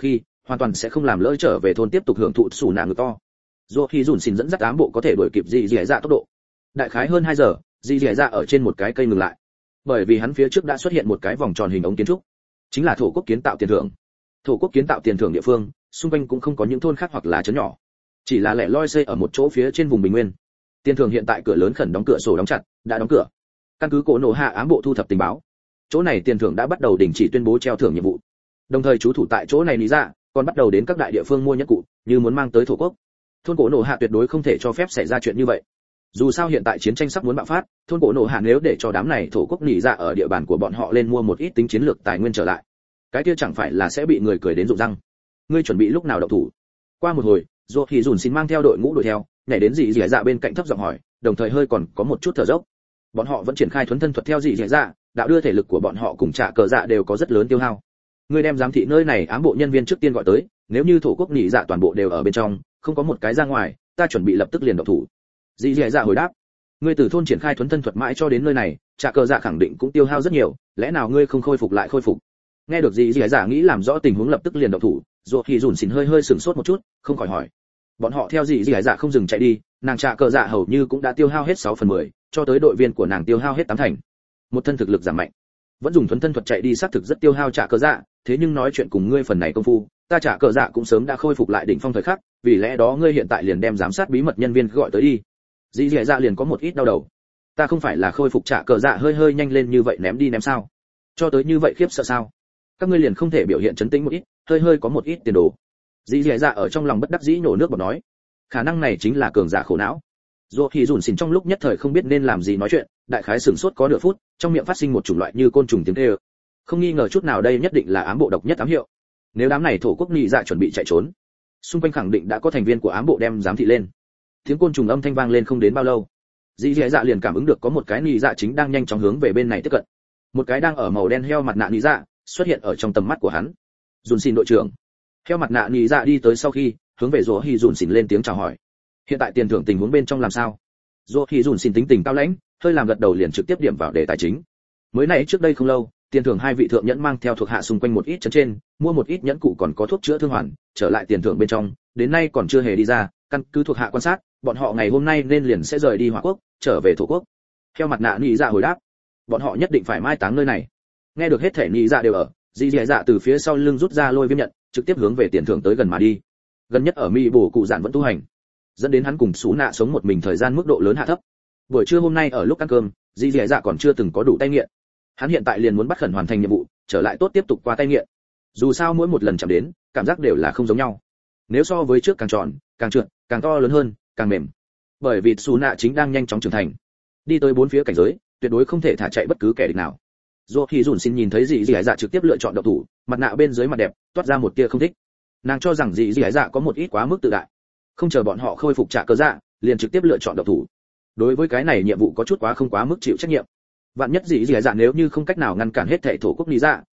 hoàn toàn sẽ không làm lỡ trở về thôn tiếp tục hưởng thụ sủ nạ ngực to. Dù khi dùn xin dẫn dắt ám bộ có thể đuổi kịp dị dị dạ tốc độ. Đại khái hơn 2 giờ, dị dị dạ ở trên một cái cây ngừng lại. Bởi vì hắn phía trước đã xuất hiện một cái vòng tròn hình ống kiến trúc, chính là thổ quốc kiến tạo tiền thưởng. Thổ quốc kiến tạo tiền thưởng địa phương, xung quanh cũng không có những thôn khác hoặc là trấn nhỏ, chỉ là lẻ loi xây ở một chỗ phía trên vùng bình nguyên. Tiền thưởng hiện tại cửa lớn khẩn đóng cửa sổ đóng chặt, đã đóng cửa. Căn cứ cổ nổ hạ ám bộ thu thập tình báo, chỗ này tiền thưởng đã bắt đầu đình chỉ tuyên bố treo thưởng nhiệm vụ. Đồng thời trú thủ tại chỗ này lý ra, còn bắt đầu đến các đại địa phương mua nhẫn cụ, như muốn mang tới thổ quốc. Thôn cổ nổ hạ tuyệt đối không thể cho phép xảy ra chuyện như vậy. Dù sao hiện tại chiến tranh sắp muốn bạo phát, thôn cổ nổ hạ nếu để cho đám này thổ quốc nỉ ra ở địa bàn của bọn họ lên mua một ít tính chiến lược tài nguyên trở lại, cái kia chẳng phải là sẽ bị người cười đến rụng răng. Ngươi chuẩn bị lúc nào động thủ? Qua một hồi, Dỗ thì dùn xin mang theo đội ngũ đuổi theo, nhảy đến dị dị dạ bên cạnh thấp giọng hỏi, đồng thời hơi còn có một chút thở dốc. Bọn họ vẫn triển khai thuần thân thuật theo dị dị dạ, đạo đưa thể lực của bọn họ cùng trả cờ dạ đều có rất lớn tiêu hao. Ngươi đem giám thị nơi này ám bộ nhân viên trước tiên gọi tới, nếu như thổ quốc nỉ dạ toàn bộ đều ở bên trong, không có một cái ra ngoài, ta chuẩn bị lập tức liền động thủ. Dị dị dạ hồi đáp. Ngươi từ thôn triển khai thuần thân thuật mãi cho đến nơi này, trả cờ dạ khẳng định cũng tiêu hao rất nhiều, lẽ nào ngươi không khôi phục lại khôi phục? Nghe được dị dị dạ nghĩ làm rõ tình huống lập tức liền động thủ, Dỗ thì dùn xin hơi sửng sốt một chút, không khỏi hỏi. Bọn họ theo dị dị dạ không dừng chạy đi, nàng trả cờ dạ hầu như cũng đã tiêu hao hết 6/10, cho tới đội viên của nàng tiêu hao hết 8 thành. Một thân thực lực giảm mạnh, vẫn dùng thuần thân thuật chạy đi xác thực rất tiêu hao trả cờ dạ, thế nhưng nói chuyện cùng ngươi phần này công phu, ta trả cờ dạ cũng sớm đã khôi phục lại đỉnh phong thời khắc, vì lẽ đó ngươi hiện tại liền đem giám sát bí mật nhân viên gọi tới đi. Dĩ dẻ dạ liền có một ít đau đầu. Ta không phải là khôi phục trả cờ dạ hơi nhanh lên như vậy ném đi ném sao? Cho tới như vậy khiếp sợ sao? Các ngươi liền không thể biểu hiện trấn tĩnh một ít, hơi có một ít tiền đồ. Dĩ dẻ dạ ở trong lòng bất đắc dĩ nhổ nước bọt nói, khả năng này chính là cường giả khổ não. Dù thì dùn xỉn trong lúc nhất thời không biết nên làm gì nói chuyện, đại khái sửng sốt có nửa phút, trong miệng phát sinh một chủng loại như côn trùng tiếng kêu. Không nghi ngờ chút nào đây nhất định là ám bộ độc nhất ám hiệu. Nếu đám này thổ quốc nhị dạ chuẩn bị chạy trốn, xung quanh khẳng định đã có thành viên của ám bộ đem giám thị lên. Tiếng côn trùng âm thanh vang lên không đến bao lâu, dĩ dẻ dạ liền cảm ứng được có một cái nhị dạ chính đang nhanh chóng hướng về bên này tiếp cận. Một cái đang ở màu đen heo mặt nạ nhị dạ xuất hiện ở trong tầm mắt của hắn. Dùn xỉn đội trưởng. Heo mặt nạ nhị dạ đi tới sau khi hướng về Dỗ Hi dùn xỉn lên tiếng chào hỏi. Hiện tại tiền thưởng tình huống bên trong làm sao? Dỗ Hi dùn xỉn tính tình cao lãnh, hơi làm gật đầu liền trực tiếp điểm vào đề tài chính. Mới nãy trước đây không lâu, tiền thưởng 2 vị thượng nhẫn mang theo thuộc hạ xung quanh một ít trấn trên, mua một ít nhẫn cụ còn có thuốc chữa thương hoàn, trở lại tiền thưởng bên trong, đến nay còn chưa hề đi ra, căn cứ thuộc hạ quan sát, bọn họ ngày hôm nay nên liền sẽ rời đi Hỏa Quốc, trở về thổ quốc. Theo mặt nạ nhị dạ hồi đáp, bọn họ nhất định phải mai táng nơi này. Nghe được hết thể nhị dạ đều ở, dì dì dạ từ phía sau lưng rút ra lôi viêm nhận, trực tiếp hướng về tiền thưởng tới gần mà đi. Gần nhất ở mỹ bổ cụ giản vẫn tu hành, dẫn đến hắn cùng Sú Nạ sống một mình thời gian mức độ lớn hạ thấp. Buổi trưa hôm nay ở lúc ăn cơm, dì dì dạ còn chưa từng có đủ tay nghiện. Hắn hiện tại liền muốn bắt khẩn hoàn thành nhiệm vụ, trở lại tốt tiếp tục qua tay nghiện. Dù sao mỗi một lần chạm đến, cảm giác đều là không giống nhau. Nếu so với trước càng tròn, càng trượt, càng to lớn hơn, càng mềm. Bởi vì Sú Nạ chính đang nhanh chóng trưởng thành, đi tới 4 phía cảnh giới, tuyệt đối không thể thả chạy bất cứ kẻ địch nào. Dù khi dùn xin nhìn thấy dì dì dạ trực tiếp lựa chọn độc thủ, mặt nạ bên dưới mặt đẹp toát ra một tia không thích. Nàng cho rằng dì dì dạ có một ít quá mức tự đại, không chờ bọn họ khôi phục trả cơ dạ, liền trực tiếp lựa chọn độc thủ. Đối với cái này nhiệm vụ có chút không quá mức chịu trách nhiệm. Vạn nhất dì dì dạ nếu như không cách nào ngăn cản hết thảy thổ quốc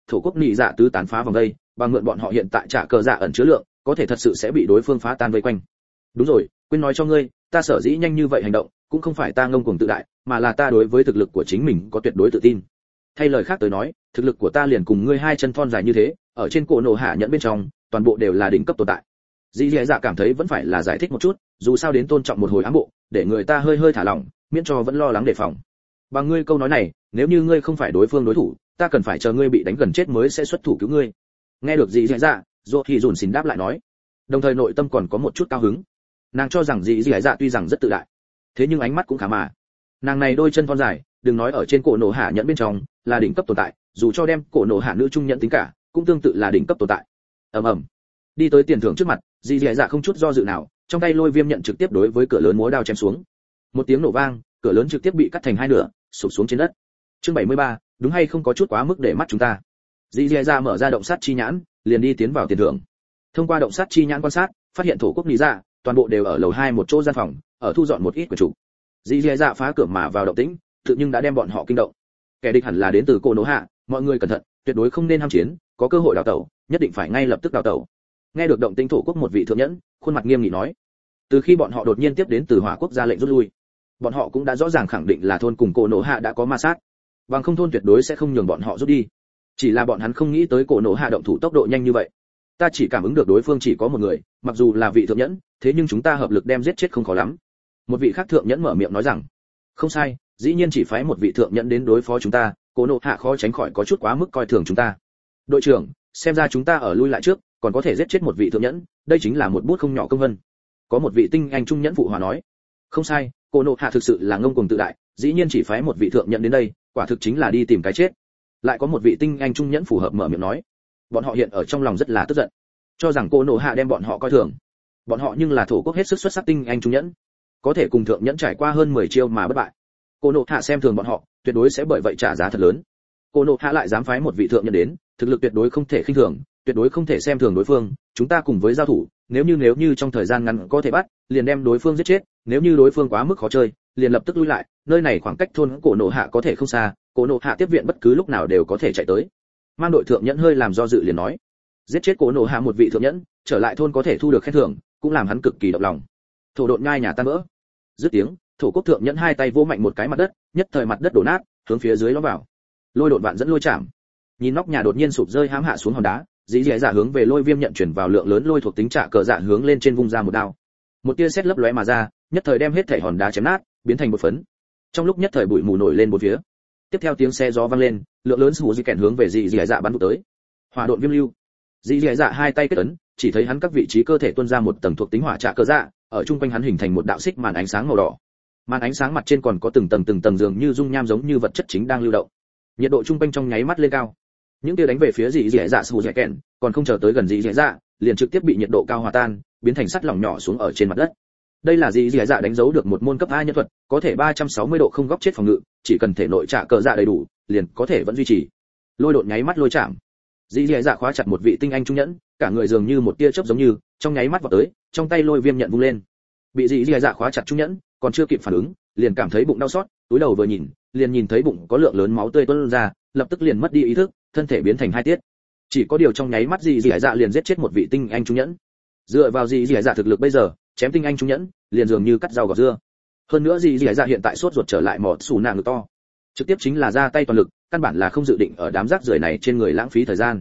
nị dạ tứ tán phá vòng đây, bằng mượn bọn họ hiện tại trả cơ dạ ẩn chứa lượng, có thể thật sự sẽ bị đối phương phá tan vây quanh. Đúng rồi, quên nói cho ngươi, ta sở dĩ nhanh như vậy hành động, cũng không phải ta ngông cuồng tự đại, mà là ta đối với thực lực của chính mình có tuyệt đối tự tin. Thay lời khác tới nói, thực lực của ta liền cùng ngươi 2 chân thon dài như thế, ở trên cổ nổ hạ nhẫn bên trong, toàn bộ đều là đỉnh cấp tồn tại. Dĩ Dĩ Dạ cảm thấy vẫn phải là giải thích một chút, dù sao đến tôn trọng một hồi ám bộ, để người ta hơi thả lỏng, miễn cho vẫn lo lắng đề phòng. Bằng ngươi câu nói này, nếu như ngươi không phải đối phương đối thủ, ta cần phải chờ ngươi bị đánh gần chết mới sẽ xuất thủ cứu ngươi. Nghe được Dĩ Dĩ Dạ, Dỗ thì dùn xin đáp lại nói, đồng thời nội tâm còn có một chút cao hứng. Nàng cho rằng Dĩ Dĩ Dạ tuy rằng rất tự đại, thế nhưng ánh mắt cũng khá mà. Nàng này đôi chân thon dài, đừng nói ở trên cổ nổ hạ nhẫn bên trong, là đỉnh cấp tồn tại, dù cho đem cổ nổ hạ nữ trung nhẫn tính cả, cũng tương tự là đỉnh cấp tồn tại. Ầm. Đi tới tiền thưởng trước mặt, Dĩ Dĩ Dạ không chút do dự nào, trong tay lôi viêm nhận trực tiếp đối với cửa lớn múa đao chém xuống. Một tiếng nổ vang, cửa lớn trực tiếp bị cắt thành 2 nửa, sụp xuống trên đất. Chương 73, đúng hay không có chút quá mức để mắt chúng ta. Dĩ Dĩ Dạ mở ra động sát chi nhãn, liền đi tiến vào tiền thưởng. Thông qua động sát chi nhãn quan sát, phát hiện thổ quốc lý dạ, toàn bộ đều ở lầu 2 một chỗ gian phòng, ở thu dọn một ít quyển trục. Dĩ Dĩ Dạ phá cửa mà vào động tĩnh, tự nhưng đã đem bọn họ kinh động. Kẻ địch hẳn là đến từ cổ nổ hạ, mọi người cẩn thận, tuyệt đối không nên ham chiến, có cơ hội đào tẩu, nhất định phải ngay lập tức đào tẩu. Nghe được động tĩnh thổ quốc một vị thượng nhẫn, khuôn mặt nghiêm nghị nói, từ khi bọn họ đột nhiên tiếp đến từ Hỏa Quốc ra lệnh rút lui, bọn họ cũng đã rõ ràng khẳng định là thôn cùng cổ nổ hạ đã có ma sát, bằng không thôn tuyệt đối sẽ không nhường bọn họ rút đi. Chỉ là bọn hắn không nghĩ tới cổ nổ hạ động thủ tốc độ nhanh như vậy. Ta chỉ cảm ứng được đối phương chỉ có một người, mặc dù là vị thượng nhẫn, thế nhưng chúng ta hợp lực đem giết chết không khó lắm. Một vị khác thượng nhẫn mở miệng nói rằng, không sai, dĩ nhiên chỉ phái một vị thượng nhẫn đến đối phó chúng ta, Cổ Nộ Hạ khó tránh khỏi có chút quá mức coi thường chúng ta. Đội trưởng, xem ra chúng ta ở lui lại trước, còn có thể giết chết một vị thượng nhẫn, đây chính là một bút không nhỏ công vân. Có một vị tinh anh trung nhẫn phụ hòa nói, không sai, Cổ Nộ Hạ thực sự là ngông cuồng tự đại, dĩ nhiên chỉ phái một vị thượng nhẫn đến đây, quả thực chính là đi tìm cái chết. Lại có một vị tinh anh trung nhẫn phù hợp mở miệng nói, bọn họ hiện ở trong lòng rất là tức giận, cho rằng Cổ Nộ Hạ đem bọn họ coi thường. Bọn họ nhưng là thổ quốc hết sức xuất sắc tinh anh trung nhẫn, có thể cùng thượng nhẫn trải qua hơn 10 chiêu mà bất bại. Cổ Nộ Hạ xem thường bọn họ, tuyệt đối sẽ bởi vậy trả giá thật lớn. Cổ Nộ Hạ lại dám phái một vị thượng nhẫn đến, thực lực tuyệt đối không thể khinh thường, tuyệt đối không thể xem thường đối phương, chúng ta cùng với giao thủ, nếu như trong thời gian ngắn có thể bắt, liền đem đối phương giết chết, nếu như đối phương quá mức khó chơi, liền lập tức lui lại, nơi này khoảng cách thôn Cổ Nộ Hạ có thể không xa, Cổ Nộ Hạ tiếp viện bất cứ lúc nào đều có thể chạy tới. Mang đội thượng nhẫn hơi làm do dự liền nói, giết chết Cổ Nộ Hạ một vị thượng nhẫn, trở lại thôn có thể thu được khen thưởng, cũng làm hắn cực kỳ động lòng. Thổ độn nhai nhà tan vỡ. Dứt tiếng, thổ quốc thượng nhẫn hai tay vỗ mạnh một cái mặt đất, nhất thời mặt đất đổ nát, hướng phía dưới ló vào. Lôi độn vạn dẫn lôi chạm. Nhìn nóc nhà đột nhiên sụp rơi hãm hạ xuống hòn đá, dĩ dẻ dạ hướng về lôi viêm nhận chuyển vào lượng lớn lôi thuộc tính trả cờ dạ hướng lên trên vung ra một đao. Một tia sét lấp lóe mà ra, nhất thời đem hết thảy hòn đá chém nát, biến thành một phấn. Trong lúc nhất thời bụi mù nổi lên bốn phía. Tiếp theo tiếng xe gió vang lên, lượng lớn sủ di kèn hướng về dĩ dẻ dạ bắn tới. Hỏa độn viêm lưu. Dĩ dẻ dạ hai tay kết ấn, chỉ thấy hắn các vị trí cơ thể tuôn ra một tầng thuộc tính hỏa trả cờ dạ, ở trung quanh hắn hình thành một đạo xích màn ánh sáng màu đỏ. Màn ánh sáng mặt trên còn có từng tầng dường như dung nham giống như vật chất chính đang lưu động. Nhiệt độ trung quanh trong nháy mắt lên cao. Những tia đánh về phía dì dẻ dạ sù dẻ kèn, còn không chờ tới gần dì dẻ dạ, liền trực tiếp bị nhiệt độ cao hòa tan, biến thành sắt lỏng nhỏ xuống ở trên mặt đất. Đây là dì dẻ dạ đánh dấu được một môn cấp A nhân thuật, có thể 360 độ không góc chết phòng ngự, chỉ cần thể nội trả cờ dạ đầy đủ, liền có thể vẫn duy trì. Lôi độn nháy mắt lôi chạm. Dì dẻ dạ khóa chặt một vị tinh anh trung nhẫn, cả người dường như một tia chớp giống như, trong nháy mắt vọt tới, trong tay lôi viêm nhận vung lên. Bị dì dẻ dạ khóa chặt trung nhẫn, còn chưa kịp phản ứng, liền cảm thấy bụng đau xót, túi đầu vừa nhìn, liền nhìn thấy bụng có lượng lớn máu tươi tuôn ra, lập tức liền mất đi ý thức, thân thể biến thành hai tiết. Chỉ có điều trong nháy mắt dì dẻ dạ liền giết chết một vị tinh anh trung nhẫn. Dựa vào dì dẻ dạ thực lực bây giờ, chém tinh anh trung nhẫn, liền dường như cắt rau gọt dưa. Hơn nữa dì dẻ dạ hiện tại sốt ruột trở lại mỏ xù nàng ngực to, trực tiếp chính là ra tay toàn lực, căn bản là không dự định ở đám rác rưởi này trên người lãng phí thời gian.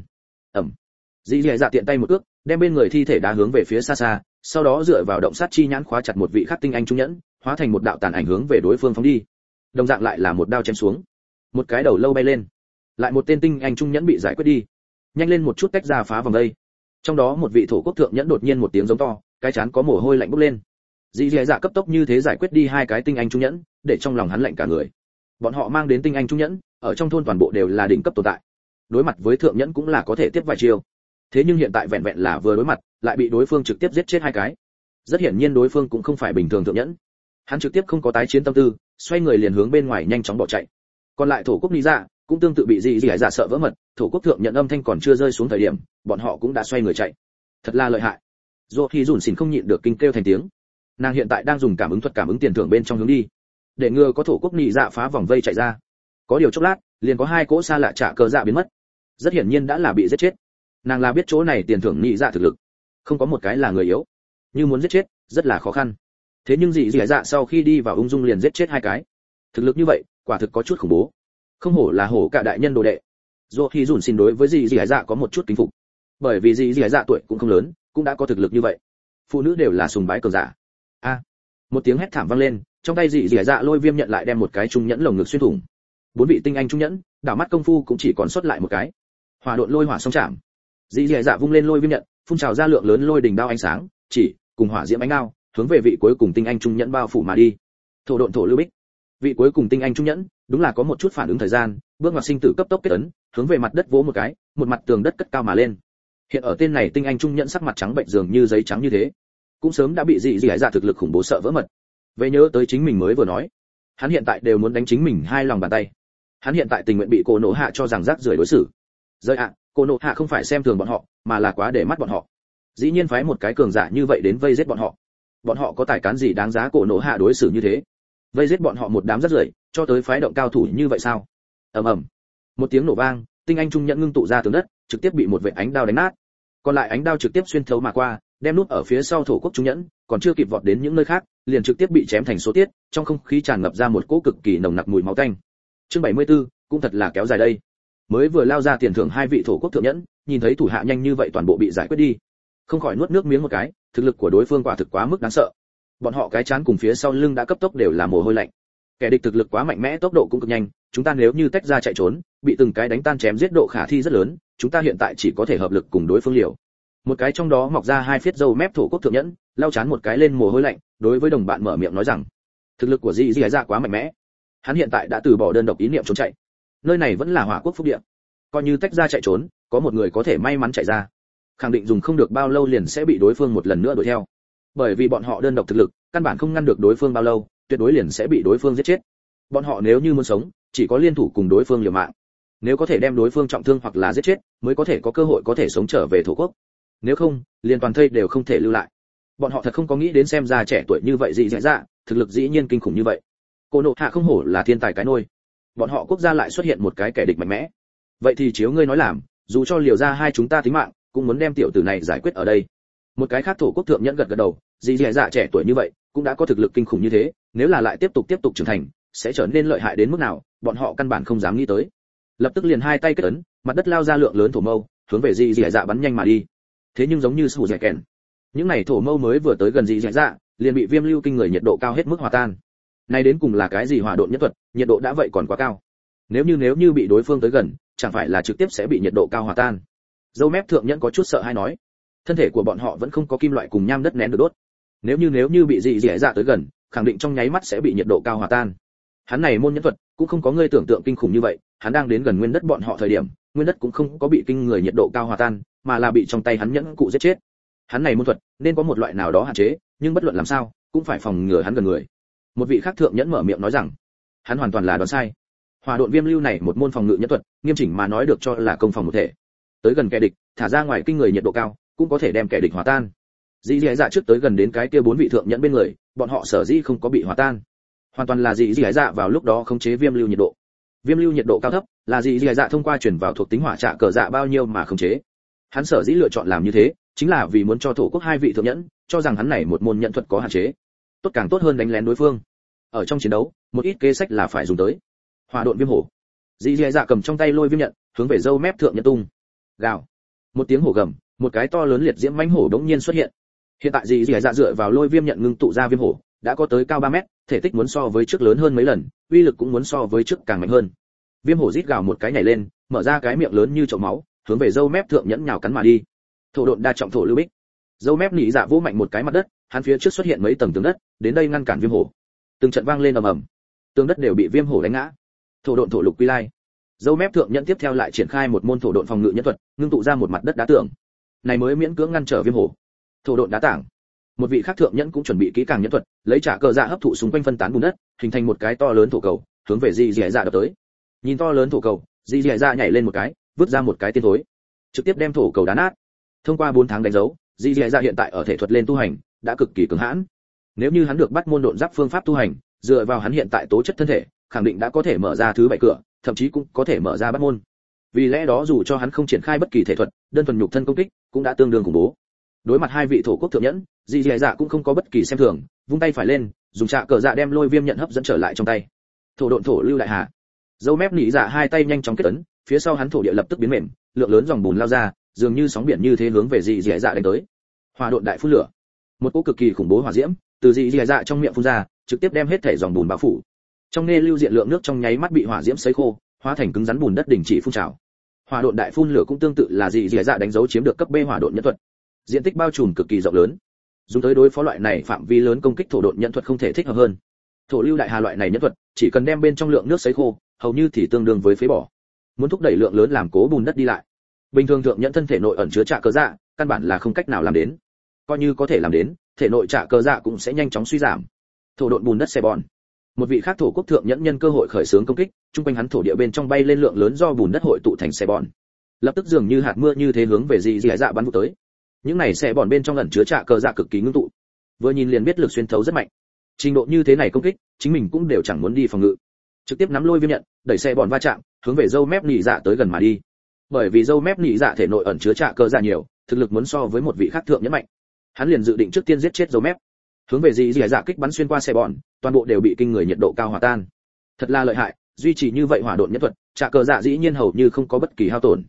Dì dẻ dạ tiện tay một cước, đem bên người thi thể đá hướng về phía xa xa, sau đó dựa vào động sát chi nhãn khóa chặt một vị khắc tinh anh trung nhẫn, hóa thành một đạo tàn ảnh hướng về đối phương phóng đi. Đồng dạng lại là một đao chém xuống, một cái đầu lâu bay lên, lại một tên tinh anh trung nhẫn bị giải quyết đi. Nhanh lên một chút tách ra phá vòng đây. Trong đó một vị thổ quốc thượng nhẫn đột nhiên một tiếng giống to, cái chán có mồ hôi lạnh bốc lên. Dì dẻ dạ cấp tốc như thế giải quyết đi hai cái tinh anh trung nhẫn, để trong lòng hắn lạnh cả người. Bọn họ mang đến tinh anh trung nhẫn, ở trong thôn toàn bộ đều là đỉnh cấp tồn tại. Đối mặt với thượng nhẫn cũng là có thể tiếp vài chiêu. Thế nhưng hiện tại vẹn vẹn là vừa đối mặt, lại bị đối phương trực tiếp giết chết hai cái. Rất hiển nhiên đối phương cũng không phải bình thường thượng nhẫn. Hắn trực tiếp không có tái chiến tâm tư, xoay người liền hướng bên ngoài nhanh chóng bỏ chạy. Còn lại thổ quốc lý dạ cũng tương tự bị dì dẻ dạ sợ vỡ mật, thổ quốc thượng nhận âm thanh còn chưa rơi xuống thời điểm, bọn họ cũng đã xoay người chạy. Thật là lợi hại. Dù khi dùn xỉn không nhịn được kinh kêu thành tiếng. Nàng hiện tại đang dùng cảm ứng thuật cảm ứng tiền thưởng bên trong hướng đi, để ngừa có thổ quốc lý dạ phá vòng vây chạy ra. Có điều chốc lát, liền có hai cỗ xa lạ trả cờ dạ biến mất. Rất hiển nhiên đã là bị giết chết. Nàng là biết chỗ này tiền thưởng lý dạ thực lực, không có một cái là người yếu, như muốn giết chết rất là khó khăn. Thế nhưng dì dẻ dạ sau khi đi vào ung dung liền giết chết hai cái, thực lực như vậy quả thực có chút khủng bố, không hổ là hổ cả đại nhân đồ đệ. Dù khi dùn xin đối với dì dẻ dạ có một chút kính phục, bởi vì dì dẻ dạ tuổi cũng không lớn, cũng đã có thực lực như vậy. Phụ nữ đều là sùng bái cường giả. Một tiếng hét thảm vang lên, trong tay dì dẻ dạ lôi viêm nhận lại đem một cái trung nhẫn lồng ngực xuyên thủng. Bốn vị tinh anh trung nhẫn, đảo mắt công phu cũng chỉ còn sót lại một cái. Hỏa độn lôi hỏa song chạm. Dì dẻ dạ vung lên lôi viêm nhận, phun trào ra lượng lớn lôi đỉnh đao ánh sáng, chỉ cùng hỏa diễm ánh đao, hướng về vị cuối cùng tinh anh trung nhẫn bao phủ mà đi. Thổ độn thổ lưu bích. Vị cuối cùng tinh anh trung nhẫn, đúng là có một chút phản ứng thời gian, bước ngoặt sinh tử cấp tốc kết ấn, hướng về mặt đất vỗ một cái, một mặt tường đất cất cao mà lên. Hiện ở tên này tinh anh trung nhẫn sắc mặt trắng bệnh dường như giấy trắng như thế, cũng sớm đã bị dì dẻ dạ thực lực khủng bố sợ vỡ mật. Vậy nhớ tới chính mình mới vừa nói, hắn hiện tại đều muốn đánh chính mình hai lòng bàn tay. Hắn hiện tại tình nguyện bị Cổ Nộ Hạ cho rằng rác rưởi đối xử. Rơi ạ, Cổ Nộ Hạ không phải xem thường bọn họ, mà là quá để mắt bọn họ. Dĩ nhiên phái một cái cường giả như vậy đến vây giết bọn họ. Bọn họ có tài cán gì đáng giá Cổ Nộ Hạ đối xử như thế? Vây giết bọn họ một đám rác rưởi, cho tới phái động cao thủ như vậy sao? Ầm ầm. Một tiếng nổ vang, tinh anh trung nhẫn ngưng tụ ra tường đất, trực tiếp bị một vệt ánh đao đánh nát. Còn lại ánh đao trực tiếp xuyên thấu mà qua, đem nút ở phía sau thổ quốc trung nhẫn, còn chưa kịp vọt đến những nơi khác, liền trực tiếp bị chém thành số tiết, trong không khí tràn ngập ra một cỗ cực kỳ nồng nặc mùi máu tanh. Chương 74, cũng thật là kéo dài đây. Mới vừa lao ra tiền thưởng hai vị thổ quốc thượng nhẫn, nhìn thấy thủ hạ nhanh như vậy toàn bộ bị giải quyết đi, không khỏi nuốt nước miếng một cái, thực lực của đối phương quả thực quá mức đáng sợ. Bọn họ cái chán cùng phía sau lưng đã cấp tốc đều là mồ hôi lạnh. Kẻ địch thực lực quá mạnh mẽ, tốc độ cũng cực nhanh, chúng ta nếu như tách ra chạy trốn, bị từng cái đánh tan chém giết độ khả thi rất lớn, chúng ta hiện tại chỉ có thể hợp lực cùng đối phương liều. Một cái trong đó mọc ra hai phiết râu mép thổ quốc thượng nhẫn, lau chán một cái lên mồ hôi lạnh, đối với đồng bạn mở miệng nói rằng, thực lực của Dị Dị Dạ quá mạnh mẽ. Hắn hiện tại đã từ bỏ đơn độc ý niệm trốn chạy. Nơi này vẫn là Hỏa Quốc phúc địa, coi như tách ra chạy trốn, có một người có thể may mắn chạy ra, khẳng định dùng không được bao lâu liền sẽ bị đối phương một lần nữa đuổi theo. Bởi vì bọn họ đơn độc thực lực, căn bản không ngăn được đối phương bao lâu, tuyệt đối liền sẽ bị đối phương giết chết. Bọn họ nếu như muốn sống, chỉ có liên thủ cùng đối phương liều mạng. Nếu có thể đem đối phương trọng thương hoặc là giết chết, mới có thể có cơ hội có thể sống trở về thổ quốc. Nếu không, liền toàn thây đều không thể lưu lại. Bọn họ thật không có nghĩ đến xem ra trẻ tuổi như vậy Dị Dạ Dạ, thực lực dĩ nhiên kinh khủng như vậy. Cô nộ hạ không hổ là thiên tài cái nôi. Bọn họ quốc gia lại xuất hiện một cái kẻ địch mạnh mẽ. Vậy thì chiếu ngươi nói làm, dù cho liều ra hai chúng ta tính mạng, cũng muốn đem tiểu tử này giải quyết ở đây. Một cái khác thổ quốc thượng nhẫn gật gật đầu, Dị Dạ Dạ trẻ tuổi như vậy, cũng đã có thực lực kinh khủng như thế, nếu là lại tiếp tục trưởng thành, sẽ trở nên lợi hại đến mức nào, bọn họ căn bản không dám nghĩ tới. Lập tức liền hai tay kết ấn, mặt đất lao ra lượng lớn thổ mâu, hướng về Dị Dạ Dạ bắn nhanh mà đi. Thế nhưng giống như sủ dẻ kèn, những này thổ mâu mới vừa tới gần Dị Dạ Dạ, liền bị viêm lưu kinh người nhiệt độ cao hết mức hòa tan. Này đến cùng là cái gì hỏa độn nhất thuật, nhiệt độ đã vậy còn quá cao. Nếu như bị đối phương tới gần, chẳng phải là trực tiếp sẽ bị nhiệt độ cao hòa tan. Dâu mép thượng nhẫn có chút sợ hãi nói, thân thể của bọn họ vẫn không có kim loại cùng nham đất nén được đốt. Nếu như bị Dị Dạ Dạ tới gần, khẳng định trong nháy mắt sẽ bị nhiệt độ cao hòa tan. Hắn này môn nhẫn thuật cũng không có ngươi tưởng tượng kinh khủng như vậy, hắn đang đến gần nguyên đất bọn họ thời điểm, nguyên đất cũng không có bị kinh người nhiệt độ cao hòa tan, mà là bị trong tay hắn nhẫn cụ giết chết. Hắn này môn thuật nên có một loại nào đó hạn chế, nhưng bất luận làm sao, cũng phải phòng ngừa hắn gần người. Một vị khác thượng nhẫn mở miệng nói rằng, hắn hoàn toàn là đoán sai. Hỏa độn viêm lưu này một môn phòng ngự nhẫn thuật, nghiêm chỉnh mà nói được cho là công phòng một thể. Tới gần kẻ địch, thả ra ngoài kinh người nhiệt độ cao, cũng có thể đem kẻ địch hòa tan. Dị Dị Dạ trước tới gần đến cái kia bốn vị thượng nhẫn bên người, bọn họ sở dĩ không có bị hòa tan, hoàn toàn là Dị Dị Dạ vào lúc đó khống chế viêm lưu nhiệt độ. Viêm lưu nhiệt độ cao thấp là Dị Dị Dạ thông qua truyền vào thuộc tính hỏa trạ cờ dạ bao nhiêu mà khống chế. Hắn sở dĩ lựa chọn làm như thế, chính là vì muốn cho thổ quốc hai vị thượng nhẫn cho rằng hắn này một môn nhận thuật có hạn chế, tốt càng tốt hơn đánh lén đối phương. Ở trong chiến đấu, một ít kế sách là phải dùng tới. Hỏa độn viêm hổ. Dị Dị Dạ cầm trong tay lôi viêm nhận, hướng về dâu mép thượng nhẫn tung. Gào. Một tiếng hổ gầm, một cái to lớn liệt diễm mãnh hổ đống nhiên xuất hiện. Hiện tại Dị Dị Dạ dựa vào lôi viêm nhận ngưng tụ ra viêm hổ, đã có tới cao 3 mét, thể tích muốn so với trước lớn hơn mấy lần, uy lực cũng muốn so với trước càng mạnh hơn. Viêm hổ rít gào một cái nhảy lên, mở ra cái miệng lớn như chậu máu, hướng về dâu mép thượng nhẫn nhào cắn mà đi. Thổ độn đa trọng thổ lưu bích. Dâu mép nỉ dạ vỗ mạnh một cái mặt đất, hắn phía trước xuất hiện mấy tầng tường đất, đến đây ngăn cản viêm hổ. Từng trận vang lên ầm ầm, tường đất đều bị viêm hổ đánh ngã. Thổ độn thổ lục quy lai. Dâu mép thượng nhẫn tiếp theo lại triển khai một môn thổ độn phòng ngự nhân thuật, ngưng tụ ra một mặt đất đá tường. Này mới miễn cưỡng ngăn trở viêm hổ. Thổ độn đá tảng. Một vị khác thượng nhẫn cũng chuẩn bị kỹ càng nhân thuật, lấy trả cờ dạ hấp thụ xung quanh phân tán bùn đất, hình thành một cái to lớn thổ cầu, hướng về Dị Dị Dạ đập tới. Nhìn to lớn thổ cầu, Dị Dị Dạ nhảy lên một cái, vứt ra một cái tiên thối, trực tiếp đem thổ cầu đá nát. Thông qua 4 tháng đánh dấu, Dị Dị Dạ hiện tại ở thể thuật lên tu hành đã cực kỳ cường hãn. Nếu như hắn được bắt môn độn giáp phương pháp tu hành, dựa vào hắn hiện tại tố chất thân thể, khẳng định đã có thể mở ra thứ 7 cửa, thậm chí cũng có thể mở ra bắt môn. Vì lẽ đó dù cho hắn không triển khai bất kỳ thể thuật, đơn thuần nhục thân công kích cũng đã tương đương khủng bố. Đối mặt hai vị thổ quốc thượng nhẫn, Dị Dị Dạ cũng không có bất kỳ xem thường, vung tay phải lên, dùng trạ cờ dạ đem lôi viêm nhận hấp dẫn trở lại trong tay. Thổ độn thổ lưu đại hà. Dâu mép nỉ dạ hai tay nhanh chóng kết ấn, phía sau hắn thổ địa lập tức biến mềm, lượng lớn dòng bùn lao ra, dường như sóng biển như thế hướng về Dị Dị Dạ đánh tới. Hỏa độn đại phun lửa. Một cỗ cực kỳ khủng bố hỏa diễm từ Dị Dị Dạ trong miệng phun ra, trực tiếp đem hết thể dòng bùn bao phủ. Trong nê lưu diện lượng nước trong nháy mắt bị hỏa diễm sấy khô, hóa thành cứng rắn bùn đất đình chỉ phun trào. Hỏa độn đại phun lửa cũng tương tự là Dị Dị Dạ đánh dấu chiếm được cấp B hỏa độn nhẫn thuật. Diện tích bao trùm cực kỳ rộng lớn, dùng tới đối phó loại này phạm vi lớn công kích thổ độn nhẫn thuật không thể thích hợp hơn. Thổ lưu đại hà loại này nhẫn thuật chỉ cần đem bên trong lượng nước sấy khô, hầu như thì tương đương với phế bỏ. Muốn thúc đẩy lượng lớn làm cố bùn đất đi lại, bình thường thượng nhẫn thân thể nội ẩn chứa trạ cơ dạ, căn bản là không cách nào làm đến. Coi như có thể làm đến, thể nội trạ cơ dạ cũng sẽ nhanh chóng suy giảm. Thổ độn bùn đất xe bòn. Một vị khác thổ quốc thượng nhẫn nhân cơ hội khởi xướng công kích, trung quanh hắn thổ địa bên trong bay lên lượng lớn do bùn đất hội tụ thành xe bòn, lập tức dường như hạt mưa như thế hướng về Dị Dị Dạ bắn vụ tới. Những này xe bòn bên trong ẩn chứa trạ cơ dạ cực kỳ ngưng tụ, vừa nhìn liền biết lực xuyên thấu rất mạnh. Trình độ như thế này công kích, chính mình cũng đều chẳng muốn đi phòng ngự, trực tiếp nắm lôi viêm nhận, đẩy xe bòn va chạm, hướng về dâu mép nỉ dạ tới gần mà đi. Bởi vì dâu mép nỉ dạ thể nội ẩn chứa trạ cơ dạ nhiều, thực lực muốn so với một vị khác thượng nhẫn mạnh. Hắn liền dự định trước tiên giết chết dâu mép, hướng về Dị Dị Dạ kích bắn xuyên qua xe bòn, toàn bộ đều bị kinh người nhiệt độ cao hòa tan. Thật là lợi hại, duy trì như vậy hỏa độn nhẫn thuật, trạ cơ dạ dĩ nhiên hầu như không có bất kỳ hao tổn.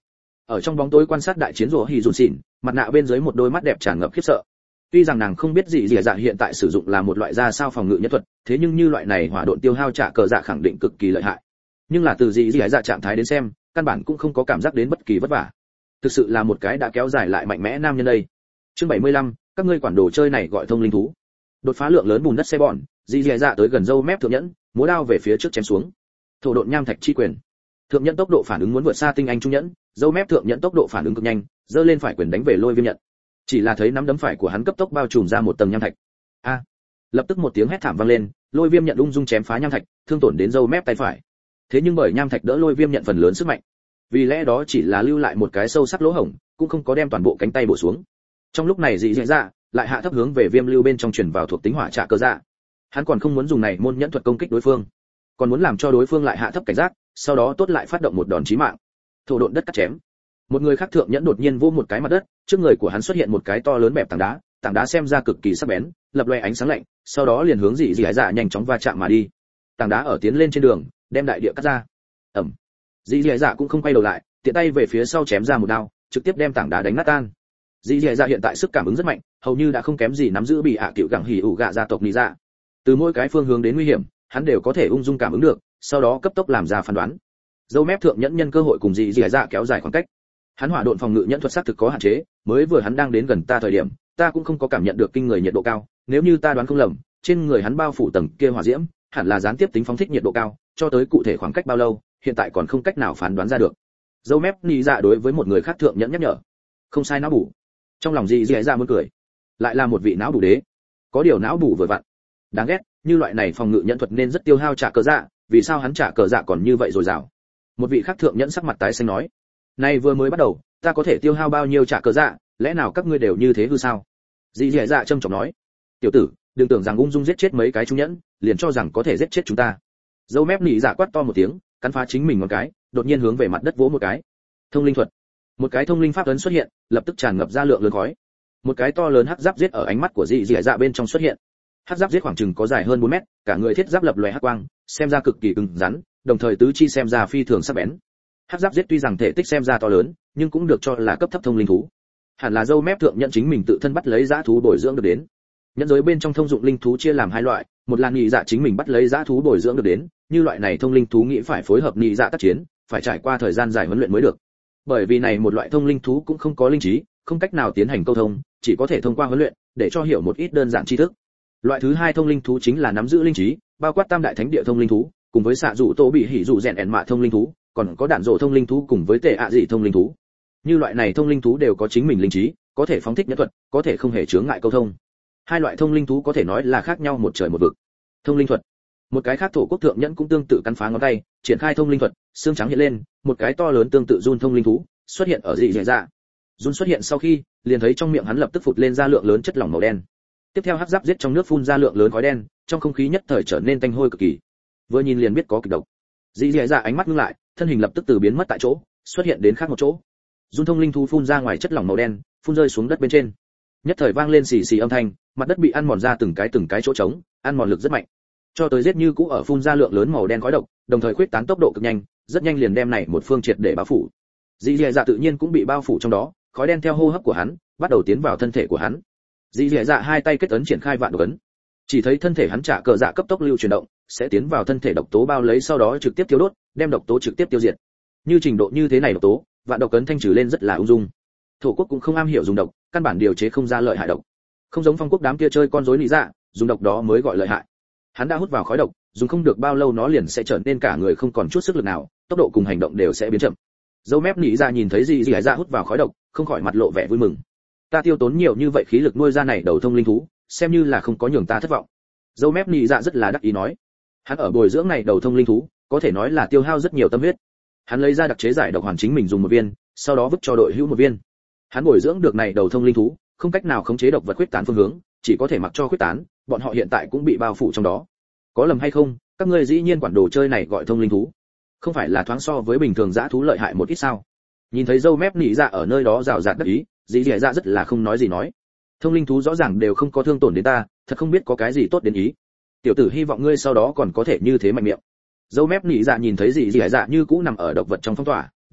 ở trong bóng tối quan sát đại chiến rùa hỉ dùn xỉn, mặt nạ bên dưới một đôi mắt đẹp tràn ngập khiếp sợ. Tuy rằng nàng không biết gì dạ hiện tại sử dụng là một loại ra sao phòng ngự nhân thuật, thế nhưng như loại này hỏa độn tiêu hao trả cờ dạ khẳng định cực kỳ lợi hại. Nhưng là từ gì dạ trạng thái đến xem, căn bản cũng không có cảm giác đến bất kỳ vất vả. Thực sự là một cái đã kéo dài lại mạnh mẽ nam nhân đây. Chương 75, các ngươi quản đồ chơi này gọi thông linh thú. Đột phá lượng lớn bùn đất xe bọn, dị dạ tới gần dâu mép thượng nhẫn, múa đao về phía trước chém xuống. Thổ độn nham thạch chi quyền. Thượng nhẫn tốc độ phản ứng muốn vượt xa tinh anh trung nhẫn, dâu mép thượng nhẫn tốc độ phản ứng cực nhanh, giơ lên phải quyền đánh về lôi viêm nhận. Chỉ là thấy nắm đấm phải của hắn cấp tốc bao trùm ra một tầng nham thạch. A! Lập tức một tiếng hét thảm vang lên, lôi viêm nhận ung dung chém phá nham thạch, thương tổn đến dâu mép tay phải. Thế nhưng bởi nham thạch đỡ lôi viêm nhận phần lớn sức mạnh, vì lẽ đó chỉ là lưu lại một cái sâu sắc lỗ hổng, cũng không có đem toàn bộ cánh tay bổ xuống. Trong lúc này dị dạ lại hạ thấp hướng về viêm lưu bên trong truyền vào thuộc tính hỏa trạ cơ dạ. Hắn còn không muốn dùng này môn nhẫn thuật công kích đối phương, còn muốn làm cho đối phương lại hạ thấp cảnh giác, sau đó tốt lại phát động một đòn chí mạng. Thổ độn đất cắt chém. Một người khác thượng nhẫn đột nhiên vỗ một cái mặt đất, trước người của hắn xuất hiện một cái to lớn bẹp tảng đá xem ra cực kỳ sắc bén, lập loè ánh sáng lạnh, sau đó liền hướng dị dạ nhanh chóng va chạm mà đi. Tảng đá ở tiến lên trên đường, đem đại địa cắt ra. Ầm. Dị dạ cũng không quay đầu lại, tiện tay về phía sau chém ra một đao, trực tiếp đem tảng đá đánh nát tan. Dị dạ hiện tại sức cảm ứng rất mạnh, hầu như đã không kém gì nắm giữ bị hạ cựu gẳng hỉ ủ gạ gia tộc nị dạ. Từ mỗi cái phương hướng đến nguy hiểm, hắn đều có thể ung dung cảm ứng được, sau đó cấp tốc làm ra phán đoán. Dâu mép thượng nhẫn nhân cơ hội cùng dị dạ kéo dài khoảng cách. Hắn hỏa độn phòng ngự nhẫn thuật xác thực có hạn chế, mới vừa hắn đang đến gần ta thời điểm, ta cũng không có cảm nhận được kinh người nhiệt độ cao, nếu như ta đoán không lầm, trên người hắn bao phủ tầng kia hỏa diễm, hẳn là gián tiếp tính phóng thích nhiệt độ cao, cho tới cụ thể khoảng cách bao lâu, hiện tại còn không cách nào phán đoán ra được. Dâu mép nị dạ đối với một người khác thượng nhẫn nhắc nhở. Không sai, não bù. Trong lòng dị dạ muốn cười. Lại là một vị não bù đế. Có điều não bù vừa vặn. Đáng ghét, như loại này phòng ngự nhẫn thuật nên rất tiêu hao trả cờ dạ, vì sao hắn trả cờ dạ còn như vậy rồi dào. Một vị khác thượng nhẫn sắc mặt tái xanh nói. Này vừa mới bắt đầu, ta có thể tiêu hao bao nhiêu trả cờ dạ, lẽ nào các ngươi đều như thế hư sao? Dị dạ trầm trọng nói. Tiểu tử, đừng tưởng rằng ung dung giết chết mấy cái trung nhẫn, liền cho rằng có thể giết chết chúng ta. Dâu mép nị dạ quát to một tiếng, cắn phá chính mình một cái, đột nhiên hướng về mặt đất vỗ một cái. Thông linh thuật. Một cái thông linh pháp ấn xuất hiện, lập tức tràn ngập ra lượng lớn khói. Một cái to lớn hắc giáp giết ở ánh mắt của dị dạ bên trong xuất hiện. Hắc giáp giết khoảng chừng có dài hơn 4 mét, cả người thiết giáp lập lòe hắc quang, xem ra cực kỳ cứng rắn, đồng thời tứ chi xem ra phi thường sắc bén. Hắc giáp giết tuy rằng thể tích xem ra to lớn, nhưng cũng được cho là cấp thấp thông linh thú. Hẳn là dâu mép thượng nhận chính mình tự thân bắt lấy dã thú bồi dưỡng được đến. Nhân giới bên trong thông dụng linh thú chia làm hai loại, một là nhị dạ chính mình bắt lấy dã thú bồi dưỡng được đến, như loại này thông linh thú nghĩ phải phối hợp nhị dạ tác chiến, phải trải qua thời gian dài huấn luyện mới được. Bởi vì này một loại thông linh thú cũng không có linh trí, không cách nào tiến hành câu thông, chỉ có thể thông qua huấn luyện để cho hiểu một ít đơn giản tri thức. Loại thứ hai thông linh thú chính là nắm giữ linh trí, bao quát tam đại thánh địa thông linh thú, cùng với xạ dụ tổ bị hỉ dụ rèn ẻn mạ thông linh thú, còn có đạn rộ thông linh thú cùng với tệ ạ dị thông linh thú. Như loại này thông linh thú đều có chính mình linh trí, có thể phóng thích nhẫn thuật, có thể không hề chướng ngại câu thông. Hai loại thông linh thú có thể nói là khác nhau một trời một vực. Thông linh thuật. Một cái khác thổ quốc thượng nhẫn cũng tương tự cắn phá ngón tay, triển khai thông linh thuật, xương trắng hiện lên, một cái to lớn tương tự run thông linh thú xuất hiện ở dị dạ. Run xuất hiện sau khi, liền thấy trong miệng hắn lập tức phụt lên ra lượng lớn chất lỏng màu đen. Tiếp theo hắc giáp giết trong nước phun ra lượng lớn khói đen, trong không khí nhất thời trở nên tanh hôi cực kỳ. Vừa nhìn liền biết có kịch độc. Dị dạ ánh mắt ngưng lại, thân hình lập tức từ biến mất tại chỗ, xuất hiện đến khác một chỗ. Run thông linh thú phun ra ngoài chất lỏng màu đen, phun rơi xuống đất bên trên. Nhất thời vang lên xì xì âm thanh, mặt đất bị ăn mòn ra từng cái chỗ trống, ăn mòn lực rất mạnh. Cho tới giết như cũ ở phun ra lượng lớn màu đen khói độc, đồng thời khuếch tán tốc độ cực nhanh, rất nhanh liền đem này một phương triệt để bao phủ. Dị dạ tự nhiên cũng bị bao phủ trong đó, khói đen theo hô hấp của hắn, bắt đầu tiến vào thân thể của hắn. Dị dạ hai tay kết ấn triển khai vạn độc ấn. Chỉ thấy thân thể hắn trả cờ dạ cấp tốc lưu chuyển động, sẽ tiến vào thân thể độc tố bao lấy sau đó trực tiếp tiêu đốt, đem độc tố trực tiếp tiêu diệt. Như trình độ như thế này độc tố, vạn độc ấn thanh trừ lên rất là ung dung. Thổ quốc cũng không am hiểu dùng độc, căn bản điều chế không ra lợi hại độc. Không giống Phong quốc đám kia chơi con rối nị dạ, dùng độc đó mới gọi lợi hại. Hắn đã hút vào khói độc, dùng không được bao lâu nó liền sẽ trở nên cả người không còn chút sức lực nào, tốc độ cùng hành động đều sẽ biến chậm. Dâu mép nị dạ nhìn thấy dị dạ hút vào khói độc, không khỏi mặt lộ vẻ vui mừng. Ta tiêu tốn nhiều như vậy khí lực nuôi ra này đầu thông linh thú, xem như là không có nhường ta thất vọng. Dâu mép nị dạ rất là đắc ý nói. Hắn ở bồi dưỡng này đầu thông linh thú, có thể nói là tiêu hao rất nhiều tâm huyết. Hắn lấy ra đặc chế giải độc hoàn chính mình dùng một viên, sau đó vứt cho đội hữu một viên. Hắn bồi dưỡng được này đầu thông linh thú, không cách nào khống chế độc vật khuếch tán phương hướng, chỉ có thể mặc cho khuếch tán, bọn họ hiện tại cũng bị bao phủ trong đó. Có lầm hay không, các ngươi dĩ nhiên quản đồ chơi này gọi thông linh thú, không phải là thoáng so với bình thường dã thú lợi hại một ít sao? Nhìn thấy dâu mép nị dạ ở nơi đó rào rạt đắc ý, dị dạ rất là không nói gì nói. Thông linh thú rõ ràng đều không có thương tổn đến ta, thật không biết có cái gì tốt đến ý. Tiểu tử hy vọng ngươi sau đó còn có thể như thế mạnh miệng. Dâu mép nị dạ nhìn thấy dị dạ như cũ nằm ở độc vật trong phong tỏa,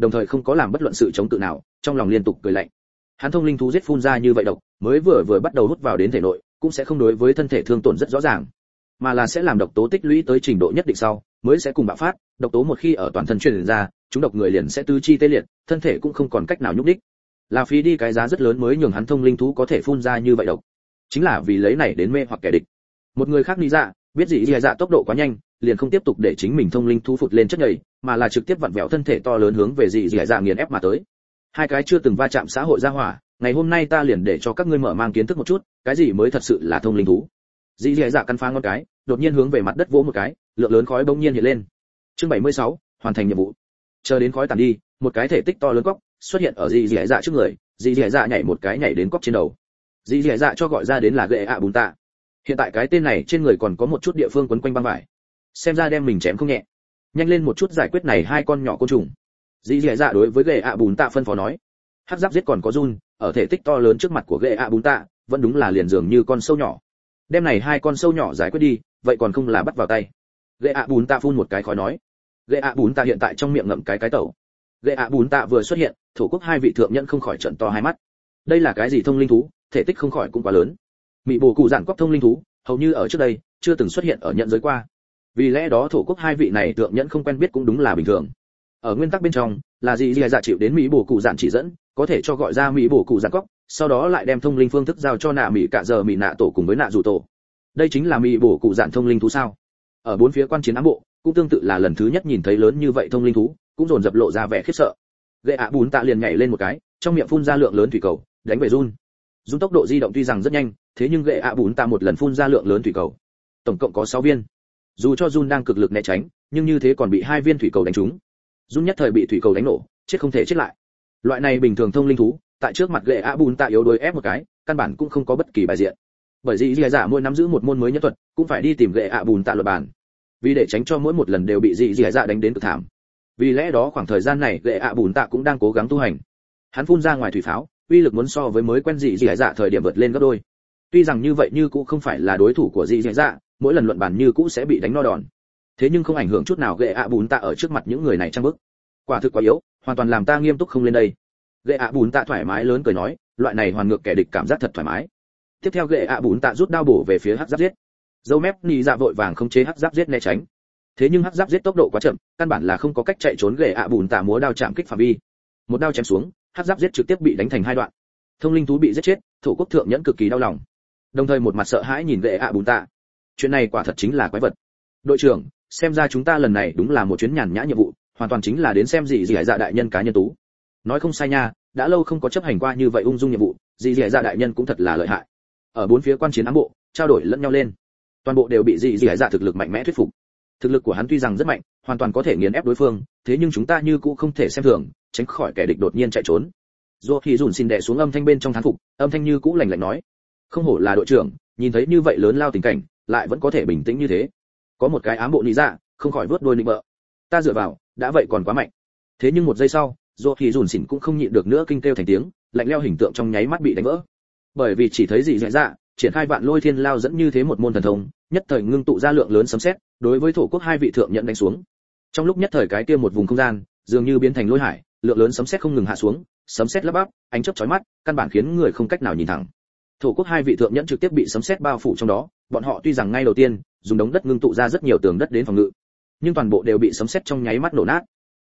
đồng thời không có làm bất luận sự chống cự nào, trong lòng liên tục cười lạnh. Hắn thông linh thú giết phun ra như vậy độc, mới vừa bắt đầu hút vào đến thể nội, cũng sẽ không đối với thân thể thương tổn rất rõ ràng, mà là sẽ làm độc tố tích lũy tới trình độ nhất định sau, mới sẽ cùng bạo phát. Độc tố một khi ở toàn thân truyền ra, chúng độc người liền sẽ tứ chi tê liệt, thân thể cũng không còn cách nào nhúc nhích. Là phí đi cái giá rất lớn mới nhường hắn thông linh thú có thể phun ra như vậy độc, chính là vì lấy này đến mê hoặc kẻ địch. Một người khác lý dạ, biết gì dạ tốc độ quá nhanh, liền không tiếp tục để chính mình thông linh thú phụt lên chất nhầy, mà là trực tiếp vặn vẹo thân thể to lớn hướng về dị dạ nghiền ép mà tới. Hai cái chưa từng va chạm xã hội gia hỏa, ngày hôm nay ta liền để cho các ngươi mở mang kiến thức một chút, cái gì mới thật sự là thông linh thú. Dị dạ căn phá ngón cái, đột nhiên hướng về mặt đất vỗ một cái, lượng lớn khói bỗng nhiên hiện lên. Chương 76, hoàn thành nhiệm vụ. Chờ đến khói tàn đi, một cái thể tích to lớn cóc xuất hiện ở dị dạ trước người, dị dạ nhảy một cái nhảy đến cóc trên đầu. Dị dạ cho gọi ra đến là gệ ạ bùn tạ. Hiện tại cái tên này trên người còn có một chút địa phương quấn quanh băng vải, xem ra đem mình chém không nhẹ. Nhanh lên một chút giải quyết này hai con nhỏ côn trùng. Dị dạ đối với gệ ạ bùn tạ phân phó nói. Hắc giáp giết còn có run, ở thể tích to lớn trước mặt của gệ ạ bùn tạ, vẫn đúng là liền dường như con sâu nhỏ. Đem này hai con sâu nhỏ giải quyết đi, vậy còn không là bắt vào tay. Gệ ạ bùn tạ phun một cái khói nói. Gệ ạ bùn tạ hiện tại trong miệng ngậm cái tẩu. Gệ ạ bùn tạ vừa xuất hiện, thổ quốc hai vị thượng nhân không khỏi trợn to hai mắt. Đây là cái gì thông linh thú, thể tích không khỏi cũng quá lớn. Mị bổ cụ giản cóc thông linh thú, hầu như ở trước đây chưa từng xuất hiện ở nhận giới qua. Vì lẽ đó thổ quốc hai vị này thượng nhẫn không quen biết cũng đúng là bình thường. Ở nguyên tắc bên trong là gì dạ chịu đến mỹ bổ cụ giản chỉ dẫn, có thể cho gọi ra mỹ bổ cụ giản cóc, sau đó lại đem thông linh phương thức giao cho nạ mỹ cả giờ mỹ nạ tổ cùng với nạ dù tổ. Đây chính là mỹ bổ cụ giản thông linh thú sao? Ở bốn phía quan chiến ám bộ cũng tương tự là lần thứ nhất nhìn thấy lớn như vậy thông linh thú, cũng dồn dập lộ ra vẻ khiếp sợ. Gệ ạ bún tạ liền nhảy lên một cái, trong miệng phun ra lượng lớn thủy cầu, đánh về run. Run tốc độ di động tuy rằng rất nhanh, thế nhưng gệ ạ bún tạ một lần phun ra lượng lớn thủy cầu, tổng cộng có 6 viên. Dù cho Jun đang cực lực né tránh, nhưng như thế còn bị 2 viên thủy cầu đánh trúng. Jun nhất thời bị thủy cầu đánh nổ, chết không thể chết lại. Loại này bình thường thông linh thú, tại trước mặt gệ ạ bún tạ yếu đuối ép một cái, căn bản cũng không có bất kỳ bài diện. Bởi vì Dì Dạ mỗi nắm giữ một môn mới nhân thuật, cũng phải đi tìm gệ ạ bún tạ luật bản. Vì để tránh cho mỗi một lần đều bị Dì Dạ đánh đến cực thảm. Vì lẽ đó khoảng thời gian này gệ ạ bún tạ cũng đang cố gắng tu hành. Hắn phun ra ngoài thủy pháo, uy lực muốn so với mới quen Dì Dạ thời điểm vượt lên gấp đôi. Tuy rằng như vậy như cũng không phải là đối thủ của Dì Dạ, mỗi lần luận bàn như cũ sẽ bị đánh no đòn. Thế nhưng không ảnh hưởng chút nào gệ ạ bún tạ ở trước mặt những người này trang bức. Quả thực quá yếu, hoàn toàn làm ta nghiêm túc không lên đây. Gệ ạ bún tạ thoải mái lớn cười nói, loại này hoàn ngược kẻ địch cảm giác thật thoải mái. Tiếp theo gệ ạ bún tạ rút đao bổ về phía hắc giáp giết. Dâu mép nị dạ vội vàng không chế hắc giáp giết né tránh. Thế nhưng hắc giáp giết tốc độ quá chậm, căn bản là không có cách chạy trốn gệ ạ bún tạ múa đao chạm kích phạm vi. Một đao chém xuống, hắc giáp giết trực tiếp bị đánh thành 2 đoạn. Thông linh thú bị giết chết, thổ quốc thượng nhẫn cực kỳ đau lòng. Đồng thời một mặt sợ hãi nhìn gệ ạ bún tạ. Chuyện này quả thật chính là quái vật. Đội trưởng, xem ra chúng ta lần này đúng là một chuyến nhàn nhã nhiệm vụ, hoàn toàn chính là đến xem gì dạ đại nhân cá nhân tú. Nói không sai nha, đã lâu không có chấp hành qua như vậy ung dung nhiệm vụ, gì dạ đại nhân cũng thật là lợi hại. Ở bốn phía quan chiến ám bộ trao đổi lẫn nhau lên, toàn bộ đều bị gì dạ thực lực mạnh mẽ thuyết phục. Thực lực của hắn tuy rằng rất mạnh, hoàn toàn có thể nghiền ép đối phương, thế nhưng chúng ta như cũ không thể xem thường, tránh khỏi kẻ địch đột nhiên chạy trốn. Dù thì dùn xin đè xuống âm thanh bên trong thán phục, âm thanh như cũ lạnh lạnh nói, không hổ là đội trưởng, nhìn thấy như vậy lớn lao tình cảnh, lại vẫn có thể bình tĩnh như thế. Có một cái ám bộ nị dạ, không khỏi vớt đôi nịnh bợ. Ta dựa vào, đã vậy còn quá mạnh. Thế nhưng một giây sau, dù thì dùn xỉn cũng không nhịn được nữa kinh kêu thành tiếng, lạnh lẽo hình tượng trong nháy mắt bị đánh vỡ. Bởi vì chỉ thấy gì dạ triển khai vạn lôi thiên lao dẫn như thế một môn thần thông, nhất thời ngưng tụ ra lượng lớn sấm sét, đối với thổ quốc hai vị thượng nhận đánh xuống. Trong lúc nhất thời cái kia một vùng không gian, dường như biến thành lôi hải, lượng lớn sấm sét không ngừng hạ xuống, sấm sét lấp bắp, ánh chớp chói mắt, căn bản khiến người không cách nào nhìn thẳng. Thổ quốc hai vị thượng nhẫn trực tiếp bị sấm sét bao phủ trong đó, bọn họ tuy rằng ngay đầu tiên dùng đống đất ngưng tụ ra rất nhiều tường đất đến phòng ngự, nhưng toàn bộ đều bị sấm sét trong nháy mắt nổ nát.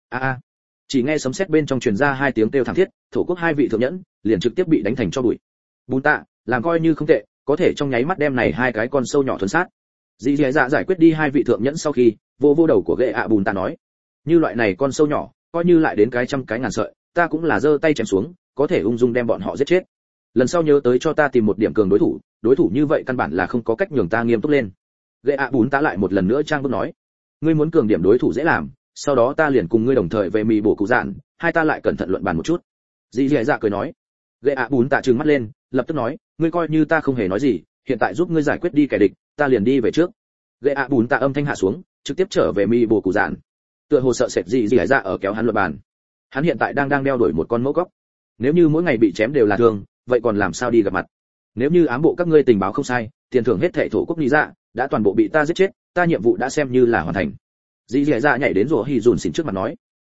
A chỉ nghe sấm sét bên trong truyền ra 2 tiếng kêu thảm thiết, thổ quốc hai vị thượng nhẫn liền trực tiếp bị đánh thành tro bụi. Bùn tạ, làm coi như không tệ, có thể trong nháy mắt đem này 2 cái con sâu nhỏ thuần sát. Dì dạ giải quyết đi 2 vị thượng nhẫn sau khi, vô đầu của gệ ạ bùn tạ nói, như loại này con sâu nhỏ, coi như lại đến cái trăm cái ngàn sợi, ta cũng là giơ tay chém xuống, có thể ung dung đem bọn họ giết chết. Lần sau nhớ tới cho ta tìm một điểm cường đối thủ như vậy căn bản là không có cách nhường ta nghiêm túc lên. Gệ ạ bún tạ lại một lần nữa trang bước nói, ngươi muốn cường điểm đối thủ dễ làm, sau đó ta liền cùng ngươi đồng thời về mì bổ cụ dạn, hai ta lại cẩn thận luận bàn một chút. Dì dạ cười nói. Gệ ạ bún tạ trừng mắt lên, lập tức nói, ngươi coi như ta không hề nói gì, hiện tại giúp ngươi giải quyết đi kẻ địch, ta liền đi về trước. Gệ ạ bún tạ âm thanh hạ xuống, trực tiếp trở về mì bổ cụ dạn. Tựa hồ sợ sệt dì dạ ở kéo hắn luận bàn. Hắn hiện tại đang đeo đuổi một con mẫu cóc, nếu như mỗi ngày bị chém đều là thương, vậy còn làm sao đi gặp mặt? Nếu như ám bộ các ngươi tình báo không sai, tiền thưởng hết thảy thổ quốc lý dạ đã toàn bộ bị ta giết chết, ta nhiệm vụ đã xem như là hoàn thành. Dì dạ nhảy đến rồi hì dùn xỉn trước mặt nói,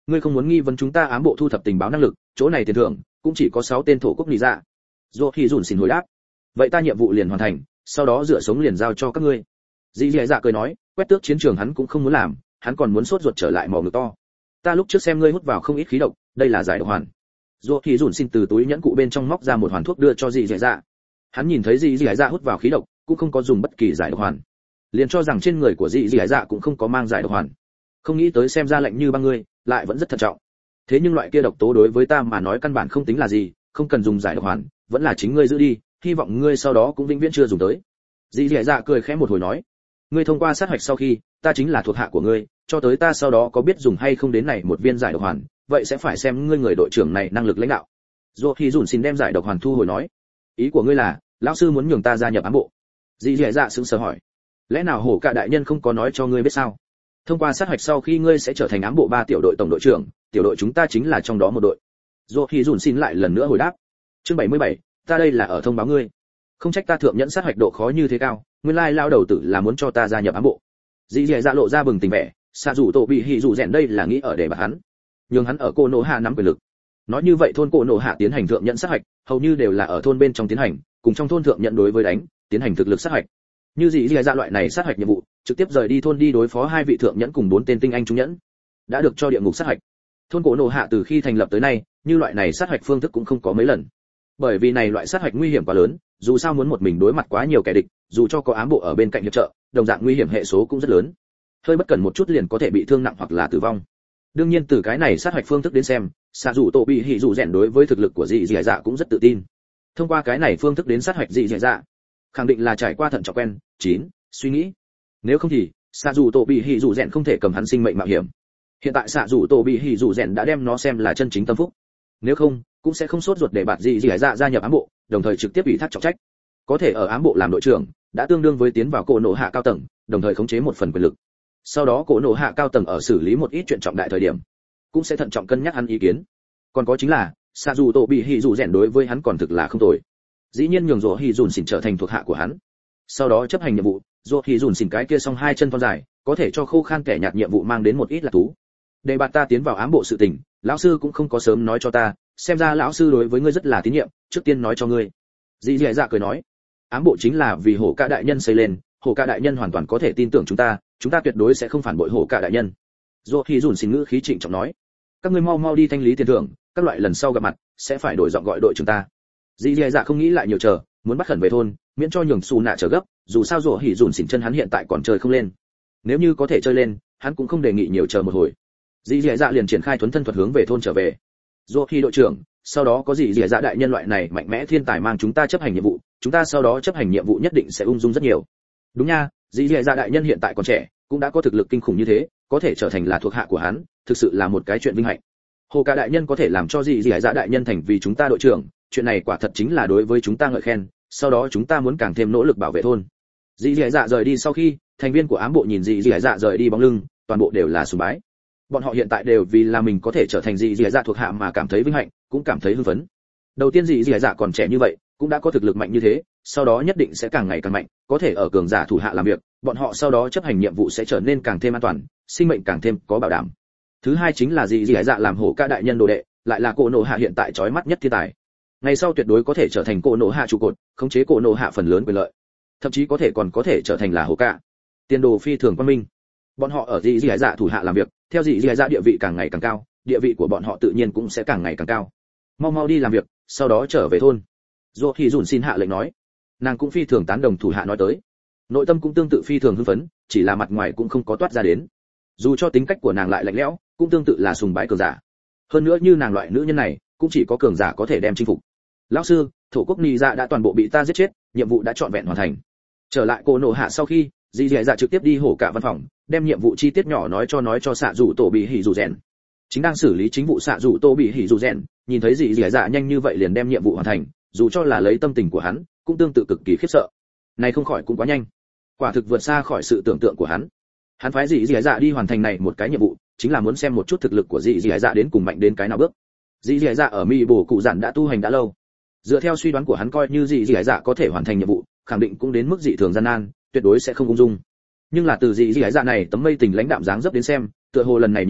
Ngươi không muốn nghi vấn chúng ta ám bộ thu thập tình báo năng lực, chỗ này tiền thưởng cũng chỉ có 6 tên thổ quốc lý dạ. Dỗ Hỉ Dùn xin hồi đáp. Vậy ta nhiệm vụ liền hoàn thành, sau đó rửa sống liền giao cho các ngươi. Dĩ Dĩ Dạ cười nói, quét tước chiến trường hắn cũng không muốn làm, hắn còn muốn sốt ruột trở lại mỏ ngực to. Ta lúc trước xem ngươi hút vào không ít khí độc, đây là giải độc hoàn. Dỗ Hỉ Dùn xin từ túi nhẫn cụ bên trong móc ra một hoàn thuốc đưa cho Dĩ Dĩ Dạ. Hắn nhìn thấy Dĩ Dĩ Dạ hút vào khí độc, cũng không có dùng bất kỳ giải độc hoàn, liền cho rằng trên người của Dĩ Dĩ Dạ cũng không có mang giải độc hoàn. Không nghĩ tới xem ra lạnh như băng ngươi, lại vẫn rất thận trọng. Thế nhưng loại kia độc tố đối với ta mà nói căn bản không tính là gì, không cần dùng giải độc hoàn, vẫn là chính ngươi giữ đi, hy vọng ngươi sau đó cũng vĩnh viễn chưa dùng tới. Dĩ Dĩ Dạ cười khẽ một hồi nói, ngươi thông qua sát hạch sau khi, ta chính là thuộc hạ của ngươi, cho tới ta sau đó có biết dùng hay không đến này một viên giải độc hoàn, vậy sẽ phải xem ngươi người đội trưởng này năng lực lãnh đạo. Dỗ Hỉ Dùn xin đem giải độc hoàn thu hồi nói, ý của ngươi là, lão sư muốn nhường ta gia nhập ám bộ? Dĩ Dĩ Dạ sững sờ hỏi, lẽ nào hổ cả đại nhân không có nói cho ngươi biết sao? Thông qua sát hạch sau khi ngươi sẽ trở thành ám bộ 3 tiểu đội tổng đội trưởng, tiểu đội chúng ta chính là trong đó một đội. Dỗ Hỉ Dùn xin lại lần nữa hồi đáp. Chương 77, ta đây là ở thông báo ngươi. Không trách ta thượng nhẫn sát hạch độ khó như thế cao, nguyên lai lao đầu tử là muốn cho ta gia nhập ám bộ. Dĩ Dĩ Dạ lộ ra bừng tỉnh vẻ, xạ rủ tổ bị hỉ rủ rèn đây là nghĩ ở để bạt hắn, nhưng hắn ở cô nô hạ nắm quyền lực. Nói như vậy thôn cô nô hạ tiến hành thượng nhẫn sát hạch, hầu như đều là ở thôn bên trong tiến hành, cùng trong thôn thượng nhận đối với đánh, tiến hành thực lực sát hạch. Như Dĩ Dĩ Dạ loại này sát hạch nhiệm vụ, trực tiếp rời đi thôn đi đối phó 2 vị thượng nhẫn cùng 4 tên tinh anh trung nhẫn, đã được cho địa ngục sát hạch. Thôn cổ nổ hạ từ khi thành lập tới nay, như loại này sát hạch phương thức cũng không có mấy lần. Bởi vì này loại sát hạch nguy hiểm quá lớn, dù sao muốn một mình đối mặt quá nhiều kẻ địch, dù cho có ám bộ ở bên cạnh hiệp trợ, đồng dạng nguy hiểm hệ số cũng rất lớn. Hơi bất cẩn một chút liền có thể bị thương nặng hoặc là tử vong. Đương nhiên từ cái này sát hạch phương thức đến xem, xạ rủ tổ bị hỉ rủ rèn đối với thực lực của Dĩ Dĩ Dạ cũng rất tự tin. Thông qua cái này phương thức đến sát hạch Dĩ Dĩ Dạ, khẳng định là trải qua thận trọng quen, suy nghĩ. Nếu không thì, xạ rủ tổ bị hỉ rủ rèn không thể cầm hắn sinh mệnh mạo hiểm. Hiện tại xạ rủ tổ bị hỉ rủ rèn đã đem nó xem là chân chính tâm phúc. Nếu không, cũng sẽ không sốt ruột để bạt Dĩ Dĩ Dạ gia nhập ám bộ, đồng thời trực tiếp ủy thác trọng trách. Có thể ở ám bộ làm đội trưởng, đã tương đương với tiến vào cổ nổ hạ cao tầng, đồng thời khống chế một phần quyền lực. Sau đó cổ nổ hạ cao tầng ở xử lý một ít chuyện trọng đại thời điểm, cũng sẽ thận trọng cân nhắc hắn ý kiến. Còn có chính là, xạ rủ tổ bị hỉ rủ rèn đối với hắn còn thực là không tồi. Dĩ nhiên nhường Dỗ Hỉ Dùn xỉn trở thành thuộc hạ của hắn. Sau đó chấp hành nhiệm vụ, Dỗ Hỉ Dùn xỉn cái kia song 2 chân thon dài, có thể cho khô khan kẻ nhạt nhiệm vụ mang đến một ít lạc thú. Để bạn ta tiến vào ám bộ sự tình, lão sư cũng không có sớm nói cho ta, xem ra lão sư đối với ngươi rất là tín nhiệm, trước tiên nói cho ngươi. Dĩ Dĩ Dạ cười nói, ám bộ chính là vì hổ ca đại nhân xây lên, hổ ca đại nhân hoàn toàn có thể tin tưởng chúng ta tuyệt đối sẽ không phản bội hổ ca đại nhân. Dỗ Hỉ Dùn xỉn ngữ khí trịnh trọng nói, các ngươi mau đi thanh lý tiền thưởng, các loại lần sau gặp mặt sẽ phải đổi giọng gọi đội chúng ta. Dĩ Dĩ Dạ không nghĩ lại nhiều chờ, muốn bắt khẩn về thôn, miễn cho nhường Su Nạ chờ gấp, dù sao Dỗ Hỉ Dùn xỉn chân hắn hiện tại còn chơi không lên. Nếu như có thể chơi lên, hắn cũng không đề nghị nhiều chờ một hồi. Dĩ Dĩ Dạ liền triển khai thuấn thân thuật hướng về thôn trở về. Dỗ Hỉ đội trưởng, sau đó có Dĩ Dĩ Dạ đại nhân loại này mạnh mẽ thiên tài mang chúng ta chấp hành nhiệm vụ, chúng ta sau đó chấp hành nhiệm vụ nhất định sẽ ung dung rất nhiều. Đúng nha, Dĩ Dĩ Dạ đại nhân hiện tại còn trẻ, cũng đã có thực lực kinh khủng như thế, có thể trở thành là thuộc hạ của hắn, thực sự là một cái chuyện vinh hạnh. Hồ Ca đại nhân có thể làm cho Dĩ Dĩ Dạ đại nhân thành vì chúng ta đội trưởng, chuyện này quả thật chính là đối với chúng ta ngợi khen, sau đó chúng ta muốn càng thêm nỗ lực bảo vệ thôn. Dĩ Dĩ Dạ rời đi sau khi, thành viên của ám bộ nhìn Dĩ Dĩ Dạ rời đi bóng lưng, toàn bộ đều là sùng bái. Bọn họ hiện tại đều vì là mình có thể trở thành Dĩ Dĩ Dạ thuộc hạ mà cảm thấy vinh hạnh, cũng cảm thấy hưng phấn. Đầu tiên Dĩ Dĩ Dạ còn trẻ như vậy, cũng đã có thực lực mạnh như thế, sau đó nhất định sẽ càng ngày càng mạnh, có thể ở cường giả thủ hạ làm việc, bọn họ sau đó chấp hành nhiệm vụ sẽ trở nên càng thêm an toàn, sinh mệnh càng thêm có bảo đảm. Thứ hai chính là Dĩ Dĩ Dạ làm hổ ca đại nhân đồ đệ, lại là cổ nổ hạ hiện tại chói mắt nhất thiên tài. Ngày sau tuyệt đối có thể trở thành cổ nổ hạ trụ cột, khống chế cổ nổ hạ phần lớn quyền lợi, thậm chí còn có thể trở thành là hổ ca. Tiền đồ phi thường quang minh. Bọn họ ở Dĩ Dĩ Dạ thủ hạ làm việc, theo Dĩ Dĩ Dạ địa vị càng ngày càng cao, địa vị của bọn họ tự nhiên cũng sẽ càng ngày càng cao. Mau đi làm việc, sau đó trở về thôn. Dỗ Hỉ Dùn xin hạ lệnh nói. Nàng cũng phi thường tán đồng thủ hạ nói tới, nội tâm cũng tương tự phi thường hưng phấn, chỉ là mặt ngoài cũng không có toát ra đến. Dù cho tính cách của nàng lại lạnh lẽo, cũng tương tự là sùng bái cường giả. Hơn nữa như nàng loại nữ nhân này, cũng chỉ có cường giả có thể đem chinh phục. Lão sư, thổ quốc nị dạ đã toàn bộ bị ta giết chết, nhiệm vụ đã trọn vẹn hoàn thành. Trở lại cô nổ hạ sau khi, Dĩ Dĩ Dạ trực tiếp đi hổ cả văn phòng, đem nhiệm vụ chi tiết nhỏ nói cho xạ rủ tổ bị hỉ rủ rèn. Chính đang xử lý chính vụ xạ rủ tổ bị hỉ rủ rèn, nhìn thấy Dĩ Dĩ Dạ nhanh như vậy liền đem nhiệm vụ hoàn thành, dù cho là lấy tâm tình của hắn, cũng tương tự cực kỳ khiếp sợ. Này không khỏi cũng quá nhanh, quả thực vượt xa khỏi sự tưởng tượng của hắn. Hắn phái Dĩ Dĩ Dạ đi hoàn thành này một cái nhiệm vụ, chính là muốn xem một chút thực lực của Dĩ Dĩ Dạ đến cùng mạnh đến cái nào bước. Dĩ Dĩ Dạ ở Mi Bổ Cụ Giản đã tu hành đã lâu. Dựa theo suy đoán của hắn coi như Dĩ Dĩ Dạ có thể hoàn thành nhiệm vụ, khẳng định cũng đến mức dị thường gian nan, tuyệt đối sẽ không ung dung. Nhưng là từ Dĩ Dĩ Dạ này tấm mây tình lãnh đạm dáng dấp đến xem, tựa hồ lần này nhiệm vụ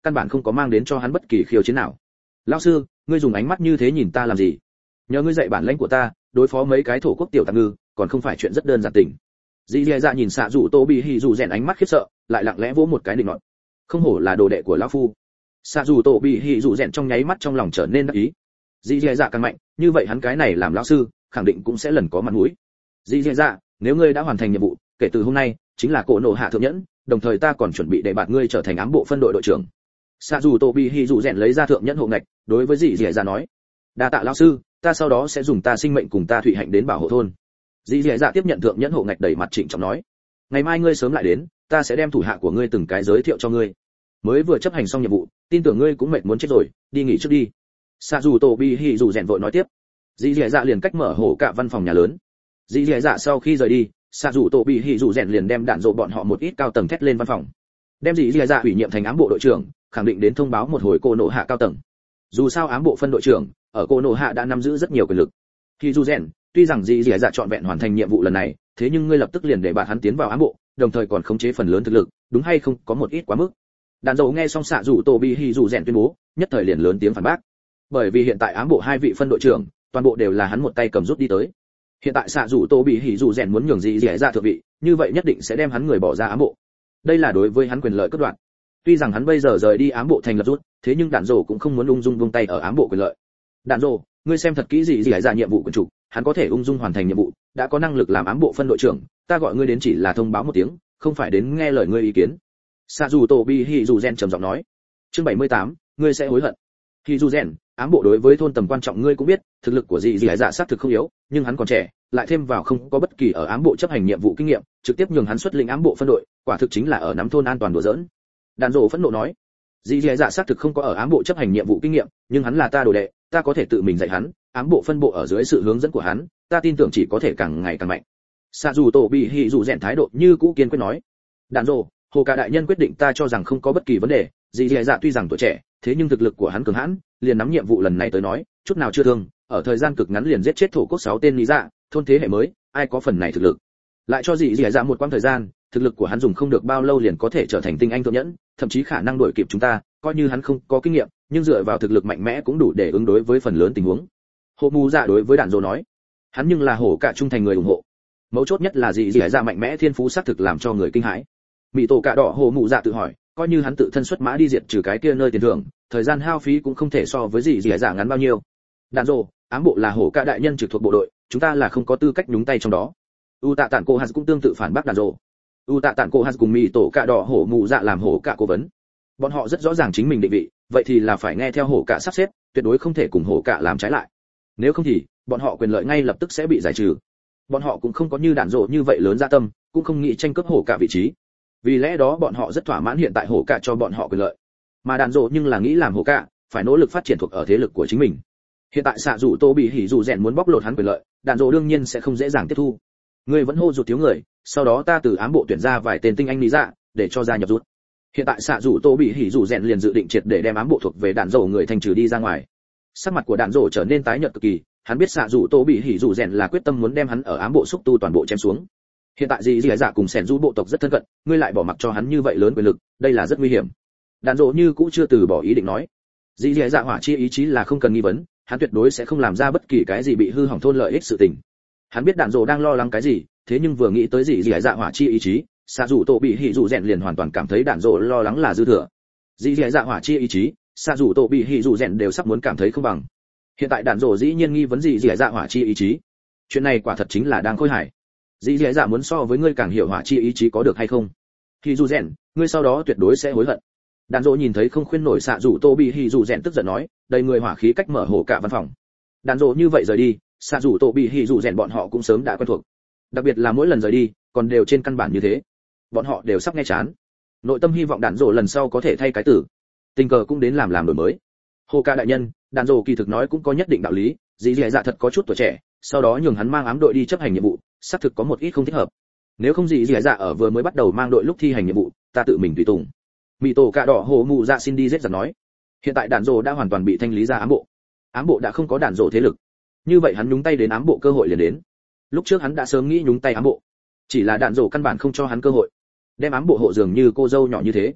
căn bản không có mang đến cho hắn bất kỳ khiêu chiến nào. Lão sư, ngươi dùng ánh mắt như thế nhìn ta làm gì? Nhờ ngươi dạy bản lĩnh của ta, đối phó mấy cái thổ quốc tiểu tạp ngư, còn không phải chuyện rất đơn giản tình. Dĩ Dạ nhìn xạ rủ Tô Bị Hỉ rủ rèn ánh mắt khiếp sợ, lại lặng lẽ vỗ một cái định nọt. Không hổ là đồ đệ của lão phu. Xạ rủ Tô Bị Hỉ rủ rèn trong nháy mắt trong lòng trở nên đắc ý. Dĩ Dạ càng mạnh, như vậy hắn cái này làm lão sư, khẳng định cũng sẽ lần có mặt mũi. Dĩ Dạ, nếu ngươi đã hoàn thành nhiệm vụ, kể từ hôm nay chính là cổ nổ hạ thượng nhẫn, đồng thời ta còn chuẩn bị để bạt ngươi trở thành ám bộ phân đội đội trưởng. Xạ dù Tô Bị Hỉ rủ rèn lấy ra thượng nhẫn hộ ngạch, đối với Dĩ Dạ nói: đa tạ lão sư, ta sau đó sẽ dùng ta sinh mệnh cùng ta thủy hạnh đến bảo hộ thôn. Dĩ Dạ tiếp nhận thượng nhẫn hộ ngạch, đẩy mặt trịnh trọng nói: ngày mai ngươi sớm lại đến, ta sẽ đem thủ hạ của ngươi từng cái giới thiệu cho ngươi. Mới vừa chấp hành xong nhiệm vụ, tin tưởng ngươi cũng mệt muốn chết rồi, đi nghỉ trước đi. Xạ dù Tô Bị Hỉ rủ rèn vội nói tiếp. Dĩ Dạ liền cách mở hổ cả văn phòng nhà lớn. Dĩ Dạ sau khi rời đi, xạ dù Tô Bị Hỉ rủ rèn liền đem đạn dộ bọn họ một ít cao tầng thét lên văn phòng, đem Dĩ Dạ ủy nhiệm thành ám bộ đội trưởng, khẳng định đến thông báo một hồi cô nộ hạ cao tầng. Dù sao ám bộ phân đội trưởng ở cô nộ hạ đã nắm giữ rất nhiều quyền lực. Khi dù rèn, tuy rằng Dĩ Dạ trọn vẹn hoàn thành nhiệm vụ lần này, thế nhưng ngươi lập tức liền để bạn hắn tiến vào ám bộ, đồng thời còn khống chế phần lớn thực lực, đúng hay không có một ít quá mức. Đạn dầu nghe xong xạ dù Tô Bị Hỉ rủ rèn tuyên bố, nhất thời liền lớn tiếng phản bác. Bởi vì hiện tại ám bộ hai vị phân đội trưởng, toàn bộ đều là hắn một tay cầm rút đi tới. Hiện tại xạ dù Tô Bị Hỉ rủ rèn muốn nhường Dĩ Dạ thượng vị, như vậy nhất định sẽ đem hắn người bỏ ra ám bộ. Đây là đối với hắn quyền lợi cắt đoạn. Tuy rằng hắn bây giờ rời đi ám bộ thành lập rút, thế nhưng đạn dầu cũng không muốn ung dung buông tay ở ám bộ quyền lợi. Đạn dầu, ngươi xem thật kỹ Dĩ Dạ nhiệm vụ quyền chủ, hắn có thể ung dung hoàn thành nhiệm vụ, đã có năng lực làm ám bộ phân đội trưởng, ta gọi ngươi đến chỉ là thông báo một tiếng, không phải đến nghe lời ngươi ý kiến. Xạ dù Tô Bị Hỉ rủ rèn trầm giọng nói. Chương 78, ngươi sẽ hối hận. Hỉ rủ rèn, ám bộ đối với thôn tầm quan trọng ngươi cũng biết, thực lực của Dĩ Dạ xác thực không yếu, nhưng hắn còn trẻ, lại thêm vào không có bất kỳ ở ám bộ chấp hành nhiệm vụ kinh nghiệm, trực tiếp nhường hắn xuất lĩnh ám bộ phân đội, quả thực chính là ở nắm thôn an toàn đùa giỡn. Đàn Dỗ phẫn nộ nói, Dĩ Dạ xác thực không có ở ám bộ chấp hành nhiệm vụ kinh nghiệm, nhưng hắn là ta đồ đệ, ta có thể tự mình dạy hắn, ám bộ phân bộ ở dưới sự hướng dẫn của hắn, ta tin tưởng chỉ có thể càng ngày càng mạnh. Xạ dù Tô Bị Hỉ rủ rèn thái độ như cũ kiên quyết nói. Đàn Dỗ, hồ cả đại nhân quyết định ta cho rằng không có bất kỳ vấn đề, Dĩ Dạ tuy rằng tuổi trẻ, thế nhưng thực lực của hắn cường hãn, liền nắm nhiệm vụ lần này tới nói, chút nào chưa thương, ở thời gian cực ngắn liền giết chết thổ quốc 6 tên lý dạ, thôn thế hệ mới, ai có phần này thực lực. Lại cho Dĩ Dạ một quãng thời gian, thực lực của hắn dùng không được bao lâu liền có thể trở thành tinh anh thượng nhẫn, thậm chí khả năng đuổi kịp chúng ta, coi như hắn không có kinh nghiệm, nhưng dựa vào thực lực mạnh mẽ cũng đủ để ứng đối với phần lớn tình huống. Hồ Mù Dạ đối với Đạn Dỗ nói, hắn nhưng là hổ cả trung thành người ủng hộ. Mấu chốt nhất là Dĩ Dạ mạnh mẽ thiên phú xác thực làm cho người kinh hãi. Mị tổ cả đỏ Hồ Mù Dạ tự hỏi, coi như hắn tự thân xuất mã đi diệt trừ cái kia nơi tiền thưởng, thời gian hao phí cũng không thể so với Dĩ Dạ ngắn bao nhiêu. Đạn Dỗ, ám bộ là hổ cả đại nhân trực thuộc bộ đội, chúng ta là không có tư cách nhúng tay trong đó. U Tạ Tản Cô Hạt cũng tương tự phản bác Đạn Dỗ. U Tạ Tản Cô Hạt cùng Mị tổ cả đỏ Hổ Mù Dạ làm hổ cả cố vấn. Bọn họ rất rõ ràng chính mình định vị, vậy thì là phải nghe theo hổ cả sắp xếp, tuyệt đối không thể cùng hổ cả làm trái lại. Nếu không thì, bọn họ quyền lợi ngay lập tức sẽ bị giải trừ. Bọn họ cũng không có như Đạn Dỗ như vậy lớn dạ tâm, cũng không nghĩ tranh cướp hổ cả vị trí. Vì lẽ đó bọn họ rất thỏa mãn hiện tại hổ cả cho bọn họ quyền lợi. Mà Đạn Dỗ nhưng là nghĩ làm hổ cả, phải nỗ lực phát triển thuộc ở thế lực của chính mình. Hiện tại xạ dù Tô Bị Hỉ rủ rèn muốn bóc lột hắn quyền lợi, Đạn Dỗ đương nhiên sẽ không dễ dàng tiếp thu. Ngươi vẫn hô rụt thiếu người, sau đó ta từ ám bộ tuyển ra vài tên tinh anh lý dạ, để cho gia nhập rút. Hiện tại xạ dù Tô Bị Hỉ rủ rèn liền dự định triệt để đem ám bộ thuộc về Đạn Dỗ người thanh trừ đi ra ngoài. Sắc mặt của Đạn Dỗ trở nên tái nhợt cực kỳ, hắn biết xạ dù Tô Bị Hỉ rủ rèn là quyết tâm muốn đem hắn ở ám bộ xúc tu toàn bộ chém xuống. Hiện tại Dĩ Dạ cùng Sẻn Du bộ tộc rất thân cận, ngươi lại bỏ mặc cho hắn như vậy lớn quyền lực, đây là rất nguy hiểm. Đạn Dỗ như cũ chưa từ bỏ ý định nói. Dĩ Dạ hỏa chi ý chí là không cần nghi vấn, hắn tuyệt đối sẽ không làm ra bất kỳ cái gì bị hư hỏng thôn lợi ích sự tình. Hắn biết Đạn Dỗ đang lo lắng cái gì, thế nhưng vừa nghĩ tới Dĩ Dạ hỏa chi ý chí, xạ dù Tô Bị Hỉ rủ rèn liền hoàn toàn cảm thấy Đạn Dỗ lo lắng là dư thừa. Dĩ Dạ hỏa chi ý chí, xạ dù Tô Bị Hỉ rủ rèn đều sắp muốn cảm thấy không bằng. Hiện tại Đạn Dỗ dĩ nhiên nghi vấn Dĩ Dạ hỏa chi ý chí, chuyện này quả thật chính là đang khôi hài. Dĩ Dạ muốn so với ngươi càng hiểu hỏa chi ý chí có được hay không? Hỉ rủ rèn, ngươi sau đó tuyệt đối sẽ hối hận. Đạn Dỗ nhìn thấy không khuyên nổi xạ dù Tô Bị Hỉ rủ rèn tức giận nói, đầy người hỏa khí cách mở hổ cả văn phòng. Đạn Dỗ như vậy rời đi, xạ dù Tô Bị Hỉ rủ rèn bọn họ cũng sớm đã quen thuộc. Đặc biệt là mỗi lần rời đi, còn đều trên căn bản như thế. Bọn họ đều sắp nghe chán. Nội tâm hy vọng Đạn Dỗ lần sau có thể thay cái tử. Tình cờ cũng đến làm đổi mới. Hồ ca đại nhân, Đạn Dỗ kỳ thực nói cũng có nhất định đạo lý, Dĩ Dạ thật có chút tuổi trẻ, sau đó nhường hắn mang ám đội đi chấp hành nhiệm vụ, xác thực có một ít không thích hợp. Nếu không Dĩ Dạ ở vừa mới bắt đầu mang đội lúc thi hành nhiệm vụ, ta tự mình tùy tùng. Mị tổ cả đỏ Hồ Mù Dạ xin đi giết giặc nói. Hiện tại Đạn Dỗ đã hoàn toàn bị thanh lý ra ám bộ. Ám bộ đã không có Đạn Dỗ thế lực. Như vậy hắn nhúng tay đến ám bộ cơ hội liền đến. Lúc trước hắn đã sớm nghĩ nhúng tay ám bộ, chỉ là Đạn Dỗ căn bản không cho hắn cơ hội. Đem ám bộ hộ dường như cô dâu nhỏ như thế.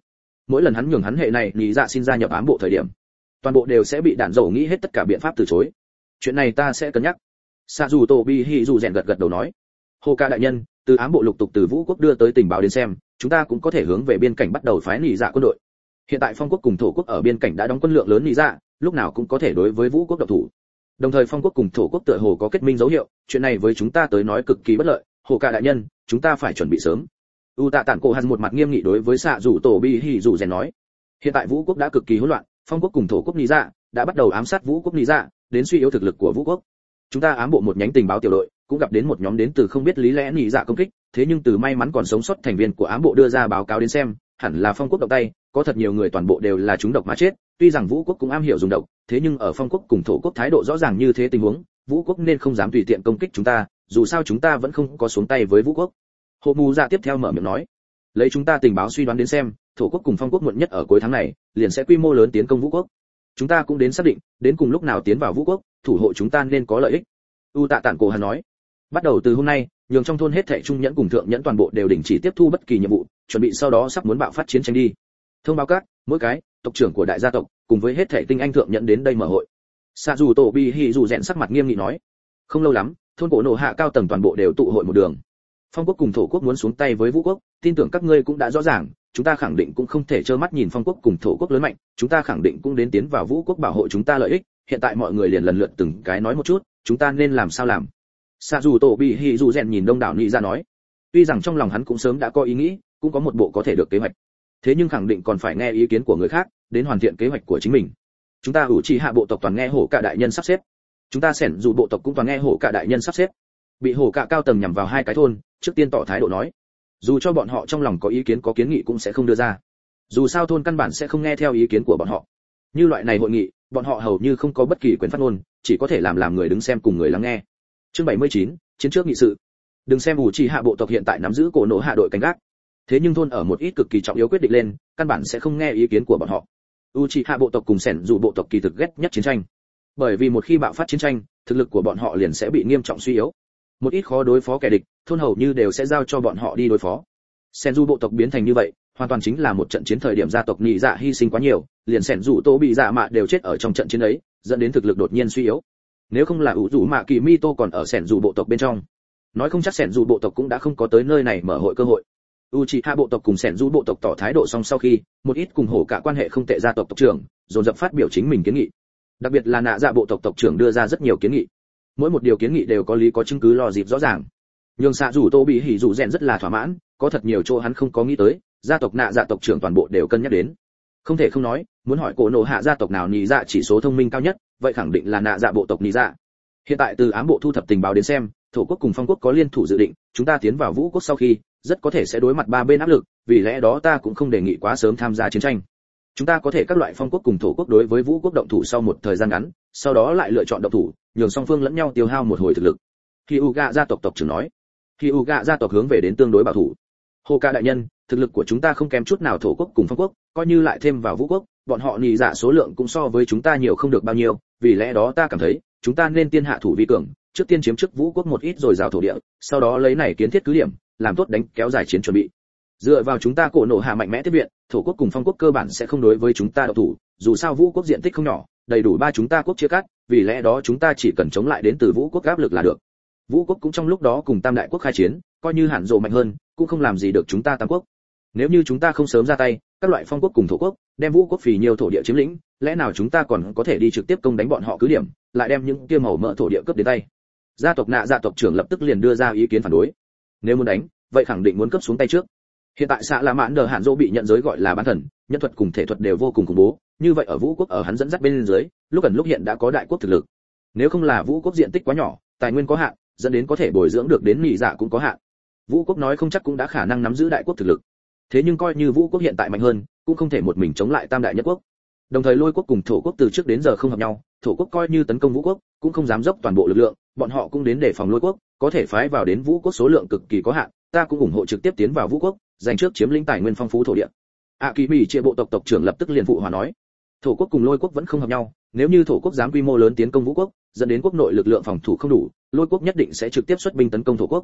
mỗi lần hắn nhường hắn hệ này lý dạ xin gia nhập ám bộ thời điểm, toàn bộ đều sẽ bị đạn dầu nghĩ hết tất cả biện pháp từ chối. Chuyện này ta sẽ cân nhắc. Sa dù Tô Bi Hỉ dù rèn gật gật đầu nói, hồ ca đại nhân, từ ám bộ lục tục từ vũ quốc đưa tới tình báo đến xem, chúng ta cũng có thể hướng về biên cảnh bắt đầu phái nỉ dạ quân đội. Hiện tại phong quốc cùng thổ quốc ở biên cảnh đã đóng quân lượng lớn nỉ dạ, lúc nào cũng có thể đối với vũ quốc động thủ. Đồng thời phong quốc cùng thổ quốc tựa hồ có kết minh dấu hiệu, chuyện này với chúng ta tới nói cực kỳ bất lợi. Hồ ca đại nhân, chúng ta phải chuẩn bị sớm. U Tạ Tản Cổ Hàn một mặt nghiêm nghị đối với Sa dù Tô Bi Hỉ dù rèn nói, hiện tại vũ quốc đã cực kỳ hỗn loạn, phong quốc cùng thổ quốc nỉ dạ đã bắt đầu ám sát vũ quốc nỉ dạ, đến suy yếu thực lực của vũ quốc. Chúng ta ám bộ một nhánh tình báo tiểu đội cũng gặp đến một nhóm đến từ không biết lý lẽ nỉ dạ công kích, thế nhưng từ may mắn còn sống sót thành viên của ám bộ đưa ra báo cáo đến xem, hẳn là phong quốc động tay, có thật nhiều người toàn bộ đều là chúng độc mà chết. Tuy rằng vũ quốc cũng am hiểu dùng độc, thế nhưng ở phong quốc cùng thổ quốc thái độ rõ ràng như thế tình huống, vũ quốc nên không dám tùy tiện công kích chúng ta, dù sao chúng ta vẫn không có xuống tay với vũ quốc. Hồ Mù Dạ tiếp theo mở miệng nói, lấy chúng ta tình báo suy đoán đến xem, thổ quốc cùng phong quốc muộn nhất ở cuối tháng này liền sẽ quy mô lớn tiến công vũ quốc. Chúng ta cũng đến xác định đến cùng lúc nào tiến vào vũ quốc, thủ hộ chúng ta nên có lợi ích. U Tạ Tản Cổ Hàn nói, bắt đầu từ hôm nay, nhường trong thôn hết thảy trung nhẫn cùng thượng nhẫn toàn bộ đều đình chỉ tiếp thu bất kỳ nhiệm vụ, chuẩn bị sau đó sắp muốn bạo phát chiến tranh đi. Thông báo các mỗi cái tộc trưởng của đại gia tộc cùng với hết thảy tinh anh thượng nhẫn đến đây mở hội. Sa dù Tô Bi Hỉ dù rèn sắc mặt nghiêm nghị nói, không lâu lắm, thôn cổ nổ hạ cao tầng toàn bộ đều tụ hội một đường. Phong quốc cùng thổ quốc muốn xuống tay với vũ quốc, tin tưởng các ngươi cũng đã rõ ràng, chúng ta khẳng định cũng không thể trơ mắt nhìn phong quốc cùng thổ quốc lớn mạnh, chúng ta khẳng định cũng đến tiến vào vũ quốc bảo hộ chúng ta lợi ích. Hiện tại mọi người liền lần lượt từng cái nói một chút, chúng ta nên làm sao làm. Sa dù Tô Bi Hỉ dù rèn nhìn đông đảo nị ra nói, tuy rằng trong lòng hắn cũng sớm đã có ý nghĩ, cũng có một bộ có thể được kế hoạch, thế nhưng khẳng định còn phải nghe ý kiến của người khác, đến hoàn thiện kế hoạch của chính mình. Chúng ta ủ trì hạ bộ tộc toàn nghe hổ cả đại nhân sắp xếp, chúng ta sẻn dù bộ tộc cũng toàn nghe hổ cả đại nhân sắp xếp. Bị hổ cả cao tầng nhằm vào hai cái thôn, trước tiên tỏ thái độ nói, dù cho bọn họ trong lòng có ý kiến có kiến nghị cũng sẽ không đưa ra, dù sao thôn căn bản sẽ không nghe theo ý kiến của bọn họ. Như loại này hội nghị, bọn họ hầu như không có bất kỳ quyền phát ngôn, chỉ có thể làm người đứng xem cùng người lắng nghe. Chương 79, chiến trước nghị sự. Đừng xem ủ trì hạ bộ tộc hiện tại nắm giữ cổ nổ hạ đội canh gác, thế nhưng thôn ở một ít cực kỳ trọng yếu quyết định lên, căn bản sẽ không nghe ý kiến của bọn họ. Uchiha bộ tộc cùng sẻn dù bộ tộc kỳ thực ghét nhất chiến tranh, bởi vì một khi bạo phát chiến tranh, thực lực của bọn họ liền sẽ bị nghiêm trọng suy yếu. Một ít khó đối phó kẻ địch, thôn hầu như đều sẽ giao cho bọn họ đi đối phó. Sẻn dù bộ tộc biến thành như vậy, hoàn toàn chính là một trận chiến thời điểm gia tộc nhị dạ hy sinh quá nhiều, liền sẻn dù tô bị dạ mạ đều chết ở trong trận chiến ấy, dẫn đến thực lực đột nhiên suy yếu. Nếu không là ủ rủ mạ kỳ mito còn ở sẻn dù bộ tộc bên trong, nói không chắc sẻn dù bộ tộc cũng đã không có tới nơi này mở hội cơ hội. Uchiha bộ tộc cùng sẻn dù bộ tộc tỏ thái độ xong sau khi, một ít cùng hổ cả quan hệ không tệ gia tộc tộc trưởng dồn dập phát biểu chính mình kiến nghị, đặc biệt là nạ dạ bộ tộc tộc trưởng đưa ra rất nhiều kiến nghị, mỗi một điều kiến nghị đều có lý có chứng cứ lo dịp rõ ràng, nhưng xạ rủ tô bị hỉ rủ rèn rất là thỏa mãn, có thật nhiều chỗ hắn không có nghĩ tới, gia tộc nạ dạ tộc trưởng toàn bộ đều cân nhắc đến. Không thể không nói, muốn hỏi cổ nổ hạ gia tộc nào nhị dạ chỉ số thông minh cao nhất, vậy khẳng định là nạ dạ bộ tộc nhị dạ. Hiện tại từ ám bộ thu thập tình báo đến xem, thổ quốc cùng phong quốc có liên thủ dự định, chúng ta tiến vào vũ quốc sau khi, rất có thể sẽ đối mặt ba bên áp lực, vì lẽ đó ta cũng không đề nghị quá sớm tham gia chiến tranh. Chúng ta có thể các loại phong quốc cùng thổ quốc đối với vũ quốc động thủ sau một thời gian ngắn, sau đó lại lựa chọn động thủ, nhường song phương lẫn nhau tiêu hao một hồi thực lực. Hyuga gia tộc tộc trưởng nói. Hyuga gia tộc hướng về đến tương đối bảo thủ. Hoka đại nhân, thực lực của chúng ta không kém chút nào thổ quốc cùng phong quốc, coi như lại thêm vào vũ quốc, bọn họ nhị dạ số lượng cũng so với chúng ta nhiều không được bao nhiêu, vì lẽ đó ta cảm thấy, chúng ta nên tiên hạ thủ vi cường, trước tiên chiếm trước vũ quốc một ít rồi rào thổ địa, sau đó lấy này kiến thiết cứ điểm, làm tốt đánh kéo dài chiến chuẩn bị. Dựa vào chúng ta cổ nổ hạ mạnh mẽ tiếp viện, thổ quốc cùng phong quốc cơ bản sẽ không đối với chúng ta động thủ, dù sao vũ quốc diện tích không nhỏ, đầy đủ ba chúng ta quốc chia cắt, vì lẽ đó chúng ta chỉ cần chống lại đến từ vũ quốc áp lực là được. Vũ quốc cũng trong lúc đó cùng tam đại quốc khai chiến, coi như hẳn rộ mạnh hơn, cũng không làm gì được chúng ta tam quốc. Nếu như chúng ta không sớm ra tay, các loại phong quốc cùng thổ quốc đem vũ quốc phì nhiều thổ địa chiếm lĩnh, lẽ nào chúng ta còn có thể đi trực tiếp công đánh bọn họ cứ điểm, lại đem những kia màu mỡ thổ địa cướp đến tay. Gia tộc nạ dạ tộc trưởng lập tức liền đưa ra ý kiến phản đối. Nếu muốn đánh, vậy khẳng định muốn cướp xuống tay trước. Hiện tại xạ là mãn đờ hạn dô bị nhận giới gọi là bán thần, nhân thuật cùng thể thuật đều vô cùng khủng bố, như vậy ở vũ quốc ở hắn dẫn dắt bên dưới, lúc gần lúc hiện đã có đại quốc thực lực. Nếu không là vũ quốc diện tích quá nhỏ, tài nguyên có hạn, dẫn đến có thể bồi dưỡng được đến nhị dạ cũng có hạn. Vũ quốc nói không chắc cũng đã khả năng nắm giữ đại quốc thực lực. Thế nhưng coi như vũ quốc hiện tại mạnh hơn, cũng không thể một mình chống lại tam đại nhất quốc. Đồng thời lôi quốc cùng thổ quốc từ trước đến giờ không hợp nhau, thổ quốc coi như tấn công vũ quốc, cũng không dám dốc toàn bộ lực lượng, bọn họ cũng đến để phòng lôi quốc, có thể phái vào đến vũ quốc số lượng cực kỳ có hạn, ta cũng ủng hộ trực tiếp tiến vào vũ quốc, giành trước chiếm lĩnh tài nguyên phong phú thổ địa. Kỳ Bỉ chia bộ tộc tộc trưởng lập tức liền phụ hòa nói, thổ quốc cùng lôi quốc vẫn không hợp nhau, nếu như thổ quốc dám quy mô lớn tiến công vũ quốc, dẫn đến quốc nội lực lượng phòng thủ không đủ, lôi quốc nhất định sẽ trực tiếp xuất binh tấn công thổ quốc.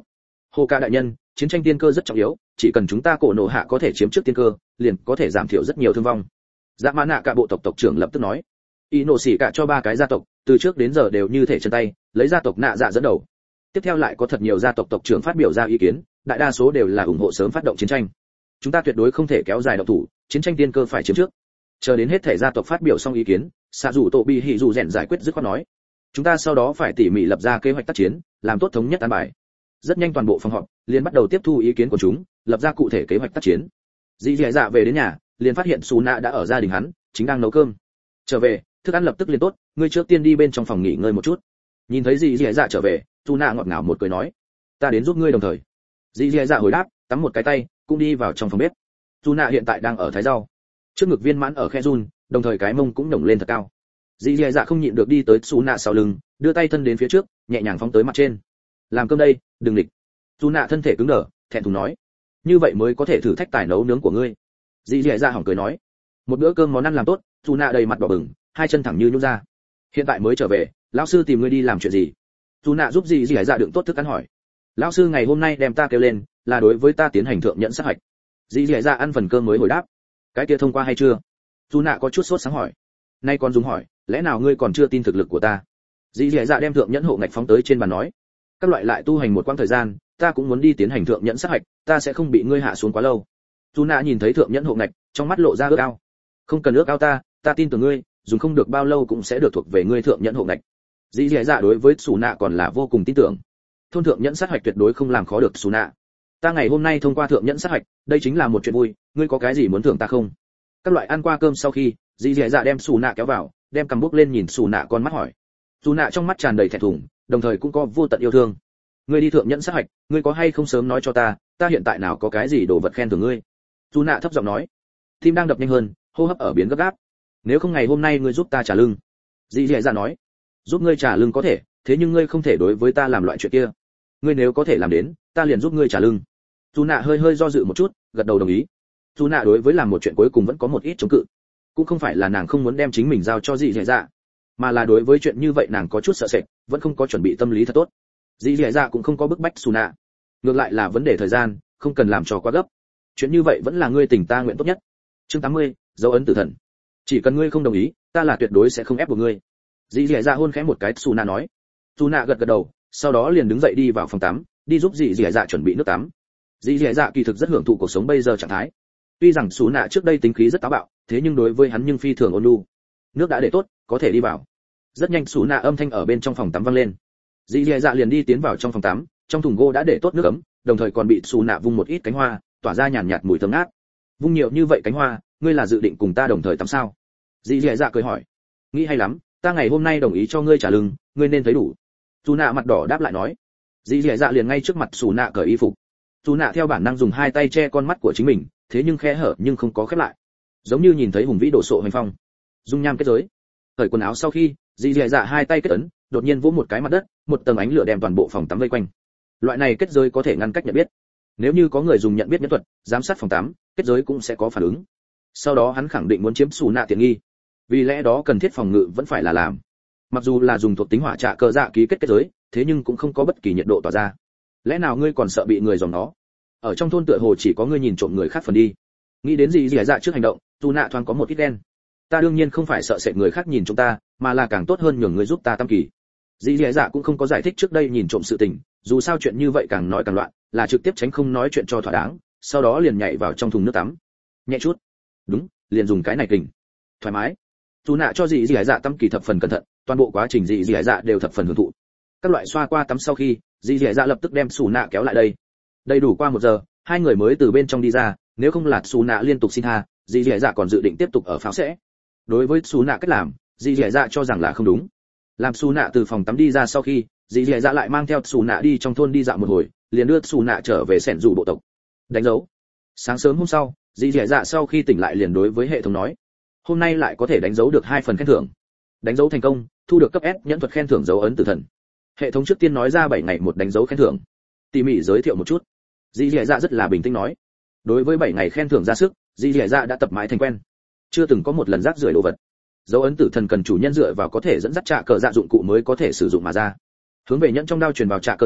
Hồ ca đại nhân, chiến tranh tiên cơ rất trọng yếu, chỉ cần chúng ta cổ nổ hạ có thể chiếm trước tiên cơ, liền có thể giảm thiểu rất nhiều thương vong. Dạ mã nạ cả bộ tộc tộc trưởng lập tức nói. Y nổ xỉ cả cho 3 cái gia tộc, từ trước đến giờ đều như thể chân tay, lấy gia tộc nạ dạ dẫn đầu. Tiếp theo lại có thật nhiều gia tộc tộc trưởng phát biểu ra ý kiến, đại đa số đều là ủng hộ sớm phát động chiến tranh. Chúng ta tuyệt đối không thể kéo dài động thủ, chiến tranh tiên cơ phải chiếm trước. Chờ đến hết thể gia tộc phát biểu xong ý kiến, xạ dù tổ bị hỉ dù rèn giải quyết dứt khoát nói. Chúng ta sau đó phải tỉ mỉ lập ra kế hoạch tác chiến, làm tốt thống nhất an bài. Rất nhanh toàn bộ phòng họp liền bắt đầu tiếp thu ý kiến của chúng, lập ra cụ thể kế hoạch tác chiến. Dì dì dạ về đến nhà, liền phát hiện Sú Nạ đã ở gia đình hắn, chính đang nấu cơm. Trở về, thức ăn lập tức liền tốt, ngươi trước tiên đi bên trong phòng nghỉ ngơi một chút. Nhìn thấy dì dì dạ trở về, Sú Nạ ngọt ngào một cười nói, ta đến giúp ngươi đồng thời. Dì dì dạ hồi đáp, tắm một cái tay, cũng đi vào trong phòng bếp. Sú Nạ hiện tại đang ở thái rau, trước ngực viên mãn ở khe run, đồng thời cái mông cũng nhổng lên thật cao. Dì dì dạ không nhịn được đi tới Sú Nạ sau lưng, đưa tay thân đến phía trước, nhẹ nhàng phóng tới mặt trên. Làm cơm đây, đừng nghịch. Sú Nạ thân thể cứng đờ, thẹn thùng nói, như vậy mới có thể thử thách tài nấu nướng của ngươi. Dì dì dạ hỏng cười nói, một bữa cơm món ăn làm tốt, Sú Nạ đầy mặt đỏ bừng, hai chân thẳng như nhũn ra. Hiện tại mới trở về, lão sư tìm ngươi đi làm chuyện gì? Sú Nạ giúp dì dì dạ đựng tốt thức ăn hỏi. Lão sư ngày hôm nay đem ta kêu lên, là đối với ta tiến hành thượng nhẫn sát hạch. Dì dì dạ ăn phần cơm mới hồi đáp, cái kia thông qua hay chưa? Sú Nạ có chút sốt sáng hỏi. Nay còn dùng hỏi, lẽ nào ngươi còn chưa tin thực lực của ta? Dì dì dạ đem thượng nhẫn hộ ngạch phóng tới trên bàn nói, các loại lại tu hành một quãng thời gian, ta cũng muốn đi tiến hành thượng nhẫn sát hạch, ta sẽ không bị ngươi hạ xuống quá lâu. Sú Nạ nhìn thấy thượng nhẫn hộ ngạch, trong mắt lộ ra ước ao. Không cần ước ao ta tin tưởng ngươi, dùng không được bao lâu cũng sẽ được thuộc về ngươi thượng nhẫn hộ ngạch. Dĩ dĩ dạ đối với Sú Nạ còn là vô cùng tin tưởng. Thôn thượng nhẫn sát hạch tuyệt đối không làm khó được Sú Nạ. Ta ngày hôm nay thông qua thượng nhẫn sát hạch, đây chính là một chuyện vui, ngươi có cái gì muốn thưởng ta không? Các loại ăn qua cơm sau khi, dĩ dĩ dạ đem Sú Nạ kéo vào, đem cầm bút lên nhìn Sú Nạ con mắt hỏi. Sú Nạ trong mắt tràn đầy thẹn thùng, đồng thời cũng có vô tận yêu thương. Ngươi đi thượng nhẫn sát hạch, ngươi có hay không sớm nói cho ta hiện tại nào có cái gì đồ vật khen thưởng ngươi? Sú Nạ thấp giọng nói. Tim đang đập nhanh hơn, hô hấp ở biến gấp gáp. Nếu không ngày hôm nay ngươi giúp ta trả lưng. Dĩ dĩ dạ nói. Giúp ngươi trả lưng có thể, thế nhưng ngươi không thể đối với ta làm loại chuyện kia. Ngươi nếu có thể làm đến, ta liền giúp ngươi trả lưng. Sú Nạ hơi do dự một chút, gật đầu đồng ý. Sú Nạ đối với làm một chuyện cuối cùng vẫn có một ít chống cự, cũng không phải là nàng không muốn đem chính mình giao cho dì dì dạ, mà là đối với chuyện như vậy nàng có chút sợ sệt, vẫn không có chuẩn bị tâm lý thật tốt. Dì dì dạ cũng không có bức bách Sú Nạ, ngược lại là vấn đề thời gian, không cần làm cho quá gấp. Chuyện như vậy vẫn là ngươi tình ta nguyện tốt nhất. Chương 80, dấu ấn tử thần. Chỉ cần ngươi không đồng ý, ta là tuyệt đối sẽ không ép buộc ngươi. Dì dì dạ hôn khẽ một cái, Sú Nạ nói. Sú Nạ gật đầu, sau đó liền đứng dậy đi vào phòng tắm, đi giúp dì dì dạ chuẩn bị nước tắm. Dì dì dạ kỳ thực rất hưởng thụ cuộc sống bây giờ trạng thái. Tuy rằng Sú Nạ trước đây tính khí rất táo bạo, thế nhưng đối với hắn nhưng phi thường ôn nhu. Nước đã để tốt, có thể đi vào. Rất nhanh Sú Nạ âm thanh ở bên trong phòng tắm vang lên. Dì dì dạ liền đi tiến vào trong phòng tắm, trong thùng gỗ đã để tốt nước ấm, đồng thời còn bị Sú Nạ vung một ít cánh hoa, tỏa ra nhàn nhạt mùi thơm ngát. Vung nhiều như vậy cánh hoa, ngươi là dự định cùng ta đồng thời tắm sao? Dì dì dạ cười hỏi. Nghĩ hay lắm, ta ngày hôm nay đồng ý cho ngươi trả lưng, ngươi nên thấy đủ. Sú Nạ mặt đỏ đáp lại nói. Dì dì dạ liền ngay trước mặt Sú Nạ cởi y phục. Sú Nạ theo bản năng dùng hai tay che con mắt của chính mình, thế nhưng khe hở nhưng không có khép lại, giống như nhìn thấy hùng vĩ đổ sộ hoành phong. Dung nham kết giới. Cởi quần áo sau khi, dì dì dạ hai tay kết ấn, đột nhiên vỗ một cái mặt đất, một tầng ánh lửa đem toàn bộ phòng tắm vây quanh. Loại này kết giới có thể ngăn cách nhận biết. Nếu như có người dùng nhận biết nhẫn thuật, giám sát phòng tắm, kết giới cũng sẽ có phản ứng. Sau đó hắn khẳng định muốn chiếm Sú Nạ tiện nghi. Vì lẽ đó cần thiết phòng ngự vẫn phải là làm. Mặc dù là dùng thuộc tính hỏa trạ cơ dạ ký kết giới, thế nhưng cũng không có bất kỳ nhiệt độ tỏa ra. Lẽ nào ngươi còn sợ bị người dòm nó? Ở trong thôn tựa hồ chỉ có ngươi nhìn trộm người khác phần đi. Nghĩ đến gì dạ trước hành động, Sú Nạ thoáng có một ít đen. Ta đương nhiên không phải sợ sệt người khác nhìn trộm ta, mà là càng tốt hơn nhường người giúp ta tam kỳ. Dì dạ cũng không có giải thích trước đây nhìn trộm sự tình, dù sao chuyện như vậy càng nói càng loạn, là trực tiếp tránh không nói chuyện cho thỏa đáng, sau đó liền nhảy vào trong thùng nước tắm. Nhẹ chút. Đúng, liền dùng cái này kình. Thoải mái. Sú Nạ cho dì dạ tam kỳ thập phần cẩn thận, toàn bộ quá trình dì dạ đều thập phần hưởng thụ. Các loại xoa qua tắm sau khi, dì dạ lập tức đem Sú Nạ kéo lại đây. Đầy đủ qua 1 giờ, hai người mới từ bên trong đi ra, nếu không là Sú Nạ liên tục xin tha, dì dạ còn dự định tiếp tục ở pháo sẽ. Đối với Sú Nạ cách làm, dì dạ cho rằng là không đúng. Làm Sú Nạ từ phòng tắm đi ra sau khi, dì dạ lại mang theo Sú Nạ đi trong thôn đi dạo một hồi, liền đưa Sú Nạ trở về sẻn dù bộ tộc. Đánh dấu. Sáng sớm hôm sau, dì dạ sau khi tỉnh lại liền đối với hệ thống nói, hôm nay lại có thể đánh dấu được 2 phần khen thưởng. Đánh dấu thành công, thu được cấp S nhẫn thuật khen thưởng dấu ấn tử thần. Hệ thống trước tiên nói ra 7 ngày một đánh dấu khen thưởng. Tỉ mỉ giới thiệu một chút. Dì dạ rất là bình tĩnh nói, đối với 7 ngày khen thưởng ra sức, dì dạ đã tập mãi thành quen, chưa từng có một lần rác rưởi đồ vật. Dấu ấn tử thần cần chủ nhân dựa vào có thể dẫn dắt trạ cờ dạ dụng cụ mới có thể sử dụng mà ra. Hướng về nhẫn trong đao truyền vào trạ cờ dạ,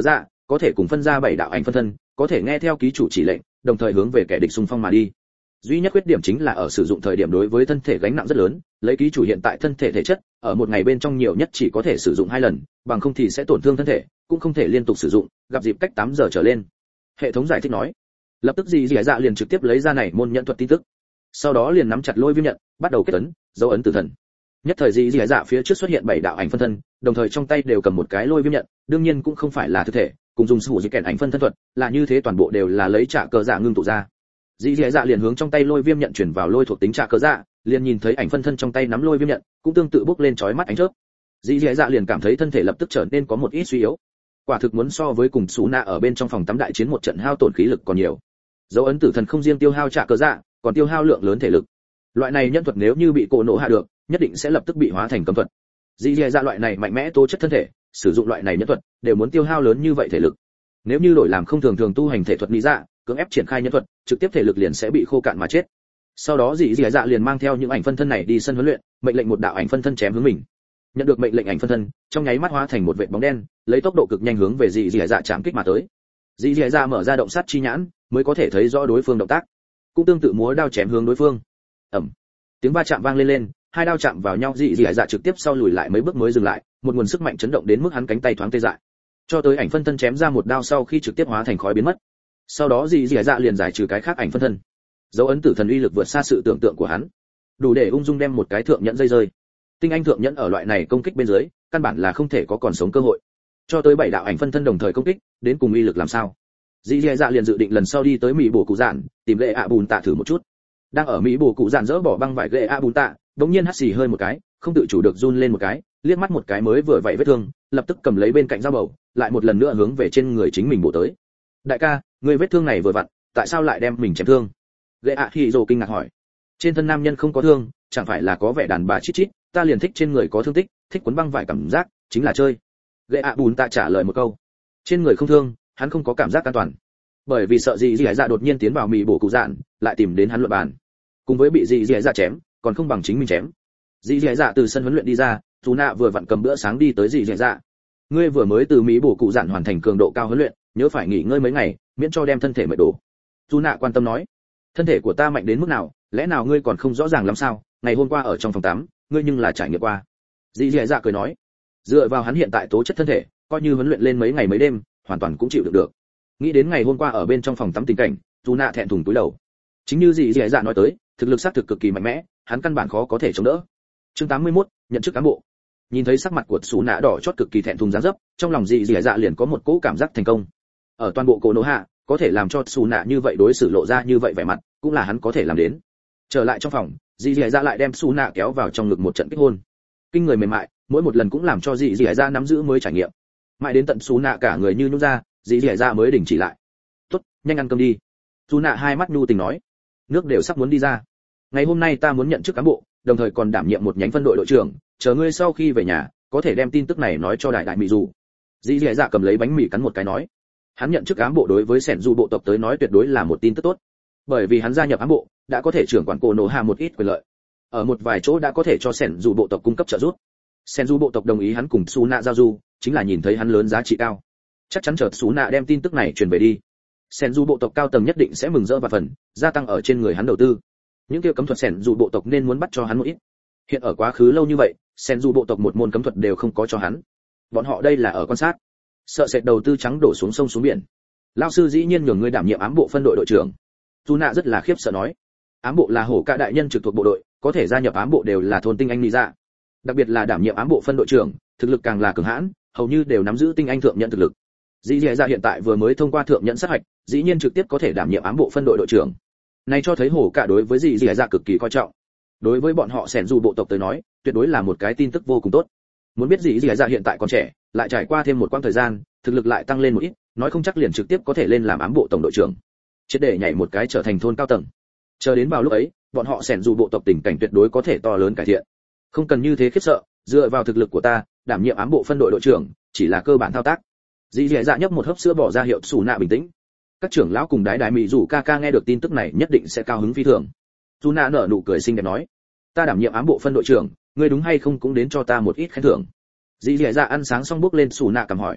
có thể cùng phân ra 7 đạo ảnh phân thân, có thể nghe theo ký chủ chỉ lệnh, đồng thời hướng về kẻ địch xung phong mà đi. Duy nhất khuyết điểm chính là ở sử dụng thời điểm đối với thân thể gánh nặng rất lớn, lấy ký chủ hiện tại thân thể thể chất, ở một ngày bên trong nhiều nhất chỉ có thể sử dụng 2 lần, bằng không thì sẽ tổn thương thân thể, cũng không thể liên tục sử dụng, gặp dịp cách 8 giờ trở lên. Hệ thống giải thích nói. Lập tức Dị Dạ liền trực tiếp lấy ra này môn nhận thuật tin tức. Sau đó liền nắm chặt lôi viêm nhận, bắt đầu kết ấn, dấu ấn tử thần. Nhất thời Dị Dạ phía trước xuất hiện 7 đạo ảnh phân thân, đồng thời trong tay đều cầm một cái lôi viêm nhận, đương nhiên cũng không phải là thực thể, cùng dùng sử dụng kèn ảnh phân thân thuật, là như thế toàn bộ đều là lấy trả cờ dạ ngưng tụ ra. Dị Dạ liền hướng trong tay lôi viêm nhận chuyển vào lôi thuộc tính trả cờ dạ, liền nhìn thấy ảnh phân thân trong tay nắm lôi viêm nhận, cũng tương tự bốc lên chói mắt ánh chớp. Dị Dạ liền cảm thấy thân thể lập tức trở nên có một ít suy yếu. Quả thực muốn so với cùng Sú Na ở bên trong phòng tắm đại chiến một trận hao tổn khí lực còn nhiều. Dấu ấn tử thần không riêng tiêu hao trả cờ dạ, còn tiêu hao lượng lớn thể lực. Loại này nhân thuật nếu như bị cổ nổ hạ được, nhất định sẽ lập tức bị hóa thành cấm thuật. Dị Dạ loại này mạnh mẽ tố chất thân thể, sử dụng loại này nhân thuật đều muốn tiêu hao lớn như vậy thể lực. Nếu như đổi làm không thường tu hành thể thuật lý dạ, cưỡng ép triển khai nhân thuật, trực tiếp thể lực liền sẽ bị khô cạn mà chết. Sau đó Dị Dạ liền mang theo những ảnh phân thân này đi sân huấn luyện, mệnh lệnh một đạo ảnh phân thân chém hướng mình. Nhận được mệnh lệnh ảnh phân thân, trong nháy mắt hóa thành một vệt bóng đen, lấy tốc độ cực nhanh hướng về Dị Dạ chạm kích mà tới. Dị Dạ mở ra động sát chi nhãn, mới có thể thấy rõ đối phương động tác. Cũng tương tự múa đao chém hướng đối phương. Ầm. Tiếng va chạm vang lên, hai đao chạm vào nhau, Dị Dạ trực tiếp sau lùi lại mấy bước mới dừng lại, một nguồn sức mạnh chấn động đến mức hắn cánh tay thoáng tê dại. Cho tới ảnh phân thân chém ra một đao sau khi trực tiếp hóa thành khói biến mất. Sau đó Dị Dạ liền giải trừ cái khác ảnh phân thân. Dấu ấn tử thần uy lực vượt xa sự tưởng tượng của hắn, đủ để ung dung đem một cái thượng nhẫn dây rơi. Tinh anh thượng nhẫn ở loại này công kích bên dưới, căn bản là không thể có còn sống cơ hội. Cho tới 7 đạo ảnh phân thân đồng thời công kích, đến cùng uy lực làm sao? Dị Dạ liền dự định lần sau đi tới Mỹ Bổ Cụ Dạn, tìm Lệ ạ Bùn Tạ thử một chút. Đang ở Mỹ Bổ Cụ Dạn dỡ bỏ băng vải Lệ ạ Bùn Tạ, đột nhiên hắt xì hơi một cái, không tự chủ được run lên một cái, liếc mắt một cái mới vừa vậy vết thương, lập tức cầm lấy bên cạnh dao bầu, lại một lần nữa hướng về trên người chính mình bổ tới. Đại ca, người vết thương này vừa vặn, tại sao lại đem mình chém thương? Lệ ạ Hỉ Dồ kinh ngạc hỏi. Trên thân nam nhân không có thương, chẳng phải là có vẻ đàn bà chít chít, ta liền thích trên người có thương tích, thích quấn băng vải cảm giác, chính là chơi. Lệ ạ Bùn Tạ trả lời một câu. Trên người không thương, hắn không có cảm giác an toàn. Bởi vì sợ Dị Dạ đột nhiên tiến vào Mỹ Bổ Cụ Dạn, lại tìm đến hắn luận bàn. Cùng với bị Dị Dạ chém, còn không bằng chính mình chém. Dị Dạ từ sân huấn luyện đi ra, Tú Nạ vừa vặn cầm bữa sáng đi tới Dị Dạ. Ngươi vừa mới từ Mỹ Bổ Cụ Dạn hoàn thành cường độ cao huấn luyện, nhớ phải nghỉ ngơi mấy ngày, miễn cho đem thân thể mệt đổ. Tú Nạ quan tâm nói. Thân thể của ta mạnh đến mức nào, lẽ nào ngươi còn không rõ ràng lắm sao? Ngày hôm qua ở trong phòng tắm, ngươi nhưng là trải nghiệm qua. Dị Dạ cười nói. Dựa vào hắn hiện tại tố chất thân thể, coi như huấn luyện lên mấy ngày mấy đêm, hoàn toàn cũng chịu đựng được. Nghĩ đến ngày hôm qua ở bên trong phòng tắm tình cảnh, Tú Nạ thẹn thùng cúi đầu. Chính như Dị Dạ nói tới, thực lực xác thực cực kỳ mạnh mẽ, hắn căn bản khó có thể chống đỡ. Chương 81, nhận chức cán bộ. Nhìn thấy sắc mặt của Tú Nạ đỏ chót cực kỳ thẹn thùng dáng dấp, trong lòng Dị Dạ liền có một cỗ cảm giác thành công. Ở toàn bộ Cổ Nổ Hạ, có thể làm cho Tú Nạ như vậy đối xử lộ ra như vậy vẻ mặt, cũng là hắn có thể làm đến. Trở lại trong phòng, Dị Dạ lại đem Tú Nạ kéo vào trong ngực một trận kích hôn. Kinh người mềm mại, mỗi một lần cũng làm cho Dị Dạ nắm giữ mới trải nghiệm. Mãi đến tận Tú Nạ cả người như nhũn ra, Dị Dạ mới đình chỉ lại. "Tốt, nhanh ăn cơm đi." Tú Nạ hai mắt nhu tình nói. "Nước đều sắp muốn đi ra. Ngày hôm nay ta muốn nhận chức cán bộ, đồng thời còn đảm nhiệm một nhánh phân đội đội trưởng, chờ ngươi sau khi về nhà, có thể đem tin tức này nói cho đại mỹ dù." Dị Dạ cầm lấy bánh mì cắn một cái nói. Hắn nhận chức ám bộ đối với Sẻn dù bộ tộc tới nói tuyệt đối là một tin tức tốt, bởi vì hắn gia nhập ám bộ đã có thể trưởng quản Cổ Nổ Hạ một ít quyền lợi, ở một vài chỗ đã có thể cho Sẻn dù bộ tộc cung cấp trợ giúp. Sẻn dù bộ tộc đồng ý hắn cùng Sú Nạ giao du, chính là nhìn thấy hắn lớn giá trị cao, chắc chắn chợt Sú Nạ đem tin tức này truyền về đi, Sẻn dù bộ tộc cao tầng nhất định sẽ mừng rỡ và phần, gia tăng ở trên người hắn đầu tư. Những kia cấm thuật Sẻn dù bộ tộc nên muốn bắt cho hắn một ít. Hiện ở quá khứ lâu như vậy, Sẻn dù bộ tộc một môn cấm thuật đều không có cho hắn. Bọn họ đây là ở quan sát, sợ sệt đầu tư trắng đổ xuống sông xuống biển. Lão sư dĩ nhiên nhường ngươi đảm nhiệm ám bộ phân đội đội trưởng. Tú Nạ rất là khiếp sợ nói, ám bộ là hổ cả đại nhân trực thuộc bộ đội, có thể gia nhập ám bộ đều là thôn tinh anh lý dạ. Đặc biệt là đảm nhiệm ám bộ phân đội trưởng, thực lực càng là cường hãn, hầu như đều nắm giữ tinh anh thượng nhận thực lực. Dĩ dạ hiện tại vừa mới thông qua thượng nhận sát hạch, dĩ nhiên trực tiếp có thể đảm nhiệm ám bộ phân đội đội trưởng. Này cho thấy hổ cả đối với dĩ dạ cực kỳ coi trọng. Đối với bọn họ Sẻn dù bộ tộc tới nói, tuyệt đối là một cái tin tức vô cùng tốt. Muốn biết dĩ dạ hiện tại còn trẻ, lại trải qua thêm một quãng thời gian, thực lực lại tăng lên một ít, nói không chắc liền trực tiếp có thể lên làm ám bộ tổng đội trưởng, triệt để nhảy một cái trở thành thôn cao tầng. Chờ đến vào lúc ấy, bọn họ Sẻn dù bộ tộc tình cảnh tuyệt đối có thể to lớn cải thiện. Không cần như thế khiếp sợ, dựa vào thực lực của ta, đảm nhiệm ám bộ phân đội đội trưởng chỉ là cơ bản thao tác. Dĩ dạ nhấp một hớp sữa bỏ ra hiệu Sú Nạ bình tĩnh. Các trưởng lão cùng đái mỹ dù ca ca nghe được tin tức này nhất định sẽ cao hứng phi thường. Sú Nạ nở nụ cười xinh đẹp nói, ta đảm nhiệm ám bộ phân đội trưởng, ngươi đúng hay không cũng đến cho ta một ít khen thưởng. Dĩ dạ ăn sáng xong bước lên Sú Nạ cầm hỏi,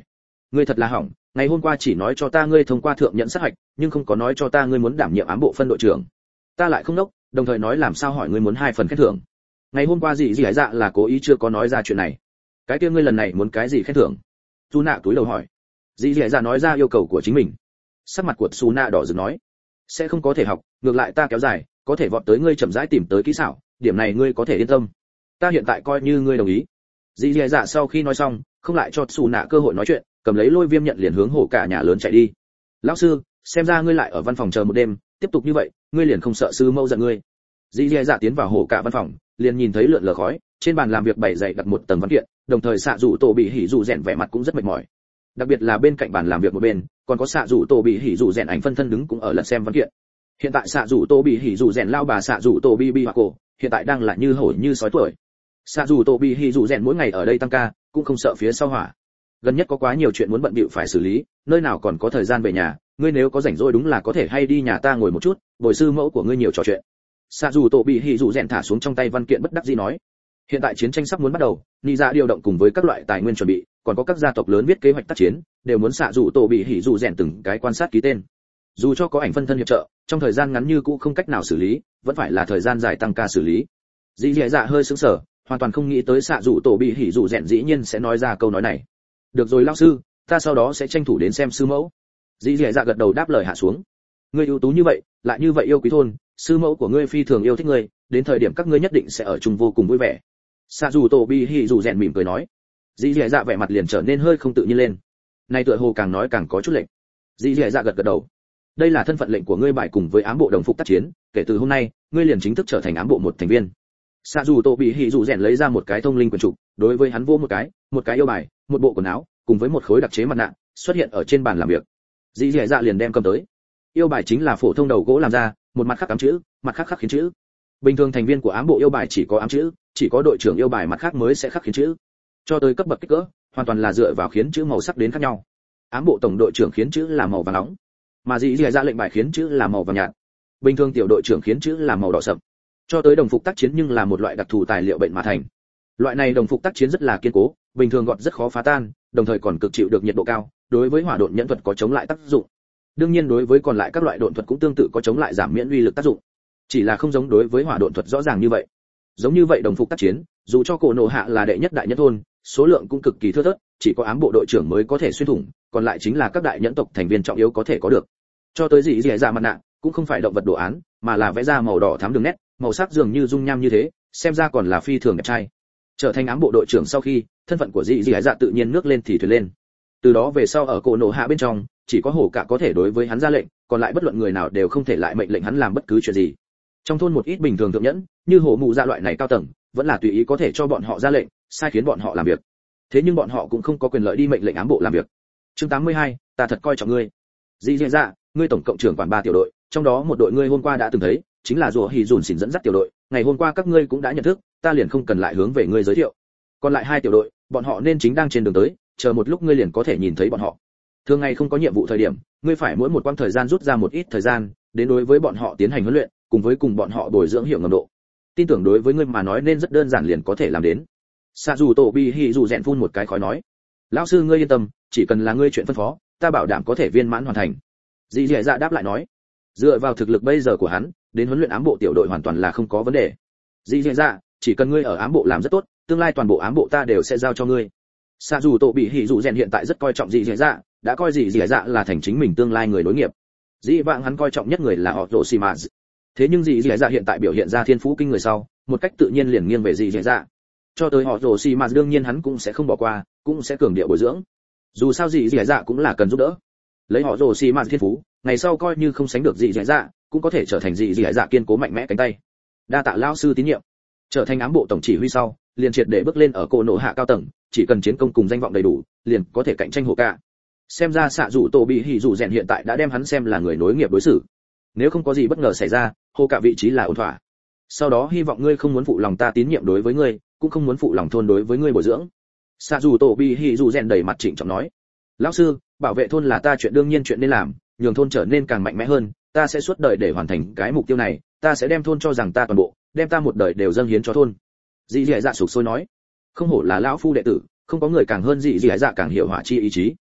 ngươi thật là hỏng, ngày hôm qua chỉ nói cho ta ngươi thông qua thượng nhận sát hạch, nhưng không có nói cho ta ngươi muốn đảm nhiệm ám bộ phân đội trưởng. Ta lại không đốc, đồng thời nói làm sao hỏi ngươi muốn 2 phần khen thưởng. Ngày hôm qua gì hải dạ là cố ý chưa có nói ra chuyện này. Cái kia ngươi lần này muốn cái gì khen thưởng? Su nạ túi đầu hỏi. Dì hải dạ nói ra yêu cầu của chính mình. Sắc mặt của Su nạ đỏ rực nói, sẽ không có thể học, ngược lại ta kéo dài, có thể vọt tới ngươi chậm rãi tìm tới kỹ xảo, điểm này ngươi có thể yên tâm. Ta hiện tại coi như ngươi đồng ý. Dì hải dạ sau khi nói xong, không lại cho Su nạ cơ hội nói chuyện, cầm lấy lôi viêm nhận liền hướng hổ cả nhà lớn chạy đi. Lão sư, xem ra ngươi lại ở văn phòng chờ một đêm, tiếp tục như vậy, ngươi liền không sợ sư mẫu giận ngươi. Dì dạ tiến vào hổ cả văn phòng, liền nhìn thấy lượn lờ khói, trên bàn làm việc bày dày đặt một tầng văn kiện, đồng thời xạ rủ tổ bị hỉ rủ rèn vẻ mặt cũng rất mệt mỏi. Đặc biệt là bên cạnh bàn làm việc một bên, còn có xạ rủ tổ bị hỉ rủ rèn ảnh phân thân đứng cũng ở lật xem văn kiện. Hiện tại xạ rủ tổ bị hỉ rủ rèn lao bà xạ rủ tổ bi bi hoặc cổ, hiện tại đang là như hổ như sói tuổi. Xạ rủ tổ bị hỉ rủ rèn mỗi ngày ở đây tăng ca, cũng không sợ phía sau hỏa. Gần nhất có quá nhiều chuyện muốn bận bịu phải xử lý, nơi nào còn có thời gian về nhà, ngươi nếu có rảnh rỗi đúng là có thể hay đi nhà ta ngồi một chút, bồi sư mẫu của ngươi nhiều trò chuyện. Xạ dù tổ bị hỉ dù rèn thả xuống trong tay văn kiện bất đắc dĩ nói, hiện tại chiến tranh sắp muốn bắt đầu, nị dạ điều động cùng với các loại tài nguyên chuẩn bị, còn có các gia tộc lớn viết kế hoạch tác chiến, đều muốn xạ dù tổ bị hỉ dù rèn từng cái quan sát ký tên. Dù cho có ảnh phân thân hiệp trợ, trong thời gian ngắn như cũ không cách nào xử lý, vẫn phải là thời gian dài tăng ca xử lý. Dĩ dạ hơi sững sờ, hoàn toàn không nghĩ tới xạ dù tổ bị hỉ dù rèn dĩ nhiên sẽ nói ra câu nói này. Được rồi lão sư, ta sau đó sẽ tranh thủ đến xem sư mẫu. Dĩ dạ gật đầu đáp lời hạ xuống. Ngươi ưu tú như vậy, lại như vậy yêu quý thôn, sư mẫu của ngươi phi thường yêu thích ngươi, đến thời điểm các ngươi nhất định sẽ ở chung vô cùng vui vẻ. Xạ dù tổ bi hỉ dù rèn mỉm cười nói. Dĩ dạ vẻ mặt liền trở nên hơi không tự nhiên lên. Này tựa hồ càng nói càng có chút lệnh. Dĩ dạ gật đầu. Đây là thân phận lệnh của ngươi bài cùng với ám bộ đồng phục tác chiến, kể từ hôm nay, ngươi liền chính thức trở thành ám bộ một thành viên. Xạ dù tổ bị hỉ dù rèn lấy ra một cái thông linh quyển trục, đối với hắn vô một cái yêu bài, một bộ quần áo, cùng với một khối đặc chế mặt nạ, xuất hiện ở trên bàn làm việc. Dĩ dạ liền đem cầm tới. Yêu bài chính là phổ thông đầu gỗ làm ra, một mặt khắc ám chữ, mặt khác khắc khiến chữ. Bình thường thành viên của ám bộ yêu bài chỉ có ám chữ, chỉ có đội trưởng yêu bài mặt khác mới sẽ khắc khiến chữ. Cho tới cấp bậc kích cỡ, hoàn toàn là dựa vào khiến chữ màu sắc đến khác nhau. Ám bộ tổng đội trưởng khiến chữ là màu vàng nóng, mà dĩ dạ lệnh bài khiến chữ là màu vàng nhạt. Bình thường tiểu đội trưởng khiến chữ là màu đỏ sậm. Cho tới đồng phục tác chiến nhưng là một loại đặc thù tài liệu bệnh mà thành. Loại này đồng phục tác chiến rất là kiên cố, bình thường gọt rất khó phá tan, đồng thời còn cực chịu được nhiệt độ cao, đối với hỏa độn nhẫn thuật có chống lại tác dụng. Đương nhiên đối với còn lại các loại độn thuật cũng tương tự có chống lại giảm miễn uy lực tác dụng. Chỉ là không giống đối với hỏa độn thuật rõ ràng như vậy. Giống như vậy đồng phục tác chiến, dù cho cổ nổ hạ là đệ nhất đại nhẫn thôn, số lượng cũng cực kỳ thưa thớt, chỉ có ám bộ đội trưởng mới có thể xuyên thủng, còn lại chính là các đại nhẫn tộc thành viên trọng yếu có thể có được. Cho tới gì dạ mặt nạ, cũng không phải động vật đồ án, mà là vẽ ra màu đỏ thắm đường nét, màu sắc dường như dung nham như thế, xem ra còn là phi thường đẹp trai. Trở thành ám bộ đội trưởng sau khi, thân phận của dị dạ tự nhiên nước lên thì thuyền lên. Từ đó về sau ở cổ nổ hạ bên trong, chỉ có hổ cả có thể đối với hắn ra lệnh, còn lại bất luận người nào đều không thể lại mệnh lệnh hắn làm bất cứ chuyện gì. Trong thôn một ít bình thường thượng nhẫn, như hổ mù dạ loại này cao tầng, vẫn là tùy ý có thể cho bọn họ ra lệnh, sai khiến bọn họ làm việc. Thế nhưng bọn họ cũng không có quyền lợi đi mệnh lệnh ám bộ làm việc. Chương 82, ta thật coi trọng ngươi. Dị dạ, ngươi tổng cộng trưởng quản 3 tiểu đội, trong đó một đội ngươi hôm qua đã từng thấy, chính là rùa hỉ dùn xỉn dẫn dắt tiểu đội, ngày hôm qua các ngươi cũng đã nhận thức, ta liền không cần lại hướng về ngươi giới thiệu. Còn lại 2 tiểu đội, bọn họ nên chính đang trên đường tới, chờ một lúc ngươi liền có thể nhìn thấy bọn họ. Thường ngày không có nhiệm vụ thời điểm, ngươi phải mỗi một quãng thời gian rút ra một ít thời gian, đến đối với bọn họ tiến hành huấn luyện, cùng với cùng bọn họ bồi dưỡng hiểu ngầm độ. Tin tưởng đối với ngươi mà nói nên rất đơn giản liền có thể làm đến. Sa dù tổ bi hỉ dù rèn phun một cái khói nói, lão sư ngươi yên tâm, chỉ cần là ngươi chuyện phân phó, ta bảo đảm có thể viên mãn hoàn thành. Dĩ dạ đáp lại nói, dựa vào thực lực bây giờ của hắn, đến huấn luyện ám bộ tiểu đội hoàn toàn là không có vấn đề. Dĩ dạ, chỉ cần ngươi ở ám bộ làm rất tốt, tương lai toàn bộ ám bộ ta đều sẽ giao cho ngươi. Sa dù tổ bị hỉ dù rèn hiện tại rất coi trọng dĩ dạ, đã coi dĩ dạ là thành chính mình tương lai người nối nghiệp. Dĩ vãng hắn coi trọng nhất người là Orochimaru. Thế nhưng dĩ dạ hiện tại biểu hiện ra thiên phú kinh người sau, một cách tự nhiên liền nghiêng về dĩ dạ. Cho tới Orochimaru đương nhiên hắn cũng sẽ không bỏ qua, cũng sẽ cường điệu bồi dưỡng. Dù sao dĩ dạ cũng là cần giúp đỡ. Lấy Orochimaru thiên phú, ngày sau coi như không sánh được dĩ dạ, cũng có thể trở thành dĩ dạ kiên cố mạnh mẽ cánh tay. Đa tạ lão sư tín nhiệm. Trở thành ám bộ tổng chỉ huy sau, liền triệt để bước lên ở cổ nổ hạ cao tầng, chỉ cần chiến công cùng danh vọng đầy đủ, liền có thể cạnh tranh hổ cả. Xem ra xạ dù tổ bị hỉ dù rèn hiện tại đã đem hắn xem là người nối nghiệp đối xử. Nếu không có gì bất ngờ xảy ra, hổ cả vị trí là ổn thỏa. Sau đó hy vọng ngươi không muốn phụ lòng ta tín nhiệm đối với ngươi, cũng không muốn phụ lòng thôn đối với ngươi bồi dưỡng. Xạ dù tổ bị hỉ dù rèn đầy mặt trịnh trọng nói, lão sư, bảo vệ thôn là ta chuyện đương nhiên chuyện nên làm, nhường thôn trở nên càng mạnh mẽ hơn, ta sẽ suốt đời để hoàn thành cái mục tiêu này, ta sẽ đem thôn cho rằng ta toàn bộ, đem ta một đời đều dâng hiến cho thôn. Dĩ dạ sục sôi nói, không hổ là lão phu đệ tử, không có người càng hơn dĩ dạ càng hiểu hỏa chi ý chí.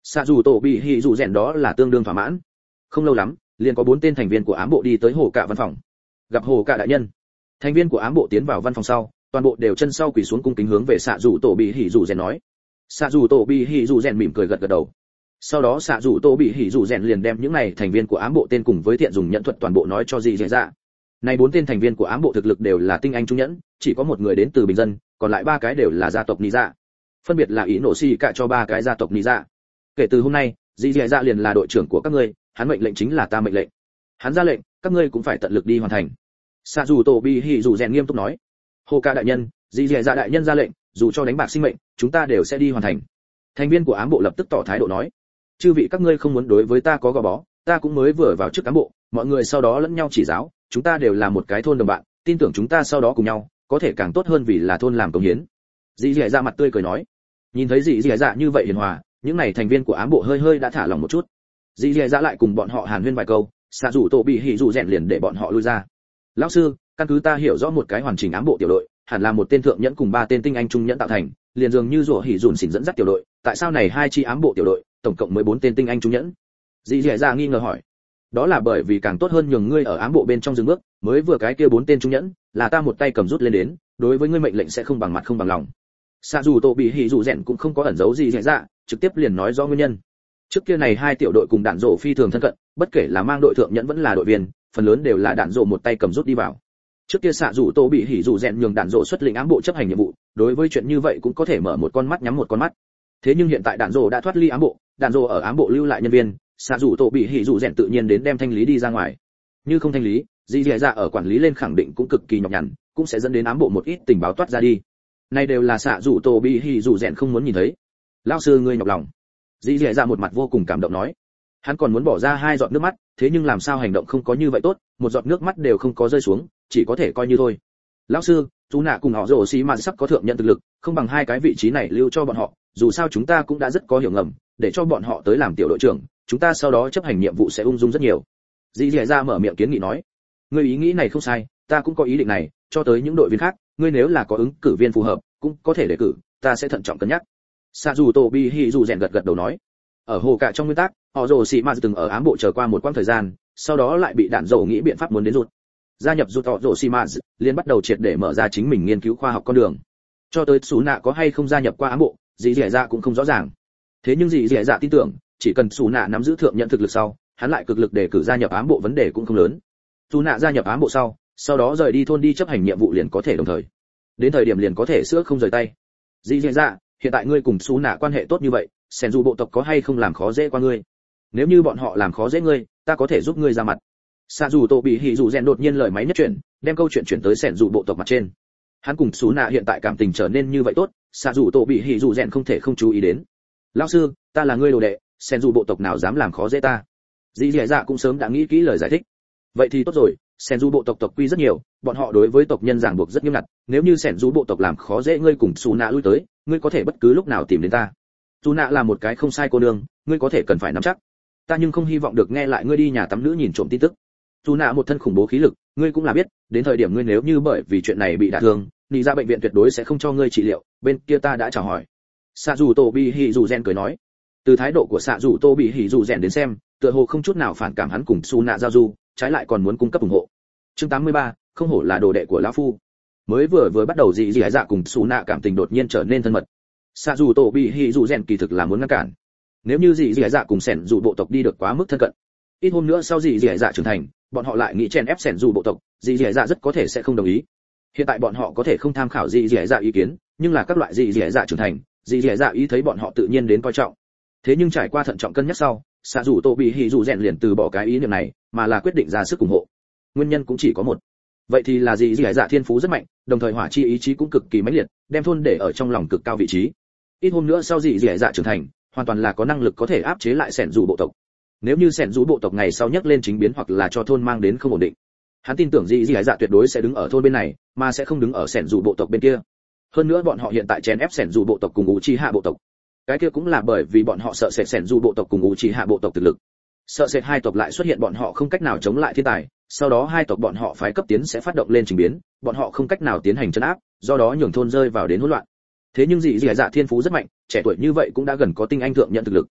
Sạ dù tổ bị hỉ dù rèn đó là tương đương thỏa mãn. Không lâu lắm, liền có 4 tên thành viên của ám bộ đi tới hồ cạ văn phòng. Gặp hồ cạ đại nhân. Thành viên của ám bộ tiến vào văn phòng sau, toàn bộ đều chân sau quỳ xuống cung kính hướng về Sạ dù tổ bị hỉ dù rèn nói. Sạ dù tổ bị hỉ dù rèn mỉm cười gật gật đầu. Sau đó Sạ dù tổ bị hỉ dù rèn liền đem những này thành viên của ám bộ tên cùng với thiện dùng nhận thuật toàn bộ nói cho dị dẻ dạ. Này 4 tên thành viên của ám bộ thực lực đều là tinh anh trung nhẫn, chỉ có một người đến từ bình dân, còn lại 3 cái đều là gia tộc nị dạ. Phân biệt là ý nổ xì cả cho 3 cái gia tộc nị dạ. Kể từ hôm nay, dị dẻ dạ liền là đội trưởng của các ngươi, hắn mệnh lệnh chính là ta mệnh lệnh. Hắn ra lệnh, các ngươi cũng phải tận lực đi hoàn thành. Sạ dù tổ bị hỉ dù rèn nghiêm túc nói. Hồ ca đại nhân, dị dẻ dạ đại nhân ra lệnh, dù cho đánh bạc sinh mệnh, chúng ta đều sẽ đi hoàn thành. Thành viên của ám bộ lập tức tỏ thái độ nói. Chư vị các ngươi không muốn đối với ta có gò bó, ta cũng mới vừa vào trước cán bộ, mọi người sau đó lẫn nhau chỉ giáo, chúng ta đều là một cái thôn đồng bạn, tin tưởng chúng ta sau đó cùng nhau có thể càng tốt hơn vì là thôn làm công hiến. Dĩ Dĩ Dạ mặt tươi cười nói. Nhìn thấy Dĩ Dĩ Dạ như vậy hiền hòa, những này thành viên của ám bộ hơi hơi đã thả lòng một chút. Dĩ Dĩ Dạ lại cùng bọn họ hàn huyên vài câu, Sạ dù tổ bị hỉ dù rèn liền để bọn họ lui ra. Lão sư, căn cứ ta hiểu rõ một cái hoàn chỉnh ám bộ tiểu đội, hẳn là một tên thượng nhẫn cùng 3 tên tinh anh trung nhẫn tạo thành, liền dường như rủa hỉ dùn xỉn dẫn dắt tiểu đội, tại sao này 2 chi ám bộ tiểu đội, tổng cộng 14 tên tinh anh trung nhẫn? Dĩ Dĩ Dạ nghi ngờ hỏi. Đó là bởi vì càng tốt hơn nhường ngươi ở ám bộ bên trong dừng bước, mới vừa cái kia 4 tên trung nhẫn, là ta một tay cầm rút lên đến, đối với ngươi mệnh lệnh sẽ không bằng mặt không bằng lòng. Sạ dù tổ bị hỉ dù rèn cũng không có ẩn giấu gì Dĩ Dạ, trực tiếp liền nói rõ nguyên nhân. Trước kia này 2 tiểu đội cùng đạn rổ phi thường thân cận, bất kể là mang đội thượng nhẫn vẫn là đội viên, phần lớn đều là đạn rổ một tay cầm rút đi vào. Trước kia Sạ dù tổ bị hỉ dù rèn nhường đạn rổ xuất lĩnh ám bộ chấp hành nhiệm vụ, đối với chuyện như vậy cũng có thể mở một con mắt nhắm một con mắt. Thế nhưng hiện tại đạn rổ đã thoát ly ám bộ, đạn rổ ở ám bộ lưu lại nhân viên, Sạ dù tổ bị hỉ dù rèn tự nhiên đến đem thanh lý đi ra ngoài. Như không thanh lý, Dĩ Dĩ Dạ ở quản lý lên khẳng định cũng cực kỳ nhọc nhằn, cũng sẽ dẫn đến ám bộ một ít tình báo toát ra đi. Này đều là Sạ dù tổ bị hỉ dù rèn không muốn nhìn thấy. Lão sư ngươi nhọc lòng. Dĩ Dĩ Dạ một mặt vô cùng cảm động nói. Hắn còn muốn bỏ ra 2 giọt nước mắt, thế nhưng làm sao hành động không có như vậy tốt, một giọt nước mắt đều không có rơi xuống, chỉ có thể coi như thôi. Lão sư, chú nạ cùng họ rồ xí mà sắp có thượng nhận thực lực, không bằng 2 cái vị trí này lưu cho bọn họ, dù sao chúng ta cũng đã rất có hiểu ngầm, để cho bọn họ tới làm tiểu đội trưởng, chúng ta sau đó chấp hành nhiệm vụ sẽ ung dung rất nhiều. Dĩ Dĩ Dạ mở miệng kiến nghị nói. Ngươi ý nghĩ này không sai, ta cũng có ý định này, cho tới những đội viên khác, ngươi nếu là có ứng cử viên phù hợp, cũng có thể đề cử, ta sẽ thận trọng cân nhắc. Sạ dù tổ bi hỉ dù rèn gật gật đầu nói. Ở hồ cạ trong nguyên tắc, họ rồ xì mà từng ở ám bộ chờ qua một quãng thời gian, sau đó lại bị đạn dầu nghĩ biện pháp muốn đến rụt. Gia nhập rụt họ rồ xì mà liền bắt đầu triệt để mở ra chính mình nghiên cứu khoa học con đường. Cho tới Sú Nạ có hay không gia nhập qua ám bộ, Dĩ Dĩ Dạ cũng không rõ ràng. Thế nhưng Dĩ Dĩ Dạ tin tưởng, chỉ cần Sú Nạ nắm giữ thượng nhận thực lực sau, hắn lại cực lực để cử gia nhập ám bộ vấn đề cũng không lớn. Sú Nạ gia nhập ám bộ sau đó rời đi thôn đi chấp hành nhiệm vụ liền có thể đồng thời. Đến thời điểm liền có thể sữa không rời tay. Dĩ Dĩ Dạ, hiện tại ngươi cùng Sú Nạ quan hệ tốt như vậy, Sẻn dù bộ tộc có hay không làm khó dễ qua ngươi? Nếu như bọn họ làm khó dễ ngươi, ta có thể giúp ngươi ra mặt. Sạ dù tổ bị hỉ dù rèn đột nhiên lời máy nhất chuyển, đem câu chuyện chuyển tới Sẻn dù bộ tộc mặt trên. Hắn cùng Sú Nạ hiện tại cảm tình trở nên như vậy tốt, Sạ dù tổ bị hỉ dù rèn không thể không chú ý đến. Lão sư, ta là ngươi đồ đệ, Sẻn dù bộ tộc nào dám làm khó dễ ta? Dĩ Dĩ Dạ cũng sớm đã nghĩ kỹ lời giải thích. Vậy thì tốt rồi, Sẻn dù bộ tộc tộc quy rất nhiều, bọn họ đối với tộc nhân ràng buộc rất nghiêm ngặt, nếu như Sẻn dù bộ tộc làm khó dễ ngươi cùng Sú Nạ lui tới, ngươi có thể bất cứ lúc nào tìm đến ta. Sú Nạ là một cái không sai cô nương, ngươi có thể cần phải nắm chắc. Ta nhưng không hy vọng được nghe lại ngươi đi nhà tắm nữ nhìn trộm tin tức. Sú Nạ một thân khủng bố khí lực, ngươi cũng là biết, đến thời điểm ngươi nếu như bởi vì chuyện này bị đả thương, đi ra bệnh viện tuyệt đối sẽ không cho ngươi trị liệu, bên kia ta đã chào hỏi. Sạ dù tổ bị hỉ dù rèn cười nói. Từ thái độ của Sạ dù tô bị hỉ dù rèn đến xem, tựa hồ không chút nào phản cảm hắn cùng Sú Nạ giao du, trái lại còn muốn cung cấp ủng hộ. Chương 83, không hổ là đồ đệ của lão phu. Mới vừa bắt đầu Dĩ Dĩ Dạ cùng Sú Nạ cảm tình đột nhiên trở nên thân mật. Sạ dù tổ bị hỉ dù rèn kỳ thực là muốn ngăn cản. Nếu như Dĩ Dĩ Dạ cùng Sẻn dù bộ tộc đi được quá mức thân cận, ít hôm nữa sau Dĩ Dĩ Dạ trưởng thành, bọn họ lại nghĩ chèn ép Sẻn dù bộ tộc, Dĩ Dĩ Dạ rất có thể sẽ không đồng ý. Hiện tại bọn họ có thể không tham khảo Dĩ Dĩ Dạ ý kiến, nhưng là các loại Dĩ Dĩ Dạ trưởng thành, Dĩ Dĩ Dạ ý thấy bọn họ tự nhiên đến coi trọng. Thế nhưng trải qua thận trọng cân nhắc sau, Sạ dù tổ bị hỉ dù rèn liền từ bỏ cái ý niệm này, mà là quyết định ra sức ủng hộ. Nguyên nhân cũng chỉ có một, vậy thì là Dĩ Dĩ Dạ thiên phú rất mạnh, đồng thời hỏa chi ý chí cũng cực kỳ mãnh liệt, đem thôn để ở trong lòng cực cao vị trí. Ít hôm nữa sau Dĩ Dĩ Dạ trưởng thành, hoàn toàn là có năng lực có thể áp chế lại Sẻn dù bộ tộc. Nếu như Sẻn dù bộ tộc ngày sau nhấc lên chính biến hoặc là cho thôn mang đến không ổn định, hắn tin tưởng Dĩ Dĩ Dạ tuyệt đối sẽ đứng ở thôn bên này, mà sẽ không đứng ở Sẻn dù bộ tộc bên kia. Hơn nữa bọn họ hiện tại chèn ép Sẻn dù bộ tộc cùng Uchiha bộ tộc. Cái kia cũng là bởi vì bọn họ sợ sệt Sẻn dù bộ tộc cùng Uchiha bộ tộc thực lực. Sợ sệt hai tộc lại xuất hiện bọn họ không cách nào chống lại thiên tài, sau đó hai tộc bọn họ phái cấp tiến sẽ phát động lên trình biến, bọn họ không cách nào tiến hành trấn áp, do đó nhường thôn rơi vào đến hỗn loạn. Thế nhưng Dĩ Dĩ Dạ thiên phú rất mạnh, trẻ tuổi như vậy cũng đã gần có tinh anh thượng nhận thực lực.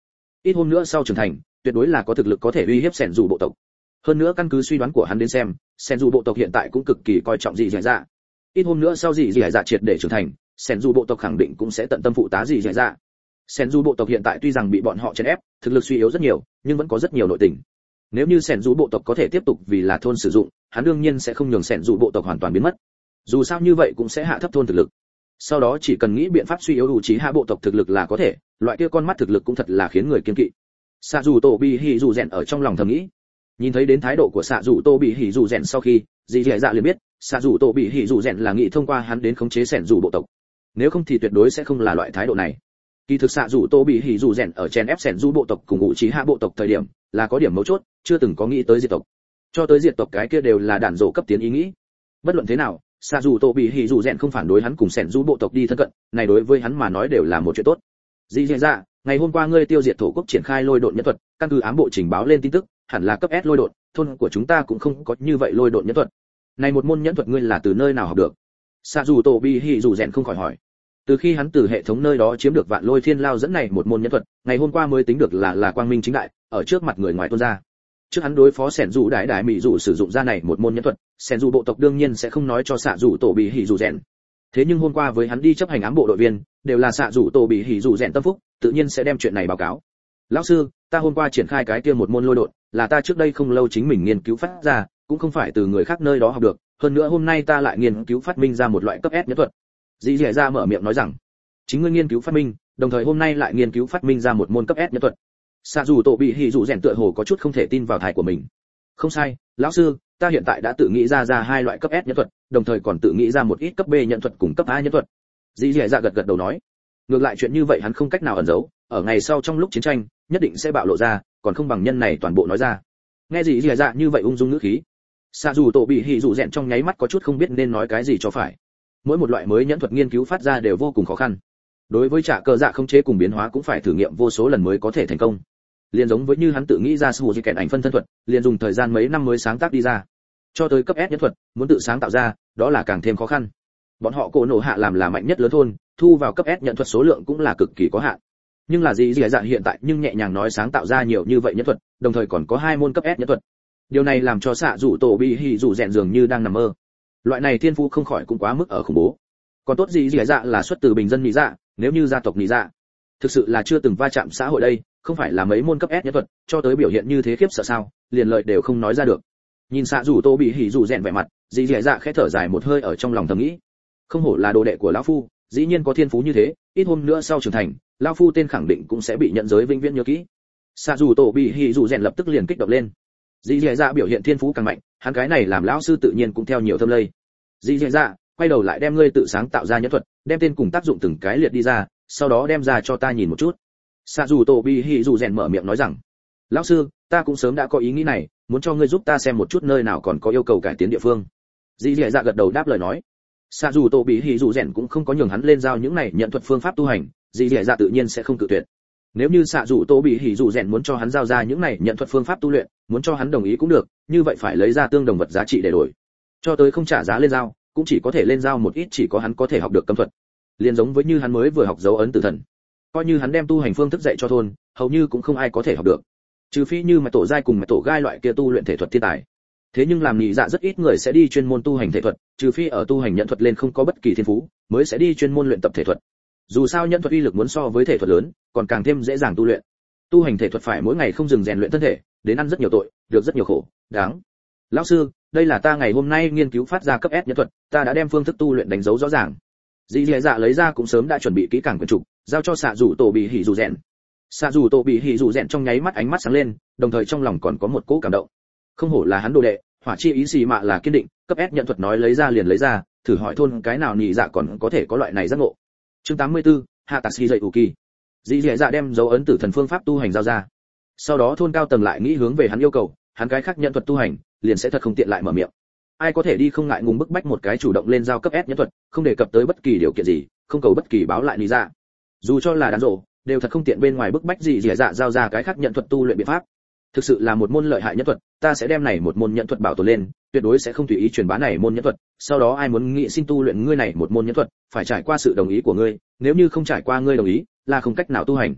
ít hôm nữa sau trưởng thành tuyệt đối là có thực lực có thể uy hiếp sẻn dù bộ tộc. Hơn nữa căn cứ suy đoán của hắn đến xem, sẻn dù bộ tộc hiện tại cũng cực kỳ coi trọng dị dạ. Ít hôm nữa sau dị dạ triệt để trưởng thành, sẻn dù bộ tộc khẳng định cũng sẽ tận tâm phụ tá dị dạ. Sẻn dù bộ tộc hiện tại tuy rằng bị bọn họ chèn ép, thực lực suy yếu rất nhiều, nhưng vẫn có rất nhiều nội tình. Nếu như sẻn dù bộ tộc có thể tiếp tục vì là thôn sử dụng, hắn đương nhiên sẽ không nhường sẻn dù bộ tộc hoàn toàn biến mất. Dù sao như vậy cũng sẽ hạ thấp thôn thực lực. Sau đó chỉ cần nghĩ biện pháp suy yếu đủ trí hạ bộ tộc thực lực là có thể, loại kia con mắt thực lực cũng thật là khiến người kiêng kỵ. Sạ dù Tô Bị Hỉ Dù Rèn ở trong lòng thầm nghĩ. Nhìn thấy đến thái độ của Sạ dù Tô Bị Hỉ Dù Rèn sau khi, dì dạ liền biết, Sạ dù Tô Bị Hỉ Dù Rèn là nghĩ thông qua hắn đến khống chế sẻn dù bộ tộc. Nếu không thì tuyệt đối sẽ không là loại thái độ này. Kỳ thực Sạ dù Tô Bị Hỉ Dù Rèn ở chen ép sẻn dù bộ tộc cùng ngụ trí hạ bộ tộc thời điểm, là có điểm mấu chốt, chưa từng có nghĩ tới diệt tộc. Cho tới diệt tộc cái kia đều là đạn dỗ cấp tiến ý nghĩ. Bất luận thế nào, Sạ dù Tô Bị Hỉ Dù Rèn không phản đối hắn cùng sẻn dù bộ tộc đi thân cận, này đối với hắn mà nói đều là một chuyện tốt. Dì dạ, ngày hôm qua ngươi tiêu diệt thổ quốc triển khai lôi độn nhân thuật, căn cứ ám bộ trình báo lên tin tức, hẳn là cấp S lôi độn, thôn của chúng ta cũng không có như vậy lôi độn nhân thuật. Này một môn nhân thuật ngươi là từ nơi nào học được? Sạ dù Tô Bị Hỉ Dù Rèn không khỏi hỏi. Từ khi hắn từ hệ thống nơi đó chiếm được vạn lôi thiên lao dẫn này một môn nhân thuật, ngày hôm qua mới tính được là quang minh chính đại, ở trước mặt người ngoài tuôn ra. Trước hắn đối phó sẻn dù đại mỹ dù sử dụng ra này một môn nhân thuật, sẻn dù bộ tộc đương nhiên sẽ không nói cho Sạ dù Tô Bị Hỉ Dù Rèn. Thế nhưng hôm qua với hắn đi chấp hành ám bộ đội viên, đều là Sạ dù Tô Bị Hỉ Dù Rèn tâm phúc, tự nhiên sẽ đem chuyện này báo cáo. Lão sư, ta hôm qua triển khai cái kia một môn lôi độn, là ta trước đây không lâu chính mình nghiên cứu phát ra, cũng không phải từ người khác nơi đó học được, hơn nữa hôm nay ta lại nghiên cứu phát minh ra một loại cấp S nhân thuật. Dĩ Dẻ ra mở miệng nói rằng, chính ngươi nghiên cứu phát minh, đồng thời hôm nay lại nghiên cứu phát minh ra một môn cấp S nhân thuật. Sạ dù Tô Bị Hỉ Dù Rèn tựa hồ có chút không thể tin vào thải của mình. Không sai, lão sư, ta hiện tại đã tự nghĩ ra hai loại cấp S nhân thuật, đồng thời còn tự nghĩ ra một ít cấp B nhân thuật cùng cấp A nhân thuật. Dĩ Dẻ dạ gật đầu nói, ngược lại chuyện như vậy hắn không cách nào ẩn giấu, ở ngày sau trong lúc chiến tranh, nhất định sẽ bạo lộ ra, còn không bằng nhân này toàn bộ nói ra. Nghe Dĩ Dẻ dạ như vậy ung dung ngữ khí, Sạ dù Tô Bị Hỉ Dù Rèn trong nháy mắt có chút không biết nên nói cái gì cho phải. Mỗi một loại mới nhẫn thuật nghiên cứu phát ra đều vô cùng khó khăn. Đối với trả cờ dạ khống chế cùng biến hóa cũng phải thử nghiệm vô số lần mới có thể thành công. Liên giống với như hắn tự nghĩ ra sủ di kèn ảnh phân thân thuật, liền dùng thời gian mấy năm mới sáng tác đi ra. Cho tới cấp S nhẫn thuật, muốn tự sáng tạo ra, đó là càng thêm khó khăn. Bọn họ cổ nổ hạ làm là mạnh nhất lớn thôn, thu vào cấp S nhận thuật số lượng cũng là cực kỳ có hạn. Nhưng là gì dạ hiện tại nhưng nhẹ nhàng nói sáng tạo ra nhiều như vậy nhẫn thuật, đồng thời còn có 2 môn cấp S nhẫn thuật. Điều này làm cho Sạ dù Tô Bị Hỉ Dù Rèn dường như đang nằm mơ. Loại này thiên phú không khỏi cũng quá mức ở khủng bố. Còn tốt gì dạ là xuất từ bình dân mỹ dạ, nếu như gia tộc mỹ dạ, thực sự là chưa từng va chạm xã hội đây, không phải là mấy môn cấp S nhẫn thuật, cho tới biểu hiện như thế khiếp sợ sao, liền lợi đều không nói ra được. Nhìn Sạ dù Tô Bị Hỉ Dù Rèn vẻ mặt, dì dạ khẽ thở dài một hơi ở trong lòng thầm nghĩ, không hổ là đồ đệ của lão phu, dĩ nhiên có thiên phú như thế, ít hôm nữa sau trưởng thành, lão phu tên khẳng định cũng sẽ bị nhận giới vĩnh viễn nhớ kỹ. Sạ dù Tô Bị Hỉ Dù Rèn lập tức liền kích động lên. Dì dạ biểu hiện thiên phú càng mạnh, hắn cái này làm lão sư tự nhiên cũng theo nhiều thâm lây. Dì dạ, quay đầu lại đem ngươi tự sáng tạo ra nhẫn thuật, đem tên cùng tác dụng từng cái liệt đi ra, sau đó đem ra cho ta nhìn một chút. Sạ dù Tô Bị Hỉ Dù Rèn mở miệng nói rằng, lão sư, ta cũng sớm đã có ý nghĩ này, muốn cho ngươi giúp ta xem một chút nơi nào còn có yêu cầu cải tiến địa phương. Dĩ dạ gật đầu đáp lời nói. Sạ dù Tô Bị Hỉ Dù Rèn cũng không có nhường hắn lên giao những này nhận thuật phương pháp tu hành, dĩ dạ tự nhiên sẽ không cự tuyệt. Nếu như Sạ dù Tô Bị Hỉ Dù Rèn muốn cho hắn giao ra những này nhận thuật phương pháp tu luyện, muốn cho hắn đồng ý cũng được, như vậy phải lấy ra tương đồng vật giá trị để đổi. Cho tới không trả giá lên giao, cũng chỉ có thể lên giao một ít chỉ có hắn có thể học được cấm thuật. Liên giống với như hắn mới vừa học dấu ấn tử thần, coi như hắn đem tu hành phương thức dạy cho thôn, hầu như cũng không ai có thể học được, trừ phi như mà tổ giai cùng mà tổ gai loại kia tu luyện thể thuật thiên tài. Thế nhưng làm nhị dạ rất ít người sẽ đi chuyên môn tu hành thể thuật, trừ phi ở tu hành nhận thuật lên không có bất kỳ thiên phú, mới sẽ đi chuyên môn luyện tập thể thuật. Dù sao nhận thuật uy lực muốn so với thể thuật lớn, còn càng thêm dễ dàng tu luyện. Tu hành thể thuật phải mỗi ngày không dừng rèn luyện thân thể, đến ăn rất nhiều tội, được rất nhiều khổ, đáng. Lão sư, đây là ta ngày hôm nay nghiên cứu phát ra cấp S nhận thuật, ta đã đem phương thức tu luyện đánh dấu rõ ràng. Dĩ dạ lấy ra cũng sớm đã chuẩn bị kỹ càng quyển trục, giao cho Sạ dù Tô Bị Hỉ Dù Rèn. Sạ dù Tô Bị Hỉ Dù Rèn trong nháy mắt ánh mắt sáng lên, đồng thời trong lòng còn có một cỗ cảm động. Không hổ là hắn đồ đệ, hỏa chi ý xì mạ là kiên định, cấp S nhận thuật nói lấy ra liền lấy ra, thử hỏi thôn cái nào nhị dạ còn có thể có loại này giác ngộ. Chương 84, Hạ Tạc Sĩ dạy ủ kỳ. Dĩ dạ đem dấu ấn tử thần phương pháp tu hành giao ra. Sau đó thôn cao tầng lại nghĩ hướng về hắn yêu cầu, hắn cái khác nhận thuật tu hành, liền sẽ thật không tiện lại mở miệng. Ai có thể đi không ngại ngùng bức bách một cái chủ động lên giao cấp S nhẫn thuật, không đề cập tới bất kỳ điều kiện gì, không cầu bất kỳ báo lại lý ra. Dù cho là đàn rộ, đều thật không tiện bên ngoài bức bách gì dạ giao ra cái khác nhận thuật tu luyện biện pháp. Thực sự là một môn lợi hại nhẫn thuật, ta sẽ đem này một môn nhẫn thuật bảo tồn lên, tuyệt đối sẽ không tùy ý truyền bá này môn nhẫn thuật, sau đó ai muốn nghĩ xin tu luyện ngươi này một môn nhẫn thuật, phải trải qua sự đồng ý của ngươi, nếu như không trải qua ngươi đồng ý, là không cách nào tu hành.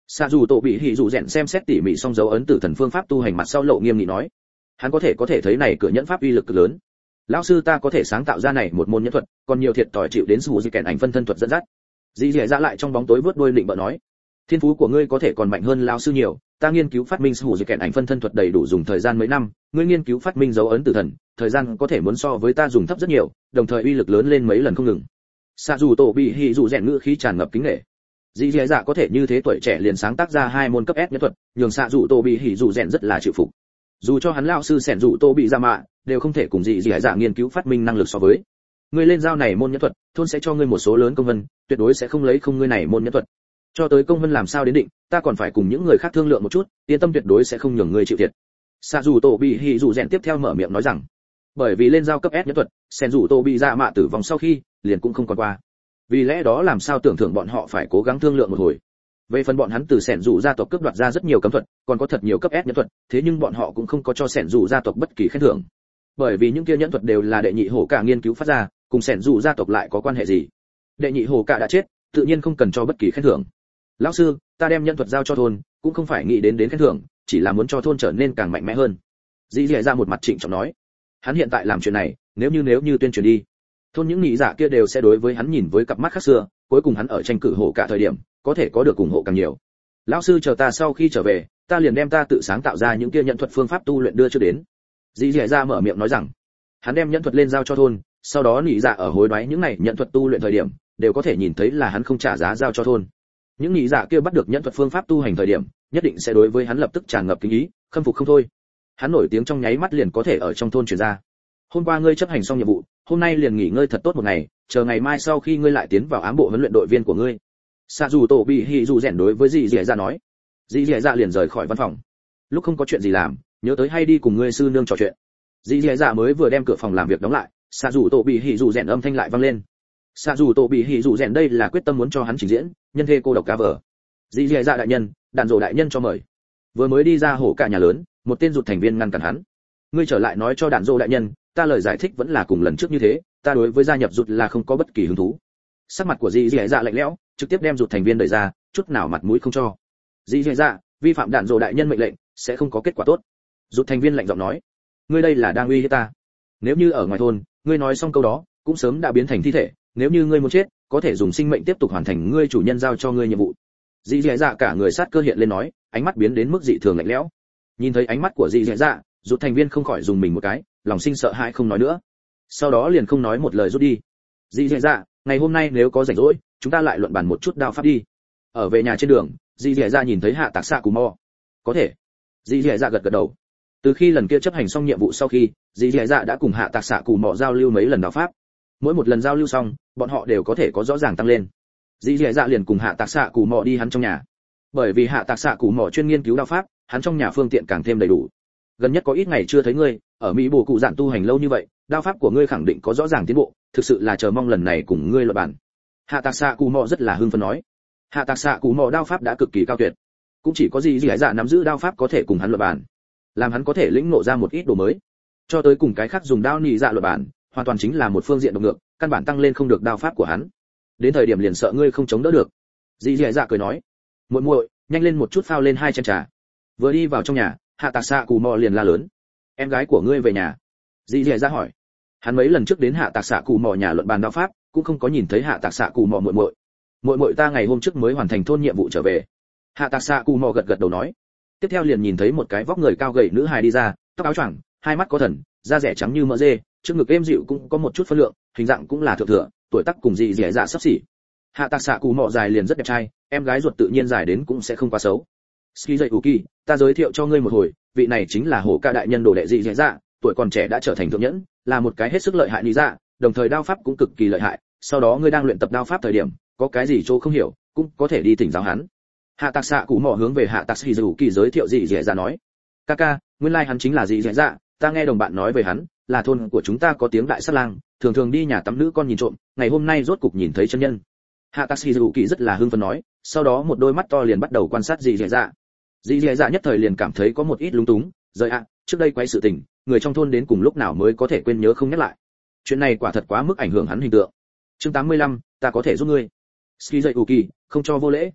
Sạ dù tổ bị hỉ dù rèn xem xét tỉ mỉ xong dấu ấn tử thần phương pháp tu hành mặt sau lộ nghiêm nghị nói, hắn có thể thấy này cửa nhẫn pháp uy lực cực lớn. Lão sư ta có thể sáng tạo ra này một môn nhẫn thuật, còn nhiều thiệt tỏi chịu đến sủ di kèn ảnh phân thân thuật dẫn dắt. Dĩ dẻ ra lại trong bóng tối vớt đuôi định bợ nói, thiên phú của ngươi có thể còn mạnh hơn lão sư nhiều, ta nghiên cứu phát minh sủ di kèn ảnh phân thân thuật đầy đủ dùng thời gian mấy năm, ngươi nghiên cứu phát minh dấu ấn tử thần, thời gian có thể muốn so với ta dùng thấp rất nhiều, đồng thời uy lực lớn lên mấy lần không ngừng. Sạ dù tổ bị hỉ dù rèn ngữ khí tràn ngập kính nể. Dĩ dẻ dạ có thể như thế tuổi trẻ liền sáng tác ra 2 môn cấp S nhẫn thuật, nhường Sạ dù tổ bị hỉ dù rèn rất là chịu phục. Dù cho hắn lão sư sẻn dù tô bị ra mạ đều không thể cùng dĩ dẻ dạ nghiên cứu phát minh năng lực so với. Ngươi lên giao này môn nhẫn thuật, thôn sẽ cho ngươi một số lớn công vân, tuyệt đối sẽ không lấy không ngươi này môn nhẫn thuật. Cho tới công vân làm sao đến định, ta còn phải cùng những người khác thương lượng một chút, yên tâm tuyệt đối sẽ không nhường ngươi chịu thiệt. Sạ dù tổ bị hỉ dù rèn tiếp theo mở miệng nói rằng, bởi vì lên giao cấp S nhẫn thuật, sẻn dù tô bị ra mạ tử vong sau khi liền cũng không còn qua. Vì lẽ đó làm sao tưởng thưởng bọn họ phải cố gắng thương lượng một hồi. Về phần bọn hắn từ sẻn dù gia tộc cướp đoạt ra rất nhiều cấm thuật, còn có thật nhiều cấp S nhẫn thuật, thế nhưng bọn họ cũng không có cho sẻn dù gia tộc bất kỳ khen thưởng. Bởi vì những kia nhẫn thuật đều là đệ nhị hổ cả nghiên cứu phát ra, cùng sẻn dù gia tộc lại có quan hệ gì? Đệ nhị hổ cả đã chết, tự nhiên không cần cho bất kỳ khen thưởng. Lão sư, ta đem nhẫn thuật giao cho thôn, cũng không phải nghĩ đến khen thưởng, chỉ là muốn cho thôn trở nên càng mạnh mẽ hơn. Dĩ Dẻ ra một mặt trịnh trọng nói, hắn hiện tại làm chuyện này, nếu như tuyên truyền đi, thôn những nghị giả kia đều sẽ đối với hắn nhìn với cặp mắt khác xưa, cuối cùng hắn ở tranh cử hổ cả thời điểm có thể có được ủng hộ càng nhiều. Lão sư chờ ta sau khi trở về, ta liền đem ta tự sáng tạo ra những kia nhận thuật phương pháp tu luyện đưa cho đến. Dĩ Dẻ ra mở miệng nói rằng, hắn đem nhận thuật lên giao cho thôn, sau đó nghị giả ở hối đoái những này nhận thuật tu luyện thời điểm đều có thể nhìn thấy là hắn không trả giá giao cho thôn. Những nghị giả kia bắt được nhận thuật phương pháp tu hành thời điểm nhất định sẽ đối với hắn lập tức tràn ngập kính ý, khâm phục không thôi. Hắn nổi tiếng trong nháy mắt liền có thể ở trong thôn truyền ra. Hôm qua ngươi chấp hành xong nhiệm vụ, hôm nay liền nghỉ ngơi thật tốt một ngày, chờ ngày mai sau khi ngươi lại tiến vào ám bộ huấn luyện đội viên của ngươi. Sạ dù tổ bị hỉ dù rèn đối với dì dẻ dạ nói. Dì dẻ dạ liền rời khỏi văn phòng. Lúc không có chuyện gì làm, nhớ tới hay đi cùng ngươi sư nương trò chuyện. Dì dẻ dạ mới vừa đem cửa phòng làm việc đóng lại, sạ dù tổ bị hỉ dù rèn âm thanh lại vang lên. Sạ dù tổ bị hỉ dù rèn đây là quyết tâm muốn cho hắn trình diễn nhân thê cô độc cá vở. Dì dẻ dạ đại nhân, đạn rồ đại nhân cho mời. Vừa mới đi ra hổ cả nhà lớn, một tên rụt thành viên ngăn cản hắn. Ngươi trở lại nói cho đạn rồ đại nhân, ta lời giải thích vẫn là cùng lần trước như thế, ta đối với gia nhập rụt là không có bất kỳ hứng thú. Sắc mặt của dì dẻ dạ lạnh lẽo, trực tiếp đem rụt thành viên đẩy ra, chút nào mặt mũi không cho. Dì dẻ dạ, vi phạm đạn rồ đại nhân mệnh lệnh sẽ không có kết quả tốt. Rụt thành viên lạnh giọng nói, ngươi đây là đang uy hiếp ta. Nếu như ở ngoài thôn, ngươi nói xong câu đó, cũng sớm đã biến thành thi thể, nếu như ngươi muốn chết, có thể dùng sinh mệnh tiếp tục hoàn thành ngươi chủ nhân giao cho ngươi nhiệm vụ. Dì dẻ dạ cả người sát cơ hiện lên nói, ánh mắt biến đến mức dị thường lạnh lẽo. Nhìn thấy ánh mắt của dì dẻ dạ, rụt thành viên không khỏi dùng mình một cái, lòng sinh sợ hãi không nói nữa. Sau đó liền không nói một lời rút đi. Dì dẻ dạ, ngày hôm nay nếu có rảnh rỗi, chúng ta lại luận bàn một chút đao pháp đi. Ở về nhà trên đường, dì dẻ dạ nhìn thấy hạ tạc xạ cù mò. Có thể. Dì dẻ dạ gật gật đầu. Từ khi lần kia chấp hành xong nhiệm vụ sau khi, dì dẻ dạ đã cùng hạ tạc xạ cù mò giao lưu mấy lần đao pháp. Mỗi một lần giao lưu xong, bọn họ đều có thể có rõ ràng tăng lên. Dì dẻ dạ liền cùng hạ tạc xạ cù mò đi hắn trong nhà. Bởi vì hạ tạc xạ cù mò chuyên nghiên cứu đao pháp, hắn trong nhà phương tiện càng thêm đầy đủ. Gần nhất có ít ngày chưa thấy ngươi, ở mỹ bổ cụ dạn tu hành lâu như vậy, đao pháp của ngươi khẳng định có rõ ràng tiến bộ, thực sự là chờ mong lần này cùng ngươi luận bàn. Hạ tạc xạ cù mò rất là hưng phấn nói. Hạ tạc xạ cù mò đao pháp đã cực kỳ cao tuyệt, cũng chỉ có gì dì dạ nắm giữ đao pháp có thể cùng hắn luận bàn, làm hắn có thể lĩnh ngộ ra một ít đồ mới. Cho tới cùng cái khác dùng đao nị dạ luận bàn, hoàn toàn chính là một phương diện độc ngược, căn bản tăng lên không được đao pháp của hắn. Đến thời điểm liền sợ ngươi không chống đỡ được. Dì dì dạ cười nói, muội muội, nhanh lên một chút phao lên 2 chén trà. Vừa đi vào trong nhà, hạ tạc xạ cù mò liền la lớn, em gái của ngươi về nhà. Dì dì dạ hỏi, hắn mấy lần trước đến hạ tạc xạ cù mò nhà luận bàn đao pháp, cũng không có nhìn thấy hạ tạc xạ cù mò muội muội. Muội muội ta ngày hôm trước mới hoàn thành thôn nhiệm vụ trở về. Hạ tạc xạ cù mò gật gật đầu nói. Tiếp theo liền nhìn thấy một cái vóc người cao gầy nữ hài đi ra, tóc áo choàng, hai mắt có thần, da rẻ trắng như mỡ dê, trước ngực êm dịu cũng có một chút phân lượng, hình dạng cũng là thượng thừa, tuổi tác cùng dì dì dạ sắp xỉ. Hạ tạc xạ cù mò dài liền rất đẹp trai, em gái ruột tự nhiên dài đến cũng sẽ không quá xấu. Ski dậy Uki, ta giới thiệu cho ngươi một hồi, vị này chính là hổ ca đại nhân đồ đệ dì dì dạ, tuổi còn trẻ đã trở thành thượng nhẫn, là một cái hết sức lợi hại lý dạ, đồng thời đao pháp cũng cực kỳ lợi hại. Sau đó ngươi đang luyện tập đao pháp thời điểm, có cái gì chỗ không hiểu, cũng có thể đi thỉnh giáo hắn. Hạ tạc xạ cù mò hướng về hạ tạc sĩ dù kỳ giới thiệu dì dì dạ nói, kaka, nguyên lai hắn chính là dì dì dạ, ta nghe đồng bạn nói về hắn, là thôn của chúng ta có tiếng đại sát lang, thường thường đi nhà tắm nữ con nhìn trộm, ngày hôm nay rốt cục nhìn thấy chân nhân. Hạ tạc sĩ dù kỳ rất là hưng phấn nói, sau đó một đôi mắt to liền bắt đầu quan sát dì dì dạ. Dì dì dạ nhất thời liền cảm thấy có một ít lúng túng, rời ạ, trước đây quay sự tình, người trong thôn đến cùng lúc nào mới có thể quên nhớ không nhắc lại. Chuyện này quả thật quá mức ảnh hưởng hắn hình tượng. Chương 85, ta có thể giúp ngươi. Ski dậy Uki, không cho vô lễ.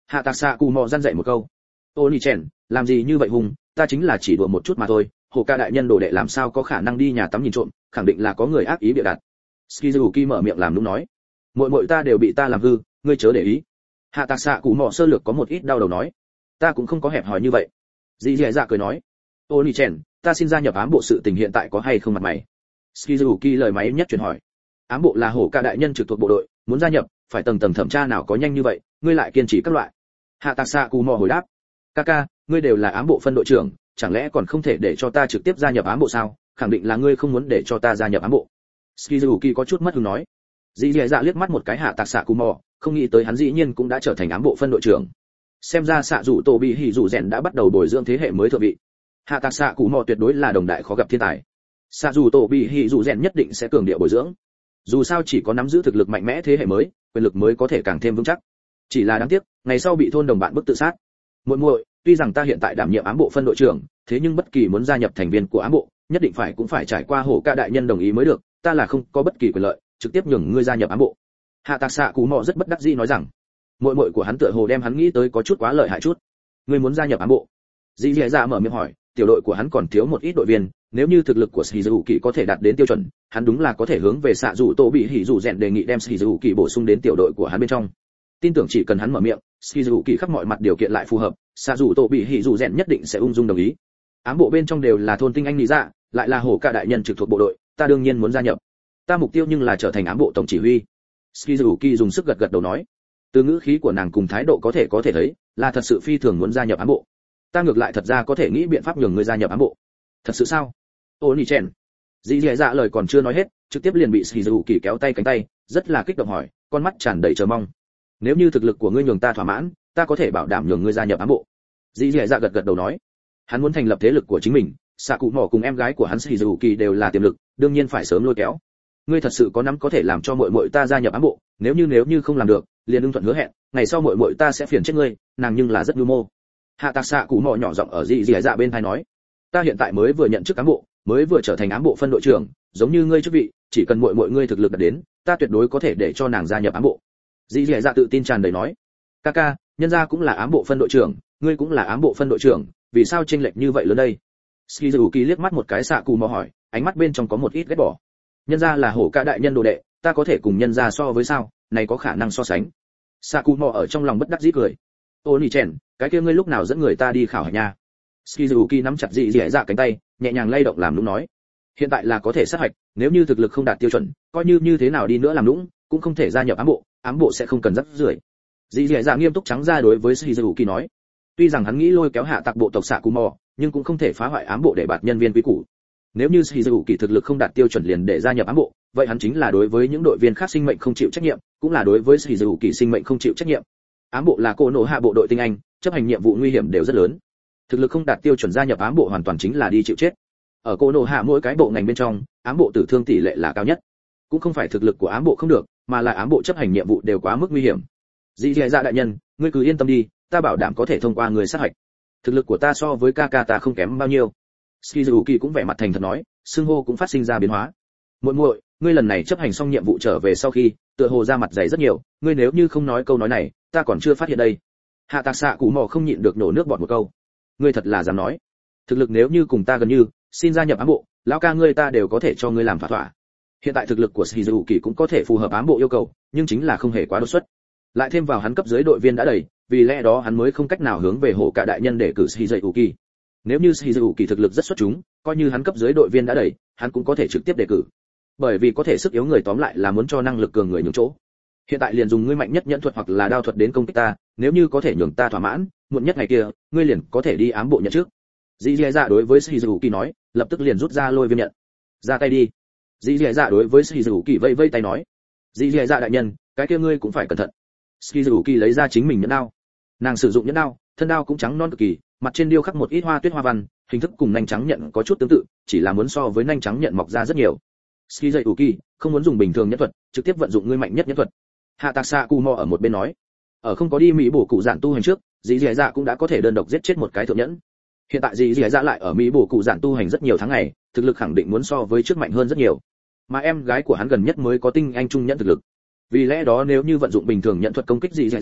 Hạ Tạc Xạ Cụ Mọ răn dạy một câu. Ô Nỉ Chèn, làm gì như vậy hùng, ta chính là chỉ đùa một chút mà thôi, hồ ca đại nhân đồ đệ làm sao có khả năng đi nhà tắm nhìn trộm, khẳng định là có người ác ý bịa đặt. Shizuki mở miệng làm nũng nói. Muội muội ta đều bị ta làm hư, ngươi chớ để ý. Hạ Tạc Xạ Cụ Mọ sơ lược có một ít đau đầu nói. Ta cũng không có hẹp hòi như vậy. Dì dì dạ cười nói. Ô Nỉ Chèn, ta xin gia nhập ám bộ sự tình hiện tại có hay không mặt mày? Shizuki lời máy nhất chuyển hỏi. Ám bộ là hổ ca đại nhân trực thuộc bộ đội, muốn gia nhập phải tầng tầng thẩm tra nào có nhanh như vậy, ngươi lại kiên trì các loại. Hạ Tạc Xạ Cụ Mọ hồi đáp. Kaka, ngươi đều là ám bộ phân đội trưởng, chẳng lẽ còn không thể để cho ta trực tiếp gia nhập ám bộ sao? Khẳng định là ngươi không muốn để cho ta gia nhập ám bộ. Shizuki có chút mất hứng nói. Dì dì dạ liếc mắt một cái Hạ Tạc Xạ Cụ Mọ, không nghĩ tới hắn dĩ nhiên cũng đã trở thành ám bộ phân đội trưởng. Xem ra xạ dụ tổ bị hỉ dụ rèn đã bắt đầu bồi dưỡng thế hệ mới thượng vị. Hạ Tạc Xạ Cụ Mọ tuyệt đối là đồng đại khó gặp thiên tài. Xạ dụ tổ bị hỉ dụ rèn nhất định sẽ cường điệu bồi dưỡng. Dù sao chỉ có nắm giữ thực lực mạnh mẽ thế hệ mới, quyền lực mới có thể càng thêm vững chắc. Chỉ là đáng tiếc, ngày sau bị thôn đồng bạn bức tự sát. Muội muội, tuy rằng ta hiện tại đảm nhiệm ám bộ phân đội trưởng, thế nhưng bất kỳ muốn gia nhập thành viên của ám bộ, nhất định cũng phải trải qua hổ ca đại nhân đồng ý mới được, ta là không có bất kỳ quyền lợi, trực tiếp nhường ngươi gia nhập ám bộ. Hạ Tạc Xạ Cụ Mọ rất bất đắc dĩ nói rằng, muội muội của hắn tựa hồ đem hắn nghĩ tới có chút quá lợi hại chút. Ngươi muốn gia nhập ám bộ? Dì dì dạ mở miệng hỏi, tiểu đội của hắn còn thiếu một ít đội viên, nếu như thực lực của Shizuki có thể đạt đến tiêu chuẩn, hắn đúng là có thể hướng về xạ dụ tổ bị hỉ dụ rèn đề nghị đem Shizuki bổ sung đến tiểu đội của hắn bên trong. Tin tưởng chỉ cần hắn mở miệng, Shizuki khắp mọi mặt điều kiện lại phù hợp, xạ dụ tổ bị hỉ dụ rèn nhất định sẽ ung dung đồng ý. Ám bộ bên trong đều là thôn tinh anh lý dạ, lại là hổ ca đại nhân trực thuộc bộ đội, ta đương nhiên muốn gia nhập. Ta mục tiêu nhưng là trở thành ám bộ tổng chỉ huy. Shizuki dùng sức gật gật đầu nói. Từ ngữ khí của nàng cùng thái độ có thể thấy, là thật sự phi thường muốn gia nhập ám bộ. Ta ngược lại thật ra có thể nghĩ biện pháp nhường ngươi gia nhập ám bộ. Thật sự sao? Ô Nỉ Chèn. Dì dì dạ lời còn chưa nói hết, trực tiếp liền bị Shizuki kéo tay cánh tay, rất là kích động hỏi, con mắt tràn đầy chờ mong. Nếu như thực lực của ngươi nhường ta thỏa mãn, ta có thể bảo đảm nhường ngươi gia nhập ám bộ. Dì dì dạ gật gật đầu nói. Hắn muốn thành lập thế lực của chính mình, xạ cụ mỏ cùng em gái của hắn Shizuki đều là tiềm lực, đương nhiên phải sớm lôi kéo. Ngươi thật sự có nắm có thể làm cho muội muội ta gia nhập ám bộ, nếu như không làm được, liền ưng thuận hứa hẹn, ngày sau muội muội ta sẽ phiền chết ngươi, nàng nhưng là rất nhu mô. Hạ Tạc Xạ Cụ Mọ nhỏ giọng ở dì dì dạ bên tai nói, ta hiện tại mới vừa nhận chức ám bộ, mới vừa trở thành ám bộ phân đội trưởng, giống như ngươi chức vị, chỉ cần muội muội ngươi thực lực đạt đến, ta tuyệt đối có thể để cho nàng gia nhập ám bộ. Dì dì dạ tự tin tràn đầy nói, Kaka, nhân gia cũng là ám bộ phân đội trưởng, ngươi cũng là ám bộ phân đội trưởng, vì sao chênh lệch như vậy lớn đây? Shizuki liếc mắt một cái Xạ Cụ Mọ hỏi, ánh mắt bên trong có một ít ghét bỏ. Nhân gia là hổ ca đại nhân đồ đệ, ta có thể cùng nhân gia so với sao? Này có khả năng so sánh? Xạ Cụ Mọ ở trong lòng bất đắc dĩ cười. Ô Nỉ Chèn, cái kia ngươi lúc nào dẫn người ta đi khảo hạch nha? Shizuki nắm chặt dì dì dạ cánh tay, nhẹ nhàng lay động làm nũng nói. Hiện tại là có thể sát hạch, nếu như thực lực không đạt tiêu chuẩn, coi như thế nào đi nữa làm nũng, cũng không thể gia nhập ám bộ sẽ không cần rắc rưởi. Dì dì dạ nghiêm túc trắng ra đối với Shizuki nói. Tuy rằng hắn nghĩ lôi kéo hạ tạc bộ tộc Xạ Cụ Mọ, nhưng cũng không thể phá hoại ám bộ để bạt nhân viên quý củ. Nếu như Shizuki thực lực không đạt tiêu chuẩn liền để gia nhập ám bộ, vậy hắn chính là đối với những đội viên khác sinh mệnh không chịu trách nhiệm, cũng là đối với Shizuki sinh mệnh không chịu trách nhiệm. Ám bộ là cô nổ hạ bộ đội tinh anh, chấp hành nhiệm vụ nguy hiểm đều rất lớn. Thực lực không đạt tiêu chuẩn gia nhập ám bộ hoàn toàn chính là đi chịu chết. Ở cô nổ hạ mỗi cái bộ ngành bên trong, ám bộ tử thương tỷ lệ là cao nhất. Cũng không phải thực lực của ám bộ không được, mà là ám bộ chấp hành nhiệm vụ đều quá mức nguy hiểm. Dì dì dạ đại nhân, ngươi cứ yên tâm đi, ta bảo đảm có thể thông qua người sát hạch. Thực lực của ta so với Kaka ta không kém bao nhiêu. Shizuki cũng vẻ mặt thành thật nói, xưng hô cũng phát sinh ra biến hóa. Muội muội, ngươi lần này chấp hành xong nhiệm vụ trở về sau khi, tựa hồ ra mặt dày rất nhiều, ngươi nếu như không nói câu nói này, ta còn chưa phát hiện đây. Hạ Tạc Xạ Cụ Mọ không nhịn được nổ nước bọt một câu. Ngươi thật là dám nói. Thực lực nếu như cùng ta gần như, xin gia nhập ám bộ, lão ca ngươi ta đều có thể cho ngươi làm thỏa thỏa. Hiện tại thực lực của Shizuki cũng có thể phù hợp ám bộ yêu cầu, nhưng chính là không hề quá đột xuất. Lại thêm vào hắn cấp dưới đội viên đã đầy, vì lẽ đó hắn mới không cách nào hướng về hổ cả đại nhân để cử Shizuki. Nếu như Shizuki thực lực rất xuất chúng, coi như hắn cấp dưới đội viên đã đầy, hắn cũng có thể trực tiếp đề cử. Bởi vì có thể sức yếu người tóm lại là muốn cho năng lực cường người nhường chỗ. Hiện tại liền dùng ngươi mạnh nhất nhẫn thuật hoặc là đao thuật đến công kích ta, nếu như có thể nhường ta thỏa mãn, muộn nhất ngày kia, ngươi liền có thể đi ám bộ nhận trước. Dì dì dạ đối với Shizuki nói, lập tức liền rút ra lôi viêm nhận. Ra tay đi. Dì dì dạ đối với Shizuki vây vây tay nói. Dì dì dạ đại nhân, cái kia ngươi cũng phải cẩn thận. Shizuki lấy ra chính mình nhẫn đao. Nàng sử dụng nhẫn đao, thân đao cũng trắng non cực kỳ, mặt trên điêu khắc một ít hoa tuyết hoa văn, hình thức cùng nanh trắng nhận có chút tương tự, chỉ là muốn so với nanh trắng nhận mọc ra rất nhiều. Shizuki không muốn dùng bình thường nhẫn thuật, trực tiếp vận dụng ngươi mạnh nhất nhẫn thuật. Hạ Tạc Xạ Cụ Mọ ở một bên nói, ở không có đi mỹ bổ cụ giản tu hành trước, dì dì dạ cũng đã có thể đơn độc giết chết một cái thượng nhẫn. Hiện tại dì dì dạ lại ở mỹ bổ cụ giản tu hành rất nhiều tháng ngày, thực lực khẳng định muốn so với trước mạnh hơn rất nhiều. Mà em gái của hắn gần nhất mới có tinh anh trung nhẫn thực lực. Vì lẽ đó nếu như vận dụng bình thường nhận thuật công kích dì dì dạ,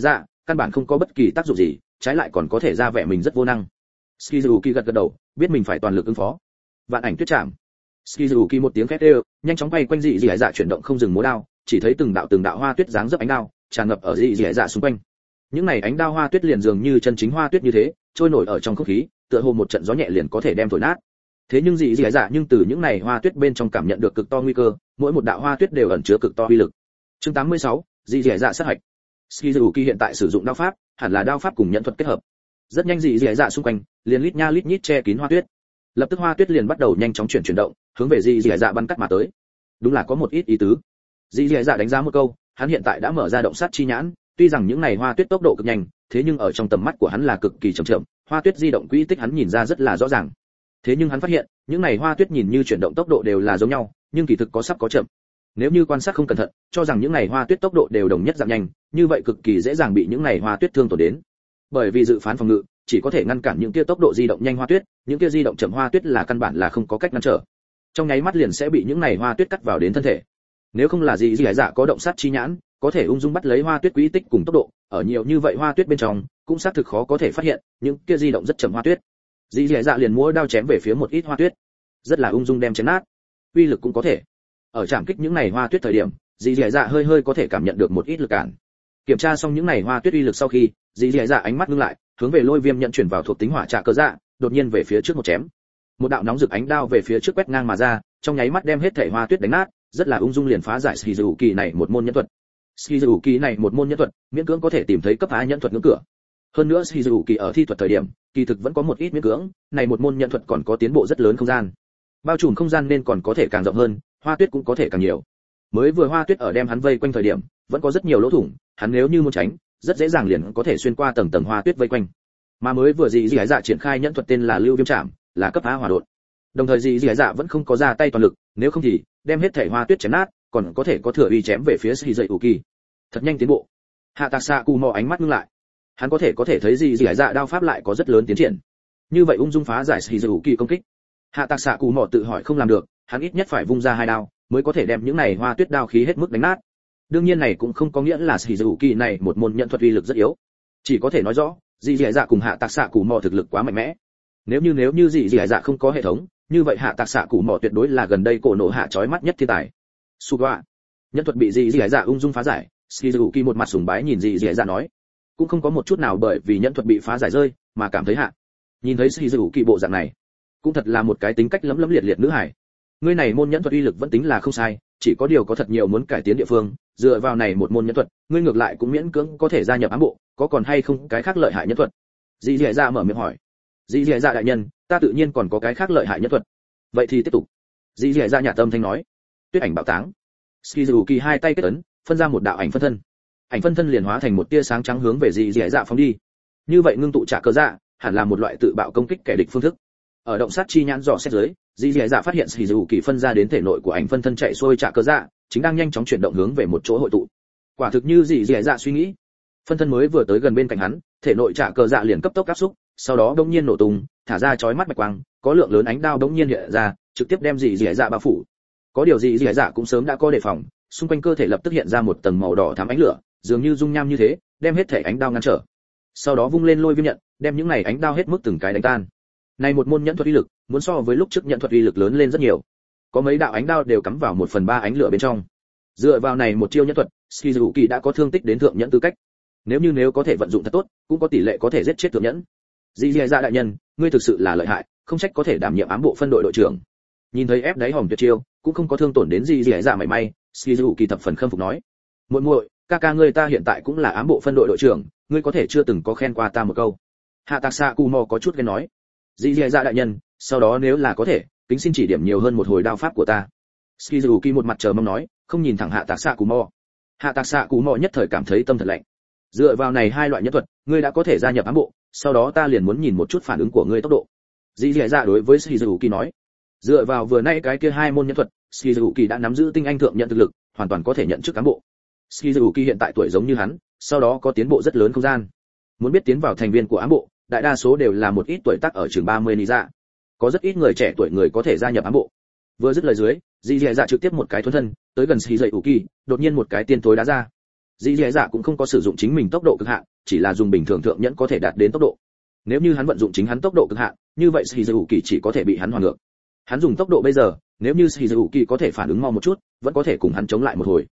căn bản không có bất kỳ tác dụng gì, trái lại còn có thể ra vẻ mình rất vô năng. Shizuki gật gật đầu, biết mình phải toàn lực ứng phó. Vạn ảnh tuyết trảm. Shizuki một tiếng khét đều, nhanh chóng quay quanh dị dị dạ chuyển động không dừng múa đao, chỉ thấy từng đạo hoa tuyết dáng dấp ánh đao tràn ngập ở dị dị dạ xung quanh. Những này ánh đao hoa tuyết liền dường như chân chính hoa tuyết như thế, trôi nổi ở trong không khí, tựa hồ một trận gió nhẹ liền có thể đem thổi nát. Thế nhưng dị dị dạ nhưng từ những này hoa tuyết bên trong cảm nhận được cực to nguy cơ, mỗi một đạo hoa tuyết đều ẩn chứa cực to uy lực. Chương 86, dị dị dạ sát hạch. Shizuki hiện tại sử dụng đao pháp, hẳn là đao pháp cùng nhận thuật kết hợp. Rất nhanh dị dị dạ xung quanh liền lít nha lít nhít che kín hoa tuyết. Lập tức hoa tuyết liền bắt đầu nhanh chóng chuyển động, hướng về dị dị dạ bắn cắt mà tới. Đúng là có một ít ý tứ. Dị dị dạ đánh giá một câu, hắn hiện tại đã mở ra động sát chi nhãn, tuy rằng những này hoa tuyết tốc độ cực nhanh, thế nhưng ở trong tầm mắt của hắn là cực kỳ chậm chậm, hoa tuyết di động quỹ tích hắn nhìn ra rất là rõ ràng. Thế nhưng hắn phát hiện, những này hoa tuyết nhìn như chuyển động tốc độ đều là giống nhau, nhưng kỳ thực có sắp có chậm. Nếu như quan sát không cẩn thận, cho rằng những này hoa tuyết tốc độ đều đồng nhất dạng nhanh, như vậy cực kỳ dễ dàng bị những này hoa tuyết thương tổn đến. Bởi vì dự phán phòng ngự chỉ có thể ngăn cản những kia tốc độ di động nhanh hoa tuyết, những kia di động chậm hoa tuyết là căn bản là không có cách ngăn trở. Trong nháy mắt liền sẽ bị những này hoa tuyết cắt vào đến thân thể. Nếu không là dị dị dạ có động sát chi nhãn, có thể ung dung bắt lấy hoa tuyết quỹ tích cùng tốc độ, ở nhiều như vậy hoa tuyết bên trong, cũng xác thực khó có thể phát hiện những kia di động rất chậm hoa tuyết. Dị dị dạ liền múa đao chém về phía một ít hoa tuyết, rất là ung dung đem chém nát. Uy lực cũng có thể. Ở chạm kích những này hoa tuyết thời điểm, dị dị dạ hơi có thể cảm nhận được một ít lực cản. Kiểm tra xong những này hoa tuyết uy lực sau khi, dị dị dạ ánh mắt ngưng lại, hướng về lôi viêm nhận chuyển vào thuộc tính hỏa trạ cơ dạ, đột nhiên về phía trước một chém. Một đạo nóng rực ánh đao về phía trước quét ngang mà ra, trong nháy mắt đem hết thể hoa tuyết đánh nát, rất là ung dung liền phá giải Shizuki này một môn nhẫn thuật. Shizuki này một môn nhẫn thuật, miễn cưỡng có thể tìm thấy cấp A nhẫn thuật ngưỡng cửa. Hơn nữa Shizuki ở thi thuật thời điểm, kỳ thực vẫn có một ít miễn cưỡng, này một môn nhẫn thuật còn có tiến bộ rất lớn không gian. Bao trùm không gian nên còn có thể càng rộng hơn, hoa tuyết cũng có thể càng nhiều. Mới vừa hoa tuyết ở đem hắn vây quanh thời điểm, vẫn có rất nhiều lỗ thủng, hắn nếu như muốn tránh, rất dễ dàng liền có thể xuyên qua tầng tầng hoa tuyết vây quanh. Mà mới vừa dị dị dạ triển khai nhẫn thuật tên là Lưu Viêm Trảm, là cấp A hỏa đột. Đồng thời dị dị dạ vẫn không có ra tay toàn lực, nếu không thì đem hết thể hoa tuyết chém nát, còn có thể có thừa uy chém về phía Shizuki. Thật nhanh tiến bộ. Hạ Tạc Xạ Cù Mò ánh mắt ngưng lại. Hắn có thể thấy dị dị dạ đao pháp lại có rất lớn tiến triển. Như vậy ung dung phá giải Shizuki công kích. Hạ Tạc Xạ Cù Mò tự hỏi không làm được, hắn ít nhất phải vung ra 2 đao, mới có thể đem những này hoa tuyết đao khí hết mức đánh nát. Đương nhiên này cũng không có nghĩa là Shizuki này một môn nhận thuật uy lực rất yếu, chỉ có thể nói rõ dị dị dạ cùng Hạ Tạc Xạ Cù Mò thực lực quá mạnh mẽ. Nếu như dị dị dạ không có hệ thống, như vậy Hạ Tạc Xạ Cù Mò tuyệt đối là gần đây cổ nổ hạ chói mắt nhất thiên tài. Suga, nhân thuật bị dị dị dạ ung dung phá giải. Shizuki một mặt sùng bái nhìn dị dị dạ nói, cũng không có một chút nào bởi vì nhân thuật bị phá giải rơi mà cảm thấy hạ. Nhìn thấy Shizuki bộ dạng này, cũng thật là một cái tính cách lấm liệt liệt nữ hải. Ngươi này môn nhẫn thuật uy lực vẫn tính là không sai, chỉ có điều có thật nhiều muốn cải tiến địa phương, dựa vào này một môn nhẫn thuật, ngươi ngược lại cũng miễn cưỡng có thể gia nhập ám bộ, có còn hay không cái khác lợi hại nhẫn thuật? Dị dị dạ mở miệng hỏi. Dị dị dạ đại nhân, ta tự nhiên còn có cái khác lợi hại nhẫn thuật. Vậy thì tiếp tục. Dị dị dạ nhả tâm thanh nói. Tuyết ảnh bạo táng. Shizuki hai tay kết ấn, phân ra một đạo ảnh phân thân. Ảnh phân thân liền hóa thành một tia sáng trắng hướng về dị dị dạ phóng đi. Như vậy ngưng tụ trả cơ dạ, hẳn là một loại tự bạo công kích kẻ địch phương thức. Ở động sát chi nhãn dò xét dưới, dị dị dạ phát hiện Shizuki phân ra đến thể nội của ảnh phân thân chạy xuôi trả cơ dạ, chính đang nhanh chóng chuyển động hướng về một chỗ hội tụ. Quả thực như dị dị dạ suy nghĩ, phân thân mới vừa tới gần bên cạnh hắn, thể nội trả cơ dạ liền cấp tốc áp xúc, sau đó đột nhiên nổ tung, thả ra chói mắt bạch quang, có lượng lớn ánh đao đột nhiên hiện ra, trực tiếp đem dị dị dạ bao phủ. Có điều dị dị dạ cũng sớm đã có đề phòng, xung quanh cơ thể lập tức hiện ra một tầng màu đỏ thắm ánh lửa, dường như dung nham như thế, đem hết thể ánh đao ngăn trở. Sau đó vung lên lôi viêm nhận, đem những này ánh đao hết mức từng cái đánh tan. Này một môn nhẫn thuật uy lực, muốn so với lúc trước nhẫn thuật uy lực lớn lên rất nhiều. Có mấy đạo ánh đao đều cắm vào 1/3 ánh lửa bên trong. Dựa vào này một chiêu nhẫn thuật, Shizuki đã có thương tích đến thượng nhẫn tư cách. Nếu có thể vận dụng thật tốt, cũng có tỷ lệ có thể giết chết thượng nhẫn. Dị dị dạ đại nhân, ngươi thực sự là lợi hại, không trách có thể đảm nhiệm ám bộ phân đội đội trưởng. Nhìn thấy ép đáy hòm tuyệt chiêu, cũng không có thương tổn đến dị dị dạ mảy may, Shizuki thập phần khâm phục nói: "Muội muội, ca ngươi ta hiện tại cũng là ám bộ phân đội đội trưởng, ngươi có thể chưa từng có khen qua ta một câu." Hạ Tạc Xạ Cù Mò có chút ghen nói: "Dị dị dạ đại nhân, sau đó nếu là có thể, kính xin chỉ điểm nhiều hơn một hồi đao pháp của ta." Shizuki một mặt chờ mong nói, không nhìn thẳng Hạ Tạc Xạ Cù Mò. Hạ Tạc Xạ Cù Mò nhất thời cảm thấy tâm thật lạnh. Dựa vào này hai loại nhẫn thuật, ngươi đã có thể gia nhập ám bộ, sau đó ta liền muốn nhìn một chút phản ứng của ngươi tốc độ. Dị dị dạ đối với Shizuki nói. Dựa vào vừa nãy cái kia hai môn nhẫn thuật, Shizuki đã nắm giữ tinh anh thượng nhận thực lực, hoàn toàn có thể nhận chức cán bộ. Shizuki hiện tại tuổi giống như hắn, sau đó có tiến bộ rất lớn không gian. Muốn biết tiến vào thành viên của ám bộ, đại đa số đều là một ít tuổi tác ở chừng 30 ni dạ. Có rất ít người trẻ tuổi người có thể gia nhập ám bộ. Vừa dứt lời dưới, dị dị dạ trực tiếp một cái thuần thân, tới gần Shizuki, đột nhiên một cái tiên tối đá ra. Dị dị dạ cũng không có sử dụng chính mình tốc độ cực hạn, chỉ là dùng bình thường thượng nhẫn có thể đạt đến tốc độ. Nếu như hắn vận dụng chính hắn tốc độ cực hạn, như vậy Shizuki chỉ có thể bị hắn hoàn ngược. Hắn dùng tốc độ bây giờ, nếu như Shizuki có thể phản ứng mau một chút, vẫn có thể cùng hắn chống lại một hồi.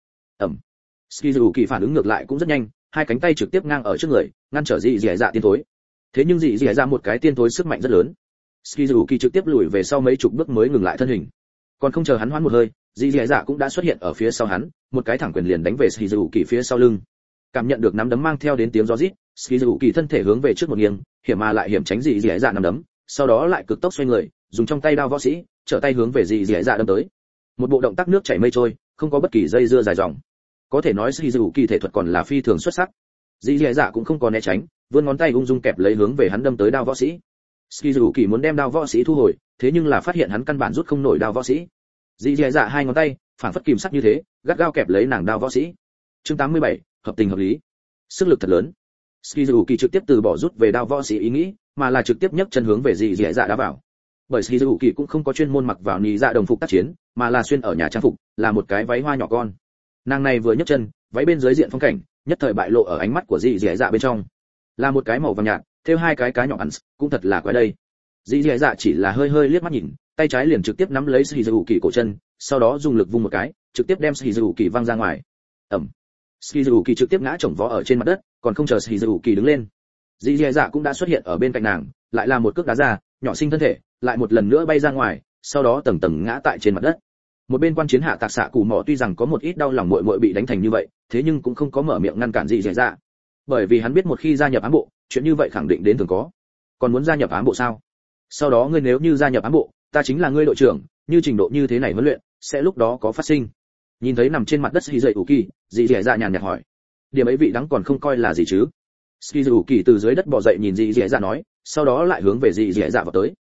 Shizuki phản ứng ngược lại cũng rất nhanh, hai cánh tay trực tiếp ngang ở trước người, ngăn trở dị dị dạ tiên thối. Thế nhưng dị dị dạ một cái tiên thối sức mạnh rất lớn. Shizuki trực tiếp lùi về sau mấy chục bước mới ngừng lại thân hình. Còn không chờ hắn hoãn một hơi, dị dị dạ cũng đã xuất hiện ở phía sau hắn, một cái thẳng quyền liền đánh về Shizuki phía sau lưng. Cảm nhận được nắm đấm mang theo đến tiếng gió rít, Shizuki thân thể hướng về trước một nghiêng, hiểm mà lại hiểm tránh dị dị dạ nắm đấm, sau đó lại cực tốc xoay người, dùng trong tay đao võ sĩ, trở tay hướng về dị dị dạ đâm tới. Một bộ động tác nước chảy mây trôi, không có bất kỳ dây dưa dài dòng. Có thể nói Shizuki thể thuật còn là phi thường xuất sắc. Dị dị dạ cũng không có né tránh, vươn ngón tay ung dung kẹp lấy hướng về hắn đâm tới đao võ sĩ. Shizuki muốn đem đao võ sĩ thu hồi, thế nhưng là phát hiện hắn căn bản rút không nổi đao võ sĩ. Dị dị dạ hai ngón tay, phản phất kìm sắt như thế, gắt gao kẹp lấy nàng đao võ sĩ. Chương 87, hợp tình hợp lý. Sức lực thật lớn. Shizuki trực tiếp từ bỏ rút về đao võ sĩ ý nghĩ, mà là trực tiếp nhấc chân hướng về dị dị dạ đá vào. Bởi Shizuki cũng không có chuyên môn mặc vào nị dạ đồng phục tác chiến, mà là xuyên ở nhà trang phục, là một cái váy hoa nhỏ con. Nàng này vừa nhấc chân, váy bên dưới diện phong cảnh, nhất thời bại lộ ở ánh mắt của dị dị dạ bên trong. Là một cái màu vàng nhạt, theo hai cái cá nhỏ ẩn, cũng thật là quái đây. Dị dị dạ chỉ là hơi hơi liếc mắt nhìn, tay trái liền trực tiếp nắm lấy Shizuki cổ chân, sau đó dùng lực vung một cái, trực tiếp đem Shizuki văng ra ngoài. Shizuki trực tiếp ngã chồng vó ở trên mặt đất, còn không chờ Shizuki đứng lên. Dị dị dạ cũng đã xuất hiện ở bên cạnh nàng, lại là một cước đá ra, nhỏ sinh thân thể, lại một lần nữa bay ra ngoài, sau đó tầng tầng ngã tại trên mặt đất. Một bên quan chiến hạ tạc xạ cù mỏ tuy rằng có một ít đau lòng muội muội bị đánh thành như vậy, thế nhưng cũng không có mở miệng ngăn cản dị dị dạ. Bởi vì hắn biết một khi gia nhập ám bộ, chuyện như vậy khẳng định đến thường có. Còn muốn gia nhập ám bộ sao? Sau đó ngươi nếu như gia nhập ám bộ, ta chính là ngươi đội trưởng, như trình độ như thế này huấn luyện, sẽ lúc đó có phát sinh. Nhìn thấy nằm trên mặt đất Shizuki, dị dị dạ nhàn nhạt hỏi. Điểm ấy vị đắng còn không coi là gì chứ? Shizuki từ dưới đất bò dậy nhìn dị dị dạ nói, sau đó lại hướng về dị dị dạ vào tới.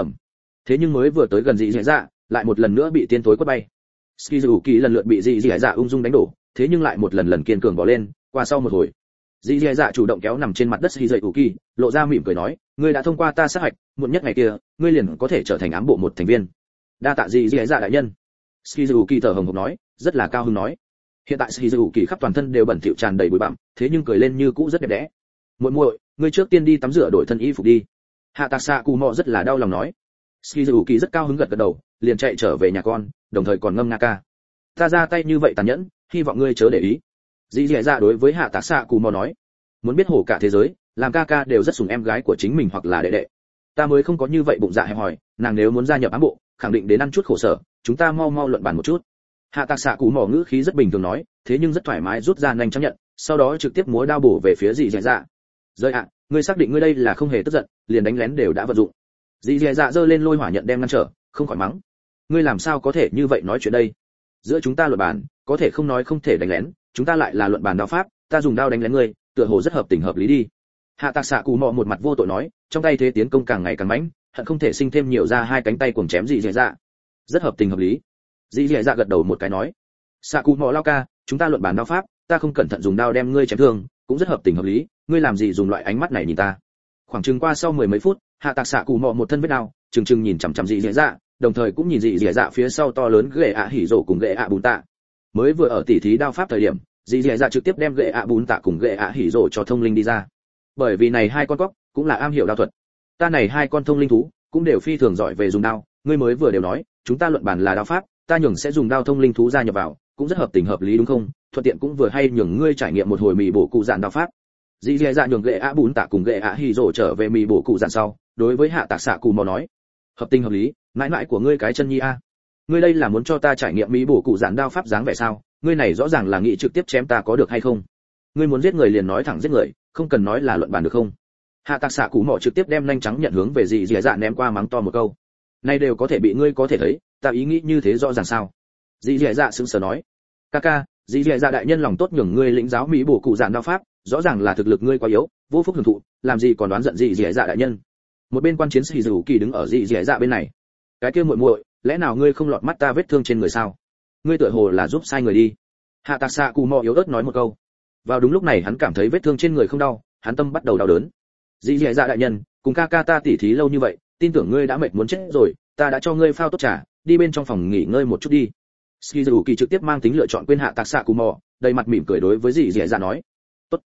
Thế nhưng mới vừa tới gần dị dị dạ, lại một lần nữa bị tiên tối quất bay. Shizuki lần lượt bị dị dị dạ ung dung đánh đổ, thế nhưng lại một lần lần kiên cường bỏ lên, qua sau một hồi. Dị dị dạ chủ động kéo nằm trên mặt đất Shizuki, lộ ra mỉm cười nói, ngươi đã thông qua ta sát hạch, muộn nhất ngày kia, ngươi liền có thể trở thành ám bộ một thành viên. Đa tạ dị dị dạ đại nhân. Shizuki thở hồng hộc nói, rất là cao hứng nói. Hiện tại Shizuki khắp toàn thân đều bẩn thỉu tràn đầy bụi bặm, thế nhưng cười lên như cũ rất đẹp đẽ. Muội muội, ngươi trước tiên đi tắm rửa đổi thân y phục đi. Hạ Tạc Xạ Cù Mọ rất là đau lòng nói. Shizuki rất cao hứng gật gật đầu, liền chạy trở về nhà con, đồng thời còn ngâm nga ca. Ta ra tay như vậy tàn nhẫn, hy vọng ngươi chớ để ý. Dị dị dạ đối với Hạ Tạc Xạ Cù Mọ nói, muốn biết hổ cả thế giới, làm ca ca đều rất sủng em gái của chính mình hoặc là đệ đệ. Ta mới không có như vậy bụng dạ hẹp hòi, nàng nếu muốn gia nhập ám bộ, khẳng định đến ăn chút khổ sở, chúng ta mau mau luận bàn một chút. Hạ Tạc Xạ Cù Mọ ngữ khí rất bình thường nói, thế nhưng rất thoải mái rút ra nhanh chấp nhận, sau đó trực tiếp múa đao bổ về phía dị dị dạ. Rơi ạ, ngươi xác định ngươi đây là không hề tức giận, liền đánh lén đều đã vận dụng. Dị dị dạ giơ lên lôi hỏa nhận đem ngăn trở, không khỏi mắng. Ngươi làm sao có thể như vậy nói chuyện đây? Giữa chúng ta luận bàn, có thể không nói không thể đánh lén, chúng ta lại là luận bàn đao pháp, ta dùng đao đánh lén ngươi, tựa hồ rất hợp tình hợp lý đi. Hạ Tạc Xạ Cù Mọ một mặt vô tội nói, trong tay thế tiến công càng ngày càng mãnh, hận không thể sinh thêm nhiều ra hai cánh tay cuồng chém dị dị dạ. Rất hợp tình hợp lý. Dị dị dạ gật đầu một cái nói, Xạ Cù Mọ lao ca, chúng ta luận bàn đao pháp, ta không cẩn thận dùng đao đem ngươi chém thương, cũng rất hợp tình hợp lý, ngươi làm gì dùng loại ánh mắt này nhìn ta? Khoảng chừng qua sau mười mấy phút, Hạ Tạc Xạ Cù Mọ một thân vết đao, chừng nhìn chằm chằm dị dị dạ, đồng thời cũng nhìn dị dị dạ phía sau to lớn ghệ ạ hỉ rổ cùng ghệ ạ bùn tạ. Mới vừa ở tỉ thí đao pháp thời điểm, dị dị dạ trực tiếp đem ghệ ạ bùn tạ cùng ghệ ạ hỉ rổ cho thông linh đi ra. Bởi vì này hai con cóc cũng là am hiểu đao thuật. Ta này hai con thông linh thú cũng đều phi thường giỏi về dùng đao, ngươi mới vừa đều nói, chúng ta luận bàn là đao pháp, ta nhường sẽ dùng đao thông linh thú gia nhập vào, cũng rất hợp tình hợp lý đúng không? Thuận tiện cũng vừa hay nhường ngươi trải nghiệm một hồi mì bổ cụ dạn đao pháp. Dị dị dạ nhường ghệ ạ bùn tạ cùng ghệ ạ hỉ rổ trở về mì bổ cụ dạn sau, đối với Hạ Tạc Xạ Cù Mọ nói, hợp tình hợp lý, mãi mãi của ngươi cái chân nhi a. Ngươi đây là muốn cho ta trải nghiệm mì bổ cụ dạn đao pháp dáng vẻ sao? Ngươi này rõ ràng là nghĩ trực tiếp chém ta có được hay không? Ngươi muốn giết người liền nói thẳng giết người, không cần nói là luận bàn được không? Hạ Tạc Xạ Cù Mọ trực tiếp đem nhanh trắng nhận hướng về dị dị dạ ném qua mắng to một câu. Này đều có thể bị ngươi có thể thấy, ta ý nghĩ như thế rõ ràng sao? Dị dị dạ sững sờ nói, ca, dị dị dạ đại nhân lòng tốt nhường ngươi lĩnh giáo mỹ bổ cụ dạn đao pháp, rõ ràng là thực lực ngươi quá yếu, vô phúc hưởng thụ, làm gì còn đoán giận dị dị dạ đại nhân? Một bên quan chiến sĩ Shizuki đứng ở dị dị dạ bên này. Cái kia muội muội, lẽ nào ngươi không lọt mắt ta vết thương trên người sao? Ngươi tựa hồ là giúp sai người đi. Hạ Tạc Xạ Cù Mọ yếu ớt nói một câu. Vào đúng lúc này hắn cảm thấy vết thương trên người không đau, hắn tâm bắt đầu đau đớn. Dị dị dạ đại nhân, cùng ca ta tỉ thí lâu như vậy, tin tưởng ngươi đã mệt muốn chết rồi, ta đã cho ngươi phao tốt trà, đi bên trong phòng nghỉ ngơi một chút đi. Shizuki trực tiếp mang tính lựa chọn quên Hạ Tạc Xạ Cù Mọ, đầy mặt mỉm cười đối với dị dị dạ nói. Tốt.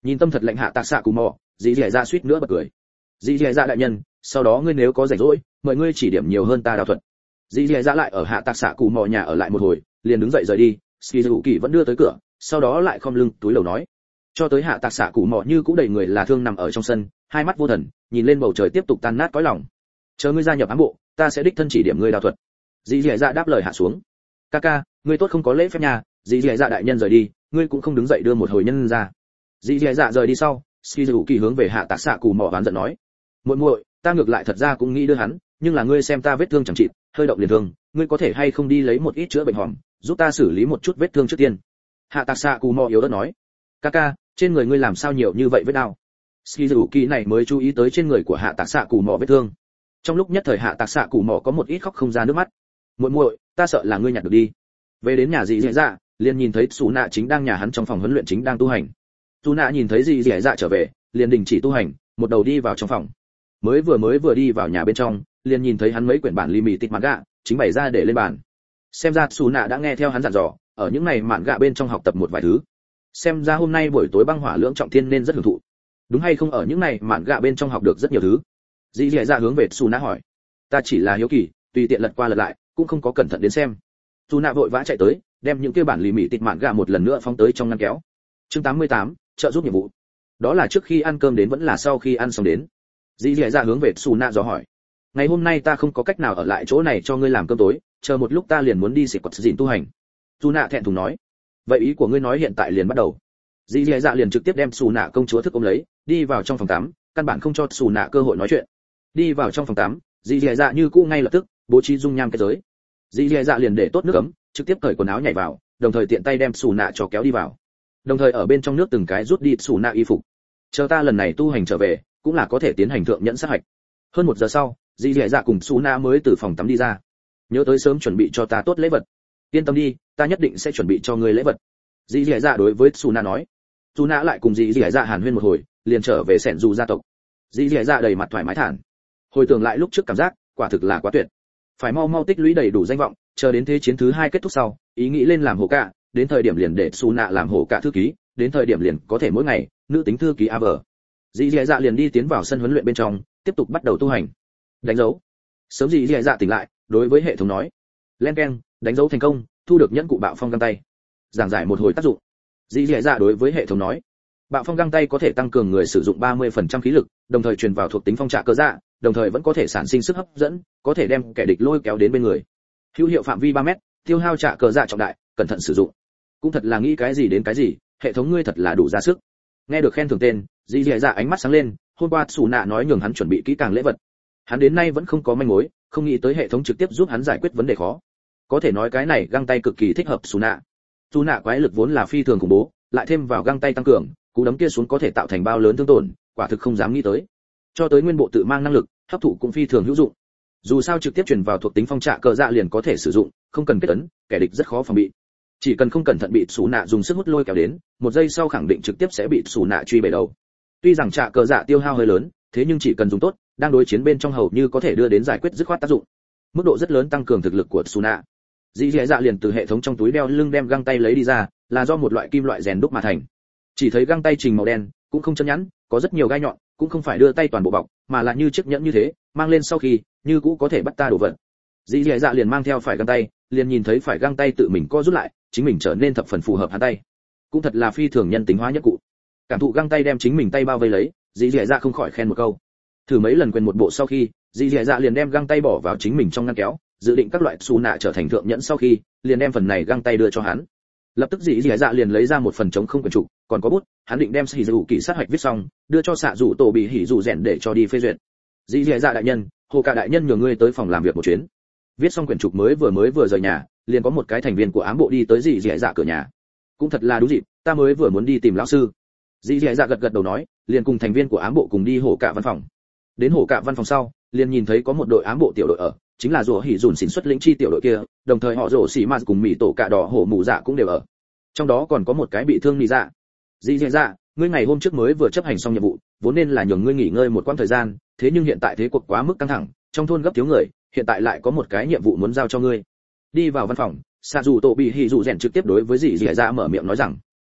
Nhìn tâm thật lạnh hạ tạc xạ cù mò, dì dì dạ suýt nữa bật cười. Dì dì dạ đại nhân, sau đó ngươi nếu có rảnh rỗi, mời ngươi chỉ điểm nhiều hơn ta đao thuật. Dì dì dạ lại ở hạ tạc xạ cù mò nhà ở lại một hồi, liền đứng dậy rời đi. Shizuki vẫn đưa tới cửa, sau đó lại khom lưng túi lầu nói, cho tới hạ tạc xạ cù mò như cũ đầy người là thương nằm ở trong sân, hai mắt vô thần, nhìn lên bầu trời tiếp tục tan nát cõi lòng. Chờ ngươi gia nhập ám bộ, ta sẽ đích thân chỉ điểm ngươi đao thuật. Dì dì dạ đáp lời hạ xuống. Kaka, ngươi tốt không có lễ phép nhà. Dì dì dạ đại nhân rời đi, ngươi cũng không đứng dậy đưa một hồi nhân ra. Dì dì dạ rời đi sau, Shizuki hướng về hạ tạc xạ cù mò oán giận nói, muội muội, ta ngược lại thật ra cũng nghĩ đưa hắn, nhưng là ngươi xem ta vết thương chẳng chịt, hơi động liền thương, ngươi có thể hay không đi lấy một ít chữa bệnh hòm, giúp ta xử lý một chút vết thương trước tiên. Hạ tạc xạ cù mò yếu ớt nói. Kaka, trên người ngươi làm sao nhiều như vậy vết đau? Shizuki này mới chú ý tới trên người của hạ tạc xạ cù mò vết thương. Trong lúc nhất thời hạ tạc xạ cù mò có một ít khóc không ra nước mắt. Muội muội, ta sợ là ngươi nhặt được đi. Về đến nhà dì dì dạ, liền nhìn thấy Sú Nạ chính đang nhà hắn trong phòng huấn luyện chính đang tu hành. Sú Nạ nhìn thấy dì dì dạ trở về, liền đình chỉ tu hành, một đầu đi vào trong phòng. Mới vừa đi vào nhà bên trong, liền nhìn thấy hắn mấy quyển bản limited manga chính bày ra để lên bàn. Xem ra Sú Nạ đã nghe theo hắn dặn dò, ở những này manga bên trong học tập một vài thứ. Xem ra hôm nay buổi tối băng hỏa lưỡng trọng thiên nên rất hưởng thụ. Đúng hay không, ở những này manga bên trong học được rất nhiều thứ. Dì dì dạ hướng về Sú Nạ hỏi. Ta chỉ là hiếu kỳ, tùy tiện lật qua lật lại, cũng không có cẩn thận đến xem. Sú Nạ vội vã chạy tới, đem những kia bản limited manga một lần nữa phóng tới trong ngăn kéo. Chương 88, trợ giúp nhiệm vụ. Đó là trước khi ăn cơm đến vẫn là sau khi ăn xong đến? Dì dì dạ hướng về Sú Nạ dò hỏi. Ngày hôm nay ta không có cách nào ở lại chỗ này cho ngươi làm cơm tối, chờ một lúc ta liền muốn đi xịt quật dịn tu hành. Sú Nạ thẹn thùng nói. Vậy ý của ngươi nói hiện tại liền bắt đầu? Dì dì dạ liền trực tiếp đem Sú Nạ công chúa thức ôm lấy, đi vào trong phòng tắm, căn bản không cho Sú Nạ cơ hội nói chuyện. Đi vào trong phòng tắm, dì dì dạ như cũ ngay lập tức bố trí dung nham cái giới. Dì dì dạ liền để tốt nước ấm, trực tiếp cởi quần áo nhảy vào, đồng thời tiện tay đem Sú Nạ cho kéo đi vào, đồng thời ở bên trong nước từng cái rút đi Sú Nạ y phục. Chờ ta lần này tu hành trở về, cũng là có thể tiến hành thượng nhẫn sát hạch. Hơn 1 giờ sau, dì dì dạ cùng Sú Nạ mới từ phòng tắm đi ra. Nhớ tới sớm chuẩn bị cho ta tốt lễ vật. Yên tâm đi, ta nhất định sẽ chuẩn bị cho ngươi lễ vật. Dì dì dạ đối với Sú Nạ nói. Sú Nạ lại cùng dì dì dạ hàn huyên một hồi, liền trở về sẻn dù gia tộc. Dì dì dạ đầy mặt thoải mái thản. Hồi tưởng lại lúc trước cảm giác, quả thực là quá tuyệt. Phải mau mau tích lũy đầy đủ danh vọng, chờ đến thế chiến thứ 2 kết thúc sau, ý nghĩ lên làm hổ cả, đến thời điểm liền để Sú Nạ làm hổ cả thư ký, đến thời điểm liền có thể mỗi ngày nữ tính thư ký AV. Dì dì dạ liền đi tiến vào sân huấn luyện bên trong, tiếp tục bắt đầu tu hành. Đánh dấu. Sớm dì dì dạ tỉnh lại, đối với hệ thống nói. Len keng, đánh dấu thành công, thu được nhẫn cụ bạo phong găng tay. Giảng giải một hồi tác dụng. Dì dì dạ đối với hệ thống nói. Bạo phong găng tay có thể tăng cường người sử dụng 30% khí lực, đồng thời truyền vào thuộc tính phong trạ cơ dạ, đồng thời vẫn có thể sản sinh sức hấp dẫn, có thể đem kẻ địch lôi kéo đến bên người. Hữu hiệu phạm vi 3 mét, tiêu hao trạ cơ dạ trọng đại, cẩn thận sử dụng. Cũng thật là nghĩ cái gì đến cái gì, hệ thống ngươi thật là đủ ra sức. Nghe được khen thưởng tên, dì dì dạ ánh mắt sáng lên, hôm qua Sú Nạ nói nhường hắn chuẩn bị kỹ càng lễ vật. Hắn đến nay vẫn không có manh mối, không nghĩ tới hệ thống trực tiếp giúp hắn giải quyết vấn đề khó. Có thể nói cái này găng tay cực kỳ thích hợp Sú Nạ. Sú Nạ quái lực vốn là phi thường khủng bố, lại thêm vào găng tay tăng cường, cú đấm kia xuống có thể tạo thành bao lớn thương tổn, quả thực không dám nghĩ tới. Cho tới nguyên bộ tự mang năng lực, hấp thụ cũng phi thường hữu dụng. Dù sao trực tiếp truyền vào thuộc tính phong trạ cơ dạ liền có thể sử dụng, không cần kết ấn, kẻ địch rất khó phòng bị. Chỉ cần không cẩn thận bị Sú Nạ dùng sức hút lôi kéo đến, 1 giây sau khẳng định trực tiếp sẽ bị Sú Nạ truy bể đầu. Tuy rằng trạ cơ dạ tiêu hao hơi lớn, thế nhưng chỉ cần dùng tốt, đang đối chiến bên trong hầu như có thể đưa đến giải quyết dứt khoát tác dụng. Mức độ rất lớn tăng cường thực lực của Sú Nạ. Dì dì dạ liền từ hệ thống trong túi đeo lưng đem găng tay lấy đi ra, là do một loại kim loại rèn đúc mà thành. Chỉ thấy găng tay trình màu đen, cũng không chân nhẵn, có rất nhiều gai nhọn, cũng không phải đưa tay toàn bộ bọc, mà là như chiếc nhẫn như thế, mang lên sau khi, như cũ có thể bắt ta đổ vật. Dì dì dạ liền mang theo phải găng tay, liền nhìn thấy phải găng tay tự mình co rút lại, chính mình trở nên thập phần phù hợp hắn tay. Cũng thật là phi thường nhân tính hóa nhất cụ. Cảm thụ găng tay đem chính mình tay bao vây lấy, dì dì dạ không khỏi khen một câu. Thử mấy lần quên một bộ sau khi, dì dì dạ liền đem găng tay bỏ vào chính mình trong ngăn kéo, dự định các loại Sú Nạ trở thành thượng nhẫn sau khi, liền đem phần này găng tay đưa cho hắn. Lập tức dì dì dạ liền lấy ra một phần trống không quyển trục, còn có bút, hắn định đem Shizuki kỳ sát hạch viết xong, đưa cho xạ dụ tổ bị hỉ dụ rèn để cho đi phê duyệt. Dì dì dạ đại nhân, hồ cả đại nhân nhờ ngươi tới phòng làm việc một chuyến. Viết xong quyển trục mới vừa rời nhà, liền có một cái thành viên của ám bộ đi tới dì dì dạ cửa nhà. Cũng thật là đúng dịp, ta mới vừa muốn đi tìm lão sư. Dì dì dạ gật đầu nói, liền cùng thành viên của ám bộ cùng đi hồ cả văn phòng. Đến hồ cả văn phòng sau, liền nhìn thấy có một đội ám bộ tiểu đội ở, chính là rủa hỉ dùn xỉn xuất lĩnh chi tiểu đội kia, đồng thời họ rổ xỉ mà cùng mỹ tổ cả đỏ hổ mù dạ cũng đều ở. Trong đó còn có một cái bị thương nị dạ. Dì dì dạ, ngươi ngày hôm trước mới vừa chấp hành xong nhiệm vụ, vốn nên là nhường ngươi nghỉ ngơi một quãng thời gian, thế nhưng hiện tại thế cuộc quá mức căng thẳng, trong thôn gấp thiếu người, hiện tại lại có một cái nhiệm vụ muốn giao cho ngươi. Đi vào văn phòng, xạ dù tổ bị hỉ dụ rèn trực tiếp đối với dì dì dạ mở miệng nói rằng,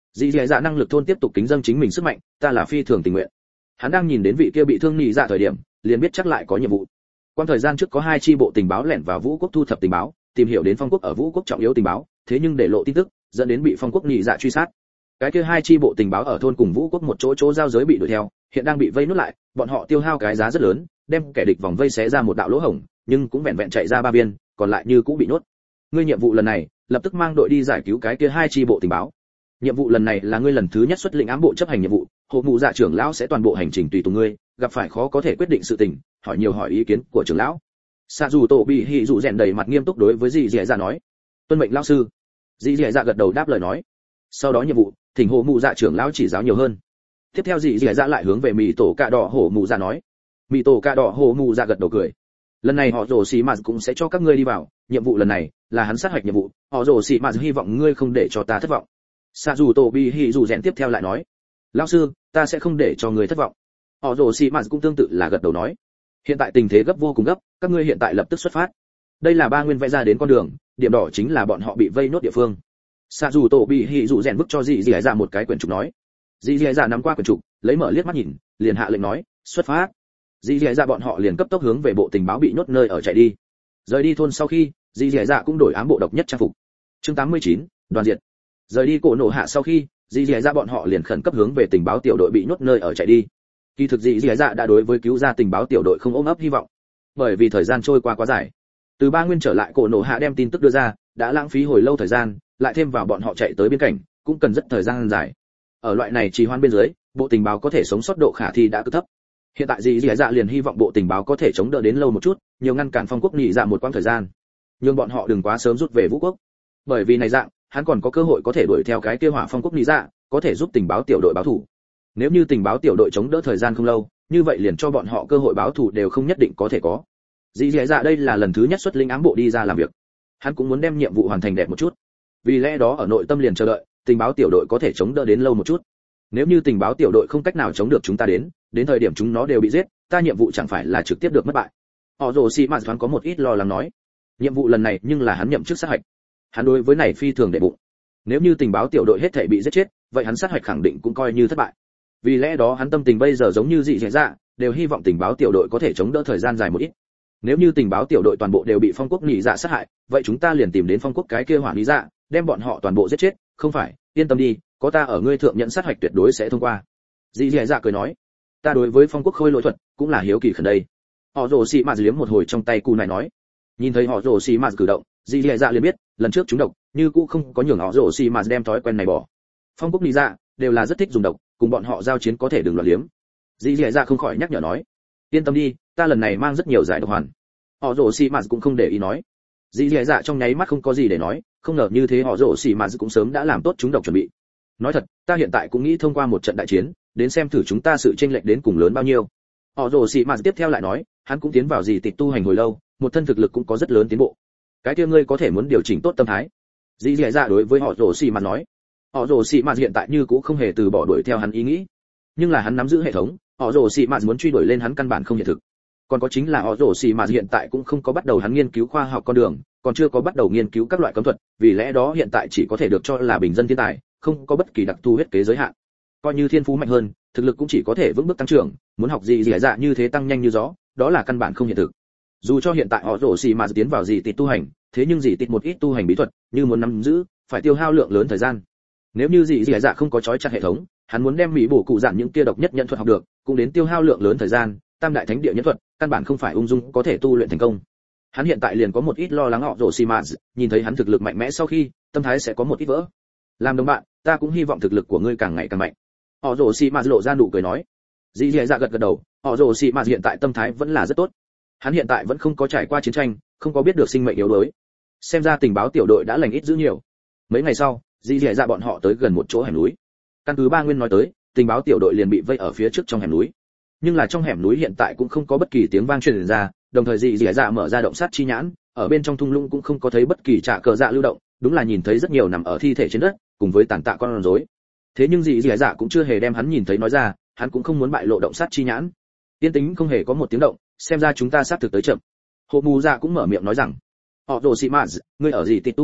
Dì dì dạ năng lực thôn tiếp tục kính dâng chính mình sức mạnh, ta là phi thường tình nguyện. Hắn đang nhìn đến vị kia bị thương nhị dạ thời điểm, liền biết chắc lại có nhiệm vụ. Quan thời gian trước có 2 chi bộ tình báo lẻn vào Vũ quốc thu thập tình báo, tìm hiểu đến Phong quốc ở Vũ quốc trọng yếu tình báo, thế nhưng để lộ tin tức, dẫn đến bị Phong quốc nhị dạ truy sát. Cái kia 2 chi bộ tình báo ở thôn cùng Vũ quốc một chỗ giao giới bị đuổi theo, hiện đang bị vây nuốt lại, bọn họ tiêu hao cái giá rất lớn, đem kẻ địch vòng vây xé ra một đạo lỗ hổng, nhưng cũng vẹn vẹn chạy ra 3 viên, còn lại như cũng bị nuốt. Ngươi nhiệm vụ lần này, lập tức mang đội đi giải cứu cái kia 2 chi bộ tình báo. Nhiệm vụ lần này là ngươi lần thứ nhất xuất lĩnh ám bộ chấp hành nhiệm vụ, hộ mụ dạ trưởng lão sẽ toàn bộ hành trình tùy tùng ngươi, gặp phải khó có thể quyết định sự tình, hỏi nhiều hỏi ý kiến của trưởng lão. Sa dù tổ bị hỉ dụ rèn đầy mặt nghiêm túc đối với dì dì dạ nói, tuân mệnh lão sư. Dì dì dạ gật đầu đáp lời nói. Sau đó nhiệm vụ, thỉnh hộ mụ dạ trưởng lão chỉ giáo nhiều hơn. Tiếp theo dì dì dạ lại hướng về mì tổ cạ đỏ hổ mụ dạ nói. Mì tổ cạ đỏ hổ mụ dạ gật đầu cười. Lần này họ rồ xì mà cũng sẽ cho các ngươi đi vào, nhiệm vụ lần này là hắn sát hạch nhiệm vụ, họ rồ xì mà hy vọng ngươi không để cho ta thất vọng. Sa dù tổ bị hỉ dù rèn tiếp theo lại nói, lão sư, ta sẽ không để cho ngươi thất vọng. Họ rồ xì mà cũng tương tự là gật đầu nói. Hiện tại tình thế gấp vô cùng gấp, các ngươi hiện tại lập tức xuất phát. Đây là ba nguyên vẽ ra đến con đường, điểm đỏ chính là bọn họ bị vây nốt địa phương. Sa dù tổ bị hỉ dù rèn vứt cho dì dì dạ một cái quyển trục nói. Dì dì dạ nắm qua quyển trục, lấy mở liếc mắt nhìn, liền hạ lệnh nói, xuất phát. Dì dì dạ bọn họ liền cấp tốc hướng về bộ tình báo bị nhốt nơi ở chạy đi. Rời đi thôn sau khi, dì dì dạ cũng đổi ám bộ độc nhất trang phục. Chương 89, đoàn diệt. Rời đi cổ nổ hạ sau khi, dì dì dạ bọn họ liền khẩn cấp hướng về tình báo tiểu đội bị nhốt nơi ở chạy đi. Kỳ thực dì dì dạ đã đối với cứu ra tình báo tiểu đội không ôm ấp hy vọng, bởi vì thời gian trôi qua quá dài. Từ ba nguyên trở lại cổ nổ hạ đem tin tức đưa ra, đã lãng phí hồi lâu thời gian, lại thêm vào bọn họ chạy tới biên cảnh, cũng cần rất thời gian dài. Ở loại này trì hoãn bên dưới, bộ tình báo có thể sống sót độ khả thi đã cực thấp. Hiện tại dì dì dạ liền hy vọng bộ tình báo có thể chống đỡ đến lâu một chút, nhiều ngăn cản Phong quốc nhị dạ một quãng thời gian, nhưng bọn họ đừng quá sớm rút về Vũ quốc, bởi vì này dạng hắn còn có cơ hội có thể đuổi theo cái kia Hỏa Phong quốc nhị dạ, có thể giúp tình báo tiểu đội báo thù. Nếu như tình báo tiểu đội chống đỡ thời gian không lâu, như vậy liền cho bọn họ cơ hội báo thù đều không nhất định có thể có. Dì dì dạ đây là lần thứ nhất xuất lĩnh ám bộ đi ra làm việc, hắn cũng muốn đem nhiệm vụ hoàn thành đẹp một chút, vì lẽ đó ở nội tâm liền chờ đợi tình báo tiểu đội có thể chống đỡ đến lâu một chút. Nếu như tình báo tiểu đội không cách nào chống được chúng ta đến thời điểm chúng nó đều bị giết, ta nhiệm vụ chẳng phải là trực tiếp được mất bại. Họ rồ xì mạt thoáng có một ít lo lắng nói, nhiệm vụ lần này nhưng là hắn nhậm chức sát hạch, hắn đối với này phi thường để bụng. Nếu như tình báo tiểu đội hết thảy bị giết chết, vậy hắn sát hạch khẳng định cũng coi như thất bại. Vì lẽ đó hắn tâm tình bây giờ giống như dị dạ, đều hy vọng tình báo tiểu đội có thể chống đỡ thời gian dài một ít. Nếu như tình báo tiểu đội toàn bộ đều bị Phong quốc nhị dạ sát hại, vậy chúng ta liền tìm đến Phong quốc cái kia Hỏa nhị dạ, đem bọn họ toàn bộ giết chết, không phải, yên tâm đi, có ta ở ngươi thượng nhận sát hạch tuyệt đối sẽ thông qua. Dị dạ cười nói, ta đối với Phong quốc khôi lỗi thuật cũng là hiếu kỳ khẩn đây. Họ rồ xì mạt liếm một hồi trong tay cù này nói, nhìn thấy họ rồ xì mạt cử động, dị dạ liền biết lần trước chúng độc như cũ không có nhường họ rồ xì mạt đem thói quen này bỏ. Phong quốc nhị dạ đều là rất thích dùng độc, cùng bọn họ giao chiến có thể đừng loạn liếm. Dị dạ không khỏi nhắc nhở nói, yên tâm đi, ta lần này mang rất nhiều giải độc hoàn. Họ rồ xì mạt cũng không để ý nói. Dị dạ trong nháy mắt không có gì để nói, không ngờ như thế họ rồ xì mạt cũng sớm đã làm tốt chúng độc chuẩn bị. Nói thật, ta hiện tại cũng nghĩ thông qua một trận đại chiến, đến xem thử chúng ta sự chênh lệch đến cùng lớn bao nhiêu. Họ rồ xì mạt tiếp theo lại nói, hắn cũng tiến vào gì tịch tu hành hồi lâu, một thân thực lực cũng có rất lớn tiến bộ. Cái kia ngươi có thể muốn điều chỉnh tốt tâm thái. Dị dạ đối với họ rồ xì mạt nói. Họ rồ xì mạt hiện tại như cũng không hề từ bỏ đuổi theo hắn ý nghĩ, nhưng là hắn nắm giữ hệ thống, họ rồ xì mạt muốn truy đuổi lên hắn căn bản không hiện thực. Còn có chính là họ rồ xì mạt hiện tại cũng không có bắt đầu hắn nghiên cứu khoa học con đường, còn chưa có bắt đầu nghiên cứu các loại cấm thuật, vì lẽ đó hiện tại chỉ có thể được cho là bình dân thiên tài, không có bất kỳ đặc thù huyết kế giới hạn. Coi như thiên phú mạnh hơn, thực lực cũng chỉ có thể vững bước tăng trưởng, muốn học gì dạ như thế tăng nhanh như gió, đó là căn bản không hiện thực. Dù cho hiện tại họ rồ xì mạt tiến vào gì tịch tu hành, thế nhưng gì tịch một ít tu hành bí thuật, như muốn nắm giữ, phải tiêu hao lượng lớn thời gian. Nếu như gì dạ không có chói chặt hệ thống, hắn muốn đem mỹ bổ cụ giản những kia độc nhất nhận thuật học được, cũng đến tiêu hao lượng lớn thời gian, tam đại thánh địa nhân thuật, căn bản không phải ung dung có thể tu luyện thành công. Hắn hiện tại liền có một ít lo lắng họ rồ xì mạt, nhìn thấy hắn thực lực mạnh mẽ sau khi, tâm thái sẽ có một ít vỡ. Làm đồng bạn, ta cũng hy vọng thực lực của ngươi càng ngày càng mạnh. Họ rồ xì mạt lộ ra nụ cười nói. Dĩ dạ gật gật đầu, họ rồ xì mạt hiện tại tâm thái vẫn là rất tốt. Hắn hiện tại vẫn không có trải qua chiến tranh, không có biết được sinh mệnh yếu đuối. Xem ra tình báo tiểu đội đã lành ít dữ nhiều. Mấy ngày sau, dĩ dạ bọn họ tới gần một chỗ hẻm núi. Căn cứ ba nguyên nói tới, tình báo tiểu đội liền bị vây ở phía trước trong hẻm núi. Nhưng là trong hẻm núi hiện tại cũng không có bất kỳ tiếng vang truyền ra, đồng thời dĩ dạ mở ra động sát chi nhãn, ở bên trong thung lũng cũng không có thấy bất kỳ trả cờ dạ lưu động, đúng là nhìn thấy rất nhiều nằm ở thi thể trên đất, cùng với tàn tạ con rối. Thế nhưng dĩ dạ cũng chưa hề đem hắn nhìn thấy nói ra, hắn cũng không muốn bại lộ động sát chi nhãn. Tiên tính không hề có một tiếng động, xem ra chúng ta sát thực tới chậm. Hộ mù dạ cũng mở miệng nói rằng, họ rồ xì mạt, ngươi ở gì tịch tu hành,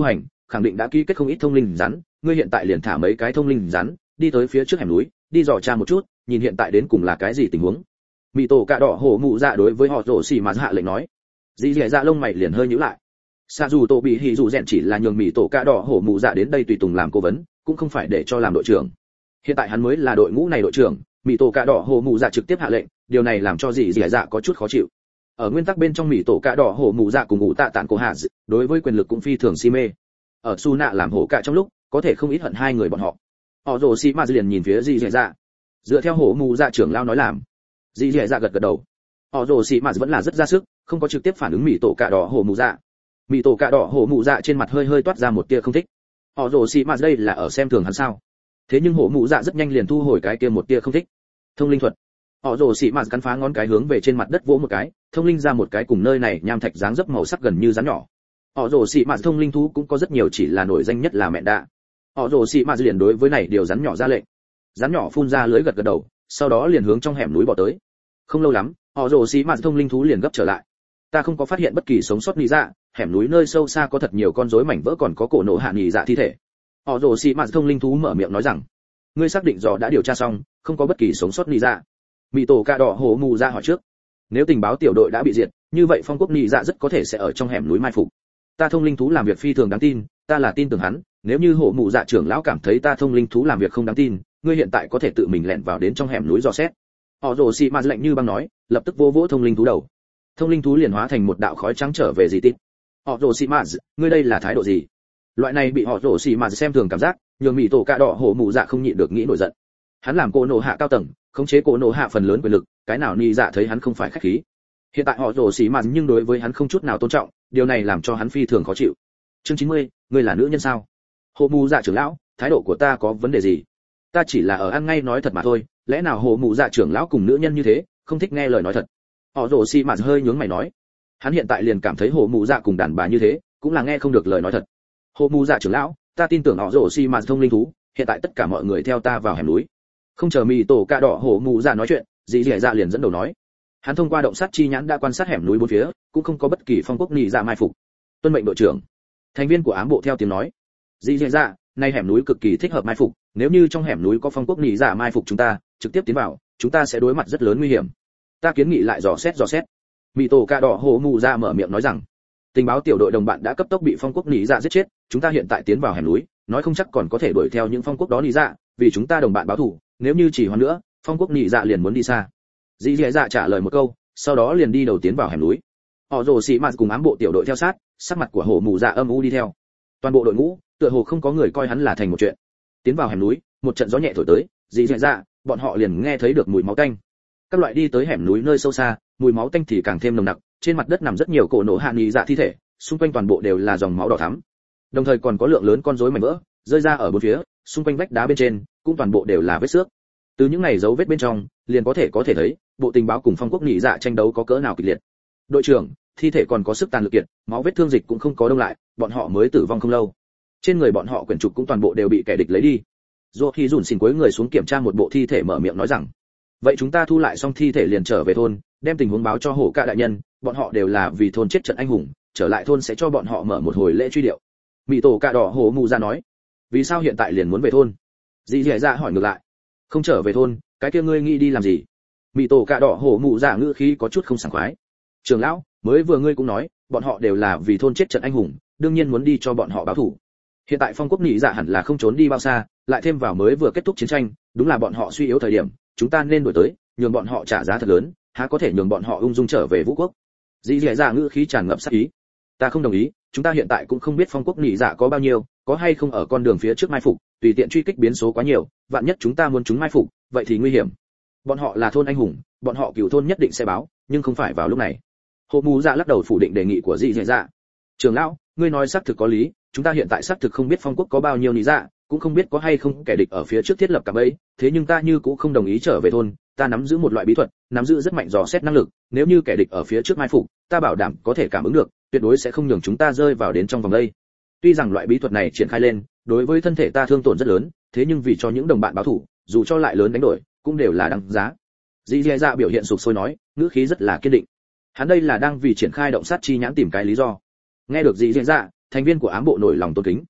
khẳng định đã ký kết không ít thông linh rắn, ngươi hiện tại liền thả mấy cái thông linh rắn đi tới phía trước hẻm núi, đi dò tra một chút, nhìn hiện tại đến cùng là cái gì tình huống. Mị tổ cạ đỏ hổ mụ dạ đối với họ rổ xì mà hạ lệnh nói. Dì dẻ dạ lông mày liền hơi nhíu lại. Sa dù tổ bị hỉ dù rèn chỉ là nhường mị tổ cạ đỏ hổ mụ dạ đến đây tùy tùng làm cố vấn, cũng không phải để cho làm đội trưởng. Hiện tại hắn mới là đội ngũ này đội trưởng, mị tổ cạ đỏ hổ mụ dạ trực tiếp hạ lệnh, điều này làm cho dì dẻ dạ có chút khó chịu. Ở nguyên tắc bên trong mị tổ cạ đỏ hổ mụ dạ cùng ngủ tạ tản cổ hạ, đối với quyền lực cũng phi thường si mê. Ở su nạ làm hổ cạ trong lúc, có thể không ít hận hai người bọn họ. Họ rồ xì mà liền nhìn phía dì dẻ dạ, dựa theo hổ mụ dạ trưởng lao nói làm. Dì dẻ dạ gật gật đầu. Họ rồ xì mà vẫn là rất ra sức, không có trực tiếp phản ứng mị tổ cạ đỏ hổ mụ dạ. Mị tổ cạ đỏ hổ mụ dạ trên mặt hơi hơi toát ra một tia không thích. Họ rồ xì mà đây là ở xem thường hắn sao? Thế nhưng hổ mụ dạ rất nhanh liền thu hồi cái kia một tia không thích. Thông linh thuật. Họ rồ xì mà cắn phá ngón cái hướng về trên mặt đất vỗ một cái, thông linh ra một cái cùng nơi này nham thạch dáng dấp màu sắc gần như rắn nhỏ. Họ rồ xì mà thông linh thú cũng có rất nhiều, chỉ là nổi danh nhất là mẹ đạ. Họ rồ xì mà liền đối với này điều rắn nhỏ ra lệnh. Rắn nhỏ phun ra lưới gật gật đầu, sau đó liền hướng trong hẻm núi bỏ tới. Không lâu lắm, họ rồ xì mà thông linh thú liền gấp trở lại. Ta không có phát hiện bất kỳ sống sót nị dạ, hẻm núi nơi sâu xa có thật nhiều con rối mảnh vỡ, còn có cổ nổ hạ nị dạ thi thể. Họ rồ xì mà thông linh thú mở miệng nói rằng, ngươi xác định dò đã điều tra xong, không có bất kỳ sống sót nị dạ. Mị tổ cạ đỏ hổ mù ra hỏi trước. Nếu tình báo tiểu đội đã bị diệt, như vậy phong quốc nị dạ rất có thể sẽ ở trong hẻm núi mai phục. Ta thông linh thú làm việc phi thường đáng tin, ta là tin tưởng hắn, nếu như hổ mù dạ trưởng lão cảm thấy ta thông linh thú làm việc không đáng tin, ngươi hiện tại có thể tự mình lẻn vào đến trong hẻm núi dò xét. Họ rồ xì mà lạnh như băng nói, lập tức vô vỗ thông linh thú đầu. Thông linh thú liền hóa thành một đạo khói trắng trở về dị tít. Họ rồ xì mà, ngươi đây là thái độ gì? Loại này bị họ rồ xì mà xem thường cảm giác, nhường mị tổ cạ đỏ hổ mù dạ không nhịn được nghĩ nổi giận. Hắn làm cô nổ hạ cao tầng, khống chế cô nổ hạ phần lớn quyền lực, cái nào nị dạ thấy hắn không phải khách khí. Hiện tại họ rồ xì mà nhưng đối với hắn không chút nào tôn trọng, điều này làm cho hắn phi thường khó chịu. Chương 90, ngươi là nữ nhân sao? Hồ mù dạ trưởng lão, thái độ của ta có vấn đề gì? Ta chỉ là ở ăn ngay nói thật mà thôi, lẽ nào hồ mù dạ trưởng lão cùng nữ nhân như thế, không thích nghe lời nói thật? Họ rồ xì mà hơi nhướng mày nói. Hắn hiện tại liền cảm thấy hồ mù dạ cùng đàn bà như thế, cũng là nghe không được lời nói thật. Hồ mù dạ trưởng lão, ta tin tưởng họ rồ xì mà thông linh thú, hiện tại tất cả mọi người theo ta vào hẻm núi. Không chờ mì tổ cạ đỏ hồ mù dạ nói chuyện, dì dẻ dạ liền dẫn đầu nói. Hắn thông qua động sát chi nhãn đã quan sát hẻm núi bốn phía, cũng không có bất kỳ phong quốc nị dạ mai phục. Tuân mệnh đội trưởng. Thành viên của ám bộ theo tiếng nói. Dì dẻ dạ, nay hẻm núi cực kỳ thích hợp mai phục, nếu như trong hẻm núi có phong quốc nị dạ mai phục chúng ta, trực tiếp tiến vào, chúng ta sẽ đối mặt rất lớn nguy hiểm. Ta kiến nghị lại dò xét. Mị tổ cạ đỏ hồ mù dạ mở miệng nói rằng, tình báo tiểu đội đồng bạn đã cấp tốc bị phong quốc nị dạ giết chết, chúng ta hiện tại tiến vào hẻm núi, nói không chắc còn có thể đuổi theo những phong quốc đó nị dạ, vì chúng ta đồng bạn báo thù, nếu như chỉ hoãn nữa, phong quốc nị dạ liền muốn đi xa. Dì dẻ dạ trả lời một câu, sau đó liền đi đầu tiến vào hẻm núi. Họ rồ xì mạt cùng ám bộ tiểu đội theo sát, sắc mặt của hổ mù dạ âm u đi theo. Toàn bộ đội ngũ, tựa hồ không có người coi hắn là thành một chuyện. Tiến vào hẻm núi, một trận gió nhẹ thổi tới, dì dẻ dạ, bọn họ liền nghe thấy được mùi máu tanh. Các loại đi tới hẻm núi nơi sâu xa, mùi máu tanh thì càng thêm nồng nặc, trên mặt đất nằm rất nhiều cổ nổ hạ nị dạ thi thể, xung quanh toàn bộ đều là dòng máu đỏ thắm. Đồng thời còn có lượng lớn con rối mảnh vỡ rơi ra ở bốn phía, xung quanh vách đá bên trên cũng toàn bộ đều là vết xước. Từ những này dấu vết bên trong, liền có thể thấy, bộ tình báo cùng phong quốc nị dạ tranh đấu có cỡ nào kịch liệt. Đội trưởng, thi thể còn có sức tàn lực kiệt, máu vết thương dịch cũng không có đông lại, bọn họ mới tử vong không lâu. Trên người bọn họ quyển trục cũng toàn bộ đều bị kẻ địch lấy đi. Dù khi dùn xỉn cuối người xuống kiểm tra một bộ thi thể mở miệng nói rằng, vậy chúng ta thu lại xong thi thể liền trở về thôn, đem tình huống báo cho hổ cạ đại nhân, bọn họ đều là vì thôn chết trận anh hùng, trở lại thôn sẽ cho bọn họ mở một hồi lễ truy điệu. Mị tổ cạ đỏ hổ mù ra nói, vì sao hiện tại liền muốn về thôn? Dì dẻ dạ hỏi ngược lại, không trở về thôn, cái kia ngươi nghĩ đi làm gì? Mị tổ cạ đỏ hổ mù dạ ngữ khí có chút không sảng khoái. Trưởng lão, mới vừa ngươi cũng nói, bọn họ đều là vì thôn chết trận anh hùng, đương nhiên muốn đi cho bọn họ báo thù. Hiện tại phong quốc nị dạ hẳn là không trốn đi bao xa, lại thêm vào mới vừa kết thúc chiến tranh, đúng là bọn họ suy yếu thời điểm, chúng ta nên đuổi tới, nhường bọn họ trả giá thật lớn, há có thể nhường bọn họ ung dung trở về vũ quốc? Dì dẻ dạ ngữ khí tràn ngập sát ý. Ta không đồng ý, chúng ta hiện tại cũng không biết phong quốc nị dạ có bao nhiêu, có hay không ở con đường phía trước mai phục, tùy tiện truy kích biến số quá nhiều, vạn nhất chúng ta muốn chúng mai phục, vậy thì nguy hiểm. Bọn họ là thôn anh hùng, bọn họ cửu thôn nhất định sẽ báo, nhưng không phải vào lúc này. Hồ mù dạ lắc đầu phủ định đề nghị của dì dẻ dạ. Trưởng lão, ngươi nói xác thực có lý, chúng ta hiện tại xác thực không biết phong quốc có bao nhiêu nị dạ, cũng không biết có hay không kẻ địch ở phía trước thiết lập cả bẫy, thế nhưng ta như cũng không đồng ý trở về thôn, ta nắm giữ một loại bí thuật, nắm giữ rất mạnh dò xét năng lực, nếu như kẻ địch ở phía trước mai phục, ta bảo đảm có thể cảm ứng được, tuyệt đối sẽ không nhường chúng ta rơi vào đến trong vòng đây. Tuy rằng loại bí thuật này triển khai lên, đối với thân thể ta thương tổn rất lớn, thế nhưng vì cho những đồng bạn báo thù, dù cho lại lớn đánh đổi, cũng đều là đáng giá. Dì dẻ dạ biểu hiện sục sôi nói, ngữ khí rất là kiên định. Hắn đây là đang vì triển khai động sát chi nhãn tìm cái lý do. Nghe được dì dẻ dạ, thành viên của ám bộ nổi lòng tôn kính,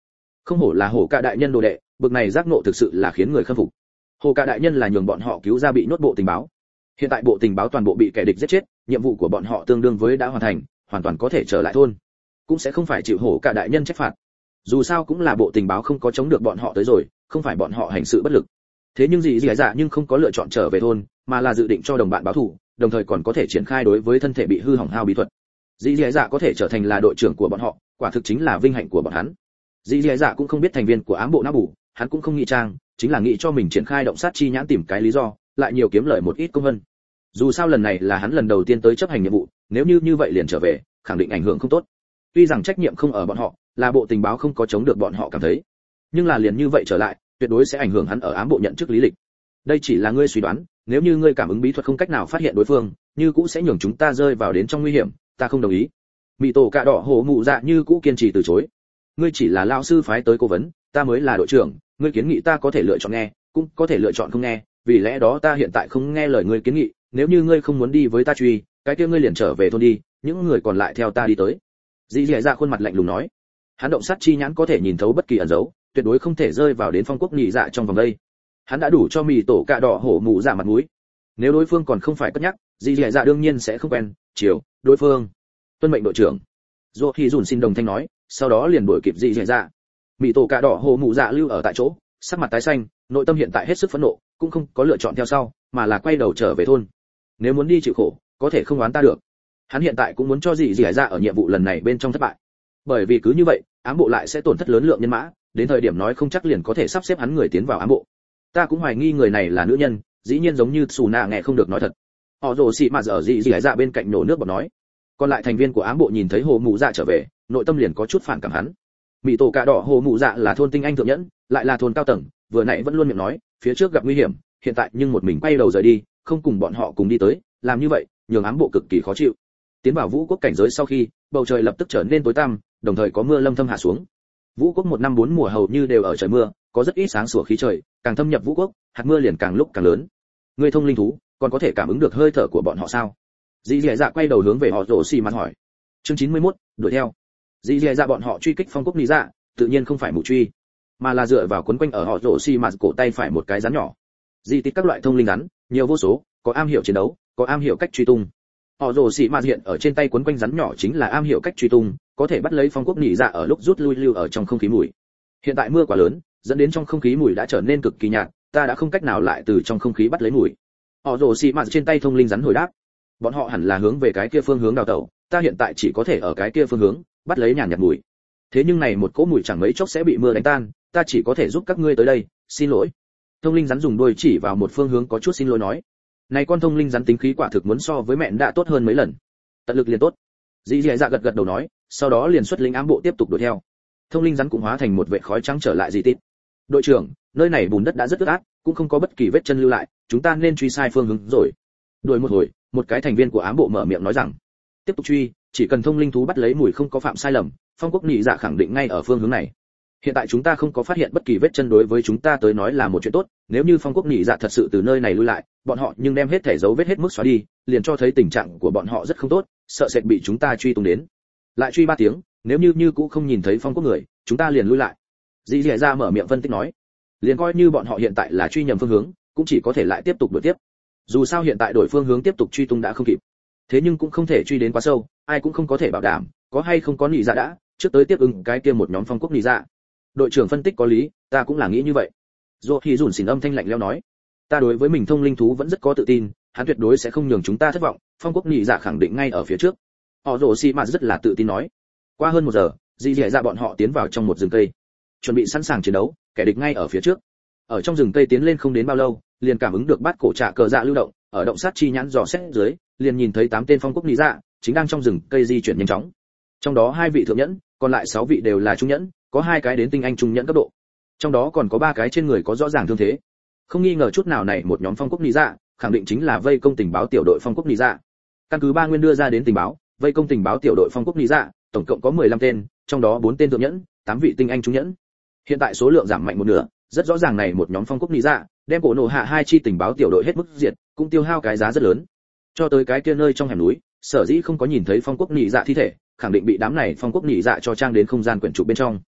Không hổ là hổ cả đại nhân đồ đệ, bực này giác ngộ thực sự là khiến người khâm phục. Hổ cả đại nhân là nhường bọn họ cứu ra bị nhốt bộ tình báo. Hiện tại bộ tình báo toàn bộ bị kẻ địch giết chết, nhiệm vụ của bọn họ tương đương với đã hoàn thành, hoàn toàn có thể trở lại thôn, cũng sẽ không phải chịu hổ cả đại nhân trách phạt. Dù sao cũng là bộ tình báo không có chống được bọn họ tới rồi, không phải bọn họ hành sự bất lực. Thế nhưng gì dạ nhưng không có lựa chọn trở về thôn, mà là dự định cho đồng bạn báo thù, đồng thời còn có thể triển khai đối với thân thể bị hư hỏng hao bí thuật. Dĩ dạ có thể trở thành là đội trưởng của bọn họ, quả thực chính là vinh hạnh của bọn hắn. Dĩ dạ cũng không biết thành viên của ám bộ não bù, hắn cũng không nghĩ trang, chính là nghĩ cho mình triển khai động sát chi nhãn tìm cái lý do, lại nhiều kiếm lợi một ít công vân. Dù sao lần này là hắn lần đầu tiên tới chấp hành nhiệm vụ, nếu như vậy liền trở về, khẳng định ảnh hưởng không tốt. Tuy rằng trách nhiệm không ở bọn họ, là bộ tình báo không có chống được bọn họ cảm thấy, nhưng là liền như vậy trở lại, tuyệt đối sẽ ảnh hưởng hắn ở ám bộ nhận chức lý lịch. Đây chỉ là ngươi suy đoán, nếu như ngươi cảm ứng bí thuật không cách nào phát hiện đối phương, như cũ sẽ nhường chúng ta rơi vào đến trong nguy hiểm, ta không đồng ý. Mị tổ cạ đỏ hổ mụ dạ như cũ kiên trì từ chối. Ngươi chỉ là lão sư phái tới cố vấn, ta mới là đội trưởng, ngươi kiến nghị ta có thể lựa chọn nghe, cũng có thể lựa chọn không nghe, vì lẽ đó ta hiện tại không nghe lời ngươi kiến nghị, nếu như ngươi không muốn đi với ta truy, cái kia ngươi liền trở về thôn đi, những người còn lại theo ta đi tới. Dĩ dạ khuôn mặt lạnh lùng nói. Hắn động sát chi nhãn có thể nhìn thấu bất kỳ ẩn dấu, tuyệt đối không thể rơi vào đến phong quốc nhị dạ trong vòng đây. Hắn đã đủ cho mì tổ cạ đỏ hổ mụ dạ mặt mũi. Nếu đối phương còn không phải cất nhắc, dì dạ đương nhiên sẽ không quen chiều đối phương. Tuân mệnh đội trưởng. Dô thì dùn xin đồng thanh nói, sau đó liền đuổi kịp dì dạ. Mì tổ cạ đỏ hổ mụ dạ lưu ở tại chỗ, sắc mặt tái xanh, nội tâm hiện tại hết sức phẫn nộ, cũng không có lựa chọn theo sau, mà là quay đầu trở về thôn. Nếu muốn đi chịu khổ, có thể không oán ta được. Hắn hiện tại cũng muốn cho dì dạ ở nhiệm vụ lần này bên trong thất bại. Bởi vì cứ như vậy, ám bộ lại sẽ tổn thất lớn lượng nhân mã, đến thời điểm nói không chắc liền có thể sắp xếp hắn người tiến vào ám bộ. Ta cũng hoài nghi người này là nữ nhân, dĩ nhiên giống như xù nạ nghe không được nói thật. Họ rồ xị mà dở dì dạ bên cạnh nổ nước bọt nói. Còn lại thành viên của ám bộ nhìn thấy hồ mụ dạ trở về, nội tâm liền có chút phản cảm hắn. Mị tổ cạ đỏ hồ mụ dạ là thôn tinh anh thượng nhẫn, lại là thôn cao tầng, vừa nãy vẫn luôn miệng nói phía trước gặp nguy hiểm, hiện tại nhưng một mình quay đầu rời đi, không cùng bọn họ cùng đi tới, làm như vậy nhường ám bộ cực kỳ khó chịu. Tiến vào vũ quốc cảnh giới sau khi, bầu trời lập tức trở nên tối tăm, đồng thời có mưa lâm thâm hạ xuống. Vũ quốc một năm 4 mùa hầu như đều ở trời mưa, có rất ít sáng sủa khí trời, càng thâm nhập vũ quốc, hạt mưa liền càng lúc càng lớn. Người thông linh thú, còn có thể cảm ứng được hơi thở của bọn họ sao? Dĩ dạ quay đầu hướng về họ rồ xì mặt hỏi. Chương 91, đuổi theo. Dĩ dạ bọn họ truy kích phong quốc lý dạ, tự nhiên không phải mù truy, mà là dựa vào quấn quanh ở họ rồ xì mặt cổ tay phải một cái rắn nhỏ. Di tích các loại thông linh rắn, nhiều vô số, có am hiểu chiến đấu, có am hiểu cách truy tung. Họ rồ xì mặt hiện ở trên tay quấn quanh rắn nhỏ chính là am hiểu cách truy tung, có thể bắt lấy phong quốc nhị dạ ở lúc rút lui lưu ở trong không khí mùi. Hiện tại mưa quá lớn, dẫn đến trong không khí mùi đã trở nên cực kỳ nhạt, ta đã không cách nào lại từ trong không khí bắt lấy mùi. Họ rồ xì mặt trên tay thông linh rắn hồi đáp, bọn họ hẳn là hướng về cái kia phương hướng đào tẩu, ta hiện tại chỉ có thể ở cái kia phương hướng bắt lấy nhàn nhạt mùi. Thế nhưng này một cỗ mùi chẳng mấy chốc sẽ bị mưa đánh tan, ta chỉ có thể giúp các ngươi tới đây, xin lỗi. Thông linh rắn dùng đuôi chỉ vào một phương hướng có chút xin lỗi nói, này con thông linh rắn tính khí quả thực muốn so với mẹ đã tốt hơn mấy lần, tận lực liền tốt. Dĩ dạ gật gật đầu nói, sau đó liền xuất lính ám bộ tiếp tục đuổi theo. Thông linh rắn cũng hóa thành một vệt khói trắng trở lại dị tít. Đội trưởng, nơi này bùn đất đã rất ướt át, cũng không có bất kỳ vết chân lưu lại, chúng ta nên truy sai phương hướng rồi. Đuổi một hồi, một cái thành viên của ám bộ mở miệng nói rằng, tiếp tục truy, chỉ cần thông linh thú bắt lấy mùi không có phạm sai lầm, phong quốc nhị dạ khẳng định ngay ở phương hướng này. Hiện tại chúng ta không có phát hiện bất kỳ vết chân, đối với chúng ta tới nói là một chuyện tốt, nếu như phong quốc nhị dạ thật sự từ nơi này lui lại, bọn họ nhưng đem hết thể dấu vết hết mức xóa đi, liền cho thấy tình trạng của bọn họ rất không tốt, sợ sệt bị chúng ta truy tung đến. Lại truy 3 tiếng, nếu như cũ không nhìn thấy phong quốc người, chúng ta liền lui lại. Dĩ dạ mở miệng phân tích nói, liền coi như bọn họ hiện tại là truy nhầm phương hướng, cũng chỉ có thể lại tiếp tục đuổi tiếp. Dù sao hiện tại đổi phương hướng tiếp tục truy tung đã không kịp, thế nhưng cũng không thể truy đến quá sâu, ai cũng không có thể bảo đảm có hay không có nhị dạ đã trước tới tiếp ứng cái kia một nhóm phong quốc nhị dạ. Đội trưởng phân tích có lý, ta cũng là nghĩ như vậy. Dô thì dùn xỉn âm thanh lạnh lẽo nói, ta đối với mình thông linh thú vẫn rất có tự tin, hắn tuyệt đối sẽ không nhường chúng ta thất vọng, phong quốc nhị dạ khẳng định ngay ở phía trước. Họ rồ xì mà rất là tự tin nói. Qua hơn 1 giờ, dì dạ bọn họ tiến vào trong một rừng cây, chuẩn bị sẵn sàng chiến đấu, kẻ địch ngay ở phía trước. Ở trong rừng cây tiến lên không đến bao lâu, liền cảm ứng được bát cổ trạ cờ dạ lưu động, ở động sát chi nhãn dò xét dưới, liền nhìn thấy 8 tên phong quốc nhị dạ chính đang trong rừng cây di chuyển nhanh chóng. Trong đó 2 vị thượng nhẫn, còn lại 6 vị đều là trung nhẫn, có 2 cái đến tinh anh trung nhẫn cấp độ. Trong đó còn có 3 cái trên người có rõ ràng thương thế. Không nghi ngờ chút nào này một nhóm phong quốc nhị dạ, khẳng định chính là vây công tình báo tiểu đội phong quốc nhị dạ. Căn cứ 3 nguyên đưa ra đến tình báo, vây công tình báo tiểu đội phong quốc nhị dạ, tổng cộng có 15 tên, trong đó 4 tên thượng nhẫn, 8 vị tinh anh trung nhẫn. Hiện tại số lượng giảm mạnh một nửa, rất rõ ràng này một nhóm phong quốc nhị dạ, đem cổ nổ hạ 2 chi tình báo tiểu đội hết mức diệt, cũng tiêu hao cái giá rất lớn. Cho tới cái kia nơi trong hẻm núi, sở dĩ không có nhìn thấy phong quốc nhị dạ thi thể, khẳng định bị đám này phong quốc nhị dạ cho trang đến không gian quyển trục bên trong.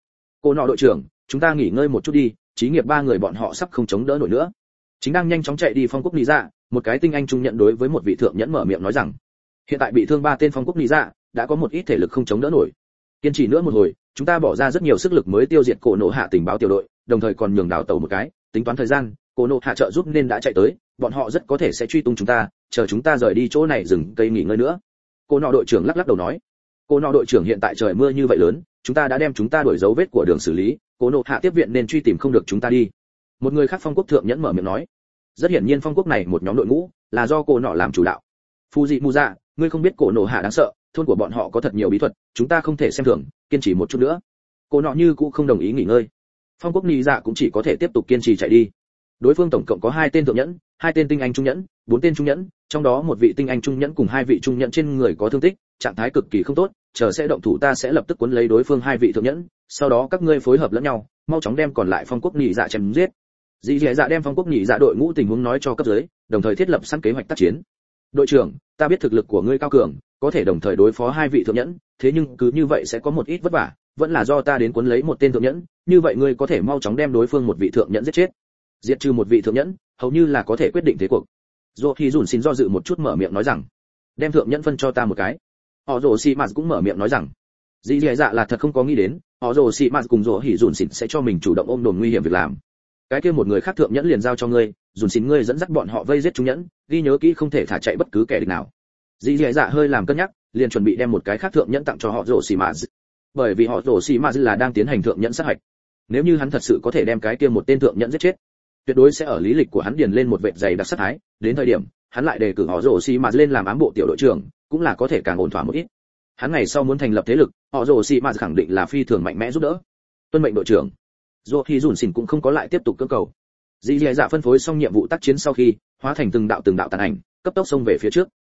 Cô nọ đội trưởng, chúng ta nghỉ ngơi một chút đi, chí nghiệp ba người bọn họ sắp không chống đỡ nổi nữa. Chính đang nhanh chóng chạy đi phong quốc lý dạ, một cái tinh anh trung nhận đối với một vị thượng nhẫn mở miệng nói rằng, hiện tại bị thương 3 tên phong quốc lý dạ, đã có một ít thể lực không chống đỡ nổi. Kiên trì nữa một hồi, chúng ta bỏ ra rất nhiều sức lực mới tiêu diệt cổ nộ hạ tình báo tiểu đội, đồng thời còn nhường đảo tàu một cái, tính toán thời gian, cổ nộ hạ trợ giúp nên đã chạy tới, bọn họ rất có thể sẽ truy tung chúng ta, chờ chúng ta rời đi chỗ này dừng cây nghỉ ngơi nữa. Cô nọ đội trưởng lắc lắc đầu nói, cô nọ đội trưởng hiện tại trời mưa như vậy lớn, chúng ta đã đem chúng ta đuổi dấu vết của đường xử lý, cổ nộ hạ tiếp viện nên truy tìm không được chúng ta đi. Một người khác phong quốc thượng nhẫn mở miệng nói, rất hiển nhiên phong quốc này một nhóm đội ngũ là do cô nọ làm chủ đạo. Phu dị Mu Dạ, ngươi không biết cổ nộ hạ đáng sợ, thôn của bọn họ có thật nhiều bí thuật, chúng ta không thể xem thường, kiên trì một chút nữa. Cô nọ như cũng không đồng ý nghỉ ngơi. Phong quốc Nị Dạ cũng chỉ có thể tiếp tục kiên trì chạy đi. Đối phương tổng cộng có 2 tên thượng nhẫn, 2 tên tinh anh trung nhẫn, 4 tên trung nhẫn, trong đó một vị tinh anh trung nhẫn cùng 2 vị trung nhẫn trên người có thương tích, trạng thái cực kỳ không tốt, chờ sẽ động thủ ta sẽ lập tức cuốn lấy đối phương 2 vị thượng nhẫn, sau đó các ngươi phối hợp lẫn nhau, mau chóng đem còn lại phong quốc Nị Dạ chém giết. Dĩ Dạ đem phong quốc Nị Dạ đội ngũ tình huống nói cho cấp dưới, đồng thời thiết lập sẵn kế hoạch tác chiến. Đội trưởng, ta biết thực lực của ngươi cao cường, có thể đồng thời đối phó 2 vị thượng nhẫn, thế nhưng cứ như vậy sẽ có một ít vất vả, vẫn là do ta đến cuốn lấy một tên thượng nhẫn, như vậy ngươi có thể mau chóng đem đối phương một vị thượng nhẫn giết chết. Diệt trừ một vị thượng nhẫn, hầu như là có thể quyết định thế cuộc. Dỗ thì dùn xin do dự một chút mở miệng nói rằng, đem thượng nhẫn phân cho ta một cái. Họ Dỗ Sĩ Mạt cũng mở miệng nói rằng, Dĩ Dạ là thật không có nghĩ đến, họ Dỗ Sĩ Mạt cùng Dỗ Hỉ dùn xin sẽ cho mình chủ động ôm đồn nguy hiểm việc làm. Cái kia một người khác thượng nhẫn liền giao cho ngươi, dùn xin ngươi dẫn dắt bọn họ vây giết chúng nhẫn, ghi nhớ kỹ không thể thả chạy bất cứ kẻ địch nào. Dĩ Dạ hơi làm cân nhắc, liền chuẩn bị đem một cái khác thượng nhẫn tặng cho họ Dỗ Sĩ Mạt. Bởi vì họ Dỗ Sĩ Mạt là đang tiến hành thượng nhẫn sát hạch. Nếu như hắn thật sự có thể đem cái kia một tên thượng nhẫn giết chết, tuyệt đối sẽ ở lý lịch của hắn điền lên một vệt dày đặc sát thái, đến thời điểm hắn lại đề cử họ Dỗ Sĩ Mạt lên làm ám bộ tiểu đội trưởng, cũng là có thể càng ổn thỏa một ít. Hắn ngày sau muốn thành lập thế lực, họ Dỗ Sĩ Mạt khẳng định là phi thường mạnh mẽ giúp đỡ. Tuân mệnh đội trưởng. Dỗ thì dùn xỉn cũng không có lại tiếp tục cưỡng cầu. Dĩ Dạ phân phối xong nhiệm vụ tác chiến sau khi, hóa thành từng đạo tàn ảnh, cấp tốc xông về phía trước.